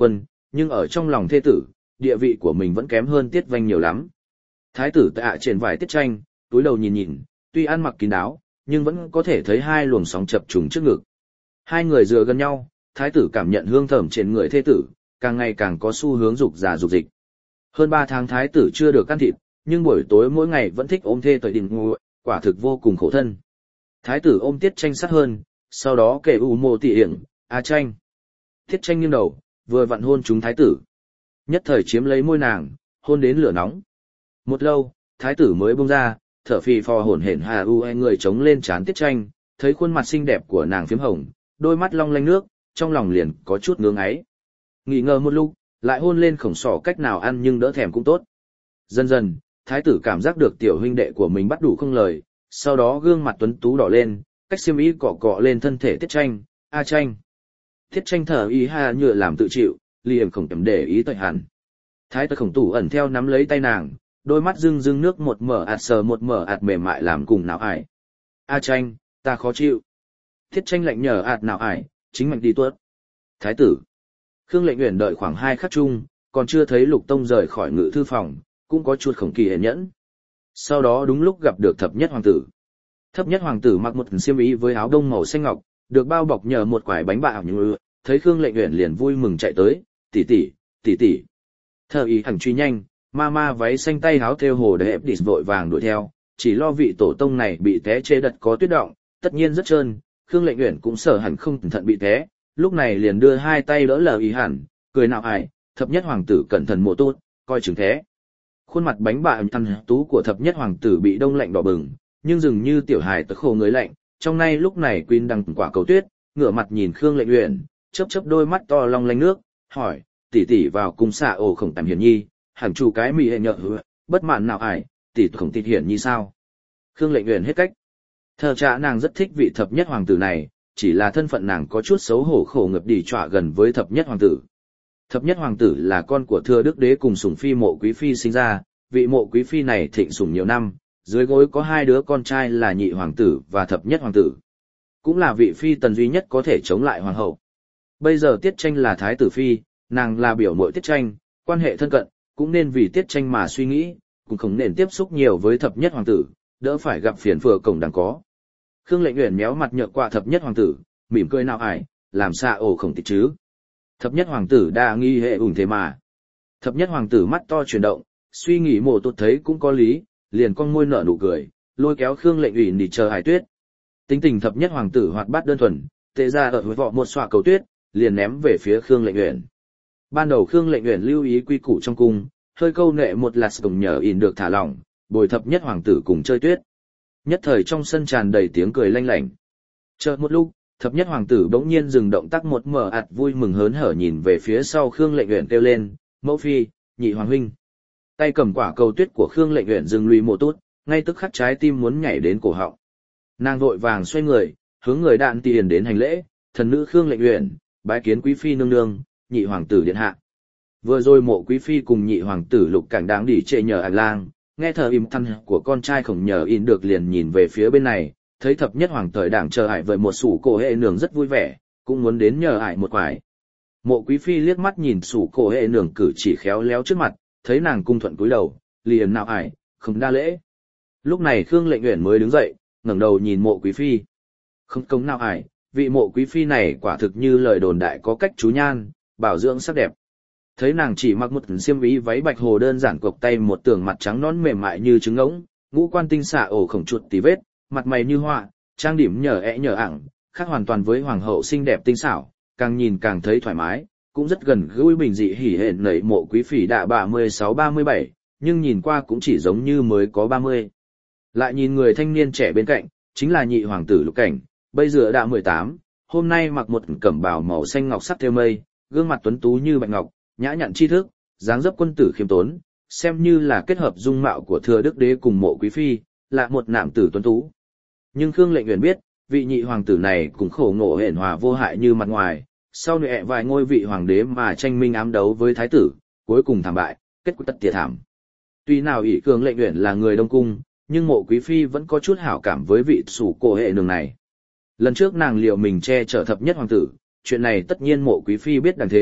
nhưng ở trong lòng thê tử, địa vị của mình vẫn kém hơn Tiết Vanh nhiều lắm. Thái tử tạ trên vải Tiết Tranh, túi đầu nhìn nhìn, tuy ăn mặc kín đáo, nhưng vẫn có thể thấy hai luồng sóng chập trùng trước ngực. Hai người dựa gần nhau, thái tử cảm nhận hương thơm trên người thê tử, càng ngày càng có xu hướng dục già dục dịch. Hơn 3 tháng thái tử chưa được ăn thịt, nhưng buổi tối mỗi ngày vẫn thích ôm thê tới đình ngủ, quả thực vô cùng khổ thân. Thái tử ôm Tiết Tranh sát hơn, sau đó kể mô tỉ hiển, A Tranh. Tiết Tranh nghiêng đầu, vừa vặn hôn trúng thái tử. Nhất thời chiếm lấy môi nàng, hôn đến lửa nóng. Một lâu, thái tử mới buông ra, thở phì phò hổn hển người chống lên trán Tiết Tranh, thấy khuôn mặt xinh đẹp của nàng phím hồng, đôi mắt long lanh nước, trong lòng liền có chút ngưỡng ấy. Nghỉ ngờ một lúc, lại hôn lên khổng sỏ cách nào ăn nhưng đỡ thèm cũng tốt. Dần dần, thái tử cảm giác được tiểu huynh đệ của mình bắt đủ không lời, sau đó gương mặt tuấn tú đỏ lên, cách xiêm y cọ cọ lên thân thể Tiết Tranh, A Tranh. Tiết Tranh thở y ha nhựa làm tự chịu, liền không thèm để ý tới hẳn. Thái tử khổng tủ ẩn theo nắm lấy tay nàng, đôi mắt rưng rưng nước một mở ạt sờ một mở ạt mềm mại làm cùng não ải. A Tranh, ta khó chịu. Tiết Tranh lạnh nhờ ạt não ải, chính mạnh đi tuốt. Thái tử. Khương Lệnh Uyển đợi khoảng 2 khắc chung, còn chưa thấy Lục Tông rời khỏi ngự thư phòng, cũng có chuột khổng kỳ hề nhẫn. Sau đó đúng lúc gặp được thập nhất hoàng tử. Thập nhất hoàng tử mặc một xiêm y với áo đông màu xanh ngọc, được bao bọc nhờ một quải bánh bạo như thấy Khương Lệnh Uyển liền vui mừng chạy tới, tỷ tỷ, tỷ tỷ. Thờ ý hẳn truy nhanh, ma váy xanh tay áo thêu hồ đẹp đít vội vàng đuổi theo, chỉ lo vị tổ tông này bị té chê đật có tuyết động, tất nhiên rất trơn, Khương Lệnh Uyển cũng sợ hẳn không cẩn thận bị té, lúc này liền đưa hai tay đỡ lờ ý hẳn, cười nào ải, thập nhất hoàng tử cẩn thận mộ tốt, coi chừng thế. Khuôn mặt bánh bạ thằn tú của thập nhất hoàng tử bị đông lạnh đỏ bừng, nhưng dường như tiểu hài tớ khổ người lạnh, trong nay lúc này Quyên đằng quả cầu tuyết, ngửa mặt nhìn Khương Lệnh Uyển, chớp đôi mắt to long lanh nước, hỏi, tỷ tỷ vào cung xạ ổ khổng tầm hiển nhi, hẳn chủ cái mì hệ nhợ hứa, bất mãn nào ải, tỷ khổng tịt hiển nhi sao? Khương Lệnh Uyển hết cách. Thờ trả nàng rất thích vị thập nhất hoàng tử này, chỉ là thân phận nàng có chút xấu hổ khổ ngập đi trọa gần với thập nhất hoàng tử. Thập nhất hoàng tử là con của Thừa Đức Đế cùng sủng phi Mộ Quý phi sinh ra, vị Mộ Quý phi này thịnh sủng nhiều năm, dưới gối có 2 đứa con trai là nhị hoàng tử và thập nhất hoàng tử. Cũng là vị phi tần duy nhất có thể chống lại hoàng hậu. Bây giờ Tiết Tranh là thái tử phi, nàng là biểu muội Tiết Tranh, quan hệ thân cận, cũng nên vì Tiết Tranh mà suy nghĩ, cũng không nên tiếp xúc nhiều với thập nhất hoàng tử, đỡ phải gặp phiền phừa cổng đang có. Khương Lệnh Uyển méo mặt nhợt qua thập nhất hoàng tử, mỉm cười nào ải, làm xa ổ khổng tịch chứ. Thập nhất hoàng tử đa nghi hệ ủng thế mà. Thập nhất hoàng tử mắt to chuyển động, suy nghĩ mộ tốt thấy cũng có lý, liền cong môi nở nụ cười, lôi kéo Khương Lệnh Uyển đi chờ Hải Tuyết. Tính tình thập nhất hoàng tử hoạt bát đơn thuần, tệ ra ở vọ một xoa cầu tuyết, liền ném về phía Khương Lệnh Uyển. Ban đầu Khương Lệnh Uyển lưu ý quy củ trong cung, hơi câu nệ một lạt cổng nhờ ỉn được thả lỏng, bồi thập nhất hoàng tử cùng chơi tuyết. Nhất thời trong sân tràn đầy tiếng cười lanh lảnh. Chợt một lúc, thập nhất hoàng tử bỗng nhiên dừng động tác một mở ạt vui mừng hớn hở nhìn về phía sau Khương Lệnh Uyển kêu lên, mẫu phi, nhị hoàng huynh. Tay cầm quả cầu tuyết của Khương Lệnh Uyển dừng lùi một tốt, ngay tức khắc trái tim muốn nhảy đến cổ họng. Nàng vội vàng xoay người, hướng người đạn tiền đến hành lễ, thần nữ Khương Lệnh Uyển, bái kiến quý phi nương nương, nhị hoàng tử điện hạ. Vừa rồi Mộ Quý phi cùng nhị hoàng tử Lục Cảnh đáng đỉ trệ nhờ ảnh lang, nghe thở im thăn của con trai khổng nhờ in được liền nhìn về phía bên này, thấy thập nhất hoàng thời đảng chờ ải với một sủ cổ hệ nương rất vui vẻ, cũng muốn đến nhờ ải một quải. Mộ Quý phi liếc mắt nhìn sủ cổ hệ nương cử chỉ khéo léo trước mặt, thấy nàng cung thuận cúi đầu, liền nào ải, không đa lễ. Lúc này Khương Lệnh Uyển mới đứng dậy, ngẩng đầu nhìn Mộ Quý phi. Không công nào ải, vị Mộ Quý phi này quả thực như lời đồn đại có cách chú nhan, bảo dưỡng sắc đẹp. Thấy nàng chỉ mặc một xiêm y váy bạch hồ đơn giản cộc tay một tường mặt trắng nõn mềm mại như trứng ngỗng, ngũ quan tinh xạ ổ khổng chuột tí vết, mặt mày như họa, trang điểm nhờ nhờ ẳng, khác hoàn toàn với hoàng hậu xinh đẹp tinh xảo, càng nhìn càng thấy thoải mái, cũng rất gần gũi bình dị hỉ hển nảy Mộ Quý phi đã 36-37, nhưng nhìn qua cũng chỉ giống như mới có 30. Lại nhìn người thanh niên trẻ bên cạnh, chính là nhị hoàng tử Lục Cảnh, bây giờ đã 18, hôm nay mặc một cẩm bào màu xanh ngọc sắc thêu mây, gương mặt tuấn tú như bạch ngọc, nhã nhặn tri thức, dáng dấp quân tử khiêm tốn, xem như là kết hợp dung mạo của Thừa Đức Đế cùng Mộ Quý phi, là một nam tử tuấn tú. Nhưng Khương Lệnh Uyển biết, vị nhị hoàng tử này cũng khổ ngộ hiển hòa vô hại như mặt ngoài, sau này vài ngôi vị hoàng đế mà tranh minh ám đấu với thái tử, cuối cùng thảm bại, kết cục tất tiệt thảm. Tuy nào ỷ Khương Lệnh Uyển là người Đông cung, nhưng Mộ Quý phi vẫn có chút hảo cảm với vị sủ cổ hệ nương này. Lần trước nàng liệu mình che chở thập nhất hoàng tử, chuyện này tất nhiên Mộ Quý phi biết đằng thế,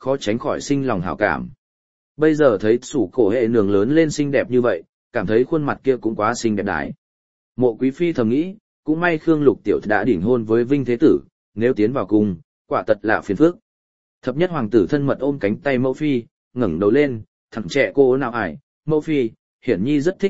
khó tránh khỏi sinh lòng hảo cảm. Bây giờ thấy sủ cổ hệ nường lớn lên xinh đẹp như vậy, cảm thấy khuôn mặt kia cũng quá xinh đẹp đái. Mộ Quý Phi thầm nghĩ, cũng may Khương Lục tiểu đã đỉnh hôn với Vinh Thế Tử, nếu tiến vào cung, quả thật là phiền phức. Thập nhất hoàng tử thân mật ôm cánh tay mẫu phi, ngẩng đầu lên, thằng trẻ cô nào ải, mẫu phi, Hiển Nhi rất thích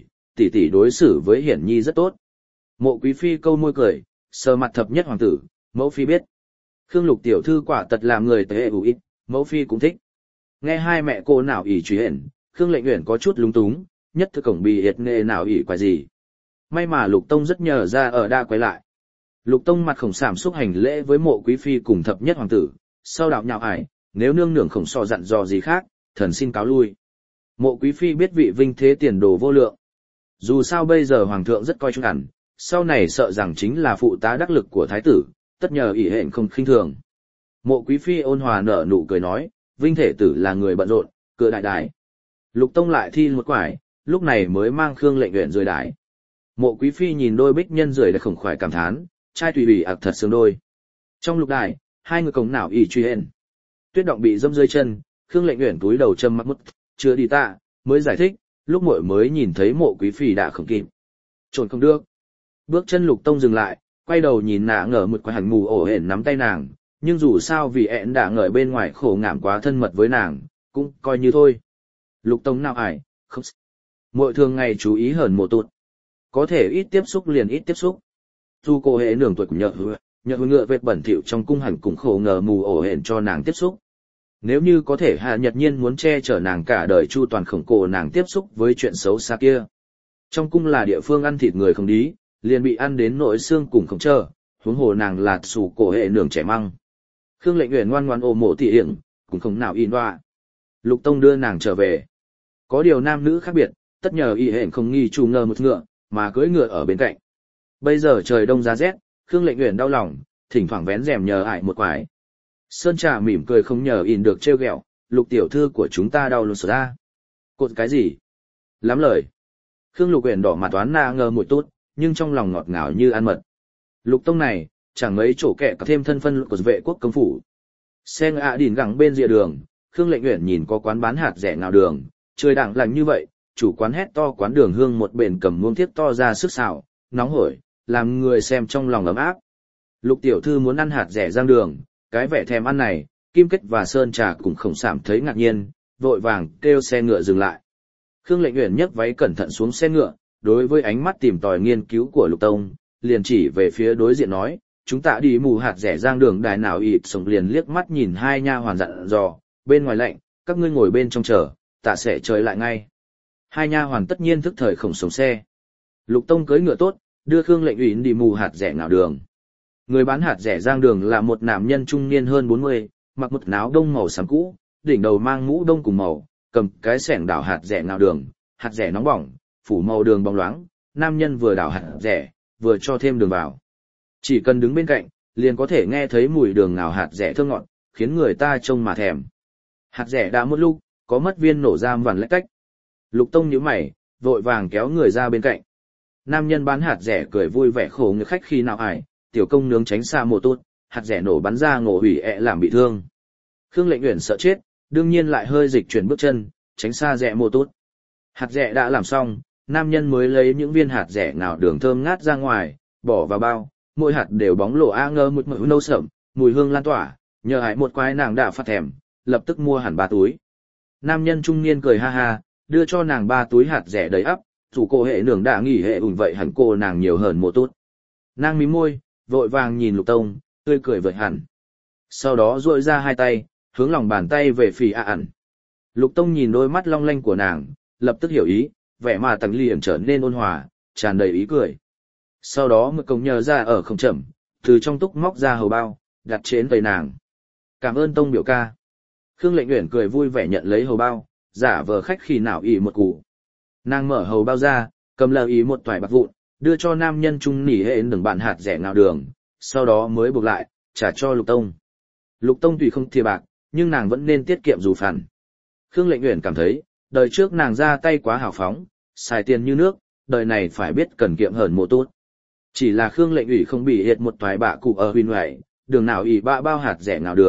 tỷ tỷ đối xử với Hiển Nhi rất tốt. Mộ Quý Phi câu môi cười, sờ mặt thập nhất hoàng tử, mẫu phi biết. Khương Lục tiểu thư quả thật làm người tế ủ ít, mẫu phi cũng thích. Nghe hai mẹ cô nào ỉ truy hển, Khương Lệnh Uyển có chút lúng túng, nhất thư cổng bị hiệt nghệ nào ỉ quái gì. May mà Lục Tông rất nhờ ra ở đa quay lại. Lục Tông mặt khổng sảm xúc hành lễ với Mộ Quý Phi cùng thập nhất hoàng tử, sau đạo nhạo ải, nếu nương nương khổng so dặn dò gì khác, thần xin cáo lui. Mộ Quý Phi biết vị Vinh Thế tiền đồ vô lượng. Dù sao bây giờ hoàng thượng rất coi trọng ẩn, sau này sợ rằng chính là phụ tá đắc lực của thái tử, tất nhờ ỷ hẹn không khinh thường. Mộ Quý Phi ôn hòa nở nụ cười nói, Vinh Thể tử là người bận rộn, cửa đại đái. Lục Tông lại thi một quải, lúc này mới mang Khương Lệnh Uyển rời đái. Mộ Quý Phi nhìn đôi bích nhân rời đã khổng khoái cảm thán, trai tùy ủy ạc thật sướng đôi. Trong lục đài, hai người cổng nào ỉ truy hẹn. Tuyết động bị dâm dưới chân, Khương Lệnh Uyển túi đầu châm mắt mút, chưa đi tạ, mới giải thích, lúc muội mới nhìn thấy Mộ Quý Phi đã không kịp. Trốn không được. Bước chân Lục Tông dừng lại, quay đầu nhìn nạ ngờ một quả hẳn mù ổ hển nắm tay nàng, nhưng dù sao vì ẹn đã ngợi bên ngoài khổ ngảm quá thân mật với nàng, cũng coi như thôi. Lục Tông nào ải, không. Muội thường ngày chú ý hờn Mộ tụt. Có thể ít tiếp xúc liền ít tiếp xúc. Dù cô hệ nường tuổi cũng nhợ ngựa vệt bẩn thỉu trong cung hẳn cũng khổ ngờ mù ổ hển cho nàng tiếp xúc. Nếu như có thể Hạ Nhật Nhiên muốn che chở nàng cả đời chu toàn khổng cổ nàng tiếp xúc với chuyện xấu xa kia. Trong cung là địa phương ăn thịt người không đí, liền bị ăn đến nỗi xương cùng không chờ, huống hồ nàng là sủ cổ hệ nường trẻ măng. Khương Lệnh Uyển ngoan ngoãn ôm Mộ Thị Hiển, cũng không nào in đoạ. Lục Tông đưa nàng trở về. Có điều nam nữ khác biệt, tất nhờ y hển không nghi chủ ngờ một ngựa, mà cưỡi ngựa ở bên cạnh. Bây giờ trời đông giá rét, Khương Lệnh Uyển đau lòng, thỉnh thoảng vén rèm nhờ ải một quái. Sơn Trà mỉm cười không nhờ in được trêu ghẹo, Lục tiểu thư của chúng ta đau luôn ra. Cột cái gì? Lắm lời. Khương Lục Uyển đỏ mặt toán na ngờ một tốt, nhưng trong lòng ngọt ngào như ăn mật. Lục Tông này, chẳng mấy chỗ kẹ có thêm thân phân của vệ quốc công phủ. Xe ngựa đỉn gẳng bên rìa đường, Khương Lệnh Uyển nhìn có quán bán hạt rẻ nào đường, trời đặng lành như vậy, chủ quán hét to quán đường hương một bền cầm muông thiếp to ra sức xào, nóng hổi, làm người xem trong lòng ấm áp. Lục tiểu thư muốn ăn hạt rẻ giang đường, cái vẻ thèm ăn này, Kim Kết và Sơn Trà cũng không sảm thấy ngạc nhiên, vội vàng kêu xe ngựa dừng lại. Khương Lệnh Uyển nhấc váy cẩn thận xuống xe ngựa, đối với ánh mắt tìm tòi nghiên cứu của Lục Tông, liền chỉ về phía đối diện nói, chúng ta đi mù hạt rẻ giang đường đài nào ịt sống liền liếc mắt nhìn hai nha hoàn dặn dò, bên ngoài lạnh, các ngươi ngồi bên trong chờ, ta sẽ chơi lại ngay. Hai nha hoàn tất nhiên thức thời khổng sống xe. Lục Tông cưỡi ngựa tốt, đưa Khương Lệnh Uyển đi mù hạt rẻ nào đường. Người bán hạt rẻ giang đường là một nam nhân trung niên hơn 40, mặc một áo đông màu xám cũ, đỉnh đầu mang mũ đông cùng màu, cầm cái xẻng đảo hạt rẻ nào đường, hạt rẻ nóng bỏng, phủ màu đường bóng loáng, nam nhân vừa đảo hạt rẻ, vừa cho thêm đường vào. Chỉ cần đứng bên cạnh, liền có thể nghe thấy mùi đường ngào hạt rẻ thơm ngọt, khiến người ta trông mà thèm. Hạt rẻ đã một lúc, có mất viên nổ giam vằn lách cách. Lục Tông nhíu mày, vội vàng kéo người ra bên cạnh. Nam nhân bán hạt rẻ cười vui vẻ khổ người khách khi nào ải, tiểu công nướng tránh xa Mộ tốt, hạt rẻ nổ bắn ra ngộ hủy làm bị thương. Khương Lệnh Uyển sợ chết, đương nhiên lại hơi dịch chuyển bước chân, tránh xa rẻ Mộ tốt. Hạt rẻ đã làm xong, nam nhân mới lấy những viên hạt rẻ ngào đường thơm ngát ra ngoài, bỏ vào bao, mỗi hạt đều bóng lộ a ngơ một mỡ nâu sậm, mùi hương lan tỏa, nhờ hại một quái nàng đã phát thèm, lập tức mua hẳn 3 túi. Nam nhân trung niên cười ha ha, đưa cho nàng 3 túi hạt rẻ đầy ắp, chủ cô hệ nường đã nghỉ hệ ủn vậy hẳn cô nàng nhiều hơn Mộ tốt. Nàng mím môi, vội vàng nhìn Lục Tông, tươi cười vợi hẳn. Sau đó duỗi ra hai tay, hướng lòng bàn tay về phì ẩn. Lục Tông nhìn đôi mắt long lanh của nàng, lập tức hiểu ý, vẻ mà tầng liền trở nên ôn hòa, tràn đầy ý cười. Sau đó một công nhờ ra ở không chậm, từ trong túc móc ra hầu bao, đặt trên tay nàng. Cảm ơn Tông biểu ca. Khương Lệnh Uyển cười vui vẻ nhận lấy hầu bao, giả vờ khách khi nào ý một củ. Nàng mở hầu bao ra, cầm lờ ý một toài bạc vụn, đưa cho nam nhân trung nỉ hệ đừng bạn hạt rẻ ngào đường, sau đó mới buộc lại, trả cho Lục Tông. Lục Tông tùy không thìa bạc, nhưng nàng vẫn nên tiết kiệm dù phản. Khương Lệnh Uyển cảm thấy, đời trước nàng ra tay quá hào phóng, xài tiền như nước, đời này phải biết cần kiệm hơn Mộ tốt. Chỉ là Khương Lệnh Ủy không bị hiệt một toái bạ cụ ở huyền ngoại, đường nào ỉ bạ bao hạt rẻ ngào đường,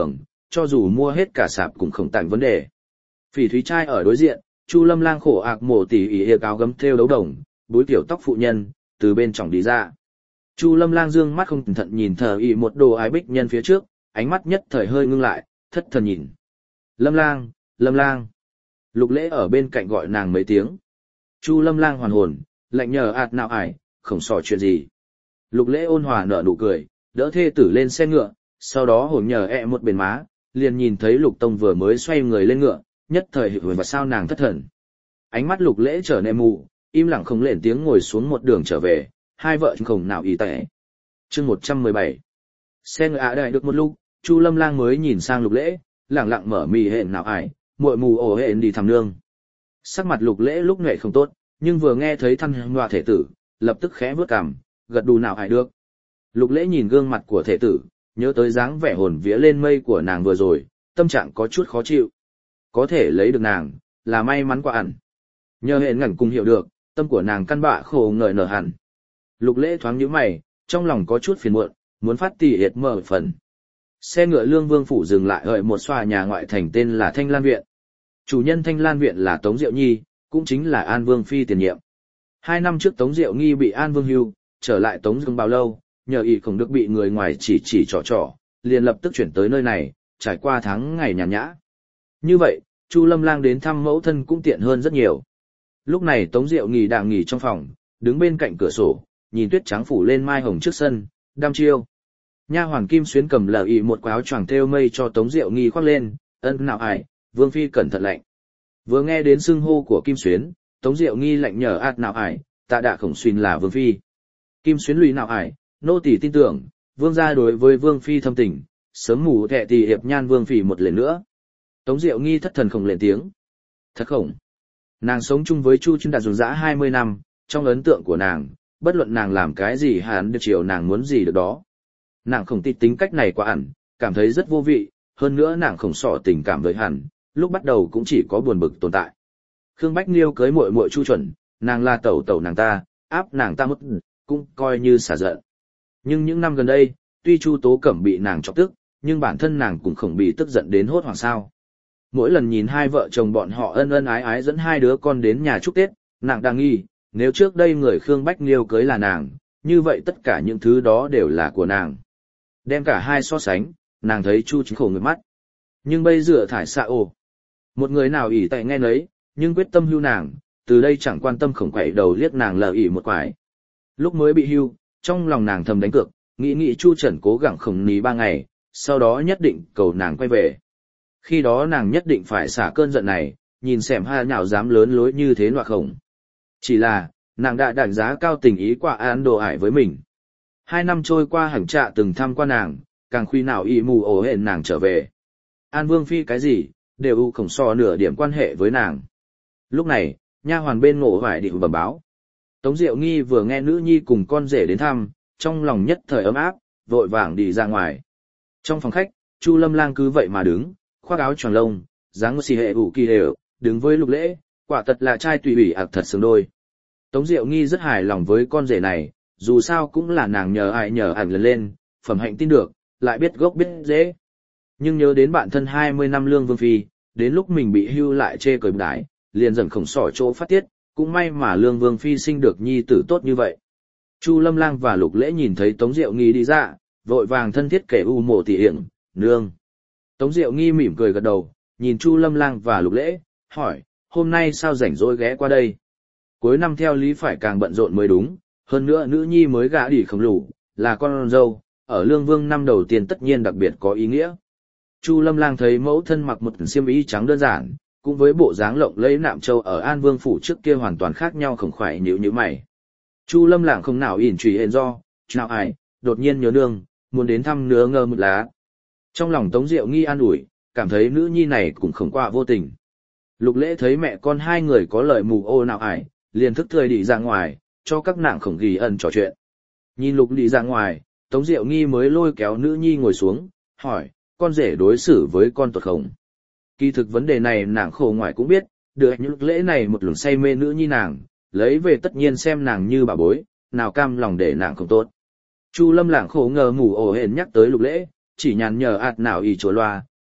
cho dù mua hết cả sạp cũng không thành vấn đề. Phỉ thúy trai ở đối diện, Chu Lâm Lang khổ ạc mổ tỉ ỉ hiệp áo gấm thêu đấu đồng, búi tiểu tóc phụ nhân, từ bên trong đi ra. Chu Lâm Lang dương mắt không cẩn thận nhìn thờ ỉ một đồ ái bích nhân phía trước, ánh mắt nhất thời hơi ngưng lại, thất thần nhìn. Lâm Lang, Lâm Lang. Lục Lễ ở bên cạnh gọi nàng mấy tiếng. Chu Lâm Lang hoàn hồn, lạnh nhờ ạt nào ải, không sò chuyện gì. Lục Lễ ôn hòa nở nụ cười, đỡ thê tử lên xe ngựa, sau đó hồn nhờ một bên má, liền nhìn thấy Lục Tông vừa mới xoay người lên ngựa, nhất thời hụt và sao nàng thất thần. Ánh mắt Lục Lễ trở nên mù, im lặng không lên tiếng ngồi xuống một đường trở về, hai vợ chồng không nào ý tệ. Chương 117. Xe ngựa đợi được một lúc, Chu Lâm Lang mới nhìn sang Lục Lễ, lẳng lặng mở mì hẹn nào ải, muội mù ổ hẹn đi thăm nương. Sắc mặt Lục Lễ lúc nãy không tốt, nhưng vừa nghe thấy thân ngoa thể tử, lập tức khẽ bước cằm, gật đù nào ải được. Lục Lễ nhìn gương mặt của thể tử, nhớ tới dáng vẻ hồn vía lên mây của nàng vừa rồi, tâm trạng có chút khó chịu. Có thể lấy được nàng, là may mắn quá ẩn. Nhờ hẹn ngẩn cùng hiểu được, tâm của nàng căn bạ khổ ngợi nở hẳn. Lục Lễ thoáng nhíu mày, trong lòng có chút phiền muộn, muốn phát tỉ hiệt mở phần. Xe ngựa Lương Vương phủ dừng lại ở một xòa nhà ngoại thành tên là Thanh Lan Viện. Chủ nhân Thanh Lan Viện là Tống Diệu Nhi, cũng chính là An Vương phi tiền nhiệm. 2 năm trước Tống Diệu Nghi bị An Vương hưu, trở lại Tống Dương bao lâu, nhờ ý không được bị người ngoài chỉ trỏ, liền lập tức chuyển tới nơi này, trải qua tháng ngày nhàn nhã. Như vậy, Chu Lâm Lang đến thăm mẫu thân cũng tiện hơn rất nhiều. Lúc này Tống Diệu Nghi đang nghỉ trong phòng, đứng bên cạnh cửa sổ, nhìn tuyết trắng phủ lên mai hồng trước sân, đăm chiêu. Nha hoàn Kim Xuyến cầm lờ ý một áo choàng thêu mây cho Tống Diệu Nghi khoác lên, ân nào ải, Vương phi cẩn thận lạnh. Vừa nghe đến xưng hô của Kim Xuyến, Tống Diệu Nghi lạnh nhờ ạt nào ải, tạ đạ khổng xuyên là Vương phi. Kim Xuyến lùi nào ải, nô tỳ tin tưởng, Vương gia đối với Vương phi thâm tình, sớm mù thẹ tỳ hiệp nhan Vương phi một lần nữa. Tống Diệu Nghi thất thần không lên tiếng. Thật khổng. Nàng sống chung với Chu Trinh Đạt dùng dã 20 năm, trong ấn tượng của nàng, bất luận nàng làm cái gì hắn được chiều nàng muốn gì được đó. Nàng không tin tính cách này quá ẩn, cảm thấy rất vô vị, hơn nữa nàng không sỏ tình cảm với hắn, lúc bắt đầu cũng chỉ có buồn bực tồn tại. Khương Bách Liêu cưới muội muội Chu Chuẩn, nàng là tẩu tẩu nàng ta, áp nàng ta mất, cũng coi như xả giận. Nhưng những năm gần đây, tuy Chu Tố Cẩm bị nàng chọc tức, nhưng bản thân nàng cũng không bị tức giận đến hốt hoảng sao. Mỗi lần nhìn hai vợ chồng bọn họ ân ân ái ái dẫn hai đứa con đến nhà chúc Tết, nàng đang nghi, nếu trước đây người Khương Bách Liêu cưới là nàng, như vậy tất cả những thứ đó đều là của nàng. Đem cả hai so sánh, nàng thấy Chu Chính khổ người mắt. Nhưng bây giờ thải xạ ồ. Một người nào ỷ tại nghe nấy, nhưng quyết tâm hưu nàng, từ đây chẳng quan tâm khổng quậy đầu liếc nàng lờ ỷ một quải. Lúc mới bị hưu, trong lòng nàng thầm đánh cược, nghĩ Chu Trần cố gắng khổng ní 3 ngày, sau đó nhất định cầu nàng quay về. Khi đó nàng nhất định phải xả cơn giận này, nhìn xem hai nhạo dám lớn lối như thế loạt khổng. Chỉ là, nàng đã đánh giá cao tình ý quả án đồ ải với mình. 2 năm trôi qua hẳn trạ từng thăm qua nàng, càng khi nào y mù ổ hẹn nàng trở về. An Vương phi cái gì, đều ưu khổng so nửa điểm quan hệ với nàng. Lúc này, nha hoàn bên ngộ vải định bẩm báo. Tống Diệu Nghi vừa nghe nữ nhi cùng con rể đến thăm, trong lòng nhất thời ấm áp, vội vàng đi ra ngoài. Trong phòng khách, Chu Lâm Lang cứ vậy mà đứng, khoác áo choàng lông, dáng xì hệ ủ kỳ đều, đứng với Lục Lễ, quả thật là trai tùy ủy ạc thật xứng đôi. Tống Diệu Nghi rất hài lòng với con rể này, dù sao cũng là nàng nhờ ảnh lần lên, phẩm hạnh tin được, lại biết gốc biết dễ. Nhưng nhớ đến bạn thân 20 năm Lương Vương phi, đến lúc mình bị hưu lại chê cười đái, liền dần khổng sỏ chỗ phát tiết, cũng may mà Lương Vương phi sinh được nhi tử tốt như vậy. Chu Lâm Lang và Lục Lễ nhìn thấy Tống Diệu Nghi đi ra, vội vàng thân thiết kể u mộ tỉ hiển, nương. Tống Diệu Nghi mỉm cười gật đầu, nhìn Chu Lâm Lang và Lục Lễ, hỏi, hôm nay sao rảnh rỗi ghé qua đây? Cuối năm theo lý phải càng bận rộn mới đúng, hơn nữa nữ nhi mới gả đi không lủ, là con dâu, ở Lương Vương năm đầu tiên tất nhiên đặc biệt có ý nghĩa. Chu Lâm Lang thấy mẫu thân mặc một xiêm y trắng đơn giản, cũng với bộ dáng lộng lẫy nạm châu ở An Vương phủ trước kia hoàn toàn khác nhau, không phải nhíu nhíu mày. Chu Lâm Lang không nào ỉn trùy hẹn do, nào ai, đột nhiên nhớ nương, muốn đến thăm nứa ngơ một lá. Trong lòng Tống Diệu Nghi an ủi, cảm thấy nữ nhi này cũng không qua vô tình. Lục Lễ thấy mẹ con hai người có lời mù ô nào ải, liền thức thời đi ra ngoài, cho các nàng khổng ghi ẩn trò chuyện. Nhìn Lục đi ra ngoài, Tống Diệu Nghi mới lôi kéo nữ nhi ngồi xuống, hỏi, con rể đối xử với con tuột khổng. Kỳ thực vấn đề này nàng khổ ngoài cũng biết, được những lễ này một lần say mê nữ nhi nàng, lấy về tất nhiên xem nàng như bà bối, nào cam lòng để nàng không tốt. Chu Lâm Lang khổ ngờ ngủ ổ hển nhắc tới Lục Lễ, chỉ nhàn nhờ ạt nào ý chỗ loa,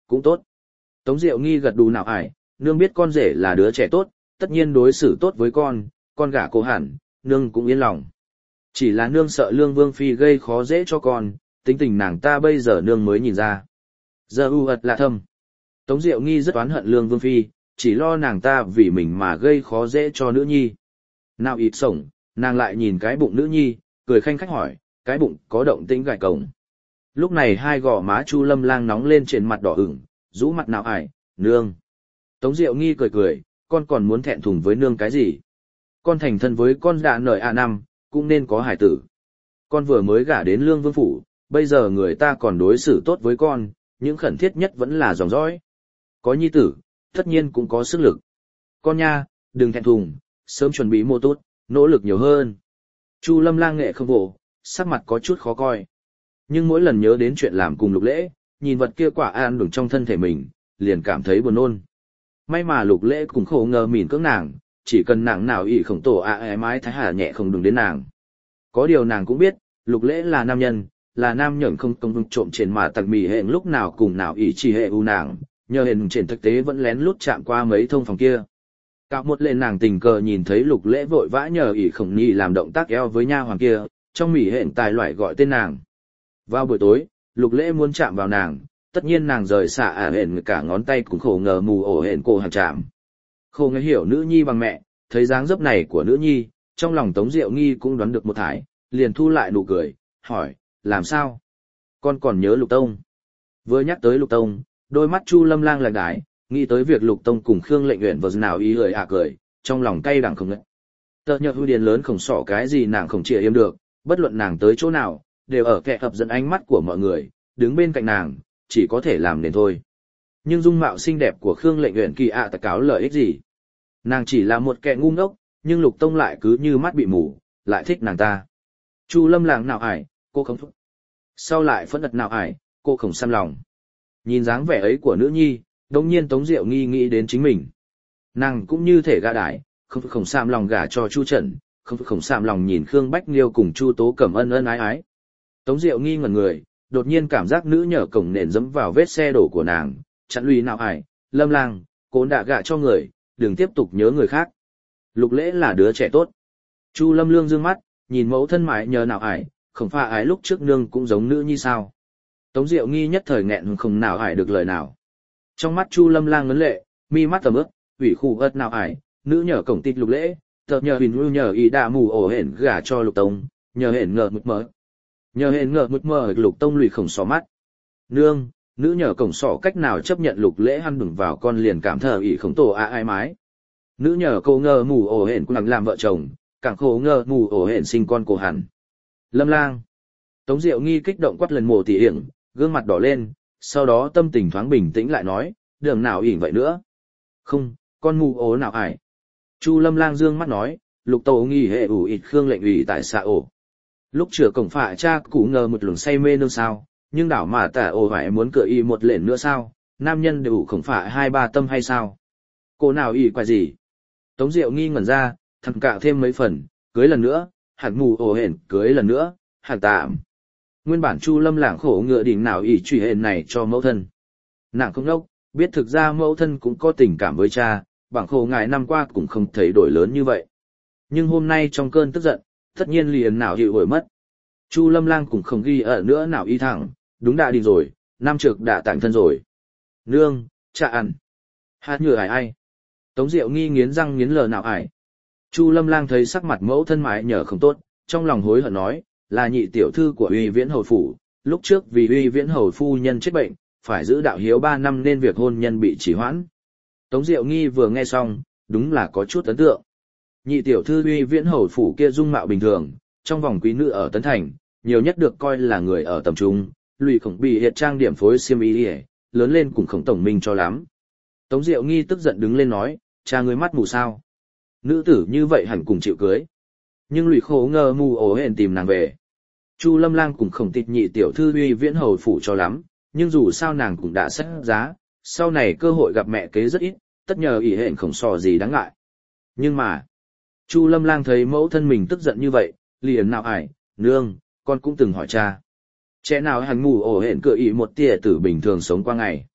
cũng tốt. Tống Diệu Nghi gật đù nào ải, nương biết con rể là đứa trẻ tốt, tất nhiên đối xử tốt với con gả cô hẳn, nương cũng yên lòng. Chỉ là nương sợ Lương Vương Phi gây khó dễ cho con, tính tình nàng ta bây giờ nương mới nhìn ra. Giờ u ật lạ thâm. Tống Diệu Nghi rất oán hận Lương Vương Phi, chỉ lo nàng ta vì mình mà gây khó dễ cho nữ nhi. Nào ít sổng, nàng lại nhìn cái bụng nữ nhi, cười khanh khách hỏi, cái bụng có động tĩnh gài cổng. Lúc này hai gò má Chu Lâm Lang nóng lên trên mặt đỏ ửng, rũ mặt nào ải, nương. Tống Diệu Nghi cười cười, con còn muốn thẹn thùng với nương cái gì? Con thành thân với con đã nời A5, cũng nên có hải tử. Con vừa mới gả đến Lương Vương Phủ, bây giờ người ta còn đối xử tốt với con, những khẩn thiết nhất vẫn là dòng dõi. Có nhi tử, tất nhiên cũng có sức lực. Con nha, đừng thẹn thùng, sớm chuẩn bị mô tốt, nỗ lực nhiều hơn. Chu Lâm Lang nghệ không vỗ, sắc mặt có chút khó coi. Nhưng mỗi lần nhớ đến chuyện làm cùng Lục Lễ, nhìn vật kia quả an đủng trong thân thể mình, liền cảm thấy buồn nôn. May mà Lục Lễ cũng khổ ngờ mỉn cưỡng nàng, chỉ cần nàng nào ỷ khổng tổ ái mái thái hà nhẹ không đừng đến nàng. Có điều nàng cũng biết, Lục Lễ là nam nhân, là nam nhẫn không công trộm trên mà tặc mì hẹn lúc nào cùng nào ỷ chỉ hệ u nàng, nhờ hẹn trên thực tế vẫn lén lút chạm qua mấy thông phòng kia. Cạo một lên nàng tình cờ nhìn thấy Lục Lễ vội vã nhờ ỷ khổng nhi làm động tác eo với nha hoàng kia, trong mỉ hẹn tài loại gọi tên nàng. Vào buổi tối, Lục Lễ muốn chạm vào nàng, tất nhiên nàng rời xả hẹn cả ngón tay cũng khổ ngờ mù ổ hẹn cô hàng chạm. Khổ ngờ hiểu nữ nhi bằng mẹ, thấy dáng dấp này của nữ nhi, trong lòng Tống Diệu Nghi cũng đoán được một thái, liền thu lại nụ cười, hỏi, làm sao? Con còn nhớ Lục Tông. Vừa nhắc tới Lục Tông, đôi mắt Chu Lâm Lang lạnh đái, nghĩ tới việc Lục Tông cùng Khương Lệnh Uyển vào nào ý lời cười, trong lòng cay đắng không ngớt. Tờ nhờ hư điền lớn không sỏ cái gì nàng không chịu im được, bất luận nàng tới chỗ nào, đều ở kẻ hấp dẫn ánh mắt của mọi người, đứng bên cạnh nàng, chỉ có thể làm nên thôi. Nhưng dung mạo xinh đẹp của Khương Lệnh Uyển kỳ tạ cáo lợi ích gì? Nàng chỉ là một kẻ ngu ngốc, nhưng Lục Tông lại cứ như mắt bị mù, lại thích nàng ta. Chu Lâm Lang nào ải, cô không thúc. Sau lại phẫn nộ nào ải, cô không xăm lòng. Nhìn dáng vẻ ấy của nữ nhi, đống nhiên Tống Diệu Nghi nghĩ đến chính mình. Nàng cũng như thể gã đái, không xăm lòng gả cho Chu Trần, không xăm lòng nhìn Khương Bách Liêu cùng Chu Tố Cẩm ân ân ái ái. Tống Diệu Nghi ngẩn người, đột nhiên cảm giác nữ nhờ cổng nền dẫm vào vết xe đổ của nàng, chặn lùi nào ải, Lâm Lang, cô đã gả cho người, đừng tiếp tục nhớ người khác. Lục Lễ là đứa trẻ tốt. Chu Lâm Lương dương mắt, nhìn mẫu thân mãi nhờ nào ải, không pha ái lúc trước nương cũng giống nữ như sao. Tống Diệu Nghi nhất thời nghẹn không nào ải được lời nào. Trong mắt Chu Lâm Lang ngấn lệ, mi mắt tầm ướp, ủy khu ớt nào ải, nữ nhờ cổng tít Lục Lễ, tờ nhờ hình lưu nhờ ý đạ mù ổ hển gả cho Lục Tông, nhờ hển ngờ mực mờ. Nhờ hển ngờ mực mờ Lục Tông lùi khổng xó mắt. Nương, nữ nhờ cổng sỏ cách nào chấp nhận Lục Lễ hăn đừng vào con liền cảm thờ ỷ khổng tổ ai mái. Nữ nhờ cô ngờ mù ổ hển cũng làm vợ chồng, càng khổ ngờ mù ổ hển sinh con cô hẳn. Lâm Lang. Tống Diệu Nghi kích động quát lần mồ tỉ hiển, gương mặt đỏ lên, sau đó tâm tình thoáng bình tĩnh lại nói, đường nào ỉn vậy nữa. Không, con mù ố nào ải. Chu Lâm Lang dương mắt nói, Lục Tâu Nghi hệ ủ ịt Khương Lệnh ủy tại xạ ổ. Lúc chữa cổng phạ cha cụ ngờ một luồng say mê nương sao, nhưng đảo mà tả ổ phải muốn cựa y một lệnh nữa sao, nam nhân đều khổng phạ 2-3 tâm hay sao. Cô nào ỉ quay gì? Tống Diệu Nghi ngẩn ra, thằng cạo thêm mấy phần, cưới lần nữa, hẳn mù ổ hển cưới lần nữa, hẳn tạm. Nguyên bản Chu Lâm lảng khổ ngựa đỉnh nào ỉ truy hển này cho mẫu thân. Nàng không đốc, biết thực ra mẫu thân cũng có tình cảm với cha, bằng khổ ngài năm qua cũng không thấy đổi lớn như vậy. Nhưng hôm nay trong cơn tức giận, tất nhiên liền nào hiệu hồi mất. Chu Lâm Lang cũng không ghi ở nữa nào y thẳng, đúng đã đi rồi, năm trực đã tặng thân rồi. Nương, cha ăn. Hát nhựa ai. Tống Diệu Nghi nghiến răng nghiến lờ nào ải. Chu Lâm Lang thấy sắc mặt mẫu thân mãi nhờ không tốt, trong lòng hối hận nói, là nhị tiểu thư của Uy Viễn hầu phủ, lúc trước vì Uy Viễn hầu phu nhân chết bệnh, phải giữ đạo hiếu 3 năm nên việc hôn nhân bị trì hoãn. Tống Diệu Nghi vừa nghe xong, đúng là có chút ấn tượng. Nhị tiểu thư Uy Viễn hầu phủ kia dung mạo bình thường, trong vòng quý nữ ở Tấn Thành, nhiều nhất được coi là người ở tầm trung, lùi khổng bị hiệt trang điểm phối xiêm y, lớn lên cũng khổng tổng minh cho lắm. Tống Diệu Nghi tức giận đứng lên nói, cha ngươi mắt mù sao? Nữ tử như vậy hẳn cùng chịu cưới. Nhưng lùi khổ ngờ mù ổ hẹn tìm nàng về. Chu Lâm Lang cũng không tịch nhị tiểu thư Uy Viễn hầu phủ cho lắm, nhưng dù sao nàng cũng đã xét giá, sau này cơ hội gặp mẹ kế rất ít, tất nhờ ỷ hẹn không sò gì đáng ngại. Nhưng mà, Chu Lâm Lang thấy mẫu thân mình tức giận như vậy, liền nào ải, nương, con cũng từng hỏi cha. Trẻ nào hẳn mù ổ hẹn cựa ỷ một tia tử bình thường sống qua ngày.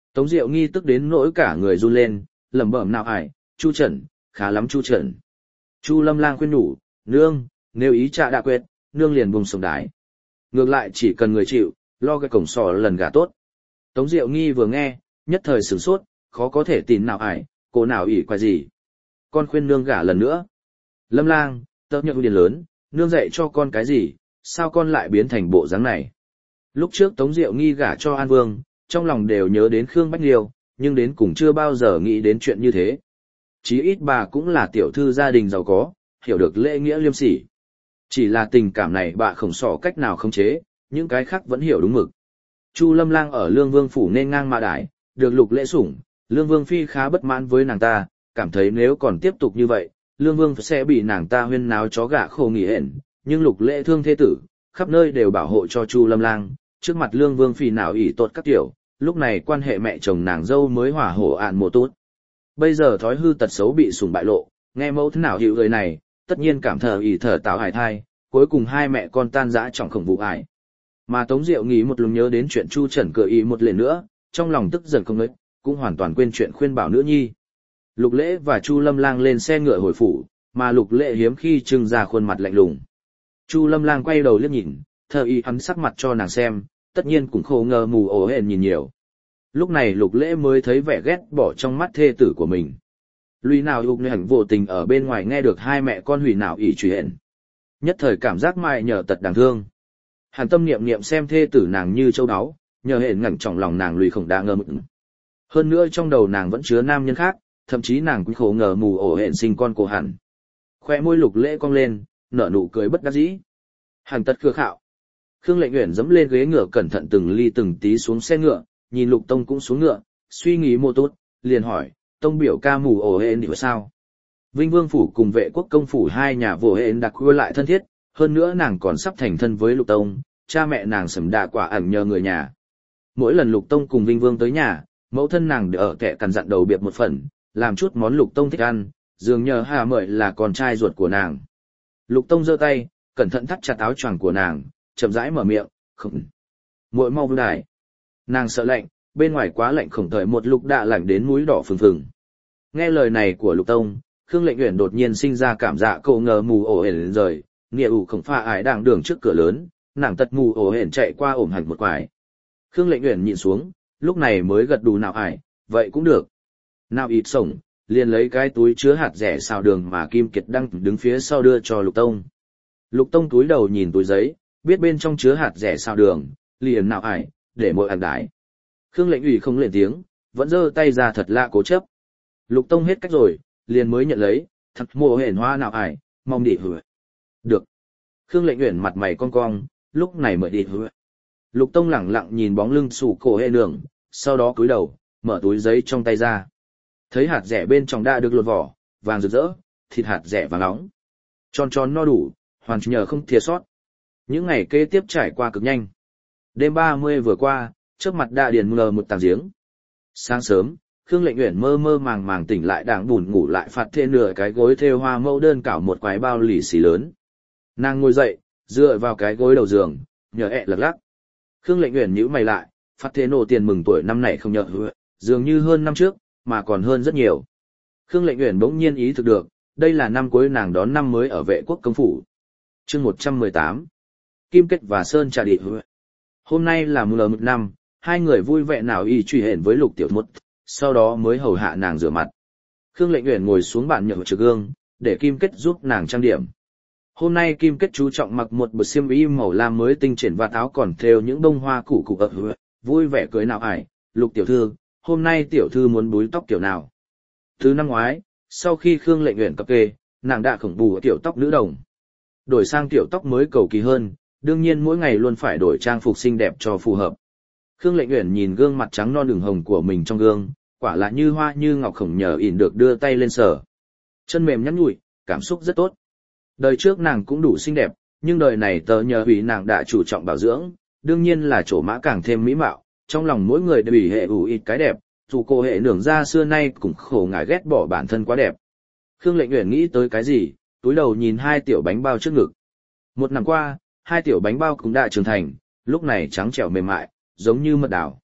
Tống Diệu Nghi tức đến nỗi cả người run lên, lẩm bẩm nào ải, Chu Trần, khá lắm Chu Trần. Chu Lâm Lang khuyên nhủ, nương, nếu ý cha đã quyết, nương liền buông sống đái. Ngược lại chỉ cần người chịu, lo cái cổng sò lần gà tốt. Tống Diệu Nghi vừa nghe, nhất thời sửng sốt, khó có thể tin nào ải, cô nào ỉ quay gì. Con khuyên nương gả lần nữa. Lâm Lang, tớ nhượng điền lớn, nương dạy cho con cái gì, sao con lại biến thành bộ dáng này. Lúc trước Tống Diệu Nghi gả cho An Vương, trong lòng đều nhớ đến Khương Bách Liêu, nhưng đến cùng chưa bao giờ nghĩ đến chuyện như thế. Chí ít bà cũng là tiểu thư gia đình giàu có, hiểu được lễ nghĩa liêm sỉ. Chỉ là tình cảm này bà không sỏ cách nào khống chế, những cái khác vẫn hiểu đúng mực. Chu Lâm Lang ở Lương Vương phủ nên ngang mạ đái, được Lục Lễ sủng, Lương Vương phi khá bất mãn với nàng ta, cảm thấy nếu còn tiếp tục như vậy, Lương Vương sẽ bị nàng ta huyên náo chó gà khô nghỉ hẹn, nhưng Lục Lễ thương thế tử, khắp nơi đều bảo hộ cho Chu Lâm Lang, trước mặt Lương Vương phi nào ỷ tốt các tiểu, lúc này quan hệ mẹ chồng nàng dâu mới hỏa hổ ạn mộ tốt. Bây giờ thói hư tật xấu bị sủng bại lộ, nghe mẫu thế nào hiểu người này, tất nhiên cảm thờ ỷ thở táo hải thai, cuối cùng hai mẹ con tan rã trong khổng vụ ải. Mà Tống Diệu nghĩ một lần nhớ đến chuyện Chu Trần cờ ý một lần nữa, trong lòng tức giận không ngớt, cũng hoàn toàn quên chuyện khuyên bảo nữ nhi. Lục Lễ và Chu Lâm Lang lên xe ngựa hồi phủ, mà Lục Lễ hiếm khi trưng ra khuôn mặt lạnh lùng. Chu Lâm Lang quay đầu liếc nhìn, thờ ý hắn sắc mặt cho nàng xem, tất nhiên cũng khổ ngờ mù ổ hển nhìn nhiều. Lúc này Lục Lễ mới thấy vẻ ghét bỏ trong mắt thê tử của mình. Lùi nào ục nơi hành vô tình ở bên ngoài nghe được hai mẹ con hủy nào ỷ truy hển. Nhất thời cảm giác mại nhờ tật đáng thương. Hàn tâm niệm niệm xem thê tử nàng như châu đáo, nhờ hển ngẩn trong lòng nàng lùi không đa ngờ mực. Hơn nữa trong đầu nàng vẫn chứa nam nhân khác, thậm chí nàng cũng khổ ngờ mù ổ hển sinh con của hẳn. Khoe môi Lục Lễ cong lên, nở nụ cười bất đắc dĩ. Hàn tật khưa khạo. Khương Lệnh Uyển dẫm lên ghế ngựa cẩn thận từng ly từng tí xuống xe ngựa, nhìn Lục Tông cũng xuống ngựa, suy nghĩ một tốt, liền hỏi, Tông biểu ca mù ổ hển thì sao? Vinh Vương phủ cùng Vệ Quốc công phủ hai nhà vô hển đặc quê lại thân thiết, hơn nữa nàng còn sắp thành thân với Lục Tông, cha mẹ nàng sầm đạ quả ẩn nhờ người nhà. Mỗi lần Lục Tông cùng Vinh Vương tới nhà, mẫu thân nàng đều ở kẻ cằn dặn đầu biệt một phần, làm chút món Lục Tông thích ăn, dường nhờ Hà Mợi là con trai ruột của nàng. Lục Tông giơ tay, cẩn thận thắt chặt áo choàng của nàng, chậm rãi mở miệng, không. Muội mau đài. Nàng sợ lạnh, bên ngoài quá lạnh khổng thời một lúc đã lạnh đến mũi đỏ phừng phừng. Nghe lời này của Lục Tông, Khương Lệnh Uyển đột nhiên sinh ra cảm giác cậu ngờ mù ổ hển rời, nghĩa ủ khổng pha ải đang đường trước cửa lớn, nàng tật mù ổ hển chạy qua ổm hẳn một quải. Khương Lệnh Uyển nhìn xuống, lúc này mới gật đủ nào ải, vậy cũng được. Nào ịt sổng, liền lấy cái túi chứa hạt rẻ xào đường mà Kim Kiệt đang đứng phía sau đưa cho Lục Tông. Lục Tông túi đầu nhìn túi giấy, biết bên trong chứa hạt rẻ xào đường, liền nào ải, để mỗi ăn đái. Khương Lệnh Ủy không lên tiếng, vẫn giơ tay ra thật lạ cố chấp. Lục Tông hết cách rồi, liền mới nhận lấy, thật mồ hển hoa nào ải, mong đi hứa. Được. Khương Lệnh Uyển mặt mày cong cong, lúc này mới đi hứa. Lục Tông lẳng lặng nhìn bóng lưng sủ cổ hệ nương, sau đó cúi đầu, mở túi giấy trong tay ra. Thấy hạt rẻ bên trong đã được lột vỏ, vàng rực rỡ, thịt hạt rẻ vàng nóng. Tròn tròn no đủ, hoàn nhờ không thiệt sót. Những ngày kế tiếp trải qua cực nhanh. Đêm 30 vừa qua, trước mặt đã điền ngờ một tàng giếng. Sáng sớm, Khương Lệnh Uyển mơ mơ màng màng tỉnh lại đang buồn ngủ lại phạt thêm nửa cái gối thêu hoa mẫu đơn cảo một quái bao lì xì lớn. Nàng ngồi dậy, dựa vào cái gối đầu giường, nhờ ẹ lật lắc. Khương Lệnh Uyển nhíu mày lại, phát thế nổ tiền mừng tuổi năm này không nhờ hứa, dường như hơn năm trước, mà còn hơn rất nhiều. Khương Lệnh Uyển bỗng nhiên ý thức được, đây là năm cuối nàng đón năm mới ở Vệ Quốc công phủ. Chương 118. Kim Kết và Sơn trà địa hứa. Hôm nay là mùng 1 năm, hai người vui vẻ nào y truy hẹn với Lục Tiểu Mốt, sau đó mới hầu hạ nàng rửa mặt. Khương Lệnh Uyển ngồi xuống bàn nhựa trực gương, để Kim Kết giúp nàng trang điểm. Hôm nay Kim Kết chú trọng mặc một bộ xiêm y màu lam mới tinh triển và áo còn thêu những bông hoa củ củ ập hứa, vui vẻ cười nào ải, Lục tiểu thư, hôm nay tiểu thư muốn búi tóc kiểu nào? Từ năm ngoái, sau khi Khương Lệnh Uyển cập kê, nàng đã khổng bù tiểu tóc nữ đồng. Đổi sang tiểu tóc mới cầu kỳ hơn, đương nhiên mỗi ngày luôn phải đổi trang phục xinh đẹp cho phù hợp. Khương Lệnh Uyển nhìn gương mặt trắng non đường hồng của mình trong gương, quả là như hoa như ngọc khổng nhờ ỉn được đưa tay lên sờ. Chân mềm nhắn nhủi, cảm xúc rất tốt. Đời trước nàng cũng đủ xinh đẹp, nhưng đời này tờ nhờ vì nàng đã chủ trọng bảo dưỡng, đương nhiên là chỗ mã càng thêm mỹ mạo, trong lòng mỗi người đều bị hệ ủ ít cái đẹp, dù cô hệ nưởng ra xưa nay cũng khổ ngại ghét bỏ bản thân quá đẹp. Khương Lệnh Uyển nghĩ tới cái gì, túi đầu nhìn hai tiểu bánh bao trước ngực. Một năm qua, hai tiểu bánh bao cũng đã trưởng thành, lúc này trắng trẻo mềm mại, giống như mật đảo.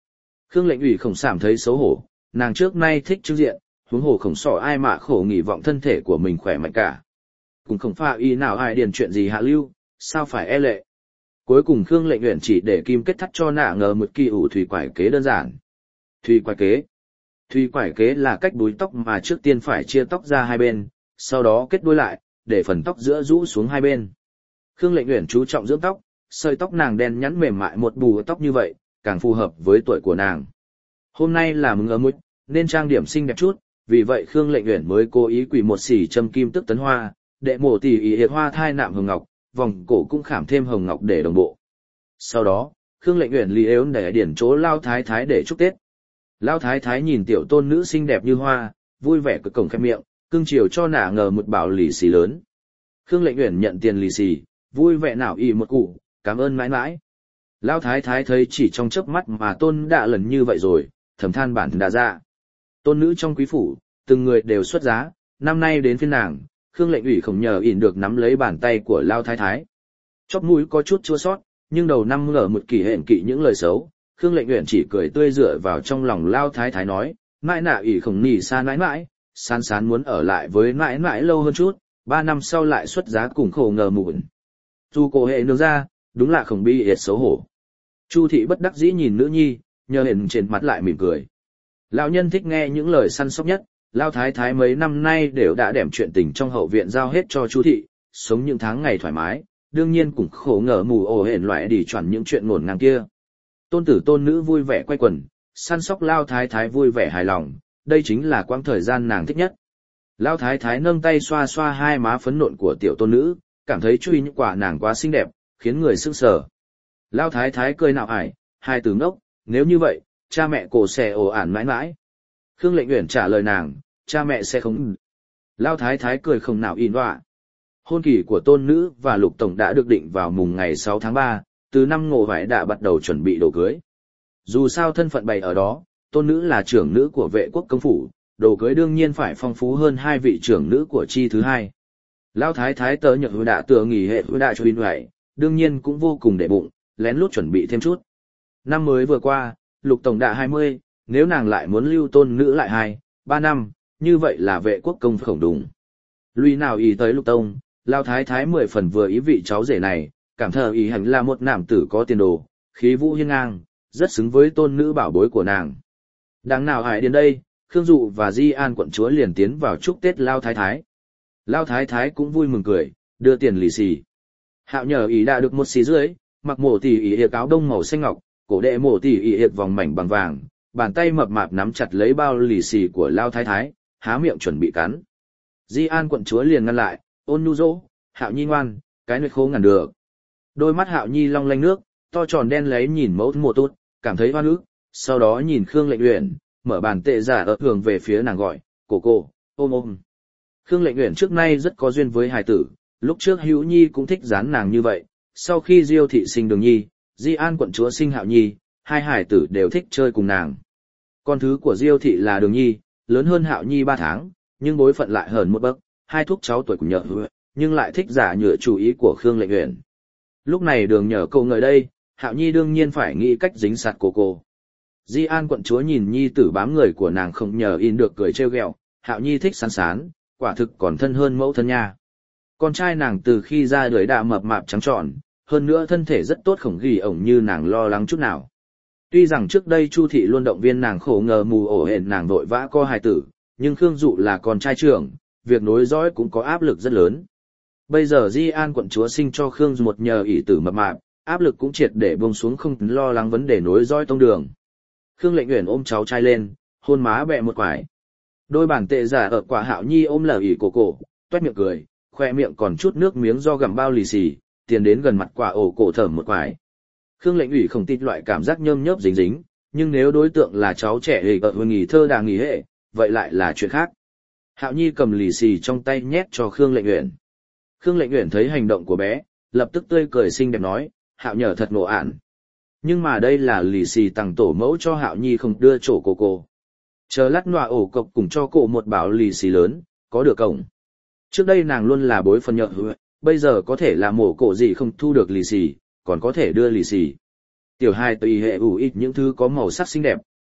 Khương lệnh ủy khổng sảm thấy xấu hổ, nàng trước nay thích trưng diện, huống hồ khổng sỏ ai mà khổ nghỉ vọng thân thể của mình khỏe mạnh cả. Cũng không pha y nào ai điền chuyện gì hạ lưu, sao phải e lệ. Cuối cùng Khương lệnh uyển chỉ để kim kết thắt cho nạ ngờ một kỳ ủ thủy quải kế đơn giản. Thủy quải kế. Thủy quải kế là cách búi tóc mà trước tiên phải chia tóc ra hai bên, sau đó kết đuôi lại, để phần tóc giữa rũ xuống hai bên. Khương lệnh uyển chú trọng dưỡng tóc, sợi tóc nàng đen nhẵn mềm mại một bù tóc như vậy, càng phù hợp với tuổi của nàng. Hôm nay là mừng ở mũi, nên trang điểm xinh đẹp chút, vì vậy Khương lệnh uyển mới cố ý quỳ một xỉ châm kim tức tấn hoa, đệ mổ tỉ ý hiệt hoa thai nạm hồng ngọc, vòng cổ cũng khảm thêm hồng ngọc để đồng bộ. Sau đó, Khương lệnh uyển lý ếu để điển chỗ Lao Thái Thái để chúc Tết. Lao Thái Thái nhìn tiểu tôn nữ xinh đẹp như hoa, vui vẻ cực cổng khép miệng, cưng chiều cho nả ngờ một bảo lì xì lớn. Khương lệnh uyển nhận tiền lì xì, vui vẻ nào y một cụ, cảm ơn mãi mãi. Lao Thái Thái thấy chỉ trong chớp mắt mà tôn đã lần như vậy rồi, thầm than bản đã ra. Tôn nữ trong quý phủ, từng người đều xuất giá, năm nay đến phiên nàng, Khương lệnh ủy không nhờ ỉn được nắm lấy bàn tay của Lao Thái Thái. Chóp mũi có chút chua sót, nhưng đầu năm ngờ một kỳ hẹn kỵ những lời xấu, Khương lệnh uyển chỉ cười tươi dựa vào trong lòng Lao Thái Thái nói, mãi nạ ỉ không nỉ xa mãi mãi, sán sán muốn ở lại với mãi mãi lâu hơn chút, 3 năm sau lại xuất giá cùng khổ ngờ mụn. Dù cổ hệ nương ra, đúng là không bi hiệt xấu hổ. Chu thị bất đắc dĩ nhìn nữ nhi, nhờ hình trên mặt lại mỉm cười. Lão nhân thích nghe những lời săn sóc nhất, Lao Thái Thái mấy năm nay đều đã đem chuyện tình trong hậu viện giao hết cho Chu thị, sống những tháng ngày thoải mái, đương nhiên cũng khổ ngờ mù ổ hển loại đi chuẩn những chuyện ngổn ngang kia. Tôn tử tôn nữ vui vẻ quay quần, săn sóc Lao Thái Thái vui vẻ hài lòng, đây chính là quãng thời gian nàng thích nhất. Lao Thái Thái nâng tay xoa xoa hai má phấn nộn của tiểu tôn nữ, cảm thấy truy những quả nàng quá xinh đẹp, khiến người sững sờ. Lao Thái Thái cười nạo ải, hai từ ngốc, nếu như vậy, cha mẹ cổ sẽ ồ ản mãi mãi. Khương lệnh uyển trả lời nàng, cha mẹ sẽ không. Lao Thái Thái cười không nào in đoạ. Hôn kỳ của tôn nữ và Lục Tổng đã được định vào mùng ngày 6 tháng 3, từ năm Ngộ Vải đã bắt đầu chuẩn bị đồ cưới. Dù sao thân phận bày ở đó, tôn nữ là trưởng nữ của vệ quốc công phủ, đồ cưới đương nhiên phải phong phú hơn hai vị trưởng nữ của chi thứ hai. Lao Thái Thái tớ nhật hứa đạ tựa nghỉ hệ hứa đạ cho in vậy, đương nhiên cũng vô cùng để bụng, lén lút chuẩn bị thêm chút. Năm mới vừa qua, Lục Tổng đã 20, nếu nàng lại muốn lưu tôn nữ lại 2-3 năm, như vậy là vệ quốc công khổng đúng. Lui nào ý tới Lục Tông, Lao Thái Thái 10 phần vừa ý vị cháu rể này, cảm thờ ý hành là một nam tử có tiền đồ, khí vũ hiên ngang, rất xứng với tôn nữ bảo bối của nàng. Đáng nào hãy đến đây, Khương Dụ và Di An quận chúa liền tiến vào chúc Tết Lao Thái Thái. Lao Thái Thái cũng vui mừng cười, đưa tiền lì xì. Hạo nhờ ý đã được một xí dưới, mặc mổ tỉ ý hiệp áo đông màu xanh ngọc, cổ đệ mổ tỉ ý hiệp vòng mảnh bằng vàng, bàn tay mập mạp nắm chặt lấy bao lì xì của Lao Thái Thái, há miệng chuẩn bị cắn. Di An quận chúa liền ngăn lại, ôn nhu dỗ, Hạo Nhi ngoan, cái nơi khô ngàn được. Đôi mắt Hạo Nhi long lanh nước, to tròn đen lấy nhìn mẫu mùa tốt, cảm thấy hoan ức, sau đó nhìn Khương lệnh uyển, mở bàn tệ giả ở thường về phía nàng gọi, cô, ôm ôm. Khương lệnh uyển trước nay rất có duyên với hài tử, lúc trước Hữu Nhi cũng thích dán nàng như vậy, sau khi Diêu thị sinh Đường Nhi, Di An quận chúa sinh Hạo Nhi, hai hài tử đều thích chơi cùng nàng. Con thứ của Diêu thị là Đường Nhi, lớn hơn Hạo Nhi 3 tháng, nhưng bối phận lại hơn một bậc, hai thúc cháu tuổi cùng nhợ hứa, nhưng lại thích giả nhựa chủ ý của Khương lệnh uyển. Lúc này Đường nhờ cô ngợi đây, Hạo Nhi đương nhiên phải nghĩ cách dính sạt cô. Di An quận chúa nhìn Nhi tử bám người của nàng không nhờ in được cười trêu ghẹo, Hạo Nhi thích sán sán, quả thực còn thân hơn mẫu thân nha. Con trai nàng từ khi ra đời đã mập mạp trắng trọn, hơn nữa thân thể rất tốt không ghi ổng như nàng lo lắng chút nào. Tuy rằng trước đây Chu thị luôn động viên nàng khổ ngờ mù ổ hển nàng vội vã co hài tử, nhưng Khương Dụ là con trai trưởng, việc nối dõi cũng có áp lực rất lớn. Bây giờ Di An quận chúa sinh cho Khương Dụ một nhờ ỷ tử mập mạp, áp lực cũng triệt để buông xuống không lo lắng vấn đề nối dõi tông đường. Khương lệnh uyển ôm cháu trai lên, hôn má bẹ một quải. Đôi bàn tệ giả ở quả Hạo Nhi ôm lờ ỉ cổ, toét miệng cười, khoe miệng còn chút nước miếng do gặm bao lì xì, tiến đến gần mặt quả ổ cổ thởm một quải. Khương lệnh ủy không tin loại cảm giác nhơm nhớp dính dính, nhưng nếu đối tượng là cháu trẻ hề ở nghỉ thơ đà nghỉ hệ, vậy lại là chuyện khác. Hạo Nhi cầm lì xì trong tay nhét cho Khương lệnh uyển. Khương lệnh uyển thấy hành động của bé, lập tức tươi cười xinh đẹp nói, Hạo nhờ thật ngộ ản. Nhưng mà đây là lì xì tặng tổ mẫu cho Hạo Nhi không đưa chỗ cô. Chờ lát nọa ổ cộc cùng cho cô một bảo lì xì lớn, có được cổng. Trước đây nàng luôn là bối phần nhợ hứa, bây giờ có thể là mổ cổ gì không thu được lì xì, còn có thể đưa lì xì. Tiểu hài tùy hệ ủ ít những thứ có màu sắc xinh đẹp,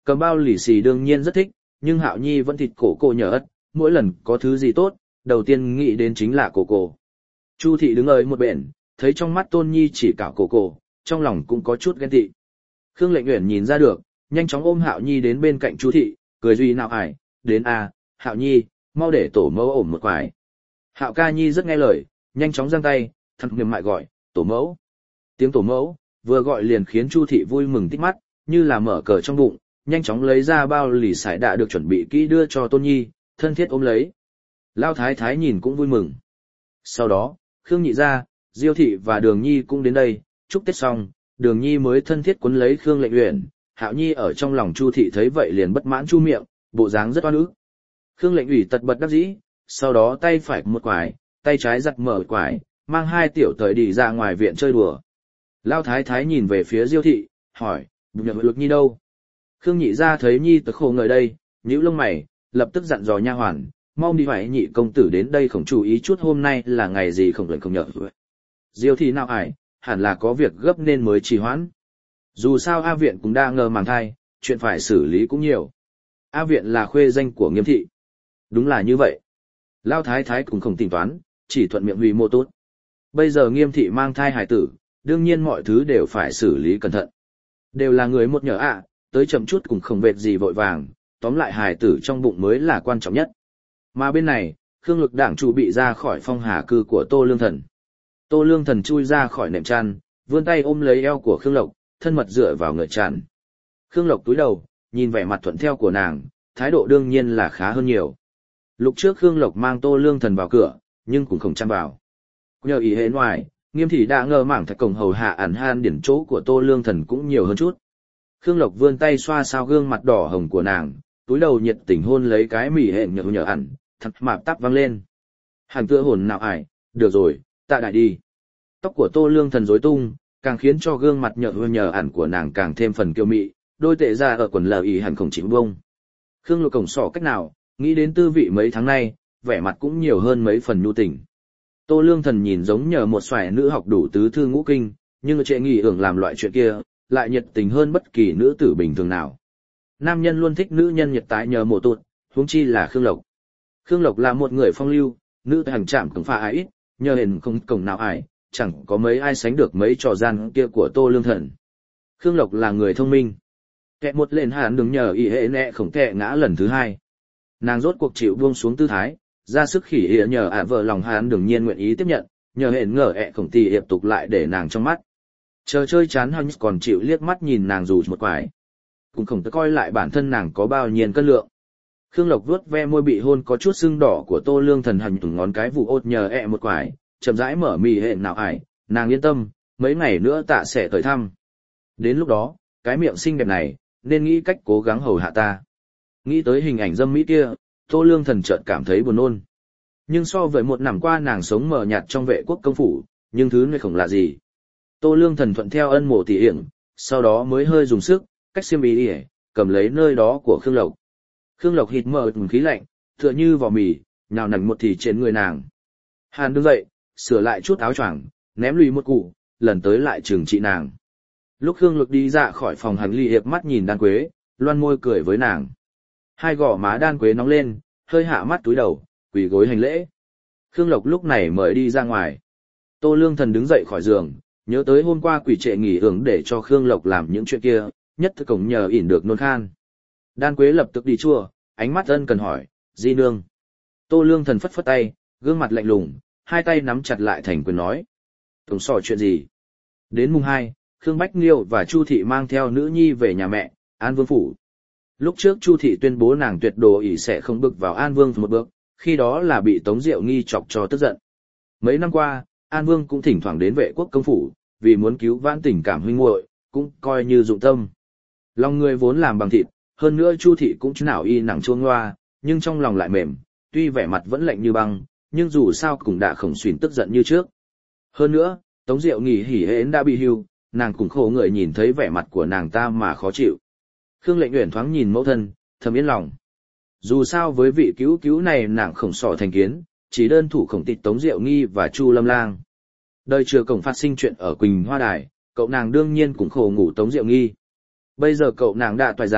cầm bao lì xì đương nhiên rất thích, nhưng Hạo Nhi vẫn thịt cổ cô nhờ ất, mỗi lần có thứ gì tốt, đầu tiên nghĩ đến chính là cổ. Chu thị đứng ở một bên, thấy trong mắt Tôn Nhi chỉ cảo cổ, trong lòng cũng có chút ghen tị. Khương Lệnh Uyển nhìn ra được, nhanh chóng ôm Hạo Nhi đến bên cạnh Chu thị, cười duy nào ải, đến a, Hạo Nhi, mau để tổ mẫu ổm một quải. Hạo ca Nhi rất nghe lời, nhanh chóng giang tay, thật mềm mại gọi, tổ mẫu. Tiếng tổ mẫu, vừa gọi liền khiến Chu thị vui mừng tít mắt, như là mở cờ trong bụng, nhanh chóng lấy ra bao lì xài đã được chuẩn bị kỹ đưa cho Tôn Nhi, thân thiết ôm lấy. Lao Thái Thái nhìn cũng vui mừng. Sau đó, Khương Nhị gia, Diêu thị và Đường Nhi cũng đến đây, chúc Tết xong, Đường Nhi mới thân thiết quấn lấy Khương Lệnh Uyển, Hạo Nhi ở trong lòng Chu thị thấy vậy liền bất mãn chu miệng, bộ dáng rất oan ức. Khương Lệnh Ủy tật bật đắc dĩ, sau đó tay phải một quải, tay trái giật mở quải, mang hai tiểu thời đi ra ngoài viện chơi đùa. Lao Thái Thái nhìn về phía Diêu thị, hỏi, bụng nhập lực Nhi đâu? Khương Nhị gia thấy Nhi tật khổ người đây, nhíu lông mày, lập tức dặn dò nha hoàn, mau đi hỏi Nhị công tử đến đây không chú ý chút hôm nay là ngày gì không lệnh không nhờ. Diêu thị nào ải, hẳn là có việc gấp nên mới trì hoãn. Dù sao A viện cũng đang ngờ màng thai, chuyện phải xử lý cũng nhiều. A viện là khuê danh của Nghiêm thị. Đúng là như vậy. Lao Thái Thái cũng không tính toán, chỉ thuận miệng hủy mô tốt. Bây giờ Nghiêm thị mang thai hài tử, đương nhiên mọi thứ đều phải xử lý cẩn thận. Đều là người một nhờ ạ, tới chậm chút cũng không vệt gì vội vàng, tóm lại hài tử trong bụng mới là quan trọng nhất. Mà bên này, Khương Lực Đảng chủ bị ra khỏi phong hà cư của Tô Lương Thần. Tô Lương Thần chui ra khỏi nệm chăn, vươn tay ôm lấy eo của Khương Lộc, thân mật dựa vào ngựa chăn. Khương Lộc túi đầu, nhìn vẻ mặt thuận theo của nàng, thái độ đương nhiên là khá hơn nhiều. Lúc trước Khương Lộc mang Tô Lương Thần vào cửa, nhưng cũng không chăm vào. Nhờ ý hệ ngoài, Nghiêm thị đã ngờ mảng thạch cổng hầu hạ ẩn han điển chỗ của Tô Lương Thần cũng nhiều hơn chút. Khương Lộc vươn tay xoa sao gương mặt đỏ hồng của nàng, túi đầu nhiệt tình hôn lấy cái mỉ hẹn nhờ ẩn, thật mạp tắp văng lên. Hàng tựa hồn nào ải, được rồi, tạ đại đi. Tóc của Tô Lương Thần rối tung, càng khiến cho gương mặt nhờ ẩn của nàng càng thêm phần kiêu mị, đôi tệ ra ở quần lờ ý hẳn không chịu bông. Khương Lộc cổng sỏ cách nào, nghĩ đến tư vị mấy tháng nay, vẻ mặt cũng nhiều hơn mấy phần nhu tình. Tô Lương Thần nhìn giống nhờ một xoài nữ học đủ tứ thư ngũ kinh, nhưng trệ nghỉ ưởng làm loại chuyện kia, lại nhiệt tình hơn bất kỳ nữ tử bình thường nào. Nam nhân luôn thích nữ nhân nhiệt tái nhờ mộ tụt, huống chi là Khương Lộc. Khương Lộc là một người phong lưu, nữ hành trạm cũng pha ái ít, nhờ hình không cổng nào ải, chẳng có mấy ai sánh được mấy trò gian kia của Tô Lương Thần. Khương Lộc là người thông minh. Kẹ một lên hàn đừng nhờ ý hệ nẹ không kẹ ngã lần thứ hai. Nàng rốt cuộc chịu buông xuống tư thái, ra sức khỉ ỉa nhờ vợ lòng hàn đừng nhiên nguyện ý tiếp nhận, nhờ hẹn ngờ ẹ không tì hiệp tục lại để nàng trong mắt. Chờ chơi chán hắn còn chịu liếc mắt nhìn nàng dù một quải. Cũng không tới coi lại bản thân nàng có bao nhiêu cân lượng. Khương Lộc vuốt ve môi bị hôn có chút sưng đỏ của Tô Lương Thần hành từng ngón cái vụ ốt nhờ ẹ một quải, chậm rãi mở mì hẹn nào ải, nàng yên tâm, mấy ngày nữa tạ sẽ tới thăm. Đến lúc đó, cái miệng xinh đẹp này, nên nghĩ cách cố gắng hầu hạ ta. Nghĩ tới hình ảnh dâm mỹ kia, Tô Lương Thần chợt cảm thấy buồn nôn. Nhưng so với một năm qua nàng sống mờ nhạt trong vệ quốc công phủ, nhưng thứ này không là gì. Tô Lương Thần thuận theo ân mộ tỉ hiểm, sau đó mới hơi dùng sức, cách xiêm ý đi, cầm lấy nơi đó của Khương Lộc. Khương Lộc hít mở khí lạnh, tựa như vỏ mì, nhào nặn một thì trên người nàng. Hàn đứng dậy, sửa lại chút áo choàng, ném lùi một củ, lần tới lại trừng trị nàng. Lúc Khương Lộc đi ra khỏi phòng hành ly hiệp mắt nhìn Đan Quế, loan môi cười với nàng. Hai gò má Đan Quế nóng lên, hơi hạ mắt túi đầu, quỳ gối hành lễ. Khương Lộc lúc này mới đi ra ngoài. Tô Lương Thần đứng dậy khỏi giường, nhớ tới hôm qua quỷ trệ nghỉ hưởng để cho Khương Lộc làm những chuyện kia, nhất thức cổng nhờ ỉn được nôn khan. Đan Quế lập tức đi chua, ánh mắt ân cần hỏi, di nương. Tô Lương Thần phất phất tay, gương mặt lạnh lùng, hai tay nắm chặt lại thành quyền nói. Tổng sò chuyện gì? Đến mùng 2, Khương Bách Liêu và Chu Thị mang theo nữ nhi về nhà mẹ, An Vương Phủ. Lúc trước Chu Thị tuyên bố nàng tuyệt đồ ỷ sẽ không bước vào An Vương một bước, khi đó là bị Tống Diệu Nghi chọc cho tức giận. Mấy năm qua, An Vương cũng thỉnh thoảng đến vệ quốc công phủ, vì muốn cứu vãn tình cảm huynh muội, cũng coi như dụng tâm. Lòng người vốn làm bằng thịt, hơn nữa Chu Thị cũng chứ nào y nặng chuông loa, nhưng trong lòng lại mềm, tuy vẻ mặt vẫn lạnh như băng, nhưng dù sao cũng đã khổng xuyến tức giận như trước. Hơn nữa, Tống Diệu Nghi hỉ hến đã bị hưu, nàng cũng khổ người nhìn thấy vẻ mặt của nàng ta mà khó chịu. Khương Lệnh Uyển thoáng nhìn mẫu thân, thầm yên lòng. Dù sao với vị cứu cứu này nàng khổng sỏ thành kiến, chỉ đơn thủ khổng tịch Tống Diệu Nghi và Chu Lâm Lang. Đời chưa cổng phát sinh chuyện ở Quỳnh Hoa Đài, cậu nàng đương nhiên cũng khổ ngủ Tống Diệu Nghi. Bây giờ cậu nàng đã toại giá,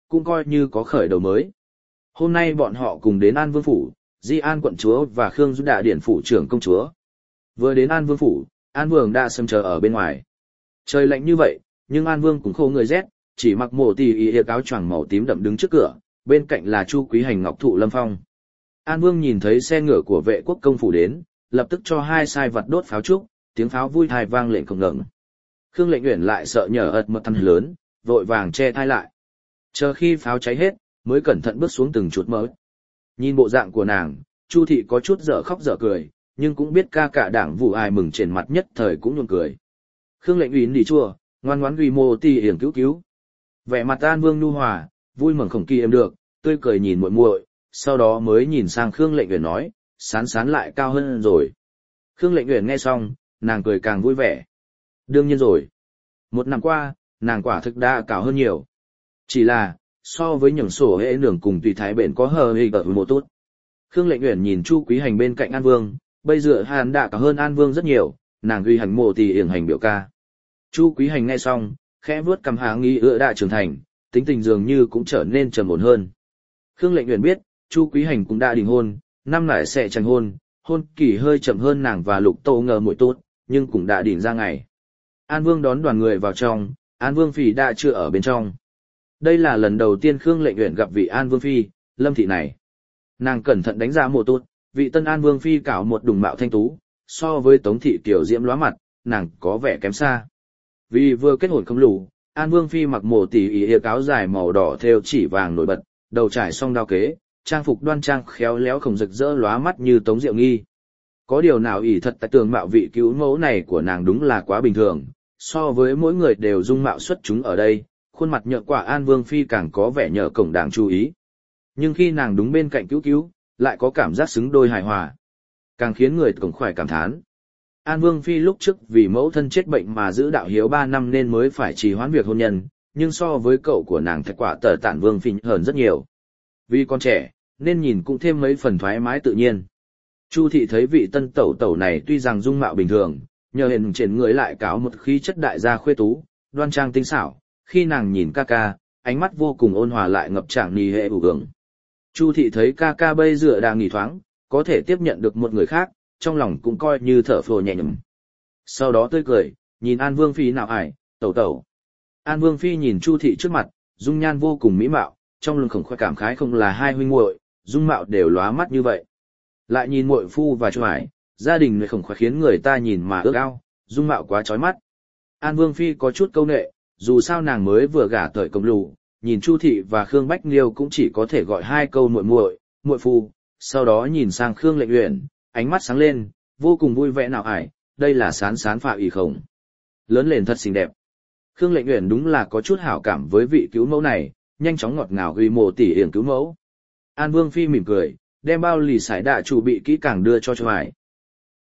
cũng coi như có khởi đầu mới. Hôm nay bọn họ cùng đến An Vương Phủ, Di An quận chúa và Khương Du Đạ Điển Phủ trưởng công chúa. Vừa đến An Vương Phủ, An Vương đã sớm chờ ở bên ngoài. Trời lạnh như vậy, nhưng An Vương cũng khô người rét, chỉ mặc mổ tì y áo choàng màu tím đậm đứng trước cửa, bên cạnh là Chu Quý Hành ngọc thụ lâm phong. An Vương nhìn thấy xe ngựa của vệ quốc công phủ đến, lập tức cho hai sai vật đốt pháo trúc, tiếng pháo vui thai vang lên không ngừng. Khương Lệnh Uyển lại sợ nhờ ật một thằng lớn, vội vàng che thai lại. Chờ khi pháo cháy hết, mới cẩn thận bước xuống từng chút mỡ. Nhìn bộ dạng của nàng, Chu thị có chút dở khóc dở cười, nhưng cũng biết ca cả đảng vụ ai mừng trên mặt nhất thời cũng nhuôn cười. Khương Lệnh Uyển đi chua, ngoan ngoãn quy mô tì hiển cứu cứu. Vẻ mặt An Vương nhu hòa, vui mừng không kỳ em được, tươi cười nhìn muội muội, sau đó mới nhìn sang Khương Lệnh Uyển nói, sán sán lại cao hơn rồi. Khương Lệnh Uyển nghe xong, nàng cười càng vui vẻ. Đương nhiên rồi. Một năm qua, nàng quả thực đã cao hơn nhiều. Chỉ là, so với những sổ hệ nường cùng tùy thái bện có hờ hề ở một tốt. Khương Lệnh Uyển nhìn Chu Quý Hành bên cạnh An Vương, bây giờ hắn đã cao hơn An Vương rất nhiều, nàng ghi hành mộ tì yển hành biểu ca. Chu Quý Hành nghe xong, khẽ vuốt cằm hạ nghi ựa đã trưởng thành, tính tình dường như cũng trở nên trầm ổn hơn. Khương Lệnh Uyển biết, Chu Quý Hành cũng đã đình hôn, năm lại sẽ tranh hôn, hôn kỳ hơi chậm hơn nàng và Lục Tô ngờ muội tốt, nhưng cũng đã đỉnh ra ngày. An Vương đón đoàn người vào trong, An Vương Phi đã chưa ở bên trong. Đây là lần đầu tiên Khương Lệnh Uyển gặp vị An Vương Phi, Lâm Thị này. Nàng cẩn thận đánh giá mộ tốt, vị tân An Vương Phi cảo một đùng mạo thanh tú, so với Tống Thị tiểu diễm lóa mặt, nàng có vẻ kém xa. Vì vừa kết hôn không lù, An Vương Phi mặc mộ tỉ ỉa áo dài màu đỏ thêu chỉ vàng nổi bật, đầu trải song đao kế, trang phục đoan trang khéo léo không rực rỡ lóa mắt như Tống Diệu Nghi. Có điều nào ỷ thật tại tường mạo vị cứu mẫu này của nàng đúng là quá bình thường, so với mỗi người đều dung mạo xuất chúng ở đây, khuôn mặt nhợ quả An Vương Phi càng có vẻ nhợ cổng đáng chú ý. Nhưng khi nàng đúng bên cạnh cứu, lại có cảm giác xứng đôi hài hòa, càng khiến người cổng khoái cảm thán. An Vương Phi lúc trước vì mẫu thân chết bệnh mà giữ đạo hiếu 3 năm nên mới phải trì hoãn việc hôn nhân, nhưng so với cậu của nàng thật quả tờ tản Vương Phi hơn rất nhiều. Vì con trẻ, nên nhìn cũng thêm mấy phần thoải mái tự nhiên. Chu thị thấy vị tân tẩu tẩu này tuy rằng dung mạo bình thường, nhờ hiện trên người lại cáo một khí chất đại gia khuê tú, đoan trang tinh xảo, khi nàng nhìn ca ca, ánh mắt vô cùng ôn hòa lại ngập tràn nì hệ ủ gường. Chu thị thấy ca ca bây giờ đang nghỉ thoáng, có thể tiếp nhận được một người khác, trong lòng cũng coi như thở phào nhẹ nhõm. Sau đó tươi cười, nhìn An Vương Phi nào ải, tẩu tẩu. An Vương Phi nhìn Chu thị trước mặt, dung nhan vô cùng mỹ mạo, trong lòng khổng khoe cảm khái không là hai huynh muội, dung mạo đều lóa mắt như vậy. Lại nhìn muội phu và Chu ải, gia đình người khổng khoe khiến người ta nhìn mà ước ao, dung mạo quá chói mắt. An Vương Phi có chút câu nệ, dù sao nàng mới vừa gả tới công lù, nhìn Chu thị và Khương Bách Liêu cũng chỉ có thể gọi hai câu muội muội, muội phu, sau đó nhìn sang Khương Lệnh Uyển, ánh mắt sáng lên, vô cùng vui vẻ nào ải, đây là sán sán phạ ủy khổng. Lớn lên thật xinh đẹp. Khương Lệnh Uyển đúng là có chút hảo cảm với vị cứu mẫu này, nhanh chóng ngọt ngào ghi mộ tỉ yển cứu mẫu. An Vương Phi mỉm cười, đem bao lì sải đạ chủ bị kỹ càng đưa cho ải.